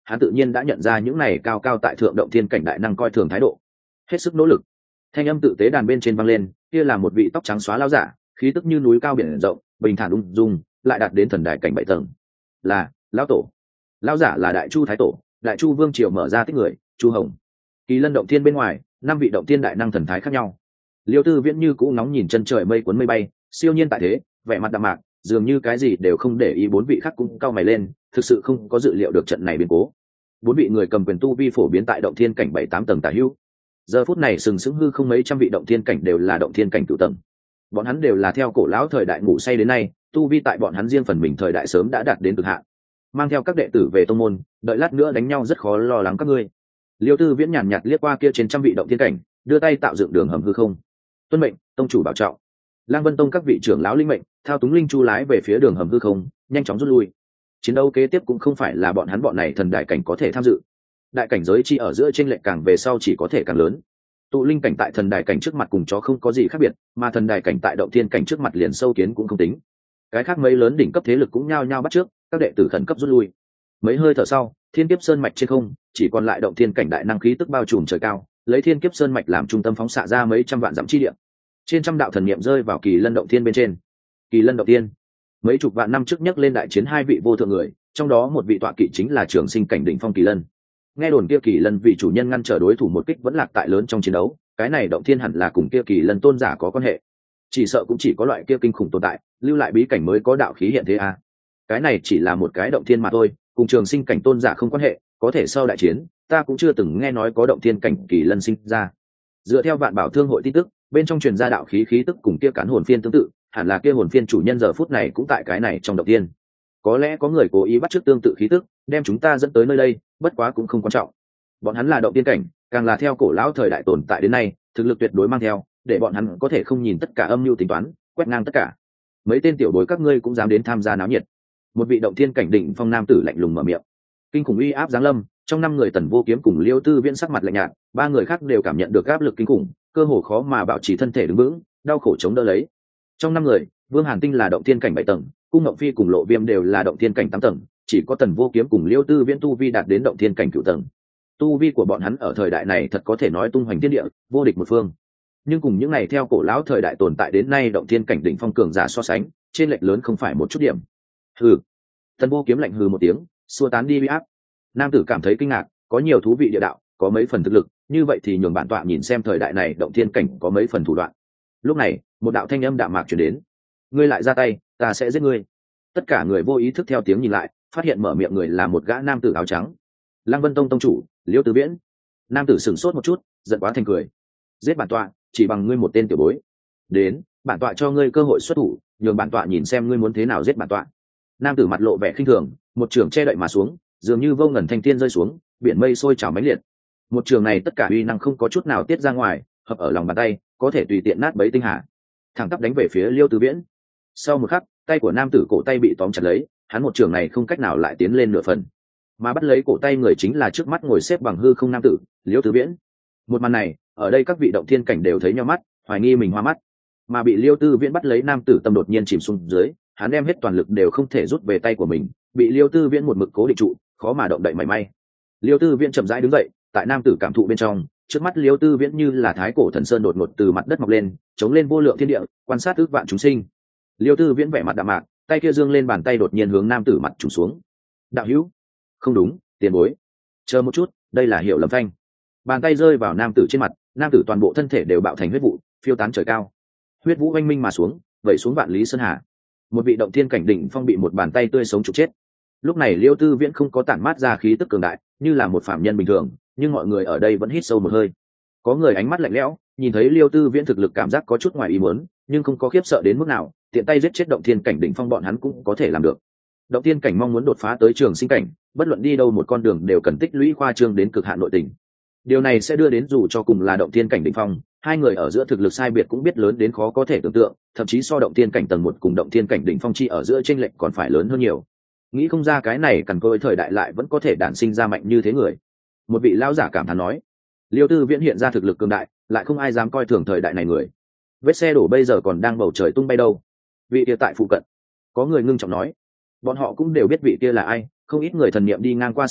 hắn tự nhiên đã nhận ra những này cao cao tại thượng động thiên cảnh đại năng coi thường thái độ, hết sức nỗ lực. Thanh âm tự tế đàn bên trên vang lên, kia là một vị tóc trắng xóa lão giả, khí tức như núi cao biển rộng, bình thản ung dung, lại đạt đến thần đại cảnh 7 tầng. Là lão tổ. Lão giả là Đại Chu thái tổ, Đại Chu vương triều mở ra tích người, Chu Hồng. Kỳ Lân động thiên bên ngoài, 5 vị động thiên đại năng thần thái khác nhau. Liêu Tư Viễn như cũ ngóng nhìn chân trời mây cuốn mây bay, siêu nhiên tại thế, vẻ mặt đạm mạc, dường như cái gì đều không để ý. 4 vị khác cũng cau mày lên, thực sự không có dự liệu được trận này biến cố. 4 vị người cầm quyền tu vi phổ biến tại động thiên cảnh 7-8 tầng tả hữu. Giờ phút này sừng sững hư không mấy trăm vị động thiên cảnh đều là động thiên cảnh cửu tầng. Bọn hắn đều là theo cổ lão thời đại ngủ say đến nay, tu vi tại bọn hắn riêng phần mình thời đại sớm đã đạt đến cực hạn. Mang theo các đệ tử về tông môn, đợi lát nữa đánh nhau rất khó lo lắng các ngươi. Liêu Tư Viễn nhàn nhạt liếc qua kia trên trăm vị động thiên cảnh, đưa tay tạo dựng đường hầm hư không. Tuân mệnh, tông chủ bảo trọng. Lang Vân Tông các vị trưởng lão linh mệnh, thao túng linh chu lái về phía đường hầm hư không, nhanh chóng rút lui. Chiến đấu kế tiếp cũng không phải là bọn này thần đại cảnh có thể tham dự. Đại cảnh giới chi ở giữa chênh lệch càng về sau chỉ có thể càng lớn. Tụ linh cảnh tại thần đại cảnh trước mặt cùng chó không có gì khác biệt, mà thần đại cảnh tại động thiên cảnh trước mặt liền sâu kiến cũng không tính. Cái khác mấy lớn đỉnh cấp thế lực cũng nhao nhao bắt trước, các đệ tử khẩn cấp rút lui. Mấy hơi thở sau, Thiên Kiếp Sơn mạch trên không, chỉ còn lại động thiên cảnh đại năng khí tức bao trùm trời cao, lấy Thiên Kiếp Sơn mạch làm trung tâm phóng xạ ra mấy trăm vạn dặm chi địa. Trên trăm đạo thần niệm rơi vào Kỳ Lân động thiên bên trên. Kỳ Lân động thiên, mấy chục vạn năm trước nhấc lên đại chiến 2 vị vô thượng người, trong đó một vị tọa kỵ chính là Trường Sinh cảnh đỉnh phong Kỳ Lân. Nghe đồn kia Kỳ Lân vị chủ nhân ngăn trở đối thủ một kích vẫn lạc tại lớn trong chiến đấu, cái này động thiên hẳn là cùng kia Kỳ Lân tôn giả có quan hệ. Chỉ sợ cũng chỉ có loại kia kinh khủng tồn tại, lưu lại bí cảnh mới có đạo khí hiện thế à. Cái này chỉ là một cái động thiên mà thôi, cùng Trường Sinh cảnh tôn giả không quan hệ, có thể sau đại chiến, ta cũng chưa từng nghe nói có động thiên cảnh Kỳ Lân sinh ra. Dựa theo Vạn Bảo Thương hội tin tức, bên trong truyền ra đạo khí tức cùng kia cán hồn phiên tương tự, hẳn là kia hồn phiên chủ nhân giờ phút này cũng tại cái này trong động thiên. Có lẽ có người cố ý bắt chước tương tự khí tức, đem chúng ta dẫn tới nơi đây, bất quá cũng không quan trọng. Bọn hắn là động thiên cảnh, càng là theo cổ lão thời đại tồn tại đến nay, thực lực tuyệt đối mang theo, để bọn hắn có thể không nhìn tất cả âm mưu tính toán, quét ngang tất cả. Mấy tên tiểu bối các ngươi cũng dám đến tham gia náo nhiệt. Một vị động thiên cảnh đỉnh phong nam tử lạnh lùng mở miệng. Kinh khủng uy áp giáng lâm, trong 5 người Tần Vô Kiếm cùng Liêu Tư Viễn sắc mặt lạnh nhạt, 3 người khác đều cảm nhận được áp lực kinh khủng, cơ hồ khó mà bảo trì thân thể đứng vững, đau khổ chống đỡ lấy. Trong 5 người, Vương Hàn Tinh là động thiên cảnh 7 tầng, Cung Ngọc Phi cùng Lộ Viêm đều là động thiên cảnh 8 tầng, chỉ có Tần Vô Kiếm cùng Liêu Tư Viễn tu vi đạt đến động thiên cảnh 9 tầng. Tu vi của bọn hắn ở thời đại này thật có thể nói tung hoành thiên địa, vô địch một phương. Nhưng cùng những này theo cổ lão thời đại tồn tại đến nay động thiên cảnh đỉnh phong cường giả so sánh, trên lệch lớn không phải một chút điểm. Hừ. Tần Vô Kiếm lạnh hừ một tiếng, xua tán đi uy áp. Nam tử cảm thấy kinh ngạc, có nhiều thú vị địa đạo, có mấy phần thực lực, như vậy thì nhường bản tọa nhìn xem thời đại này động thiên cảnh có mấy phần thủ đoạn. Lúc này, một đạo thanh âm đạm mạc truyền đến. Ngươi lại ra tay, ta sẽ giết ngươi. Tất cả người vô ý thức theo tiếng nhìn lại, phát hiện mở miệng người là một gã nam tử áo trắng. Lăng Vân Tông tông chủ, Liêu Tư Viễn. Nam tử sửng sốt một chút, giận quá thành cười. Giết bản tọa, chỉ bằng ngươi một tên tiểu bối. Đến, bản tọa cho ngươi cơ hội xuất thủ, nhường bản tọa nhìn xem ngươi muốn thế nào giết bản tọa. Nam tử mặt lộ vẻ khinh thường, một trường che đậy mà xuống, dường như vô ngần thanh thiên rơi xuống, biển mây sôi trào mãnh liệt. Một trường này tất cả uy năng không có chút nào tiết ra ngoài, hợp ở lòng bàn tay, có thể tùy tiện nát bấy tinh hà. Thẳng tắp đánh về phía Liêu Tư Viễn. Sau một khắc, tay của nam tử cổ tay bị tóm chặt lấy, hắn một trường này không cách nào lại tiến lên nửa phần. Mà bắt lấy cổ tay người chính là trước mắt ngồi xếp bằng hư không nam tử, Liêu Tư Viễn. Một màn này, ở đây các vị động thiên cảnh đều thấy nhau mắt, hoài nghi mình hoa mắt. Mà bị Liêu Tư Viễn bắt lấy nam tử tâm đột nhiên chìm xuống dưới, hắn đem hết toàn lực đều không thể rút về tay của mình, bị Liêu Tư Viễn một mực cố định trụ, khó mà động đậy mảy may. Liêu Tư Viễn chậm rãi đứng dậy, tại nam tử cảm thụ bên trong, trước mắt Liêu Tư Viễn như là thái cổ thần sơn đột ngột từ mặt đất mọc lên, chống lên vô lượng thiên địa, quan sát ước vạn chúng sinh. Liêu Tư Viễn vẻ mặt đạm mạc, tay kia dương lên bàn tay đột nhiên hướng nam tử mặt trùng xuống. Đạo hữu, không đúng, tiền bối, chờ một chút, đây là hiểu lầm thanh. Bàn tay rơi vào nam tử trên mặt, nam tử toàn bộ thân thể đều bạo thành huyết vụ, phiêu tán trời cao. Huyết vũ oanh minh mà xuống, vẩy xuống vạn lý sơn hà. Một vị động thiên cảnh đỉnh phong bị một bàn tay tươi sống trục chết. Lúc này Liêu Tư Viễn không có tản mát ra khí tức cường đại, như là một phạm nhân bình thường, nhưng mọi người ở đây vẫn hít sâu một hơi. Có người ánh mắt lạnh lẽo, nhìn thấy Liêu Tư Viễn thực lực cảm giác có chút ngoài ý muốn, nhưng không có khiếp sợ đến mức nào, tiện tay giết chết động thiên cảnh đỉnh phong bọn hắn cũng có thể làm được. Động thiên cảnh mong muốn đột phá tới trường sinh cảnh, bất luận đi đâu một con đường đều cần tích lũy khoa trương đến cực hạn nội tình. Điều này sẽ đưa đến dù cho cùng là động thiên cảnh đỉnh phong, hai người ở giữa thực lực sai biệt cũng biết lớn đến khó có thể tưởng tượng, thậm chí so động thiên cảnh tầng 1 cùng động thiên cảnh đỉnh phong chi ở giữa chênh lệch còn phải lớn hơn nhiều. Nghĩ không ra cái này cằn cỗi thời đại lại vẫn có thể đản sinh ra mạnh như thế người. Một vị lão giả cảm thán nói. Liêu Tư Viễn hiện ra thực lực cường đại, lại không ai dám coi thường thời đại này người. Vết xe đổ bây giờ còn đang bầu trời tung bay đâu. Vị kia tại phụ cận. Có người ngưng trọng nói. Bọn họ cũng đều biết vị kia là ai, không ít người thần niệm đi ngang qua sơn hà,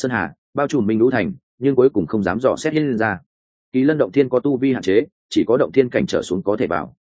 bao trùm minh lũ thành, nhưng cuối cùng không dám dò xét hiên linh ra. Kỳ lân động thiên có tu vi hạn chế, chỉ có động thiên cảnh trở xuống có thể vào.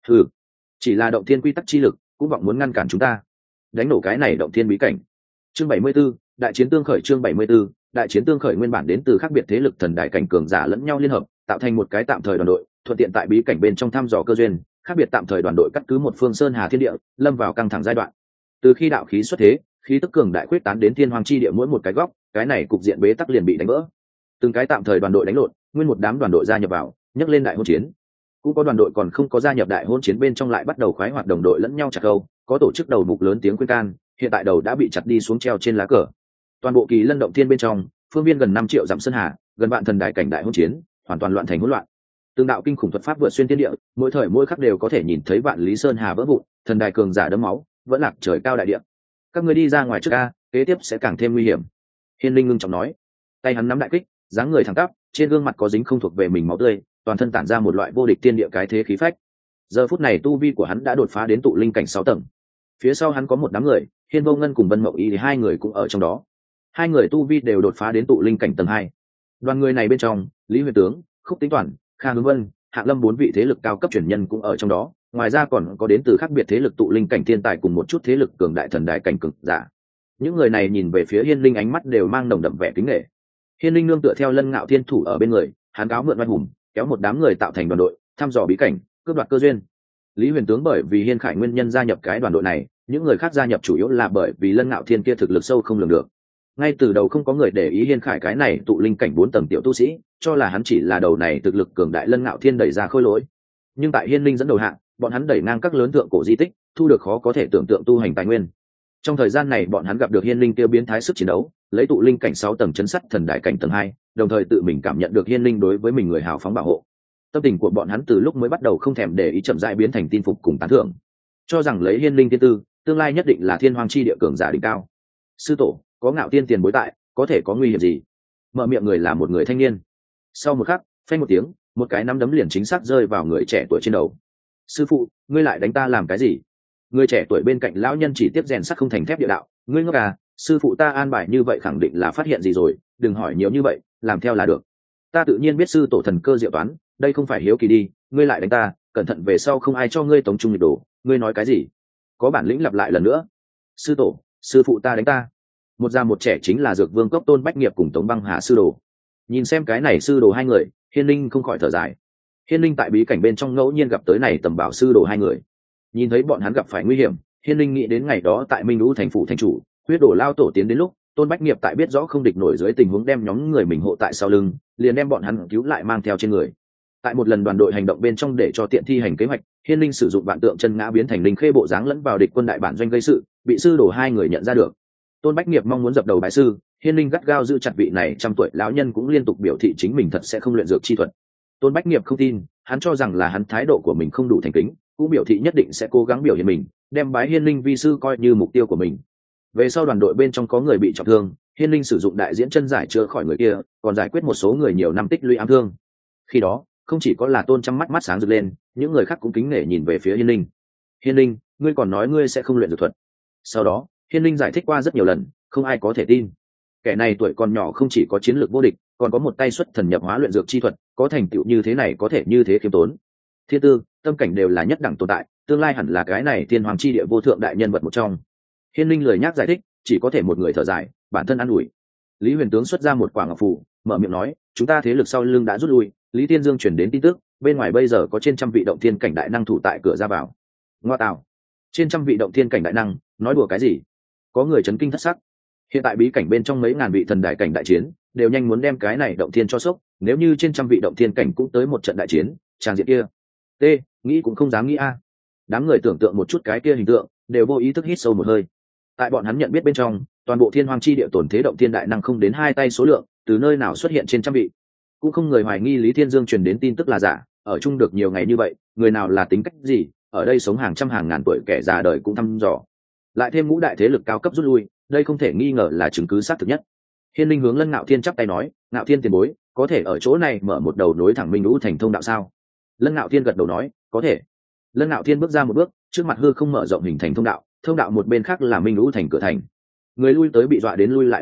Chỉ là động thiên quy tắc chi lực cũng vọng muốn ngăn cản chúng ta, đánh nổ cái này động thiên bí cảnh. Chương 74, đại chiến tương khởi. Chương 74, đại chiến tương khởi nguyên bản đến từ khác biệt thế lực thần đại cảnh cường giả lẫn nhau liên hợp, tạo thành một cái tạm thời đoàn đội, thuận tiện tại bí cảnh bên trong thăm dò cơ duyên. Khác biệt tạm thời đoàn đội cắt cứ một phương sơn hà thiên địa, lâm vào căng thẳng giai đoạn. Từ khi đạo khí xuất thế, khí tức cường đại quyết tán đến thiên hoàng chi địa mỗi một cái góc, cái này cục diện bế tắc liền bị đánh vỡ. Từng cái tạm thời đoàn đội đánh lộn, nguyên một đám đoàn đội gia nhập vào, nhấc lên đại hôn chiến. Cũng có đoàn đội còn không có gia nhập đại hôn chiến bên trong lại bắt đầu khoái hoạt đồng đội lẫn nhau chặt câu, có tổ chức đầu mục lớn tiếng khuyên can, hiện tại đầu đã bị chặt đi xuống treo trên lá cờ. Toàn bộ Kỳ Lân động thiên bên trong, phương viên gần 5 triệu dặm sơn hà, gần vạn thần đại cảnh đại hôn chiến, hoàn toàn loạn thành hỗn loạn. Từng đạo kinh khủng thuật pháp vượt xuyên thiên địa, mỗi thời mỗi khắc đều có thể nhìn thấy vạn lý sơn hà vỡ vụn, thần đại cường giả đẫm máu, vẫn lạc trời cao đại địa. Các ngươi đi ra ngoài trước a, kế tiếp sẽ càng thêm nguy hiểm. Hiên Linh ngưng trọng nói, tay hắn nắm đại kích, dáng người thẳng tắp, trên gương mặt có dính không thuộc về mình máu tươi, toàn thân tản ra một loại vô địch tiên địa cái thế khí phách. Giờ phút này tu vi của hắn đã đột phá đến tụ linh cảnh 6 tầng. Phía sau hắn có một đám người, Hiên Vô Ngân cùng Vân Mộng Y thì hai người cũng ở trong đó. Hai người tu vi đều đột phá đến tụ linh cảnh tầng 2. Đoàn người này bên trong, Lý Huyền Tướng, Khúc Tính Toàn, Kha Hướng Vân, Hạng Lâm 4 vị thế lực cao cấp truyền nhân cũng ở trong đó, ngoài ra còn có đến từ khác biệt thế lực tụ linh cảnh thiên tài cùng một chút thế lực cường đại thần đại cảnh cực giả. Những người này nhìn về phía Hiên Linh ánh mắt đều mang nồng đậm vẻ kính nể. Hiên Linh nương tựa theo Lân Ngạo Thiên thủ ở bên người, hắn cáo mượn oai hùng, kéo một đám người tạo thành đoàn đội, thăm dò bí cảnh, cướp đoạt cơ duyên. Lý Huyền Tướng bởi vì Hiên Khải nguyên nhân gia nhập cái đoàn đội này, những người khác gia nhập chủ yếu là bởi vì Lân Ngạo Thiên kia thực lực sâu không lường được. Ngay từ đầu không có người để ý Hiên Khải cái này tụ linh cảnh 4 tầng tiểu tu sĩ, cho là hắn chỉ là đầu này thực lực cường đại Lân Ngạo Thiên đẩy ra khôi lỗi. Nhưng tại Hiên Linh dẫn đầu hạng, bọn hắn đẩy ngang các lớn thượng cổ di tích, thu được khó có thể tưởng tượng tu hành tài nguyên. Trong thời gian này bọn hắn gặp được Hiên Linh tiêu biến thái sức chiến đấu, lấy tụ linh cảnh 6 tầng chấn sắt thần đại cảnh tầng 2, đồng thời tự mình cảm nhận được Hiên Linh đối với mình người hào phóng bảo hộ. Tâm tình của bọn hắn từ lúc mới bắt đầu không thèm để ý chậm rãi biến thành tin phục cùng tán thưởng, cho rằng lấy Hiên Linh tiên tư, tương lai nhất định là thiên hoàng chi địa cường giả đỉnh cao. Sư tổ, có Ngạo Tiên tiền bối tại, có thể có nguy hiểm gì? Mở miệng người là một người thanh niên. Sau một khắc, phanh một tiếng, một cái nắm đấm liền chính xác rơi vào người trẻ tuổi trên đầu. Sư phụ, ngươi lại đánh ta làm cái gì? Người trẻ tuổi bên cạnh lão nhân chỉ tiếp rèn sắt không thành thép địa đạo, ngươi ngốc à, sư phụ ta an bài như vậy khẳng định là phát hiện gì rồi, đừng hỏi nhiều như vậy, làm theo là được. Ta tự nhiên biết sư tổ thần cơ diệu toán, đây không phải hiếu kỳ đi, ngươi lại đánh ta, cẩn thận về sau không ai cho ngươi tống trung nhiệt đổ, ngươi nói cái gì? Có bản lĩnh lặp lại lần nữa. Sư tổ, sư phụ ta đánh ta. Một già một trẻ chính là Dược Vương Cốc Tôn Bách Nghiệp cùng Tống Băng Hà sư đồ. Nhìn xem cái này sư đồ hai người, Hiên Linh không khỏi thở dài. Hiên Linh tại bí cảnh bên trong ngẫu nhiên gặp tới này tầm bảo sư đồ hai người, nhìn thấy bọn hắn gặp phải nguy hiểm, Hiên Linh nghĩ đến ngày đó tại Minh Lũ thành phủ thành chủ, huyết đổ lao tổ tiến đến lúc Tôn Bách Nghiệp tại biết rõ không địch nổi dưới tình huống đem nhóm người mình hộ tại sau lưng, liền đem bọn hắn cứu lại mang theo trên người. Tại một lần đoàn đội hành động bên trong để cho tiện thi hành kế hoạch, Hiên Linh sử dụng vạn tượng chân ngã biến thành linh khê bộ dáng lẫn vào địch quân đại bản doanh gây sự, bị sư đồ hai người nhận ra được. Tôn Bách Nghiệp mong muốn dập đầu bái sư, Hiên Linh gắt gao giữ chặt vị này trăm tuổi lão nhân cũng liên tục biểu thị chính mình thật sẽ không luyện dược chi thuật. Tôn Bách Nghiệp không tin, hắn cho rằng là hắn thái độ của mình không đủ thành kính, cũng biểu thị nhất định sẽ cố gắng biểu hiện mình, đem bái Hiên Linh vi sư coi như mục tiêu của mình. Về sau đoàn đội bên trong có người bị trọng thương, Hiên Linh sử dụng đại diễn chân giải chữa khỏi người kia, còn giải quyết một số người nhiều năm tích lũy ám thương. Khi đó, không chỉ có là Tôn chăm mắt mắt sáng rực lên, những người khác cũng kính nể nhìn về phía Hiên Linh. Hiên Linh, ngươi còn nói ngươi sẽ không luyện dược thuật. Sau đó, Hiên Linh giải thích qua rất nhiều lần, không ai có thể tin. Kẻ này tuổi còn nhỏ không chỉ có chiến lược vô địch, còn có một tay xuất thần nhập hóa luyện dược chi thuật, có thành tựu như thế này có thể như thế khiêm tốn. Thiên tư, tâm cảnh đều là nhất đẳng tồn tại, tương lai hẳn là cái này thiên hoàng chi địa vô thượng đại nhân vật một trong. Hiên Linh lười nhắc giải thích, chỉ có thể một người thở dài, bản thân an ủi. Lý Huyền Tướng xuất ra một quả ngọc phù, mở miệng nói, chúng ta thế lực sau lưng đã rút lui, Lý Tiên Dương chuyển đến tin tức, bên ngoài bây giờ có trên trăm vị động thiên cảnh đại năng thủ tại cửa ra vào. Ngoa tạo, trên trăm vị động thiên cảnh đại năng, nói đùa cái gì? Có người chấn kinh thất sắc. Hiện tại bí cảnh bên trong mấy ngàn vị thần đại cảnh đại chiến, đều nhanh muốn đem cái này động thiên cho sốc, nếu như trên trăm vị động thiên cảnh cũng tới một trận đại chiến, tràng diện kia. T, nghĩ cũng không dám nghĩ a. Đám người tưởng tượng một chút cái kia hình tượng, đều vô ý thức hít sâu một hơi. Tại bọn hắn nhận biết bên trong, toàn bộ thiên hoang chi địa tổn thế động thiên đại năng không đến 2 tay số lượng, từ nơi nào xuất hiện trên trăm vị. Cũng không người hoài nghi Lý Thiên Dương truyền đến tin tức là giả, ở chung được nhiều ngày như vậy, người nào là tính cách gì, ở đây sống hàng trăm hàng ngàn tuổi kẻ già đời cũng thăm dò. Lại thêm ngũ đại thế lực cao cấp rút lui, đây không thể nghi ngờ là chứng cứ xác thực nhất. Hiên Linh hướng Lân Ngạo Thiên chắp tay nói, Ngạo Thiên tiền bối, có thể ở chỗ này mở một đầu nối thẳng Minh Lũ thành thông đạo sao? Lân Ngạo Thiên gật đầu nói, có thể. Lân Ngạo Thiên bước ra một bước, trước mặt hư không mở rộng hình thành thông đạo một bên khác là Minh Lũ thành cửa thành. Người lui tới bị dọa đến lui lại một bước,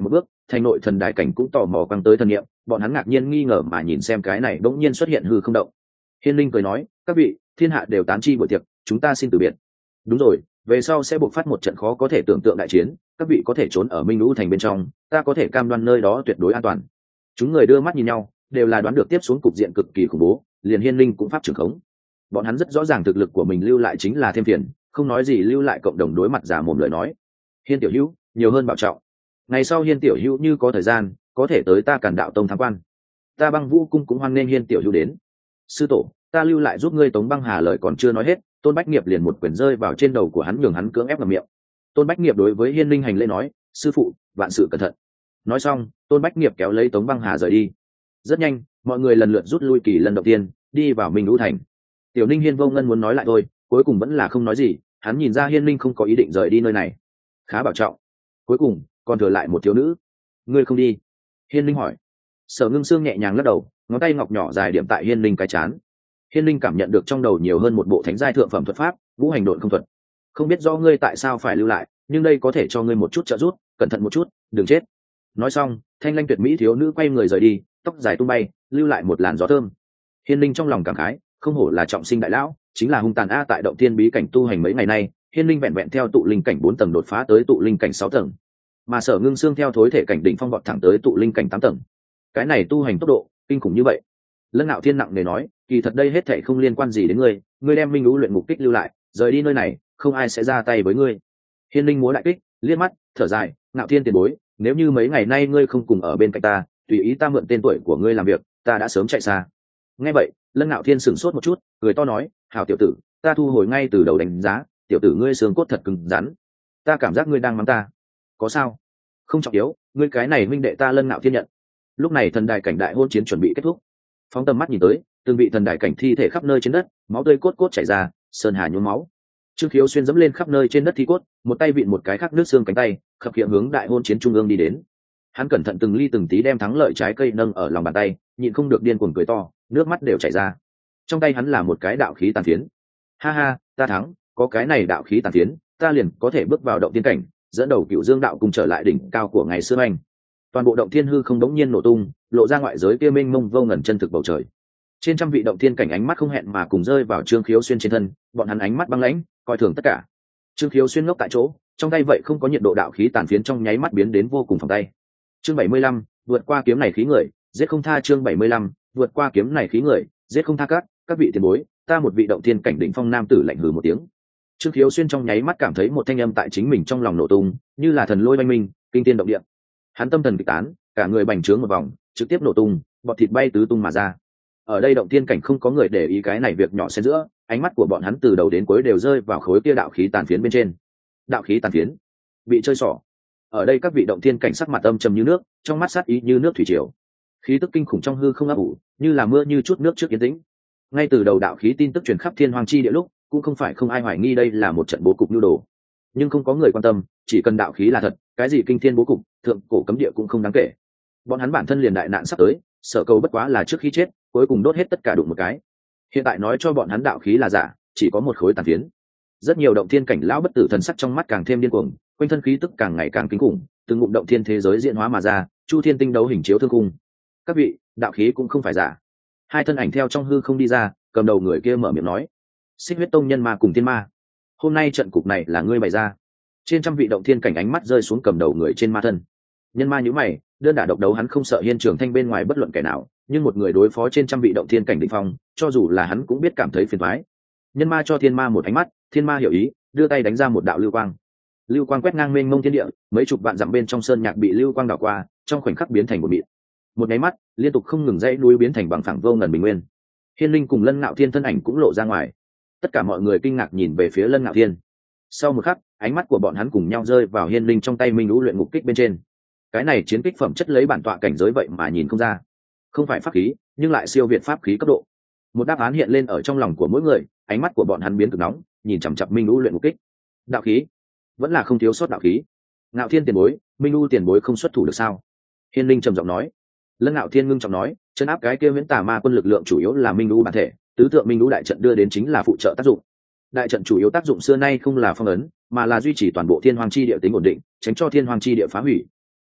thành nội thần đại cảnh cũng tò mò quăng tới thần niệm, bọn hắn ngạc nhiên nghi ngờ mà nhìn xem cái này bỗng nhiên xuất hiện hư không động. Hiên linh cười nói, các vị, thiên hạ đều tán chi buổi tiệc, chúng ta xin từ biệt. Đúng rồi, về sau sẽ buộc phát một trận khó có thể tưởng tượng đại chiến, các vị có thể trốn ở Minh Lũ thành bên trong, ta có thể cam đoan nơi đó tuyệt đối an toàn. Chúng người đưa mắt nhìn nhau, đều là đoán được tiếp xuống cục diện cực kỳ khủng bố, liền Hiên linh cũng pháp trưởng khống. Bọn hắn rất rõ ràng thực lực của mình lưu lại chính là thêm phiền, không nói gì lưu lại cộng đồng đối mặt giả mồm lời nói. Hiên tiểu hữu, nhiều hơn bảo trọng. Ngày sau Hiên tiểu hữu như có thời gian, có thể tới ta Càn Đạo Tông tham quan. Ta Băng Vũ cung cũng hoan nghênh Hiên tiểu hữu đến. Sư tổ, ta lưu lại giúp ngươi. Tống Băng Hà lời còn chưa nói hết, Tôn Bách Nghiệp liền một quyền rơi vào trên đầu của hắn, nhường hắn cưỡng ép ngậm miệng. Tôn Bách Nghiệp đối với Hiên linh hành lễ nói, sư phụ, vạn sự cẩn thận. Nói xong, Tôn Bách Nghiệp kéo lấy Tống Băng Hà rời đi. Rất nhanh, mọi người lần lượt rút lui kỳ lần đầu tiên, đi vào Minh Lũ thành. Tiểu Ninh Hiên Vô Ngân muốn nói lại thôi, cuối cùng vẫn là không nói gì. Hắn nhìn ra Hiên linh không có ý định rời đi nơi này, khá bảo trọng. Cuối cùng còn thừa lại một thiếu nữ. Ngươi không đi? Hiên linh hỏi. Sở Ngưng Sương nhẹ nhàng lắc đầu, ngón tay ngọc nhỏ dài điểm tại Hiên linh cái chán. Hiên linh cảm nhận được trong đầu nhiều hơn một bộ thánh giai thượng phẩm thuật pháp, Vũ Hành Độn Không thuật. Không biết do ngươi tại sao phải lưu lại, nhưng đây có thể cho ngươi một chút trợ giúp, cẩn thận một chút, đừng chết. Nói xong, thanh lanh tuyệt mỹ thiếu nữ quay người rời đi, tóc dài tung bay, lưu lại một làn gió thơm. Hiên linh trong lòng cảm khái, không hổ là trọng sinh đại lão, chính là hung tàn a. Tại động thiên bí cảnh tu hành mấy ngày nay, Hiên linh vẹn vẹn theo tụ linh cảnh 4 tầng đột phá tới tụ linh cảnh 6 tầng, mà Sở Ngưng Sương theo thối thể cảnh đỉnh phong vọt thẳng tới tụ linh cảnh 8 tầng. Cái này tu hành tốc độ kinh khủng như vậy. Lân Nạo Thiên nặng nề nói, kỳ thật đây hết thảy không liên quan gì đến ngươi, ngươi đem Minh Lũ luyện ngục kích lưu lại, rời đi nơi này, không ai sẽ ra tay với ngươi. Hiên linh múa đại kích, liếc mắt, thở dài, Nạo Thiên tiền bối, nếu như mấy ngày nay ngươi không cùng ở bên cạnh ta, tùy ý ta mượn tên tuổi của ngươi làm việc, ta đã sớm chạy xa. Nghe vậy, Lân Nạo Thiên sửng sốt một chút, cười to nói, hảo tiểu tử, ta thu hồi ngay từ đầu đánh giá, tiểu tử ngươi xương cốt thật cứng rắn, ta cảm giác ngươi đang mắng ta. Có sao? Không trọng yếu, ngươi cái này huynh đệ ta Lân Nạo Thiên nhận. Lúc này thần đài cảnh đại hôn chiến chuẩn bị kết thúc. Phóng tầm mắt nhìn tới, từng vị thần đài cảnh thi thể khắp nơi trên đất, máu tươi cốt cốt chảy ra, sơn hà nhuốm máu. Trương Khiếu xuyên dẫm lên khắp nơi trên đất thi cốt, một tay vịn một cái khác nước xương cánh tay, khập khiễng hướng đại hôn chiến trung ương đi đến. Hắn cẩn thận từng ly từng tí đem thắng lợi trái cây nâng ở lòng bàn tay, nhịn không được điên cuồng cười to, nước mắt đều chảy ra. Trong tay hắn là một cái đạo khí tàn phiến. Ha ha, ta thắng, có cái này đạo khí tàn phiến, ta liền có thể bước vào động tiên cảnh, dẫn đầu Cửu Dương đạo cùng trở lại đỉnh cao của ngày xưa anh. Toàn bộ động thiên hư không đống nhiên nổ tung, lộ ra ngoại giới kia mênh mông vô ngần chân thực bầu trời. Trên trăm vị động thiên cảnh ánh mắt không hẹn mà cùng rơi vào Trương Khiếu xuyên trên thân, bọn hắn ánh mắt băng lãnh, coi thường tất cả. Trương Khiếu xuyên ngốc tại chỗ, trong tay vậy không có nhiệt độ đạo khí tàn phiến trong nháy mắt biến đến vô cùng phòng tay. Chương 75, vượt qua kiếm này khí người, giết không tha. Chương 75, vượt qua kiếm này khí người, giết không tha. Các vị tiền bối, ta một vị động thiên cảnh đỉnh phong nam tử lạnh hừ một tiếng. Trương Khiếu xuyên trong nháy mắt cảm thấy một thanh âm tại chính mình trong lòng nổ tung, như là thần lôi oanh minh, kinh thiên động địa. Hắn tâm thần kịch tán, cả người bành trướng một vòng, trực tiếp nổ tung, bọt thịt bay tứ tung mà ra. Ở đây động thiên cảnh không có người để ý cái này việc nhỏ xen giữa, ánh mắt của bọn hắn từ đầu đến cuối đều rơi vào khối kia đạo khí tàn phiến bên trên. Đạo khí tàn phiến bị chơi xỏ. Ở đây các vị động thiên cảnh sắc mặt âm trầm như nước, trong mắt sát ý như nước thủy triều. Khí tức kinh khủng trong hư không ấp ủ, như là mưa như chút nước trước yên tĩnh. Ngay từ đầu đạo khí tin tức truyền khắp thiên hoàng chi địa lúc, cũng không phải không ai hoài nghi đây là một trận bố cục nhu đồ, nhưng không có người quan tâm, chỉ cần đạo khí là thật, cái gì kinh thiên bố cục, thượng cổ cấm địa cũng không đáng kể. Bọn hắn bản thân liền đại nạn sắp tới, sợ cầu bất quá là trước khi chết, cuối cùng đốt hết tất cả đụng một cái. Hiện tại nói cho bọn hắn đạo khí là giả, chỉ có một khối tàn phiến. Rất nhiều động thiên cảnh lão bất tử thần sắc trong mắt càng thêm điên cuồng, quanh thân khí tức càng ngày càng kinh khủng, từng ngụm động thiên thế giới diễn hóa mà ra, chu thiên tinh đấu hình chiếu thương cung. Các vị, đạo khí cũng không phải giả. Hai thân ảnh theo trong hư không đi ra, cầm đầu người kia mở miệng nói, Xích Huyết Tông nhân ma cùng thiên ma, hôm nay trận cục này là ngươi bày ra. Trên trăm vị động thiên cảnh ánh mắt rơi xuống cầm đầu người trên ma thân. Nhân ma nhíu mày, đơn đả độc đấu hắn không sợ Hiên Trường Thanh bên ngoài bất luận kẻ nào, nhưng một người đối phó trên trăm vị động thiên cảnh đỉnh phong, cho dù là hắn cũng biết cảm thấy phiền toái. Nhân ma cho thiên ma một ánh mắt, thiên ma hiểu ý, đưa tay đánh ra một đạo lưu quang. Lưu quang quét ngang mênh mông thiên địa, mấy chục vạn dặm bên trong sơn nhạc bị lưu quang đảo qua, trong khoảnh khắc biến thành một mịn. Một nháy mắt, liên tục không ngừng dãy núi biến thành bằng phẳng vô ngần bình nguyên. Hiên Linh cùng Lân Nạo Thiên thân ảnh cũng lộ ra ngoài. Tất cả mọi người kinh ngạc nhìn về phía Lân Nạo Thiên. Sau một khắc, ánh mắt của bọn hắn cùng nhau rơi vào Hiên Linh trong tay Minh Lũ luyện ngục kích bên trên. Cái này chiến kích phẩm chất lấy bản tọa cảnh giới vậy mà nhìn không ra, không phải pháp khí, nhưng lại siêu việt pháp khí cấp độ. Một đáp án hiện lên ở trong lòng của mỗi người, ánh mắt của bọn hắn biến cực nóng, nhìn chằm chằm Minh Lũ luyện ngục kích. Đạo khí, vẫn là không thiếu sót đạo khí. Nạo Thiên tiền bối, Minh Lũ tiền bối không xuất thủ được sao? Hiên Linh trầm giọng nói. Lân Nạo Thiên ngưng trọng nói, chân áp cái kia Viễn Tà Ma quân lực lượng chủ yếu là Minh Lũ bản thể, tứ tượng Minh Lũ đại trận đưa đến chính là phụ trợ tác dụng. Đại trận chủ yếu tác dụng xưa nay không là phong ấn, mà là duy trì toàn bộ thiên hoàng chi địa tính ổn định, tránh cho thiên hoàng chi địa phá hủy.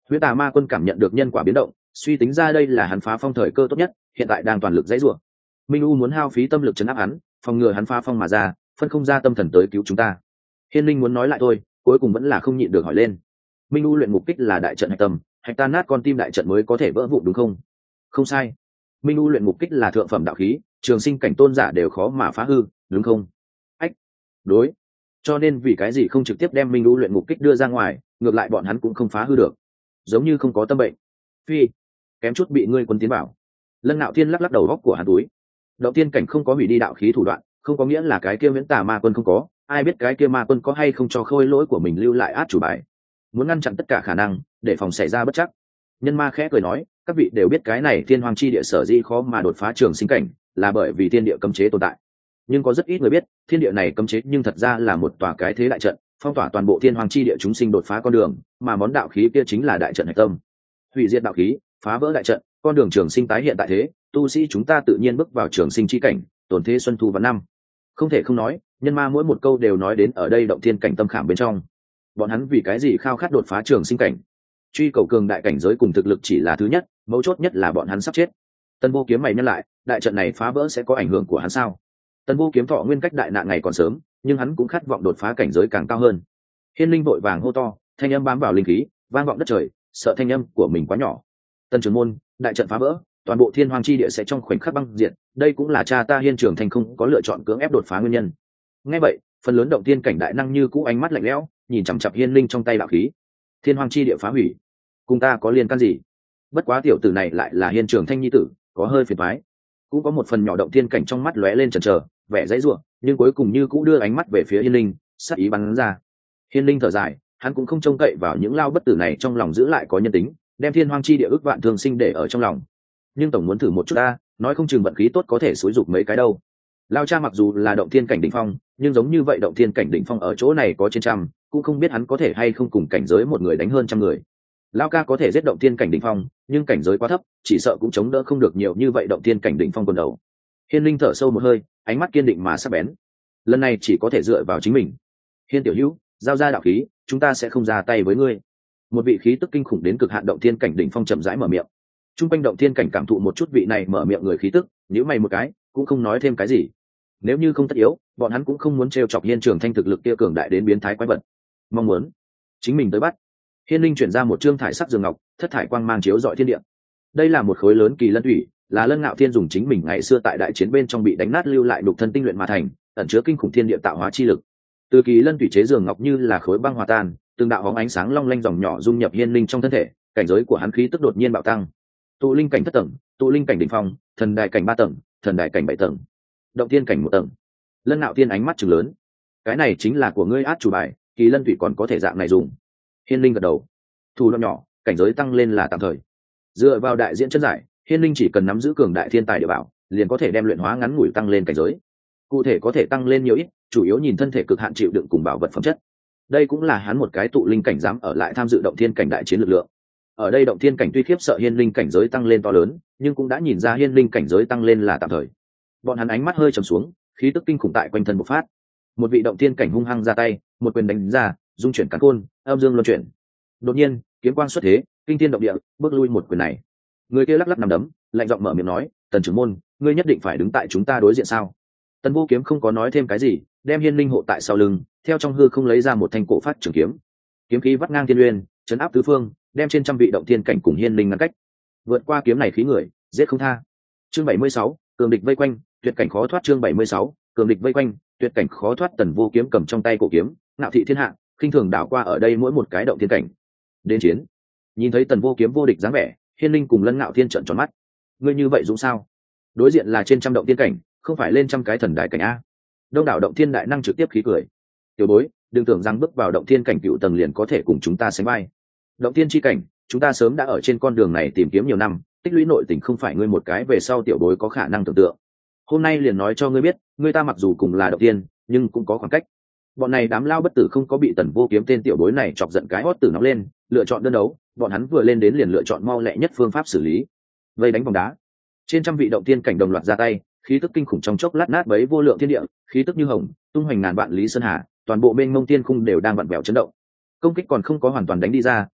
Huyễn Tà Ma Quân cảm nhận được nhân quả biến động, suy tính ra đây là hắn phá phong thời cơ tốt nhất, hiện tại đang toàn lực dãy rủa. Minh U muốn hao phí tâm lực trấn áp hắn, phòng ngừa hắn phá phong mà ra, phân không ra tâm thần tới cứu chúng ta. Hiên Linh muốn nói lại thôi, cuối cùng vẫn là không nhịn được hỏi lên. Minh U luyện mục kích là đại trận hạch tâm, hạch tan nát con tim đại trận mới có thể vỡ vụn đúng không? Không sai. Minh U luyện mục kích là thượng phẩm đạo khí, trường sinh cảnh tôn giả đều khó mà phá hư, đúng không? Ách. Đối. Cho nên vì cái gì không trực tiếp đem Minh U luyện mục kích đưa ra ngoài, ngược lại bọn hắn cũng không phá hư được. Giống như không có tâm bệnh. Phi, kém chút bị ngươi quân tiến bảo. Lân Nạo Thiên lắc lắc đầu góc của hắn túi. Động tiên cảnh không có hủy đi đạo khí thủ đoạn, không có nghĩa là cái kia Huyễn Tà Ma Quân không có, ai biết cái kia ma quân có hay không cho khôi lỗi của mình lưu lại át chủ bài. Muốn ngăn chặn tất cả khả năng, để phòng xảy ra bất chắc. Nhân Ma khẽ cười nói, các vị đều biết cái này Thiên Hoàng chi địa sở dĩ khó mà đột phá trường sinh cảnh, là bởi vì thiên địa cấm chế tồn tại. Nhưng có rất ít người biết, thiên địa này cấm chế nhưng thật ra là một tòa cái thế đại trận, phong tỏa toàn bộ Thiên Hoàng chi địa chúng sinh đột phá con đường, mà món đạo khí kia chính là đại trận hạch tâm. Hủy diệt đạo khí, phá vỡ đại trận, con đường trường sinh tái hiện tại thế, tu sĩ chúng ta tự nhiên bước vào trường sinh chi cảnh, tổn thế xuân thu và năm. Không thể không nói, Nhân Ma mỗi một câu đều nói đến ở đây động thiên cảnh tâm khảm bên trong. Bọn hắn vì cái gì khao khát đột phá trường sinh cảnh? Truy cầu cường đại cảnh giới cùng thực lực chỉ là thứ nhất, mấu chốt nhất là bọn hắn sắp chết. Tân Vô Kiếm mày nhắc lại, đại trận này phá vỡ sẽ có ảnh hưởng của hắn sao? Tân Vô Kiếm thọ nguyên cách đại nạn ngày còn sớm, nhưng hắn cũng khát vọng đột phá cảnh giới càng cao hơn. Hiên Linh vội vàng hô to, thanh âm bám vào linh khí, vang vọng đất trời, sợ thanh âm của mình quá nhỏ. Tân Trường Môn, đại trận phá vỡ, toàn bộ Thiên Hoàng chi địa sẽ trong khoảnh khắc băng diệt, đây cũng là cha ta Hiên Trường Thành không có lựa chọn cưỡng ép đột phá nguyên nhân. Nghe vậy, phần lớn động tiên cảnh đại năng như cũ ánh mắt lạnh lẽo, nhìn chằm chằm Hiên Linh trong tay đạo khí. Thiên Hoàng chi địa phá hủy, cùng ta có liên can gì? Bất quá tiểu tử này lại là Hiên Trường Thanh nhi tử, có hơi phiền toái. Cũng có một phần nhỏ động tiên cảnh trong mắt lóe lên chần chờ, vẻ dãy rủa, nhưng cuối cùng như cũ đưa ánh mắt về phía Hiên Linh, sát ý bắn ra. Hiên Linh thở dài, hắn cũng không trông cậy vào những lao bất tử này trong lòng giữ lại có nhân tính, đem Thiên Hoàng chi địa ước vạn thương sinh để ở trong lòng. Nhưng tổng muốn thử một chút ta, nói không chừng vận khí tốt có thể xúi dục mấy cái đâu. Lao cha mặc dù là động thiên cảnh đỉnh phong, nhưng giống như vậy động thiên cảnh đỉnh phong ở chỗ này có trên trăm, cũng không biết hắn có thể hay không cùng cảnh giới một người đánh hơn trăm người. Lao ca có thể giết động thiên cảnh đỉnh phong, nhưng cảnh giới quá thấp, chỉ sợ cũng chống đỡ không được nhiều như vậy động thiên cảnh đỉnh phong quần đầu. Hiên Linh thở sâu một hơi, ánh mắt kiên định mà sắc bén. Lần này chỉ có thể dựa vào chính mình. Hiên tiểu hữu, giao ra đạo khí, chúng ta sẽ không ra tay với ngươi. Một vị khí tức kinh khủng đến cực hạn động thiên cảnh đỉnh phong chậm rãi mở miệng. Trung quanh động thiên cảnh cảm thụ một chút vị này mở miệng người khí tức, nhíu mày một cái, cũng không nói thêm cái gì. Nếu như không tất yếu, bọn hắn cũng không muốn trêu chọc Hiên Trường Thanh thực lực kia cường đại đến biến thái quái vật. Mong muốn chính mình tới bắt. Hiên Linh chuyển ra một trương thải sắc giường ngọc, thất thải quang mang chiếu rọi thiên địa. Đây là một khối lớn kỳ lân thủy, là Lân Ngạo Thiên dùng chính mình ngày xưa tại đại chiến bên trong bị đánh nát lưu lại đục thân tinh luyện mà thành, ẩn chứa kinh khủng thiên địa tạo hóa chi lực. Từ kỳ lân thủy chế giường ngọc như là khối băng hòa tan, từng đạo bóng ánh sáng long lanh dòng nhỏ dung nhập Hiên Linh trong thân thể, cảnh giới của hắn khí tức đột nhiên bạo tăng. Tụ linh cảnh thất tầng, tụ linh cảnh đỉnh phong, thần đại cảnh 3 tầng, thần đại cảnh 7 tầng, động thiên cảnh 1 tầng. Lân Nạo Thiên ánh mắt trừng lớn, cái này chính là của ngươi át chủ bài, kỳ lân thủy còn có thể dạng này dùng. Hiên Linh gật đầu, thủ đoạn nhỏ, cảnh giới tăng lên là tạm thời. Dựa vào đại diễn chân giải, Hiên Linh chỉ cần nắm giữ cường đại thiên tài địa bảo, liền có thể đem luyện hóa ngắn ngủi tăng lên cảnh giới. Cụ thể có thể tăng lên nhiều ít, chủ yếu nhìn thân thể cực hạn chịu đựng cùng bảo vật phẩm chất. Đây cũng là hắn một cái tụ linh cảnh dám ở lại tham dự động thiên cảnh đại chiến lực lượng. Ở đây động thiên cảnh tuy khiếp sợ Hiên Linh cảnh giới tăng lên to lớn, nhưng cũng đã nhìn ra Hiên Linh cảnh giới tăng lên là tạm thời. Bọn hắn ánh mắt hơi trầm xuống, khí tức kinh khủng tại quanh thân bộc phát. Một vị động thiên cảnh hung hăng ra tay, một quyền đánh ra, dung chuyển càn khôn, âm dương luân chuyển. Đột nhiên, kiếm quang xuất thế, kinh thiên động địa, bước lui một quyền này. Người kia lắc lắc nằm đấm, lạnh giọng mở miệng nói, "Tần trưởng môn, ngươi nhất định phải đứng tại chúng ta đối diện sao?" Tần Vô Kiếm không có nói thêm cái gì, đem Hiên Linh hộ tại sau lưng, theo trong hư không lấy ra một thanh cổ phát trường kiếm. Kiếm khí vắt ngang thiên uyên, chấn áp tứ phương, đem trên trăm vị động thiên cảnh cùng Hiên Linh ngăn cách. Vượt qua kiếm này khí người, giết không tha. Chương 76, cường địch vây quanh, tuyệt cảnh khó thoát. Chương 76, cường địch vây quanh, tuyệt cảnh khó thoát. Tần Vô Kiếm cầm trong tay cổ kiếm, ngạo thị thiên hạ, khinh thường đảo qua ở đây mỗi một cái động thiên cảnh. Đến chiến. Nhìn thấy Tần Vô Kiếm vô địch dáng vẻ, Hiên Linh cùng Lân Ngạo Thiên trợn tròn mắt. Ngươi như vậy dũng sao? Đối diện là trên trăm động thiên cảnh, không phải lên trăm cái thần đại cảnh a. Đông đảo động thiên đại năng trực tiếp khí cười. Tiểu bối, đừng tưởng rằng bước vào động thiên cảnh cựu tầng liền có thể cùng chúng ta sánh vai. Động thiên chi cảnh, chúng ta sớm đã ở trên con đường này tìm kiếm nhiều năm, tích lũy nội tình không phải ngươi một cái về sau tiểu bối có khả năng tưởng tượng. Hôm nay liền nói cho ngươi biết, ngươi ta mặc dù cùng là động thiên, nhưng cũng có khoảng cách. Bọn này đám lao bất tử không có bị Tần Vô Kiếm tên tiểu bối này chọc giận cái hót tử nóng lên, lựa chọn đơn đấu, bọn hắn vừa lên đến liền lựa chọn mau lẹ nhất phương pháp xử lý. Vây đánh vòng đá. Trên trăm vị động thiên cảnh đồng loạt ra tay, khí tức kinh khủng trong chốc lát nát bấy vô lượng thiên địa, khí tức như hồng, tung hoành ngàn vạn lý sơn hà, toàn bộ mênh mông tiên khung đều đang vặn vẹo chấn động. Công kích còn không có hoàn toàn đánh đi ra,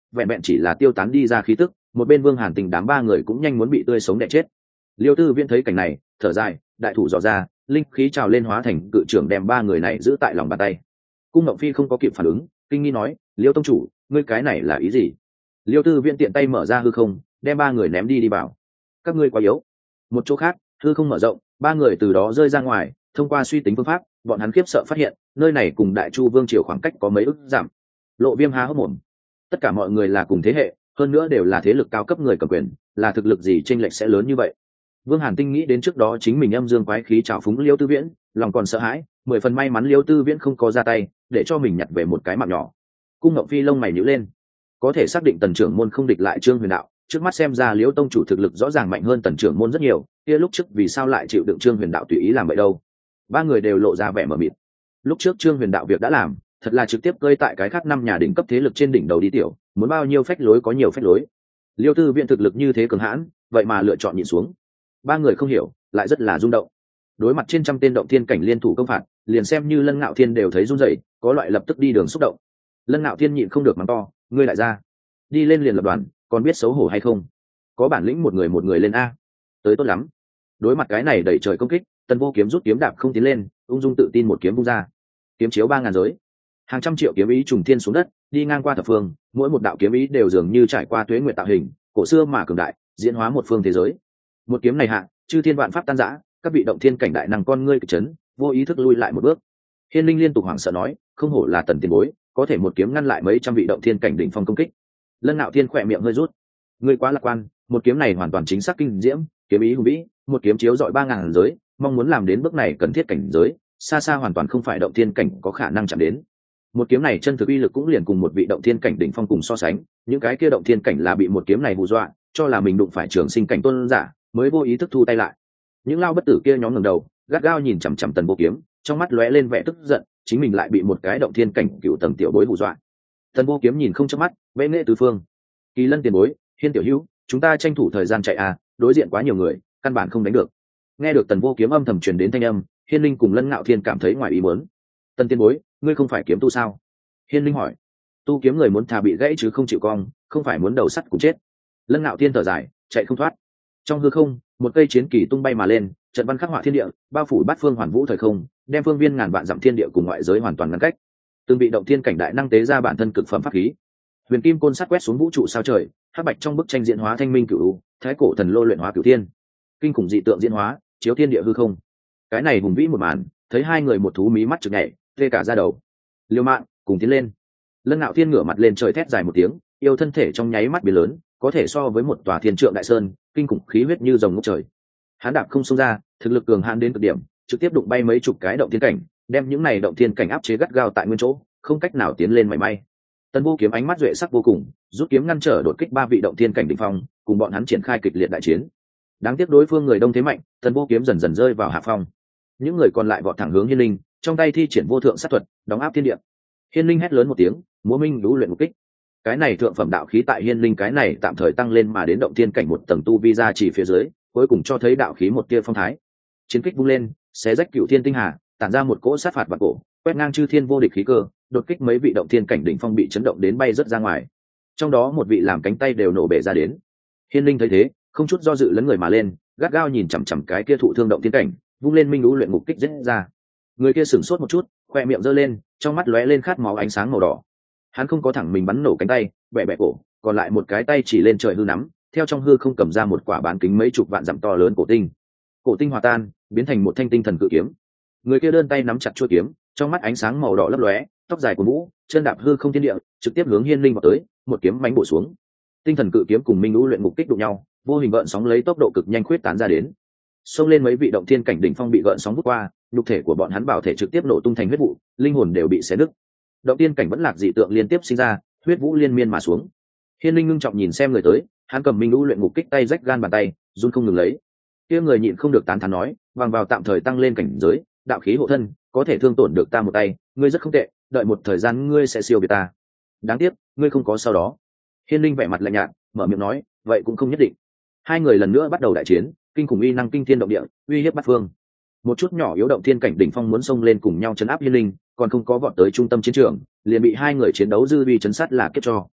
vẹn vẹn chỉ là tiêu tán đi ra khí tức, một bên Vương Hàn Tình đám ba người cũng nhanh muốn bị tươi sống đẻ chết. Liêu Tư Viễn thấy cảnh này, thở dài, đại thủ dò ra, linh khí trào lên hóa thành cự trưởng đem ba người này giữ tại lòng bàn tay. Cung Ngộng Phi không có kịp phản ứng, kinh nghi nói, Liêu tông chủ, ngươi cái này là ý gì? Liêu Tư Viễn tiện tay mở ra hư không, đem ba người ném đi vào. Các ngươi quá yếu. Một chỗ khác, hư không mở rộng, ba người từ đó rơi ra ngoài. Thông qua suy tính phương pháp, bọn hắn khiếp sợ phát hiện nơi này cùng Đại Chu Vương triều khoảng cách có mấy ức dặm. Lộ Viêm há hốc mồm. Tất cả mọi người là cùng thế hệ, hơn nữa đều là thế lực cao cấp người cầm quyền, là thực lực gì chênh lệch sẽ lớn như vậy? Vương Hàn Tinh nghĩ đến trước đó chính mình âm dương quái khí trào phúng Liêu Tư Viễn, lòng còn sợ hãi, 10 phần may mắn Liêu Tư Viễn không có ra tay, để cho mình nhặt về một cái mạng nhỏ. Cung Ngộng Phi lông mày nhíu lên, có thể xác định Tần trưởng môn không địch lại Trương Huyền Đạo, trước mắt xem ra Liêu tông chủ thực lực rõ ràng mạnh hơn Tần trưởng môn rất nhiều, kia lúc trước vì sao lại chịu đựng Trương Huyền Đạo tùy ý làm vậy đâu? Ba người đều lộ ra vẻ mờ mịt. Lúc trước Trương Huyền Đạo việc đã làm, thật là trực tiếp cơi tại cái khác 5 nhà đỉnh cấp thế lực trên đỉnh đầu đi tiểu, muốn bao nhiêu phách lối có nhiều phách lối. Liêu Tư Viễn thực lực như thế cường hãn, vậy mà lựa chọn nhịn xuống. Ba người không hiểu, lại rất là rung động. Đối mặt trên trăm tên động thiên cảnh liên thủ công phạt, liền xem như Lân Ngạo Thiên đều thấy run rẩy, có loại lập tức đi đường xúc động. Lân Ngạo Thiên nhịn không được mắng to, ngươi lại ra, đi lên liền lập đoàn, còn biết xấu hổ hay không? Có bản lĩnh một người lên a. Tới tốt lắm. Đối mặt cái này đẩy trời công kích, Tần Vô Kiếm rút kiếm đạp không tiến lên, ung dung tự tin một kiếm vung ra. Kiếm chiếu 3000 giới. Hàng trăm triệu kiếm ý trùng thiên xuống đất, đi ngang qua thập phương, mỗi một đạo kiếm ý đều dường như trải qua tuế nguyệt tạo hình, cổ xưa mà cường đại, diễn hóa một phương thế giới. Một kiếm này hạ, chư thiên vạn pháp tan rã, các vị động thiên cảnh đại năng con ngươi kịch chấn, vô ý thức lui lại một bước. Hiên Linh liên tục hoảng sợ nói, không hổ là Tần tiền bối, có thể một kiếm ngăn lại mấy trăm vị động thiên cảnh đỉnh phong công kích. Lân Nạo Thiên khỏe miệng hơi rút, ngươi quá lạc quan, một kiếm này hoàn toàn chính xác kinh diễm, kiếm ý hùng vĩ, một kiếm chiếu rọi 3000 giới, mong muốn làm đến bước này cần thiết cảnh giới, xa xa hoàn toàn không phải động thiên cảnh có khả năng chạm đến. Một kiếm này chân thực uy lực cũng liền cùng một vị động thiên cảnh đỉnh phong cùng so sánh, những cái kia động thiên cảnh là bị một kiếm này hù dọa, cho là mình đụng phải trường sinh cảnh tôn giả, mới vô ý thức thu tay lại. Những lao bất tử kia nhóm ngẩng đầu, gắt gao nhìn chằm chằm Tần Vô Kiếm, trong mắt lóe lên vẻ tức giận, chính mình lại bị một cái động thiên cảnh cựu tầng tiểu bối hù dọa. Tần Vô Kiếm nhìn không chớp mắt, bệ nghệ tứ phương. Kỳ Lân tiền bối, Hiên tiểu hữu, chúng ta tranh thủ thời gian chạy à, đối diện quá nhiều người, căn bản không đánh được. Nghe được Tần Vô Kiếm âm thầm truyền đến thanh âm, Hiên Linh cùng Lân Ngạo Thiên cảm thấy ngoài ý muốn. Tần tiền bối, ngươi không phải kiếm tu sao? Hiên Linh hỏi. Tu kiếm người muốn thà bị gãy chứ không chịu cong, không phải muốn đầu sắt cũng chết. Lân Ngạo Thiên thở dài, chạy không thoát. Trong hư không, một cây chiến kỳ tung bay mà lên, trận văn khắc họa thiên địa, bao phủ bát phương hoàn vũ thời không, đem phương viên ngàn vạn dặm thiên địa cùng ngoại giới hoàn toàn ngăn cách. Từng bị động thiên cảnh đại năng tế ra bản thân cực phẩm pháp khí. Huyền kim côn sắt quét xuống vũ trụ sao trời, hắc bạch trong bức tranh diễn hóa thanh minh cửu, thái cổ thần lô luyện hóa cửu thiên. Kinh khủng dị tượng diễn hóa, chiếu thiên địa hư không. Cái này hùng vĩ một màn, thấy hai người một thú mí mắt chực nhảy, tê cả da đầu. Liêu mạng, cùng tiến lên. Lân Nạo Thiên ngửa mặt lên trời thét dài một tiếng, yêu thân thể trong nháy mắt biến lớn, có thể so với một tòa thiên trượng đại sơn, kinh khủng khí huyết như rồng ngút trời. Hán đạp không xông ra, thực lực cường hãn đến cực điểm, trực tiếp đụng bay mấy chục cái động thiên cảnh, đem những này động thiên cảnh áp chế gắt gao tại nguyên chỗ, không cách nào tiến lên mảy may. Tần Vô Kiếm ánh mắt duệ sắc vô cùng, rút kiếm ngăn trở đột kích ba vị động thiên cảnh đỉnh phong, cùng bọn hắn triển khai kịch liệt đại chiến. Đáng tiếc đối phương người đông thế mạnh, Tần Vô Kiếm dần dần rơi vào hạ phong. Những người còn lại vọt thẳng hướng Hiên Linh, trong tay thi triển vô thượng sát thuật, đóng áp thiên địa. Hiên Linh hét lớn một tiếng, múa minh lũ luyện một kích. Cái này thượng phẩm đạo khí tại Hiên Linh cái này tạm thời tăng lên mà đến động thiên cảnh một tầng tu vi ra chỉ phía dưới, cuối cùng cho thấy đạo khí một tia phong thái. Chiến kích vung lên, xé rách cửu thiên tinh hà, tản ra một cỗ sát phạt vạn cổ, quét ngang chư thiên vô địch khí cơ, đột kích mấy vị động thiên cảnh đỉnh phong bị chấn động đến bay rất ra ngoài. Trong đó một vị làm cánh tay đều nổ bể ra đến. Hiên Linh thấy thế, không chút do dự lấn người mà lên, gắt gao nhìn chằm chằm cái kia thụ thương động thiên cảnh, vung lên minh lũ luyện ngục kích giết ra. Người kia sửng sốt một chút, khoe miệng giơ lên, trong mắt lóe lên khát máu ánh sáng màu đỏ. Hắn không có thẳng mình bắn nổ cánh tay, bẻ bẻ cổ, còn lại một cái tay chỉ lên trời hư nắm, theo trong hư không cầm ra một quả bán kính mấy chục vạn dặm to lớn cổ tinh. Cổ tinh hòa tan, biến thành một thanh tinh thần cự kiếm. Người kia đơn tay nắm chặt chuôi kiếm, trong mắt ánh sáng màu đỏ lấp lóe, tóc dài của mũ, chân đạp hư không thiên địa, trực tiếp hướng Hiên Linh vào tới, một kiếm mãnh bổ xuống. Tinh thần cự kiếm cùng minh lũ luyện ngục kích đụng nhau, vô hình gợn sóng lấy tốc độ cực nhanh khuyết tán ra đến. Xông lên mấy vị động thiên cảnh đỉnh phong bị gợn sóng vút qua, nhục thể của bọn hắn bảo thể trực tiếp nổ tung thành huyết vụ, linh hồn đều bị xé nứt. Động thiên cảnh vẫn lạc dị tượng liên tiếp sinh ra, huyết vũ liên miên mà xuống. Hiên Linh ngưng trọng nhìn xem người tới, hắn cầm minh lũ luyện ngục kích tay rách gan bàn tay, run không ngừng lấy. Kia người nhịn không được tán thán nói, bằng vào tạm thời tăng lên cảnh giới, đạo khí hộ thân, có thể thương tổn được ta một tay, ngươi rất không tệ, đợi một thời gian ngươi sẽ siêu việt ta. Đáng tiếc, ngươi không có sau đó. Hiên Linh vẻ mặt lạnh nhạt, mở miệng nói, vậy cũng không nhất định. Hai người lần nữa bắt đầu đại chiến, kinh khủng uy năng kinh thiên động địa, uy hiếp bát phương. Một chút nhỏ yếu động thiên cảnh đỉnh phong muốn xông lên cùng nhau chấn áp Hiên Linh, còn không có vọt tới trung tâm chiến trường, liền bị hai người chiến đấu dư vi chấn sát là kết cho.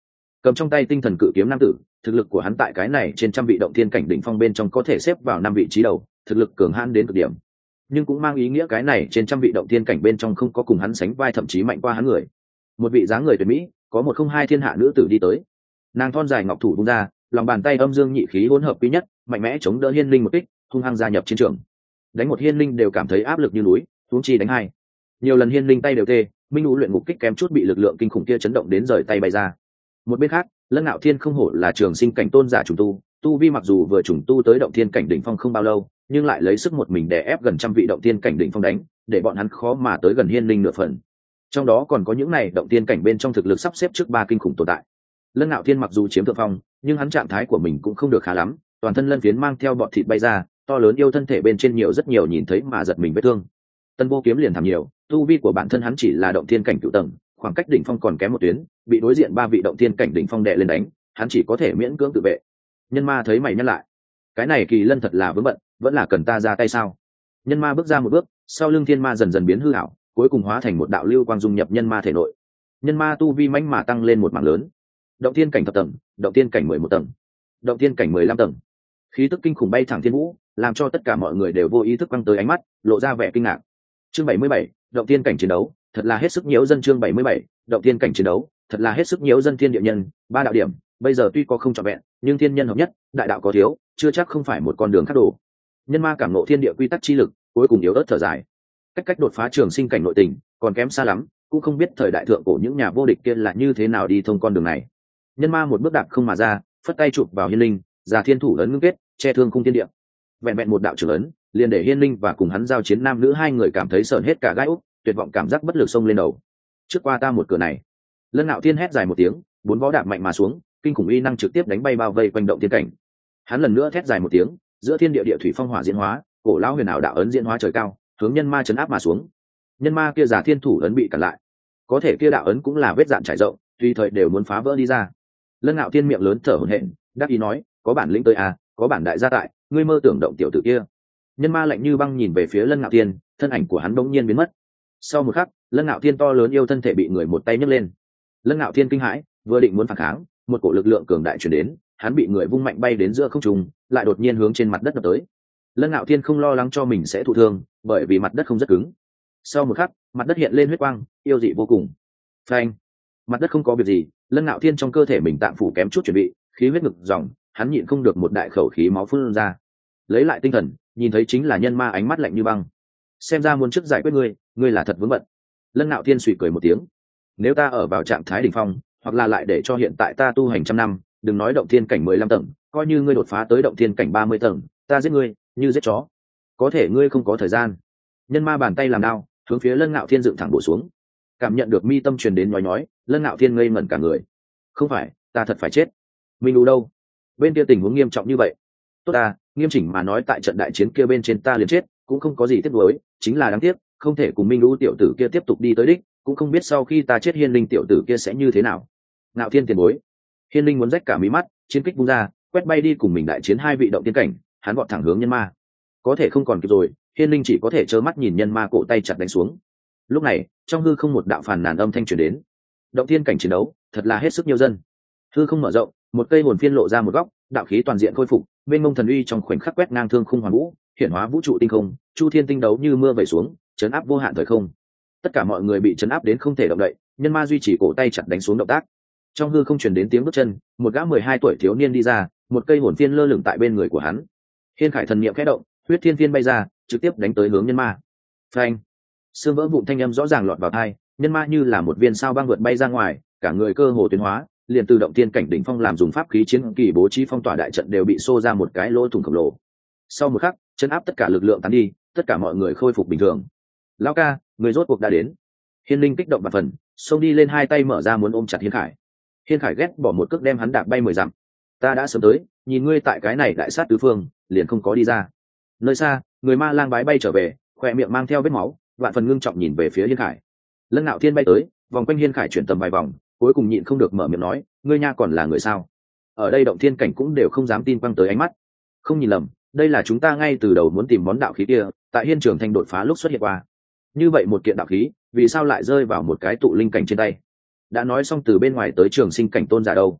cầm trong tay tinh thần cự kiếm nam tử, thực lực của hắn tại cái này trên trăm vị động thiên cảnh đỉnh phong bên trong có thể xếp vào 5 vị trí đầu, thực lực cường hãn đến cực điểm. Nhưng cũng mang ý nghĩa cái này trên trăm vị động thiên cảnh bên trong không có cùng hắn sánh vai, thậm chí mạnh qua hắn người. Một vị dáng người tuyệt mỹ, có một không hai thiên hạ nữ tử đi tới. Nàng thon dài ngọc thủ vung ra, lòng bàn tay âm dương nhị khí hỗn hợp quý nhất, mạnh mẽ chống đỡ Hiên Linh một kích, hung hăng gia nhập chiến trường. Đánh một Hiên Linh đều cảm thấy áp lực như núi, huống chi đánh hai. Nhiều lần Hiên Linh tay đều tê, Minh Ngũ luyện ngục kích kém chút bị lực lượng kinh khủng kia chấn động đến rời tay bay ra. Một bên khác, Lân Ngạo Thiên không hổ là trường sinh cảnh tôn giả trùng tu vi mặc dù vừa trùng tu tới động thiên cảnh đỉnh phong không bao lâu, nhưng lại lấy sức một mình đè ép gần trăm vị động thiên cảnh đỉnh phong đánh, để bọn hắn khó mà tới gần Hiên Linh nửa phần. Trong đó còn có những này động thiên cảnh bên trong thực lực sắp xếp trước ba kinh khủng tồn tại. Lân Ngạo Thiên mặc dù chiếm thượng phong, nhưng hắn trạng thái của mình cũng không được khá lắm, toàn thân lân phiến mang theo bọt thịt bay ra, to lớn yêu thân thể bên trên rất nhiều nhìn thấy mà giật mình vết thương. Tân Vô Kiếm liền thảm nhiều, tu vi của bản thân hắn chỉ là động thiên cảnh cửu tầng, khoảng cách đỉnh phong còn kém một tuyến, bị đối diện ba vị động thiên cảnh đỉnh phong đè lên đánh, hắn chỉ có thể miễn cưỡng tự vệ. Nhân Ma thấy mày nhăn lại, cái này Kỳ Lân thật là vướng bận, vẫn là cần ta ra tay sao? Nhân Ma bước ra một bước, sau lưng thiên ma dần dần biến hư ảo, cuối cùng hóa thành một đạo lưu quang dung nhập nhân ma thể nội. Nhân ma tu vi mãnh mà tăng lên một mảng lớn, động thiên cảnh thập tầng, động thiên cảnh 11 tầng, động thiên cảnh 15 tầng, khí tức kinh khủng bay thẳng thiên vũ, làm cho tất cả mọi người đều vô ý thức quăng tới ánh mắt, lộ ra vẻ kinh ngạc. Chương 77, động thiên cảnh chiến đấu, thật là hết sức nhiễu dân. Chương 77, động thiên cảnh chiến đấu, thật là hết sức nhiễu dân. Thiên địa nhân, ba đạo điểm, bây giờ tuy có không trọn vẹn, nhưng thiên nhân hợp nhất, đại đạo có thiếu, chưa chắc không phải một con đường khác đổ. Nhân ma cảm ngộ thiên địa quy tắc chi lực, cuối cùng yếu ớt thở dài. Cách đột phá trường sinh cảnh nội tình, còn kém xa lắm, cũng không biết thời đại thượng cổ những nhà vô địch kia là như thế nào đi thông con đường này. Nhân ma một bước đạp không mà ra, phất tay chụp vào Hiên Linh, già thiên thủ ấn ngưng kết, che thương khung thiên địa. Vẹn vẹn một đạo trưởng ấn, liền để Hiên Linh và cùng hắn giao chiến nam nữ hai người cảm thấy sởn hết cả gai ốc, tuyệt vọng cảm giác bất lực xông lên đầu. Trước qua ta một cửa này. Lân Ngạo Thiên hét dài một tiếng, bốn vó đạp mạnh mà xuống, kinh khủng uy năng trực tiếp đánh bay bao vây quanh động thiên cảnh. Hắn lần nữa thét dài một tiếng, giữa thiên địa địa thủy phong hỏa diễn hóa, cổ lão huyền ảo đạo ấn diễn hóa trời cao, hướng nhân ma chấn áp mà xuống. Nhân ma kia giả thiên thủ ấn bị cản lại, có thể kia đạo ấn cũng là vết dạn trải rộng, tùy thời đều muốn phá vỡ đi ra. Lân Ngạo Thiên miệng lớn thở hổn hển, đáp ý nói, có bản lĩnh tới à, có bản đại gia tại, ngươi mơ tưởng động tiểu tử kia. Nhân ma lạnh như băng nhìn về phía Lân Ngạo Thiên, thân ảnh của hắn bỗng nhiên biến mất. Sau một khắc, Lân Ngạo Thiên to lớn yêu thân thể bị người một tay nhấc lên. Lân Ngạo Thiên kinh hãi, vừa định muốn phản kháng, một cổ lực lượng cường đại truyền đến, hắn bị người vung mạnh bay đến giữa không trung, lại đột nhiên hướng trên mặt đất đập tới. Lân Ngạo Thiên không lo lắng cho mình sẽ thụ thương, bởi vì mặt đất không rất cứng. Sau một khắc, mặt đất hiện lên huyết quang, yêu dị vô cùng. Phanh! Mặt đất không có việc gì, Lân Ngạo Thiên trong cơ thể mình tạm phủ kém chút chuẩn bị, khí huyết ngực dòng, hắn nhịn không được một đại khẩu khí máu phun ra. Lấy lại tinh thần, nhìn thấy chính là nhân ma ánh mắt lạnh như băng. Xem ra muốn trước giải quyết ngươi là thật vướng bận. Lân Ngạo Thiên suy cười một tiếng. Nếu ta ở vào trạng thái đỉnh phong, hoặc là lại để cho hiện tại ta tu hành trăm năm, đừng nói động thiên cảnh 15 tầng, coi như ngươi đột phá tới động thiên cảnh 30 tầng, ta giết ngươi như giết chó. Có thể ngươi không có thời gian. Nhân ma bàn tay làm đao, hướng phía Lân Ngạo Thiên dựng thẳng bổ xuống. Cảm nhận được mi tâm truyền đến nhói, Lân Ngạo Thiên ngây ngẩn cả người. Không phải, ta thật phải chết. Minh U đâu? Bên kia tình huống nghiêm trọng như vậy. Tốt ta, nghiêm chỉnh mà nói tại trận đại chiến kia bên trên ta liền chết, cũng không có gì tiếc nuối, chính là đáng tiếc, không thể cùng Minh U tiểu tử kia tiếp tục đi tới đích, cũng không biết sau khi ta chết Hiên Linh tiểu tử kia sẽ như thế nào. Ngạo Thiên tiền bối. Hiên Linh muốn rách cả mí mắt, chiến kích bung ra, quét bay đi cùng mình đại chiến hai vị động tiên cảnh, hắn vọt thẳng hướng nhân ma. Có thể không còn kịp rồi, Hiên Linh chỉ có thể trơ mắt nhìn nhân ma cổ tay chặt đánh xuống. Lúc này, trong hư không một đạo phàn nàn âm thanh truyền đến. Động thiên cảnh chiến đấu, thật là hết sức nhiều dân. Hư không mở rộng, một cây hồn phiên lộ ra một góc, đạo khí toàn diện khôi phục, bên ngông thần uy trong khoảnh khắc quét ngang thương khung hoàn vũ, hiển hóa vũ trụ tinh không, chu thiên tinh đấu như mưa vẩy xuống, chấn áp vô hạn thời không. Tất cả mọi người bị chấn áp đến không thể động đậy, nhân ma duy trì cổ tay chặt đánh xuống động tác. Trong hư không truyền đến tiếng bước chân, một gã 12 tuổi thiếu niên đi ra, một cây hồn phiên lơ lửng tại bên người của hắn. Hiên Khải thần niệm khẽ động, huyết thiên phiên bay ra, trực tiếp đánh tới hướng nhân ma. Phanh! Xương vỡ vụn thanh âm rõ ràng lọt vào tai, nhân ma như là một viên sao băng vượt bay ra ngoài, cả người cơ hồ tuyến hóa, liền tự động tiên cảnh đỉnh phong làm dùng pháp khí chiến kỳ bố trí phong tỏa đại trận đều bị xô ra một cái lỗ thủng khổng lồ. Sau một khắc, chấn áp tất cả lực lượng tán đi, tất cả mọi người khôi phục bình thường. Lão ca, người rốt cuộc đã đến. Hiên Linh kích động và phần, xông đi lên hai tay mở ra muốn ôm chặt Hiên Khải. Hiên Khải ghét bỏ một cước đem hắn đạp bay 10 dặm. Ta đã sớm tới, nhìn ngươi tại cái này đại sát tứ phương, liền không có đi ra. Nơi xa, người ma lang bái bay trở về, khỏe miệng mang theo vết máu, vạn phần ngưng trọng nhìn về phía Hiên Khải. Lân Ngạo Thiên bay tới, vòng quanh Hiên Khải chuyển tầm vài vòng, cuối cùng nhịn không được mở miệng nói, ngươi nha còn là người sao? Ở đây động thiên cảnh cũng đều không dám tin quăng tới ánh mắt. Không nhìn lầm, đây là chúng ta ngay từ đầu muốn tìm món đạo khí kia, tại Hiên Trường Thanh đột phá lúc xuất hiện qua. Như vậy một kiện đạo khí, vì sao lại rơi vào một cái tụ linh cảnh trên tay? Đã nói xong từ bên ngoài tới trường sinh cảnh tôn giả đâu?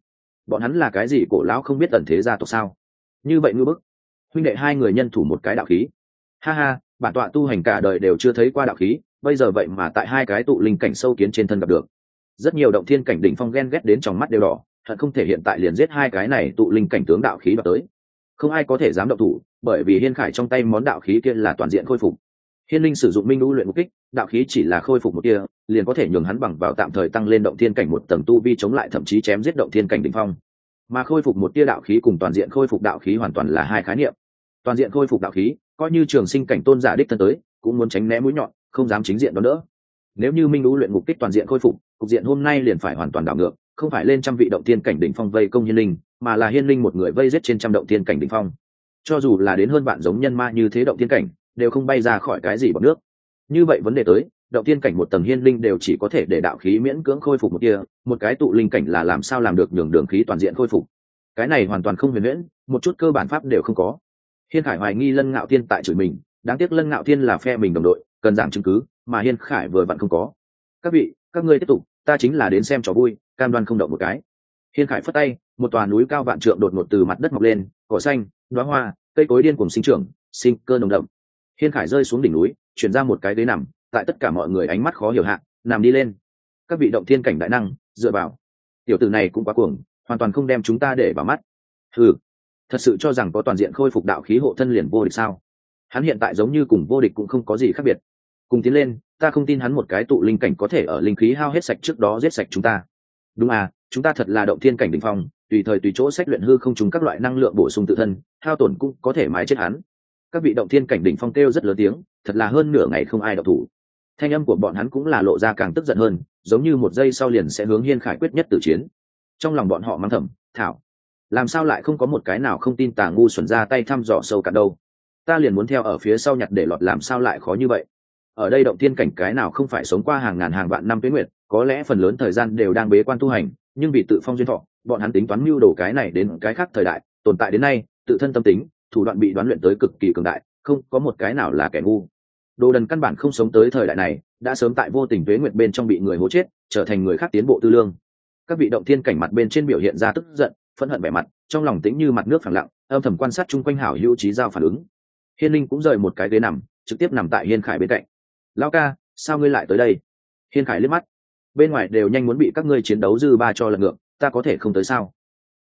bọn hắn là cái gì cổ lão không biết tần thế gia tộc sao? Như vậy ngư bức. Huynh đệ hai người nhân thủ một cái đạo khí. Ha ha, bản tọa tu hành cả đời đều chưa thấy qua đạo khí, bây giờ vậy mà tại hai cái tụ linh cảnh sâu kiến trên thân gặp được. Rất nhiều động thiên cảnh đỉnh phong ghen ghét đến trong mắt đều đỏ, thật không thể hiện tại liền giết hai cái này tụ linh cảnh tướng đạo khí vào tới. Không ai có thể dám động thủ, bởi vì Hiên Khải trong tay món đạo khí kia là toàn diện khôi phục. Hiên linh sử dụng minh lũ luyện ngục kích, đạo khí chỉ là khôi phục một kia, liền có thể nhường hắn bằng vào tạm thời tăng lên động thiên cảnh một tầng tu vi chống lại thậm chí chém giết động thiên cảnh đỉnh phong. Mà khôi phục một tia đạo khí cùng toàn diện khôi phục đạo khí hoàn toàn là hai khái niệm. Toàn diện khôi phục đạo khí, coi như trường sinh cảnh tôn giả đích thân tới, cũng muốn tránh né mũi nhọn, không dám chính diện đón đỡ. Nếu như minh lũ luyện ngục kích toàn diện khôi phục, cục diện hôm nay liền phải hoàn toàn đảo ngược, không phải lên trăm vị động thiên cảnh đỉnh phong vây công Hiên linh, mà là Hiên linh một người vây giết trên trăm động thiên cảnh đỉnh phong. Cho dù là đến hơn bạn giống nhân ma như thế động thiên cảnh, đều không bay ra khỏi cái gì bọt nước. Như vậy vấn đề tới, động thiên cảnh một tầng Hiên linh đều chỉ có thể để đạo khí miễn cưỡng khôi phục một kia, một cái tụ linh cảnh là làm sao làm được nhường đường khí toàn diện khôi phục? Cái này hoàn toàn không huyền huyễn, một chút cơ bản pháp đều không có. Hiên Khải hoài nghi Lân Ngạo Thiên tại chửi mình, đáng tiếc Lân Ngạo Thiên là phe mình đồng đội, cần giảng chứng cứ, mà Hiên Khải vừa vặn không có. Các vị, các ngươi tiếp tục, ta chính là đến xem trò vui, cam đoan không động một cái. Hiên Khải phất tay, một tòa núi cao vạn trượng đột ngột từ mặt đất mọc lên, cỏ xanh, đóa hoa, cây cối điên cuồng sinh trưởng, sinh cơ nồng đậm. Hiên Khải rơi xuống đỉnh núi, chuyển ra một cái ghế nằm, tại tất cả mọi người ánh mắt khó hiểu hạ, nằm đi lên. Các vị động thiên cảnh đại năng, dựa vào. Tiểu tử này cũng quá cuồng, hoàn toàn không đem chúng ta để vào mắt. Hừ, thật sự cho rằng có toàn diện khôi phục đạo khí hộ thân liền vô địch sao? Hắn hiện tại giống như cùng vô địch cũng không có gì khác biệt. Cùng tiến lên, ta không tin hắn một cái tụ linh cảnh có thể ở linh khí hao hết sạch trước đó giết sạch chúng ta. Đúng à, chúng ta thật là động thiên cảnh đỉnh phong, tùy thời tùy chỗ sách luyện hư không trùng các loại năng lượng bổ sung tự thân, hao tổn cũng có thể mái chết hắn. Các vị động thiên cảnh đỉnh phong kêu rất lớn tiếng, thật là hơn nửa ngày không ai động thủ. Thanh âm của bọn hắn cũng là lộ ra càng tức giận hơn, giống như một giây sau liền sẽ hướng Hiên Khải quyết nhất tử chiến. Trong lòng bọn họ mắng thầm, thảo, làm sao lại không có một cái nào không tin tà ngu xuẩn ra tay thăm dò sâu cả đâu? Ta liền muốn theo ở phía sau nhặt để lọt, làm sao lại khó như vậy? Ở đây động thiên cảnh cái nào không phải sống qua hàng ngàn hàng vạn năm tuế nguyệt, có lẽ phần lớn thời gian đều đang bế quan tu hành, nhưng vì tự phong duyên thọ, bọn hắn tính toán mưu đồ cái này đến cái khác thời đại, tồn tại đến nay, tự thân tâm tính, thủ đoạn bị đoán luyện tới cực kỳ cường đại, không có một cái nào là kẻ ngu. Đồ đần căn bản không sống tới thời đại này, đã sớm tại vô tình tuế nguyệt bên trong bị người hố chết, trở thành người khác tiến bộ tư lương. Các vị động thiên cảnh mặt bên trên biểu hiện ra tức giận, phẫn hận vẻ mặt, trong lòng tĩnh như mặt nước phẳng lặng, âm thầm quan sát chung quanh hảo hữu trí giao phản ứng. Hiên linh cũng rời một cái ghế nằm, trực tiếp nằm tại Hiên Khải bên cạnh. Lão ca, sao ngươi lại tới đây? Hiên Khải liếc mắt, bên ngoài đều nhanh muốn bị các ngươi chiến đấu dư ba cho lật ngược, ta có thể không tới sao?